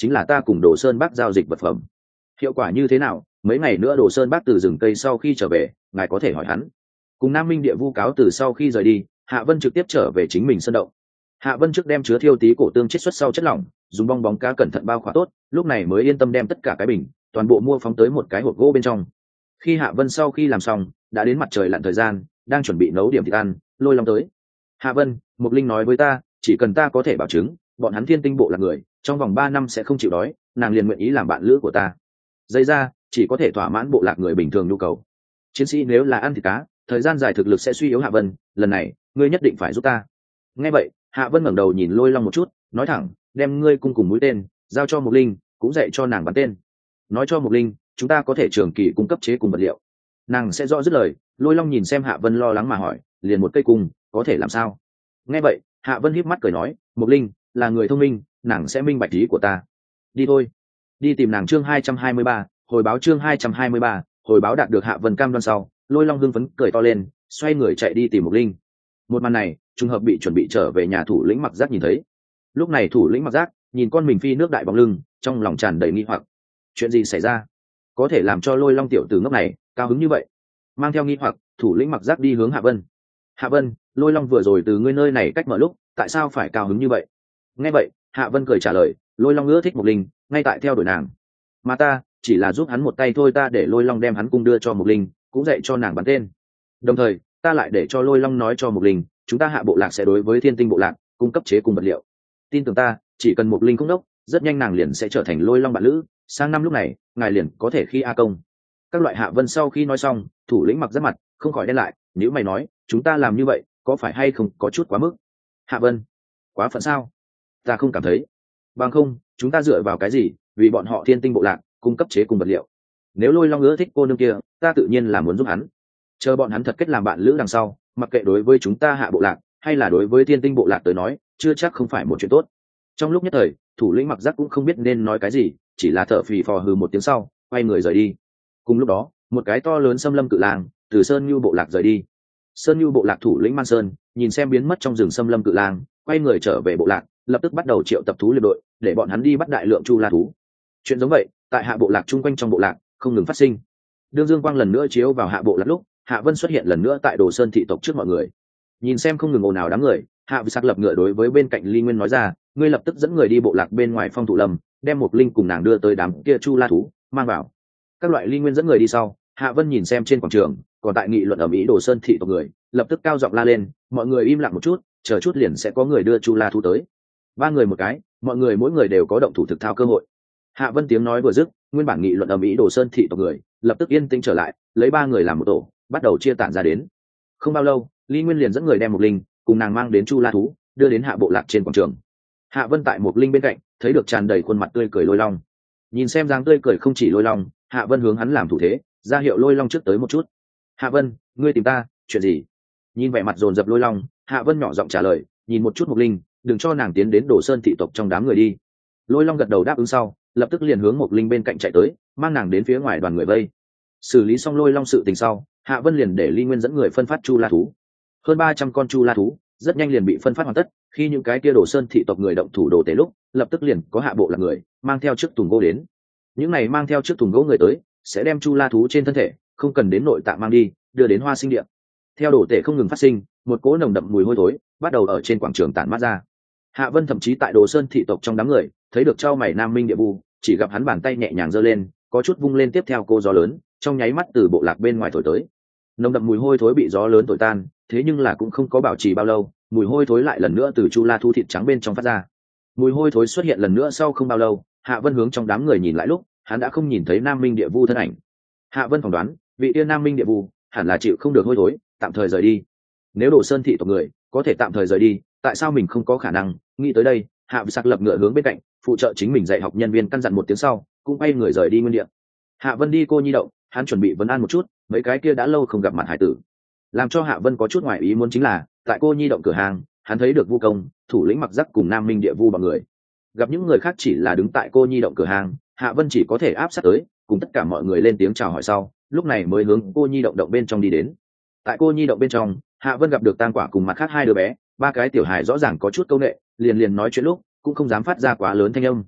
chính là ta cùng Đồ Sơn Bác giao dịch vật phẩm. Hiệu quả như thế nào, mấy ngày nữa Đồ Sơn Bác từ rừng cây sau khi trở về, ngài có thể hỏi hắn. Cùng Nam Minh Địa Vu cáo từ sau khi rời đi, Hạ Vân trực tiếp trở về chính mình sân động. Hạ Vân trước đem chứa thiêu tí cổ tương chiết xuất sau chất lỏng, dùng bong bóng cá cẩn thận bao khỏa tốt, lúc này mới yên tâm đem tất cả cái bình toàn bộ mua phóng tới một cái hộp gỗ bên trong. Khi Hạ Vân sau khi làm xong, đã đến mặt trời lặn thời gian, đang chuẩn bị nấu điểm thịt ăn, Lôi Long tới. Hạ Vân, Mục Linh nói với ta, chỉ cần ta có thể bảo chứng bọn hắn Thiên Tinh bộ là người trong vòng 3 năm sẽ không chịu đói, nàng liền nguyện ý làm bạn lữ của ta. Dây ra chỉ có thể thỏa mãn bộ lạc người bình thường nhu cầu. Chiến sĩ nếu là ăn thịt cá, thời gian dài thực lực sẽ suy yếu. Hạ Vân, lần này ngươi nhất định phải giúp ta. Nghe vậy, Hạ Vân ngẩng đầu nhìn Lôi Long một chút, nói thẳng, đem ngươi cung cùng mũi tên giao cho Mục Linh, cũng dạy cho nàng bắn tên. Nói cho Mục Linh, chúng ta có thể trường kỳ cung cấp chế cùng vật liệu. Nàng sẽ rõ dứt lời. Lôi Long nhìn xem Hạ Vân lo lắng mà hỏi, liền một cây cung có thể làm sao? Nghe vậy, Hạ Vân híp mắt cười nói, Mục Linh là người thông minh, nàng sẽ minh bạch ý của ta. Đi thôi, đi tìm nàng. Chương 223, hồi báo. Chương 223, hồi báo. Đạt được Hạ Vân cam đoan sau, Lôi Long hưng phấn cười to lên, xoay người chạy đi tìm Mục Linh. Một màn này trùng hợp bị chuẩn bị trở về nhà thủ lĩnh Mặc Giác nhìn thấy. Lúc này thủ lĩnh Mặc Giác nhìn con mình phi nước đại bóng lưng, trong lòng tràn đầy nghi hoặc. Chuyện gì xảy ra, có thể làm cho Lôi Long tiểu tử ngốc này cao hứng như vậy? Mang theo nghi hoặc, thủ lĩnh Mặc Giác đi hướng Hạ Vân. Hạ Vân, Lôi Long vừa rồi từ ngươi nơi này cách mở lúc, tại sao phải cao hứng như vậy? Nghe vậy, Hạ Vân cười trả lời, Lôi Long ưa thích Mục Linh, ngay tại theo đuổi nàng, mà ta chỉ là giúp hắn một tay thôi. Ta để Lôi Long đem hắn cung đưa cho Mục Linh, cũng dạy cho nàng bắn tên. Đồng thời, ta lại để cho Lôi Long nói cho Mục Linh, chúng ta Hạ bộ lạc sẽ đối với Thiên Tinh bộ lạc cung cấp chế cùng vật liệu. Tin tưởng ta, chỉ cần Mục Linh không đốc, rất nhanh nàng liền sẽ trở thành Lôi Long bạn lữ. Sang năm lúc này, ngài liền có thể khi a công. Các loại. Hạ Vân sau khi nói xong, thủ lĩnh Mặc Giác mặt không khỏi đen lại, nếu mày nói, chúng ta làm như vậy có phải hay không có chút quá mức? Hạ Vân, quá phận sao? Ta không cảm thấy. Bằng không, chúng ta dựa vào cái gì vì bọn họ Thiên Tinh bộ lạc cung cấp chế cùng vật liệu? Nếu Lôi Long ưa thích cô nương kia, ta tự nhiên là muốn giúp hắn. Chờ bọn hắn thật kết làm bạn lữ đằng sau, mặc kệ đối với chúng ta Hạ bộ lạc hay là đối với Thiên Tinh bộ lạc tới nói, chưa chắc không phải một chuyện tốt. Trong lúc nhất thời, thủ lĩnh Mặc Giác cũng không biết nên nói cái gì, chỉ là thở phì phò hừ một tiếng sau, quay người rời đi. Cùng lúc đó, một cái to lớn xâm lâm cự lang từ Sơn Nhu bộ lạc rời đi. Sơn Nhu bộ lạc thủ lĩnh Man Sơn nhìn xem biến mất trong rừng xâm lâm cự lang, quay người trở về bộ lạc, lập tức bắt đầu triệu tập thú liệp đội để bọn hắn đi bắt đại lượng chu la thú. Chuyện giống vậy tại Hạ bộ lạc chung quanh trong bộ lạc không ngừng phát sinh. Đương dương quang lần nữa chiếu vào Hạ bộ lạc lúc, Hạ Vân xuất hiện lần nữa tại Đồ Sơn thị tộc trước mọi người. Nhìn xem không ngừng ồn ào đám người, Hạ Vân sắc lập ngựa đối với bên cạnh Ly Nguyên nói ra, ngươi lập tức dẫn người đi bộ lạc bên ngoài Phong Thụ Lâm, đem một linh cùng nàng đưa tới đám kia chu la thú mang vào. Các loại. Ly Nguyên dẫn người đi sau, Hạ Vân nhìn xem trên quảng trường còn tại nghị luận ở Mỹ Đồ Sơn thị tộc người, lập tức cao giọng la lên, mọi người im lặng một chút, chờ chút liền sẽ có người đưa chu la thú tới. 3 người một cái, mọi người mỗi người đều có động thủ thực thao cơ hội. Hạ Vân tiếng nói vừa dứt, nguyên bản nghị luận ở Mỹ Đồ Sơn thị tộc người lập tức yên tĩnh trở lại, lấy 3 người làm một tổ, bắt đầu chia tản ra đến. Không bao lâu, Ly Nguyên liền dẫn người đem một linh cùng nàng mang đến chu la thú, đưa đến Hạ bộ lạc trên quảng trường. Hạ Vân tại một linh bên cạnh thấy được tràn đầy khuôn mặt tươi cười Lôi Long. Nhìn xem dáng tươi cười không chỉ Lôi Long, Hạ Vân hướng hắn làm thủ thế, ra hiệu Lôi Long trước tới một chút. Hạ Vân, ngươi tìm ta chuyện gì? Nhìn vẻ mặt dồn dập Lôi Long, Hạ Vân nhỏ giọng trả lời, nhìn một chút Mục Linh, đừng cho nàng tiến đến Đồ Sơn thị tộc trong đám người đi. Lôi Long gật đầu đáp ứng sau, lập tức liền hướng Mục Linh bên cạnh chạy tới, mang nàng đến phía ngoài đoàn người vây. Xử lý xong Lôi Long sự tình sau, Hạ Vân liền để Ly Nguyên dẫn người phân phát chu la thú. Hơn 300 con chu la thú rất nhanh liền bị phân phát hoàn tất. Khi những cái kia Đồ Sơn thị tộc người động thủ đồ tế lúc, lập tức liền có Hạ bộ lạc người mang theo chiếc thùng gỗ đến. Những này mang theo chiếc thùng gỗ người tới sẽ đem chu la thú trên thân thể không cần đến nội tạng mang đi, đưa đến Hoa Sinh Điện. Theo đồ tể không ngừng phát sinh, một cỗ nồng đậm mùi hôi thối bắt đầu ở trên quảng trường tản mát ra. Hạ Vân thậm chí tại Đồ Sơn thị tộc trong đám người thấy được trao mày Nam Minh Địa Vu, chỉ gặp hắn bàn tay nhẹ nhàng giơ lên, có chút vung lên, tiếp theo cô gió lớn trong nháy mắt từ bộ lạc bên ngoài thổi tới. Nồng đậm mùi hôi thối bị gió lớn thổi tan, thế nhưng là cũng không có bảo trì bao lâu, mùi hôi thối lại lần nữa từ chu la thú thịt trắng bên trong phát ra. Mùi hôi thối xuất hiện lần nữa sau không bao lâu, Hạ Vân hướng trong đám người nhìn lại lúc, hắn đã không nhìn thấy Nam Minh Địa Vu thân ảnh. Hạ Vân phỏng đoán, vị tiên Nam Minh Địa Vu hẳn là chịu không được hôi thối, tạm thời rời đi. Nếu Đồ Sơn thị tộc người có thể tạm thời rời đi, tại sao mình không có khả năng? Nghĩ tới đây, Hạ Vân sắc lập ngựa hướng bên cạnh, phụ trợ chính mình dạy học nhân viên căn dặn một tiếng sau, cũng quay người rời đi nguyên địa. Hạ Vân đi Cô Nhi động, hắn chuẩn bị vấn an một chút mấy cái kia đã lâu không gặp mặt hải tử. Làm cho Hạ Vân có chút ngoài ý muốn chính là, tại Cô Nhi động cửa hàng, hắn thấy được Vu Công, thủ lĩnh Mặc Giác cùng Nam Minh Địa Vu bọn người. Gặp những người khác chỉ là đứng tại Cô Nhi động cửa hàng, Hạ Vân chỉ có thể áp sát tới, cùng tất cả mọi người lên tiếng chào hỏi sau, lúc này mới hướng Cô Nhi động bên trong đi đến. Tại Cô Nhi động bên trong, Hạ Vân gặp được Tang Quả cùng mặt khác 2 đứa bé, 3 cái tiểu hài rõ ràng có chút câu nệ, liền nói chuyện lúc cũng không dám phát ra quá lớn thanh âm.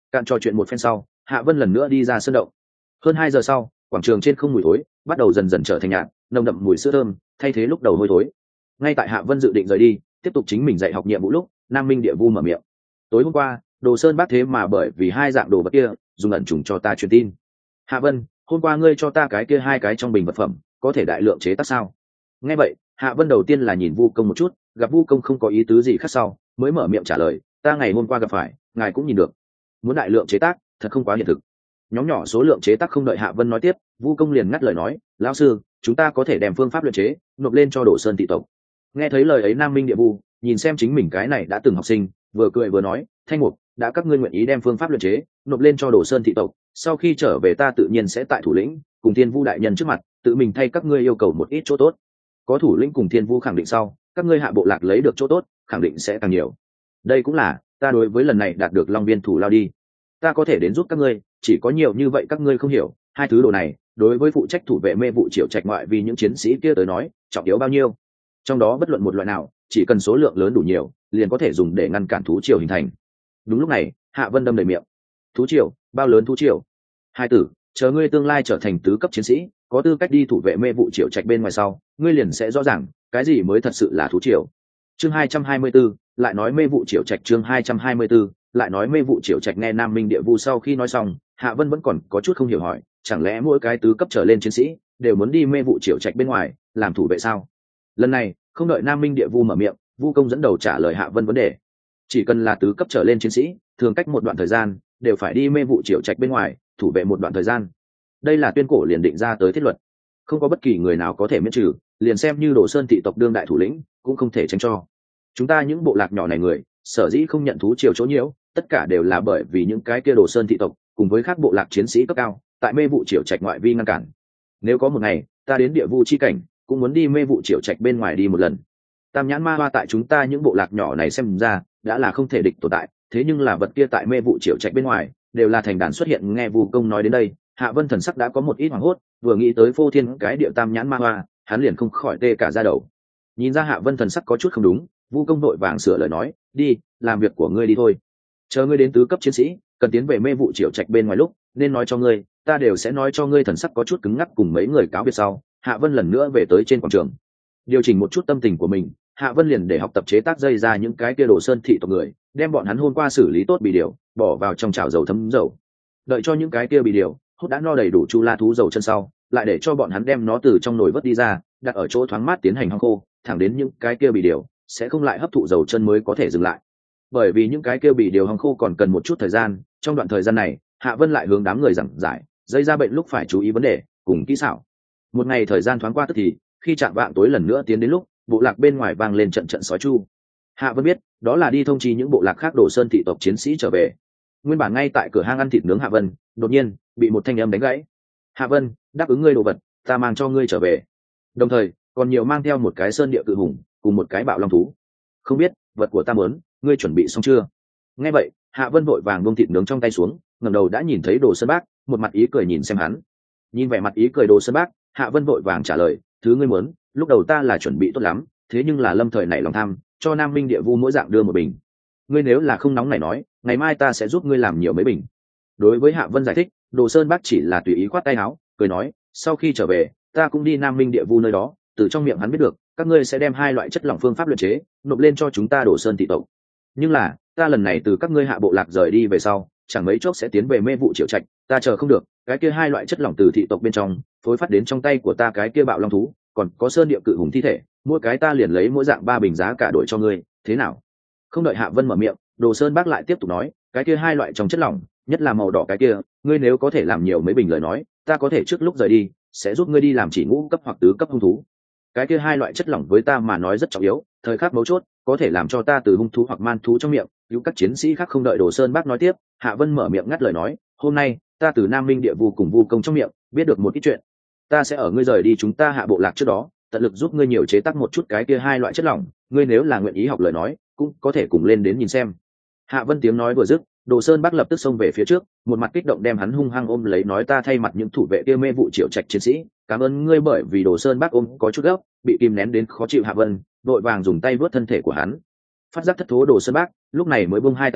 Cạn trò chuyện một phen sau, Hạ Vân lần nữa đi ra sân động. Hơn 2 giờ sau, quảng trường trên không mùi thối bắt đầu dần dần trở thành nhạt, nồng đậm mùi sữa thơm thay thế lúc đầu hôi thối. Ngay tại Hạ Vân dự định rời đi tiếp tục chính mình dạy học nhiệm vụ lúc, Nam Minh Địa Vu mở miệng. Tối hôm qua Đồ Sơn Bác thế mà bởi vì hai dạng đồ vật kia dùng ẩn trùng cho ta truyền tin. Hạ Vân, hôm qua ngươi cho ta cái kia hai cái trong bình vật phẩm có thể đại lượng chế tác sao? Nghe vậy, Hạ Vân đầu tiên là nhìn Vu Công một chút, gặp Vu Công không có ý tứ gì khác sau mới mở miệng trả lời, ta ngày hôm qua gặp phải ngài cũng nhìn được, muốn đại lượng chế tác thật không quá hiện thực. Nhóm nhỏ số lượng chế tác không đợi Hạ Vân nói tiếp, Vu Công liền ngắt lời nói, lão sư, chúng ta có thể đem phương pháp luyện chế nộp lên cho Đồ Sơn thị tộc. Nghe thấy lời ấy, Nam Minh Địa Vu nhìn xem chính mình cái này đã từng học sinh, vừa cười vừa nói, Thanh Mục, đã các ngươi nguyện ý đem phương pháp luyện chế nộp lên cho Đồ Sơn thị tộc, sau khi trở về ta tự nhiên sẽ tại thủ lĩnh cùng Thiên Vu đại nhân trước mặt tự mình thay các ngươi yêu cầu một ít chỗ tốt. Có thủ lĩnh cùng Thiên Vu khẳng định sau, các ngươi hạ bộ lạc lấy được chỗ tốt khẳng định sẽ càng nhiều. Đây cũng là ta đối với lần này đạt được Long Viên thủ lao đi. Ta có thể đến giúp các ngươi, chỉ có nhiều như vậy các ngươi không hiểu, hai thứ đồ này đối với phụ trách thủ vệ mê vụ Triệu Trạch ngoại vì những chiến sĩ kia tới nói trọng yếu bao nhiêu. Trong đó bất luận một loại nào, chỉ cần số lượng lớn đủ nhiều liền có thể dùng để ngăn cản thú triều hình thành. Đúng lúc này, Hạ Vân đâm đầy miệng. Thú triều? Bao lớn thú triều? Hai tử, chờ ngươi tương lai trở thành tứ cấp chiến sĩ, có tư cách đi thủ vệ mê vụ Triệu Trạch bên ngoài sau, ngươi liền sẽ rõ ràng cái gì mới thật sự là thú triều. Chương 224, lại nói mê vụ Triệu Trạch. Chương 224, lại nói mê vụ Triệu Trạch. Nghe Nam Minh Địa Vu sau khi nói xong, Hạ Vân vẫn còn có chút không hiểu hỏi, chẳng lẽ mỗi cái tứ cấp trở lên chiến sĩ đều muốn đi mê vụ Triệu Trạch bên ngoài làm thủ vệ sao? Lần này không đợi Nam Minh Địa Vu mở miệng, Vu Công dẫn đầu trả lời Hạ Vân vấn đề. Chỉ cần là tứ cấp trở lên chiến sĩ, thường cách một đoạn thời gian đều phải đi mê vụ Triệu Trạch bên ngoài thủ vệ một đoạn thời gian. Đây là tuyên cổ liền định ra tới thiết luật, không có bất kỳ người nào có thể miễn trừ, liền xem như Đồ Sơn thị tộc đương đại thủ lĩnh cũng không thể tránh cho. Chúng ta những bộ lạc nhỏ này người sở dĩ không nhận thú triều chỗ nhiễu, tất cả đều là bởi vì những cái kia Đồ Sơn thị tộc cùng với các bộ lạc chiến sĩ cấp cao tại mê vụ Triệu Trạch ngoại vi ngăn cản. Nếu có một ngày ta đến địa vu chi cảnh, cũng muốn đi mê vụ Triệu Trạch bên ngoài đi một lần. Tam nhãn ma hoa tại chúng ta những bộ lạc nhỏ này xem ra đã là không thể địch tồn tại, thế nhưng là vật kia tại mê vụ Triệu Trạch bên ngoài đều là thành đàn xuất hiện. Nghe Vu Công nói đến đây, Hạ Vân thần sắc đã có một ít hoảng hốt, vừa nghĩ tới phô thiên cái địa tam nhãn ma hoa, hắn liền không khỏi tê cả da đầu. Nhìn ra Hạ Vân thần sắc có chút không đúng, Vu Công vội vàng sửa lời nói, đi, làm việc của ngươi đi thôi. Chờ ngươi đến tứ cấp chiến sĩ, cần tiến về mê vụ Triệu Trạch bên ngoài lúc, nên nói cho ngươi, ta đều sẽ nói cho ngươi. Thần sắc có chút cứng ngắc cùng mấy người cáo biệt sau, Hạ Vân lần nữa về tới trên quảng trường, điều chỉnh một chút tâm tình của mình. Hạ Vân liền để học tập chế tác dây ra những cái kia Đồ Sơn thị tộc người, đem bọn hắn hôm qua xử lý tốt bì điều bỏ vào trong chảo dầu thấm dầu, đợi cho những cái kia bì điều hút đã no đầy đủ chu la thú dầu chân sau, lại để cho bọn hắn đem nó từ trong nồi vớt đi ra, đặt ở chỗ thoáng mát tiến hành hong khô, thẳng đến những cái kia bì điều sẽ không lại hấp thụ dầu chân mới có thể dừng lại. Bởi vì những cái kia bì điều hong khô còn cần một chút thời gian, trong đoạn thời gian này Hạ Vân lại hướng đám người giảng giải dây ra bệnh lúc phải chú ý vấn đề cùng kỹ xảo. Một ngày thời gian thoáng qua tức thì, khi chạm vạng tối lần nữa tiến đến lúc, bộ lạc bên ngoài vang lên trận trận sói chu. Hạ Vân biết đó là đi thông chi những bộ lạc khác Đồ Sơn thị tộc chiến sĩ trở về. Nguyên bản ngay tại cửa hang ăn thịt nướng Hạ Vân đột nhiên bị một thanh âm đánh gãy. Hạ Vân, đáp ứng ngươi đồ vật ta mang cho ngươi trở về, đồng thời còn nhiều mang theo một cái sơn địa cự hùng cùng một cái bạo long thú. Không biết vật của ta muốn, ngươi chuẩn bị xong chưa? Nghe vậy, Hạ Vân vội vàng buông thịt nướng trong tay xuống, ngẩng đầu đã nhìn thấy Đồ Sơn Bác một mặt ý cười nhìn xem hắn. Nhìn vẻ mặt ý cười Đồ Sơn Bác, Hạ Vân vội vàng trả lời, thứ ngươi muốn lúc đầu ta là chuẩn bị tốt lắm, thế nhưng là lâm thời nảy lòng tham, cho Nam Minh Địa Vu mỗi dạng đưa một bình. Ngươi nếu là không nóng này nói, ngày mai ta sẽ giúp ngươi làm nhiều mấy bình. Đối với Hạ Vân giải thích, Đồ Sơn Bác chỉ là tùy ý khoát tay áo, cười nói, sau khi trở về ta cũng đi Nam Minh Địa Vu nơi đó, từ trong miệng hắn biết được các ngươi sẽ đem hai loại chất lỏng phương pháp luyện chế nộp lên cho chúng ta Đồ Sơn thị tộc. Nhưng là ta lần này từ các ngươi hạ bộ lạc rời đi về sau, chẳng mấy chốc sẽ tiến về mê vụ Triệu Trạch, ta chờ không được cái kia hai loại chất lỏng từ thị tộc bên trong phối phát đến trong tay của ta cái kia bạo long thú, còn có sơn địa cự hùng thi thể, mỗi cái ta liền lấy mỗi dạng 3 bình giá cả đổi cho ngươi, thế nào? Không đợi Hạ Vân mở miệng, Đồ Sơn Bác lại tiếp tục nói, cái kia hai loại trong chất lỏng, nhất là màu đỏ cái kia, ngươi nếu có thể làm nhiều mấy bình lời nói, ta có thể trước lúc rời đi sẽ giúp ngươi đi làm chỉ ngũ cấp hoặc tứ cấp hung thú. Cái kia hai loại chất lỏng với ta mà nói rất trọng yếu, thời khắc mấu chốt có thể làm cho ta từ hung thú hoặc man thú trong miệng cứu các chiến sĩ khác. Không đợi Đồ Sơn Bác nói tiếp, Hạ Vân mở miệng ngắt lời nói, hôm nay ta từ Nam Minh Địa Vu cùng Vu Công trong miệng biết được một ít chuyện, ta sẽ ở ngươi rời đi chúng ta hạ bộ lạc trước đó tận lực giúp ngươi nhiều chế tác một chút cái kia hai loại chất lỏng, ngươi nếu là nguyện ý học lời nói cũng có thể cùng lên đến nhìn xem. Hạ Vân tiếng nói vừa dứt, Đồ Sơn Bác lập tức xông về phía trước, một mặt kích động đem hắn hung hăng ôm lấy, nói, ta thay mặt những thủ vệ kia mê vụ Triệu Trạch chiến sĩ cảm ơn ngươi. Bởi vì Đồ Sơn Bác ôm có chút gấp, bị kìm nén đến khó chịu, Hạ Vân vội vàng dùng tay vớt thân thể của hắn. Phát giác thất thố Đồ Sơn Bác lúc này mới buông hai tay ra,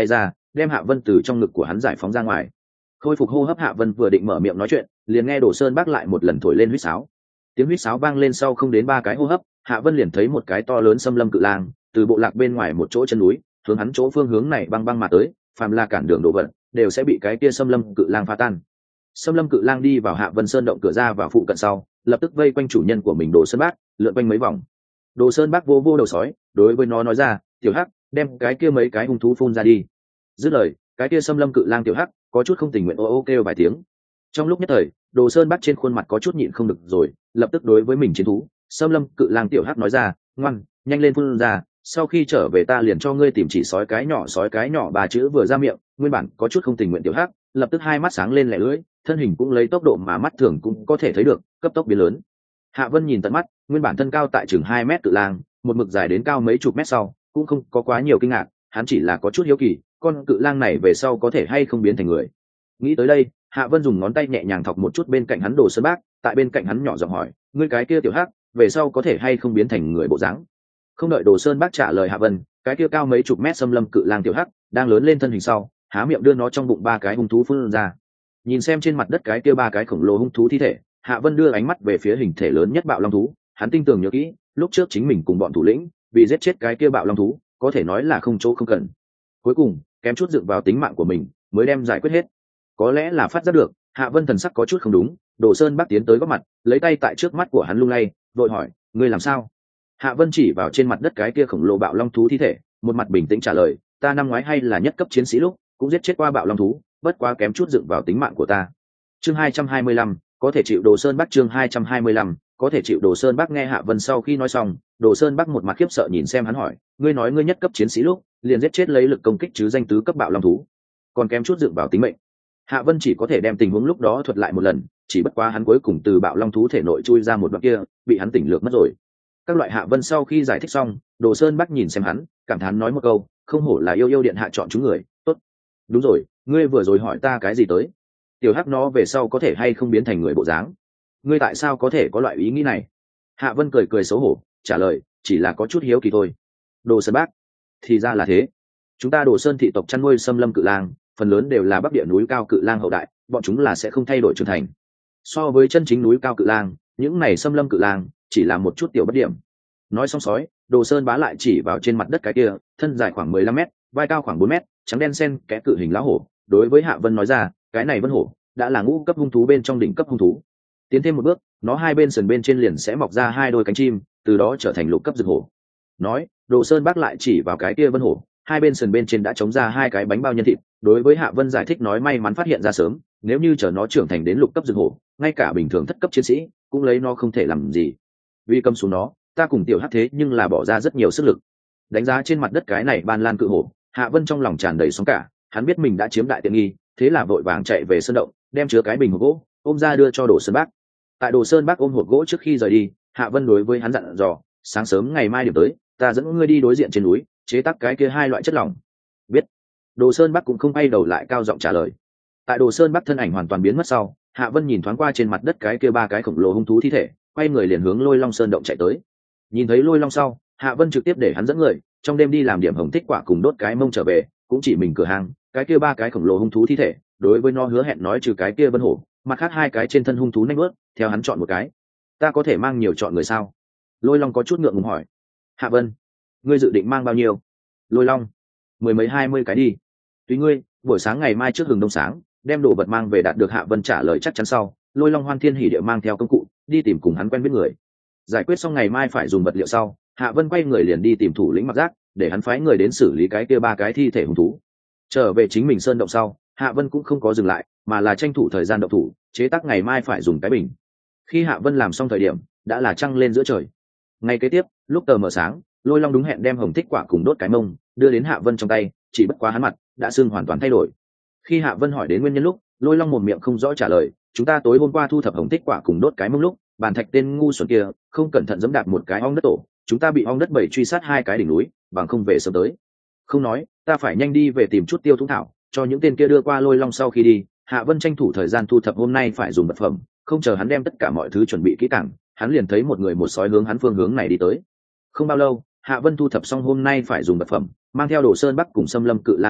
đem Hạ Vân từ trong ngực của hắn giải phóng ra ngoài. Khôi phục hô hấp, Hạ Vân vừa định mở miệng nói chuyện, liền nghe Đồ Sơn Bác lại một lần thổi lên huýt sáo. Tiếng huýt sáo vang lên sau không đến 3 cái hô hấp, Hạ Vân liền thấy một cái to lớn xâm lâm cự lang từ bộ lạc bên ngoài một chỗ chân núi hướng hắn chỗ phương hướng này băng băng mà tới, phàm là cản đường đồ vật đều sẽ bị cái kia xâm lâm cự lang phá tan. Xâm lâm cự lang đi vào Hạ Vân Sơn động cửa ra vào phụ cận sau, lập tức vây quanh chủ nhân của mình Đồ Sơn Bác, lượn quanh mấy vòng. Đồ Sơn Bác vô vô đầu sói, đối với nó nói ra, "Tiểu Hắc, đem cái kia mấy cái hung thú phun ra đi." Dứt lời, cái kia xâm lâm cự lang Tiểu Hắc có chút không tình nguyện ô ô kêu vài tiếng. Trong lúc nhất thời, Đồ Sơn Bác trên khuôn mặt có chút nhịn không được rồi, lập tức đối với mình chiến thú xâm lâm cự lang Tiểu Hắc nói ra, "Ngoan, nhanh lên phun ra, sau khi trở về ta liền cho ngươi tìm chỉ sói cái nhỏ 3 chữ vừa ra miệng." Nguyên bản có chút không tình nguyện Tiểu Hắc lập tức hai mắt sáng lên lẻ lưỡi, thân hình cũng lấy tốc độ mà mắt thường cũng có thể thấy được cấp tốc biến lớn. Hạ Vân nhìn tận mắt, nguyên bản thân cao tại chừng 2 mét cự lang một mực dài đến cao mấy chục mét sau, cũng không có quá nhiều kinh ngạc, hắn chỉ là có chút hiếu kỳ, con cự lang này về sau có thể hay không biến thành người. Nghĩ tới đây, Hạ Vân dùng ngón tay nhẹ nhàng thọc một chút bên cạnh hắn Đồ Sơn Bác, tại bên cạnh hắn nhỏ giọng hỏi, "Ngươi cái kia Tiểu Hắc về sau có thể hay không biến thành người bộ dáng?" Không đợi Đồ Sơn Bác trả lời Hạ Vân, cái kia cao mấy chục mét xâm lâm cự lang Tiểu Hắc đang lớn lên thân hình sau, há miệng đưa nó trong bụng 3 cái hung thú phun ra. Nhìn xem trên mặt đất cái kia 3 cái khổng lồ hung thú thi thể, Hạ Vân đưa ánh mắt về phía hình thể lớn nhất bạo long thú, hắn tinh tường nhớ kỹ, lúc trước chính mình cùng bọn thủ lĩnh vì giết chết cái kia bạo long thú, có thể nói là không chỗ không cần. Cuối cùng, kém chút dựng vào tính mạng của mình, mới đem giải quyết hết. Có lẽ là phát giác được, Hạ Vân thần sắc có chút không đúng, Đồ Sơn Bác tiến tới góp mặt, lấy tay tại trước mắt của hắn lung lay, vội hỏi, "Ngươi làm sao?" Hạ Vân chỉ vào trên mặt đất cái kia khổng lồ bạo long thú thi thể, một mặt bình tĩnh trả lời, "Ta năm ngoái hay là nhất cấp chiến sĩ lúc, cũng giết chết qua bạo long thú, bất quá kém chút dựng vào tính mạng của ta." Chương 225, có thể chịu. Đồ Sơn Bác chương 225, có thể chịu. Đồ Sơn Bác nghe Hạ Vân sau khi nói xong, Đồ Sơn Bác một mặt khiếp sợ nhìn xem hắn hỏi, "Ngươi nói ngươi nhất cấp chiến sĩ lúc, liền giết chết lấy lực công kích chứ danh tứ cấp bạo long thú, còn kém chút dựng vào tính mệnh." Hạ Vân chỉ có thể đem tình huống lúc đó thuật lại một lần, chỉ bất quá hắn cuối cùng từ bạo long thú thể nội chui ra một đoạn kia, bị hắn tỉnh lược mất rồi. Các loại Hạ Vân sau khi giải thích xong, Đồ Sơn Bác nhìn xem hắn, cảm thán nói một câu, "Không hổ là yêu điện hạ chọn chúng người, tốt." "Đúng rồi, ngươi vừa rồi hỏi ta cái gì tới? Tiểu Hắc nó về sau có thể hay không biến thành người bộ dáng? Ngươi tại sao có thể có loại ý nghĩ này?" Hạ Vân cười cười xấu hổ trả lời, "Chỉ là có chút hiếu kỳ thôi." Đồ Sơn Bác, thì ra là thế. Chúng ta Đồ Sơn thị tộc chăn nuôi xâm lâm cự lang, phần lớn đều là bắc địa núi cao cự lang hậu đại, bọn chúng là sẽ không thay đổi trưởng thành. So với chân chính núi cao cự lang, những này xâm lâm cự lang chỉ là một chút tiểu bất điểm. Nói xong sói, Đồ Sơn Bá lại chỉ vào trên mặt đất cái kia, thân dài khoảng 15 mét, vai cao khoảng 4 mét, trắng đen xen kẽ cự hình lão hổ, đối với Hạ Vân nói ra, "Cái này Vân hổ đã là ngũ cấp hung thú bên trong đỉnh cấp hung thú. Tiến thêm một bước, nó hai bên sườn bên trên liền sẽ mọc ra 2 đôi cánh chim, từ đó trở thành lục cấp rực hổ." Nói, Đồ Sơn Bác lại chỉ vào cái kia Vân hổ, hai bên sườn bên trên đã chống ra 2 cái bánh bao nhân thịt, đối với Hạ Vân giải thích nói, may mắn phát hiện ra sớm, nếu như chờ nó trưởng thành đến lục cấp rực hổ, ngay cả bình thường thất cấp chiến sĩ cũng lấy nó không thể làm gì. Vì cầm xuống nó, ta cùng Tiểu Hắc thế nhưng là bỏ ra rất nhiều sức lực. Đánh giá trên mặt đất cái này ban lan cự hổ, Hạ Vân trong lòng tràn đầy sóng cả, hắn biết mình đã chiếm đại tiện nghi, thế là vội vàng chạy về sơn động, đem chứa cái bình hộp gỗ ôm ra đưa cho Đồ Sơn Bác. Tại Đồ Sơn Bác ôm hộp gỗ trước khi rời đi, Hạ Vân đối với hắn dặn dò, "Sáng sớm ngày mai điểm tới, ta dẫn ngươi đi đối diện trên núi, chế tác cái kia 2 loại chất lỏng." Biết. Đồ Sơn Bác cũng không quay đầu lại, cao giọng trả lời. Tại Đồ Sơn Bác thân ảnh hoàn toàn biến mất sau, Hạ Vân nhìn thoáng qua trên mặt đất cái kia 3 cái khổng lồ hung thú thi thể, quay người liền hướng Lôi Long Sơn động chạy tới. Nhìn thấy Lôi Long sau, Hạ Vân trực tiếp để hắn dẫn người trong đêm đi làm điểm hồng thích quả cùng đốt cái mông trở về, cũng chỉ mình cửa hàng cái kia 3 cái khổng lồ hung thú thi thể, đối với nó hứa hẹn nói trừ cái kia Vân hổ, mặt khác 2 cái trên thân hung thú nanh bớt, theo hắn chọn một cái. "Ta có thể mang nhiều chọn người sao?" Lôi Long có chút ngượng ngùng hỏi. "Hạ Vân, ngươi dự định mang bao nhiêu?" Lôi Long, 10 mấy 20 cái đi. "Tùy ngươi, buổi sáng ngày mai trước hừng đông sáng, đem đồ vật mang về." Đạt được Hạ Vân trả lời chắc chắn sau, Lôi Long hoan thiên hỉ điệu mang theo công cụ đi tìm cùng hắn quen biết người. Giải quyết xong ngày mai phải dùng vật liệu sau, Hạ Vân quay người liền đi tìm thủ lĩnh Mặc Giác, để hắn phái người đến xử lý cái kia 3 cái thi thể hung thú. Trở về chính mình sơn động sau, Hạ Vân cũng không có dừng lại, mà là tranh thủ thời gian động thủ chế tác ngày mai phải dùng cái bình. Khi Hạ Vân làm xong thời điểm, đã là trăng lên giữa trời. Ngày kế tiếp, lúc tờ mờ sáng, Lôi Long đúng hẹn đem hồng thích quả cùng đốt cái mông đưa đến Hạ Vân trong tay, chỉ bất quá hắn mặt đã sưng hoàn toàn thay đổi. Khi Hạ Vân hỏi đến nguyên nhân lúc, Lôi Long mồm miệng không rõ trả lời, "Chúng ta tối hôm qua thu thập hồng thích quả cùng đốt cái mông lúc, bàn thạch tên ngu xuẩn kia không cẩn thận giẫm đạp một cái ong đất tổ, chúng ta bị ong đất bầy truy sát 2 cái đỉnh núi, bằng không về sớm tới." Không nói, ta phải nhanh đi về tìm chút tiêu thú thảo cho những tên kia đưa qua Lôi Long. Sau khi đi, Hạ Vân tranh thủ thời gian thu thập hôm nay phải dùng vật phẩm, không chờ hắn đem tất cả mọi thứ chuẩn bị kỹ càng, hắn liền thấy một người một sói hướng hắn phương hướng này đi tới. Không bao lâu, Hạ Vân thu thập xong hôm nay phải dùng vật phẩm, mang theo Đồ Sơn Bắc cùng xâm lâm cự lang Tiểu Hắc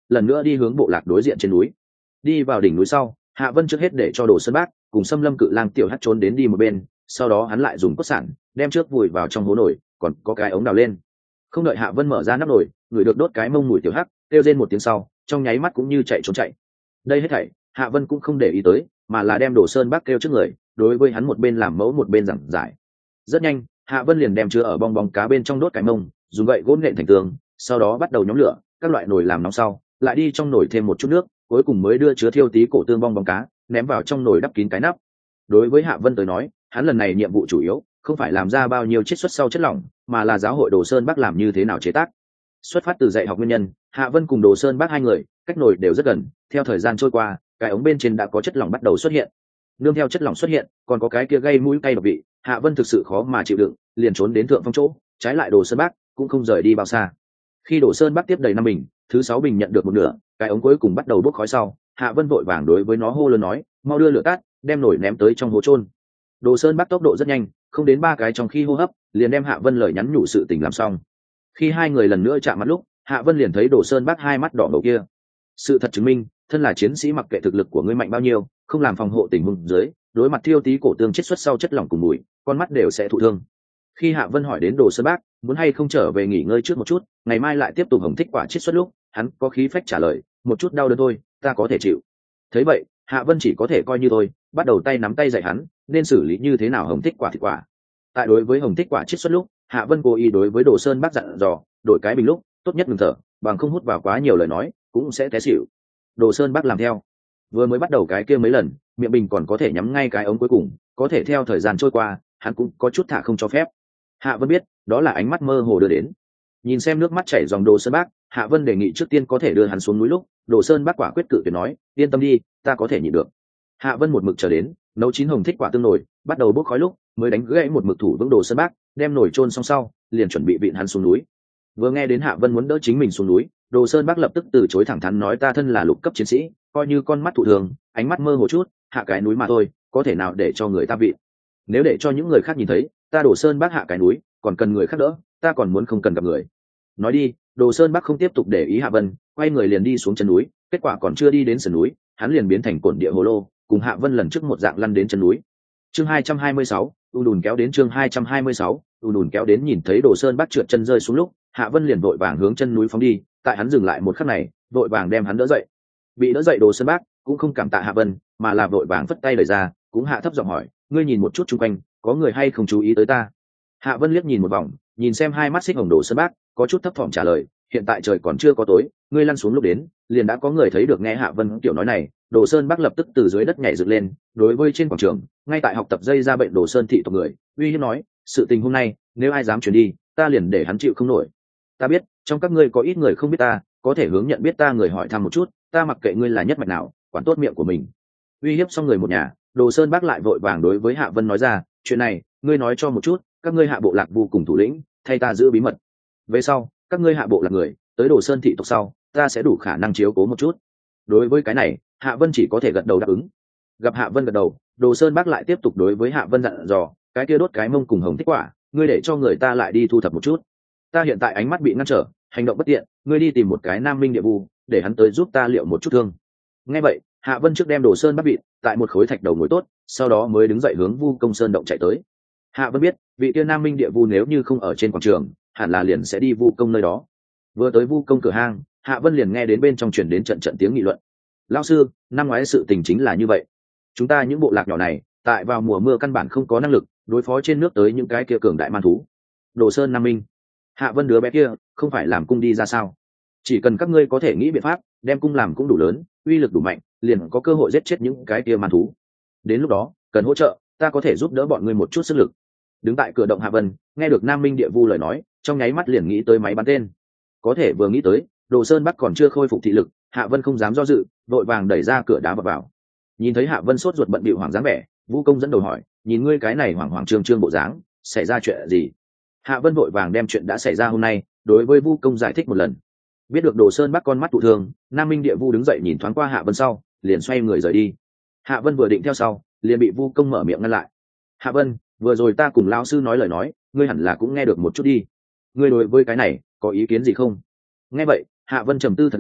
lần nữa đi hướng bộ lạc đối diện trên núi. Đi vào đỉnh núi sau, Hạ Vân trước hết để cho Đồ Sơn Bác cùng Xâm Lâm Cự Lang tiểu hắt trốn đến đi một bên, sau đó hắn lại dùng cốt sản đem trước vùi vào trong hố nổi, còn có cái ống đào lên. Không đợi Hạ Vân mở ra nắp nồi, người được đốt cái mông mùi tiểu hắc kêu rên một tiếng sau, trong nháy mắt cũng như chạy trốn chạy. Đây hết thảy Hạ Vân cũng không để ý tới, mà là đem Đồ Sơn Bác kêu trước người, đối với hắn một bên làm mẫu một bên giảng giải. Rất nhanh, Hạ Vân liền đem chứa ở bong bóng cá bên trong đốt cái mông, dùng gậy gỗ nện thành tường, sau đó bắt đầu nhóm lửa, các loại nồi làm nóng sau, lại đi trong nồi thêm một chút nước, cuối cùng mới đưa chứa thiêu tí cổ tương bong bóng cá ném vào trong nồi đắp kín cái nắp. Đối với Hạ Vân tới nói, hắn lần này nhiệm vụ chủ yếu không phải làm ra bao nhiêu chiết xuất sau chất lỏng, mà là giáo hội Đồ Sơn Bác làm như thế nào chế tác. Xuất phát từ dạy học nguyên nhân, Hạ Vân cùng Đồ Sơn Bác hai người cách nồi đều rất gần, theo thời gian trôi qua, cái ống bên trên đã có chất lỏng bắt đầu xuất hiện. Nương theo chất lỏng xuất hiện, còn có cái kia gây mũi cay độc vị, Hạ Vân thực sự khó mà chịu đựng, liền trốn đến thượng phong chỗ, trái lại Đồ Sơn Bác cũng không rời đi bao xa. Khi Đồ Sơn Bác tiếp đầy 5 bình, thứ 6 bình nhận được một nửa, cái ống cuối cùng bắt đầu bốc khói sau, Hạ Vân vội vàng đối với nó hô lớn nói, mau đưa lửa tắt, đem nồi ném tới trong hố chôn. Đồ Sơn Bác tốc độ rất nhanh, không đến 3 cái trong khi hô hấp, liền đem Hạ Vân lời nhắn nhủ sự tình làm xong. Khi hai người lần nữa chạm mặt lúc, Hạ Vân liền thấy Đồ Sơn Bác hai mắt đỏ ngầu kia. Sự thật chứng minh, thân là chiến sĩ mặc kệ thực lực của ngươi mạnh bao nhiêu, không làm phòng hộ tình huống dưới, đối mặt thiêu tí cổ tương chiết xuất sau chất lỏng cùng mùi, con mắt đều sẽ thụ thương. Khi Hạ Vân hỏi đến Đồ Sơn Bác muốn hay không trở về nghỉ ngơi trước một chút, ngày mai lại tiếp tục hồng thích quả chiết xuất lúc, hắn có khí phách trả lời, một chút đau đớn thôi, ta có thể chịu. Thấy vậy, Hạ Vân chỉ có thể coi như thôi, bắt đầu tay nắm tay dạy hắn nên xử lý như thế nào hồng thích quả thịt quả. Tại đối với hồng thích quả chiết xuất lúc, Hạ Vân cố ý đối với Đồ Sơn Bác dặn dò, đổi cái bình lúc, tốt nhất ngừng thở, bằng không hút vào quá nhiều lời nói, cũng sẽ té xỉu. Đồ Sơn Bác làm theo. Vừa mới bắt đầu cái kia mấy lần, miệng bình còn có thể nhắm ngay cái ống cuối cùng, có thể theo thời gian trôi qua, hắn cũng có chút thả không cho phép. Hạ Vân biết, đó là ánh mắt mơ hồ đưa đến. Nhìn xem nước mắt chảy dòng Đồ Sơn Bác, Hạ Vân đề nghị trước tiên có thể đưa hắn xuống núi lúc, Đồ Sơn Bác quả quyết cự tuyệt nói, yên tâm đi, ta có thể nhịn được. Hạ Vân một mực chờ đến, nấu chín hồng thích quả tương nồi, bắt đầu bốc khói lúc, mới đánh gãy một mực thủ vững Đồ Sơn Bác, đem nồi chôn xong sau, liền chuẩn bị vịn hắn xuống núi. Vừa nghe đến Hạ Vân muốn đỡ chính mình xuống núi, Đồ Sơn Bác lập tức từ chối thẳng thắn nói ta thân là lục cấp chiến sĩ, coi như con mắt thụ thường, ánh mắt mơ hồ chút, hạ cái núi mà thôi, có thể nào để cho người ta vịn. Nếu để cho những người khác nhìn thấy, ta Đồ Sơn Bác hạ cái núi, còn cần người khác đỡ, ta còn muốn không cần gặp người. Nói đi, Đồ Sơn Bác không tiếp tục để ý Hạ Vân, quay người liền đi xuống chân núi, kết quả còn chưa đi đến sườn núi, hắn liền biến thành cổn địa hồ lô, cùng Hạ Vân lần trước một dạng lăn đến chân núi. Chương 226, đùn kéo đến chương 226, đùn kéo đến nhìn thấy Đồ Sơn Bác trượt chân rơi xuống lúc, Hạ Vân liền vội vàng hướng chân núi phóng đi, tại hắn dừng lại một khắc này, vội vàng đem hắn đỡ dậy. Bị đỡ dậy Đồ Sơn Bác cũng không cảm tạ Hạ Vân, mà là vội vàng vất tay lời ra, cũng hạ thấp giọng hỏi, ngươi nhìn một chút xung quanh, có người hay không chú ý tới ta? Hạ Vân liếc nhìn một vòng, nhìn xem hai mắt xích hồng Đồ Sơn Bác, có chút thấp thỏm trả lời, hiện tại trời còn chưa có tối, ngươi lăn xuống lúc đến, liền đã có người thấy được. Nghe Hạ Vân tiểu nói này, Đồ Sơn Bác lập tức từ dưới đất nhảy dựng lên, đối với trên quảng trường, ngay tại học tập dây ra bệnh Đồ Sơn thị tộc người, uy hiếp nói, sự tình hôm nay, nếu ai dám chuyển đi, ta liền để hắn chịu không nổi. Ta biết, trong các ngươi có ít người không biết ta, có thể hướng nhận biết ta người hỏi thăm một chút, ta mặc kệ ngươi là nhất mạch nào, quản tốt miệng của mình. Uy hiếp xong người một nhà, Đồ Sơn Bác lại vội vàng đối với Hạ Vân nói ra, chuyện này, ngươi nói cho một chút, các ngươi hạ bộ lạc vô cùng thủ lĩnh, thay ta giữ bí mật. Về sau, các ngươi hạ bộ lạc người, tới Đồ Sơn thị tộc sau, ta sẽ đủ khả năng chiếu cố một chút. Đối với cái này, Hạ Vân chỉ có thể gật đầu đáp ứng. Gặp Hạ Vân gật đầu, Đồ Sơn Bác lại tiếp tục đối với Hạ Vân dặn dò, cái kia đốt cái mông cùng hồng thích quả, ngươi để cho người ta lại đi thu thập một chút. Ta hiện tại ánh mắt bị ngăn trở, hành động bất tiện, ngươi đi tìm một cái nam minh địa vu, để hắn tới giúp ta liệu một chút thương. Nghe vậy, Hạ Vân trước đem Đồ Sơn Bác vịn tại một khối thạch đầu ngồi tốt, sau đó mới đứng dậy hướng Vu Công Sơn động chạy tới. Hạ Vân biết, vị kia nam minh địa vu nếu như không ở trên quảng trường, hẳn là liền sẽ đi Vu Công nơi đó. Vừa tới Vu Công cửa hang, Hạ Vân liền nghe đến bên trong truyền đến trận trận tiếng nghị luận. Lão sư, năm ngoái sự tình chính là như vậy. Chúng ta những bộ lạc nhỏ này, tại vào mùa mưa căn bản không có năng lực đối phó trên nước tới những cái kia cường đại man thú. Đồ Sơn Nam Minh, Hạ Vân đứa bé kia, không phải làm cung đi ra sao? Chỉ cần các ngươi có thể nghĩ biện pháp, đem cung làm cũng đủ lớn, uy lực đủ mạnh, liền có cơ hội giết chết những cái kia man thú. Đến lúc đó, cần hỗ trợ, ta có thể giúp đỡ bọn ngươi một chút sức lực. Đứng tại cửa động Hạ Vân, nghe được Nam Minh địa vu lời nói, trong nháy mắt liền nghĩ tới máy bắn tên. Có thể vừa nghĩ tới, Đồ Sơn Bắc còn chưa khôi phục thị lực, Hạ Vân không dám do dự, vội vàng đẩy ra cửa đá vào. Nhìn thấy Hạ Vân sốt ruột bận bịu hoảng dáng vẻ, Vũ Công dẫn đầu hỏi, nhìn ngươi cái này hoảng hoảng trương trương bộ dáng, xảy ra chuyện gì? Hạ Vân vội vàng đem chuyện đã xảy ra hôm nay đối với Vũ Công giải thích một lần. Biết được Đồ Sơn Bắc con mắt thụ thương, Nam Minh địa vu đứng dậy nhìn thoáng qua Hạ Vân sau, liền xoay người rời đi. Hạ Vân vừa định theo sau, liền bị Vũ Công mở miệng ngăn lại. Hạ Vân, vừa rồi ta cùng lão sư nói lời nói, ngươi hẳn là cũng nghe được một chút đi. Ngươi đối với cái này có ý kiến gì không? Nghe vậy, Hạ Vân trầm tư thật lâu,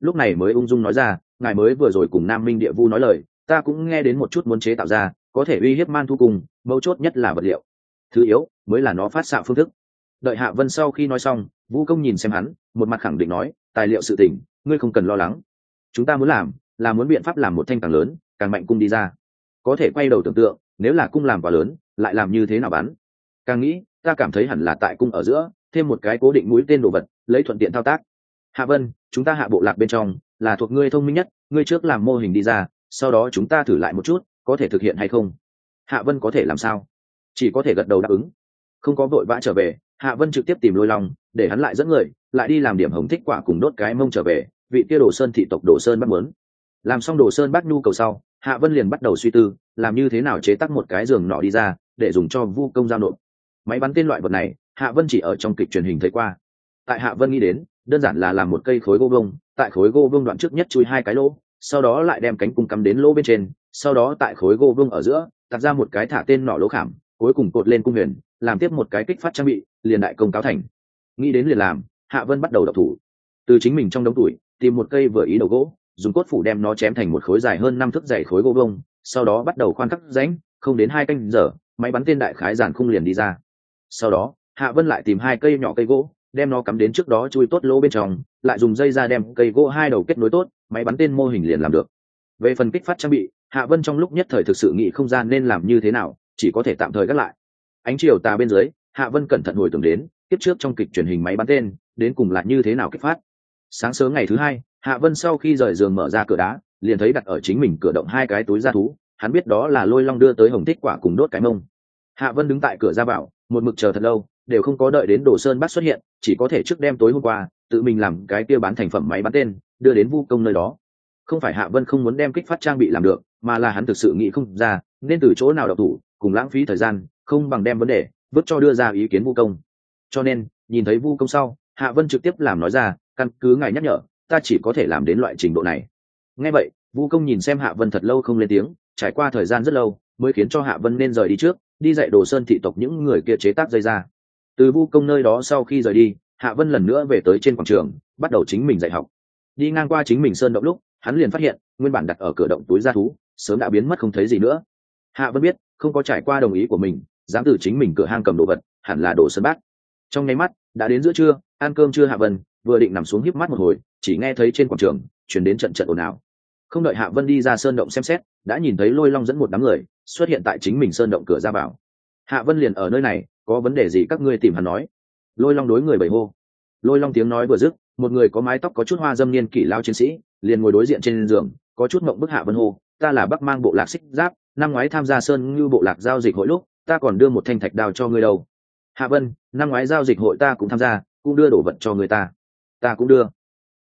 lúc này mới ung dung nói ra, ngài mới vừa rồi cùng Nam Minh Địa Vu nói lời, ta cũng nghe đến một chút muốn chế tạo ra có thể uy hiếp man thu cùng, mấu chốt nhất là vật liệu, thứ yếu mới là nó phát xạ phương thức. Đợi Hạ Vân sau khi nói xong, Vũ Công nhìn xem hắn, một mặt khẳng định nói, tài liệu sự tình ngươi không cần lo lắng, chúng ta muốn làm là muốn biện pháp làm một thanh càng lớn càng mạnh cung đi ra. Có thể quay đầu tưởng tượng, nếu là cung làm quá lớn lại làm như thế nào bắn. Càng nghĩ ta cảm thấy hẳn là tại cung ở giữa thêm một cái cố định mũi tên đồ vật, lấy thuận tiện thao tác. Hạ Vân, chúng ta Hạ bộ lạc bên trong là thuộc ngươi thông minh nhất, ngươi trước làm mô hình đi ra, sau đó chúng ta thử lại một chút có thể thực hiện hay không. Hạ Vân có thể làm sao, chỉ có thể gật đầu đáp ứng. Không có vội vã trở về, Hạ Vân trực tiếp tìm Lôi Long để hắn lại dẫn người lại đi làm điểm hồng thích quả cùng đốt cái mông trở về, vị kia Đồ Sơn thị tộc Đồ Sơn bắt muốn. Làm xong Đồ Sơn bắt nhu cầu sau, Hạ Vân liền bắt đầu suy tư làm như thế nào chế tác một cái giường nọ đi ra để dùng cho Vu Công giao nộp. Máy bắn tên loại vật này Hạ Vân chỉ ở trong kịch truyền hình thấy qua. Tại Hạ Vân nghĩ đến đơn giản là làm một cây khối gỗ vông, tại khối gỗ vông đoạn trước nhất chui 2 cái lỗ, sau đó lại đem cánh cung cắm đến lỗ bên trên, sau đó tại khối gỗ vông ở giữa đặt ra một cái thả tên nỏ lỗ khảm, cuối cùng cột lên cung huyền, làm tiếp một cái kích phát trang bị, liền đại công cáo thành. Nghĩ đến liền làm, Hạ Vân bắt đầu đập thủ. Từ chính mình trong đống tuổi tìm một cây vừa ý đầu gỗ, dùng cốt phủ đem nó chém thành một khối dài hơn 5 thước dày khối gỗ vông, sau đó bắt đầu khoan cắt rãnh, không đến 2 canh giờ, máy bắn tên đại khái giản khung liền đi ra. Sau đó Hạ Vân lại tìm 2 cây nhỏ cây gỗ, đem nó cắm đến trước đó chui tốt lỗ bên trong, lại dùng dây ra đem cây gỗ 2 đầu kết nối tốt, máy bắn tên mô hình liền làm được. Về phần kích phát trang bị, Hạ Vân trong lúc nhất thời thực sự nghĩ không ra nên làm như thế nào, chỉ có thể tạm thời gác lại. Ánh chiều tà bên dưới, Hạ Vân cẩn thận hồi tưởng đến tiếp trước trong kịch truyền hình máy bắn tên đến cùng là như thế nào kích phát. Sáng sớm ngày thứ 2, Hạ Vân sau khi rời giường mở ra cửa đá, liền thấy đặt ở chính mình cửa động 2 cái túi da thú, hắn biết đó là Lôi Long đưa tới hồng thích quả cùng đốt cái mông. Hạ Vân đứng tại cửa ra vào, một mực chờ thật lâu, đều không có đợi đến Đồ Sơn Bác xuất hiện, chỉ có thể trước đem tối hôm qua tự mình làm cái kia bán thành phẩm máy bắn tên đưa đến Vu Công nơi đó. Không phải Hạ Vân không muốn đem kích phát trang bị làm được, mà là hắn thực sự nghĩ không ra nên từ chỗ nào đọc thủ, cùng lãng phí thời gian, không bằng đem vấn đề vứt cho đưa ra ý kiến Vu Công. Cho nên nhìn thấy Vu Công sau, Hạ Vân trực tiếp làm nói ra, căn cứ ngài nhắc nhở, ta chỉ có thể làm đến loại trình độ này. Nghe vậy, Vu Công nhìn xem Hạ Vân thật lâu không lên tiếng, trải qua thời gian rất lâu mới khiến cho Hạ Vân nên rời đi trước, đi dạy Đồ Sơn thị tộc những người kia chế tác dây ra. Từ Vu Công nơi đó sau khi rời đi, Hạ Vân lần nữa về tới trên quảng trường, bắt đầu chính mình dạy học. Đi ngang qua chính mình sơn động lúc, hắn liền phát hiện nguyên bản đặt ở cửa động túi da thú sớm đã biến mất không thấy gì nữa. Hạ Vân biết không có trải qua đồng ý của mình dám từ chính mình cửa hang cầm đồ vật hẳn là Đồ Sơn Bác. Trong nháy mắt đã đến giữa trưa, ăn cơm trưa Hạ Vân vừa định nằm xuống híp mắt một hồi, chỉ nghe thấy trên quảng trường truyền đến trận trận ồn ào. Không đợi Hạ Vân đi ra sơn động xem xét, đã nhìn thấy Lôi Long dẫn một đám người xuất hiện tại chính mình sơn động cửa ra vào. Hạ Vân liền ở nơi này, có vấn đề gì các ngươi tìm hắn nói. Lôi Long đối người bầy hô. Lôi Long tiếng nói vừa dứt, một người có mái tóc có chút hoa dâm niên kỷ lao chiến sĩ liền ngồi đối diện trên giường, có chút mộng bức. Hạ Vân hô, ta là Bắc Mang bộ lạc Xích Giáp, năm ngoái tham gia sơn ngư bộ lạc giao dịch hội lúc ta còn đưa một thanh thạch đao cho ngươi đâu. Hạ Vân, năm ngoái giao dịch hội ta cũng tham gia, cũng đưa đồ vật cho người ta cũng đưa.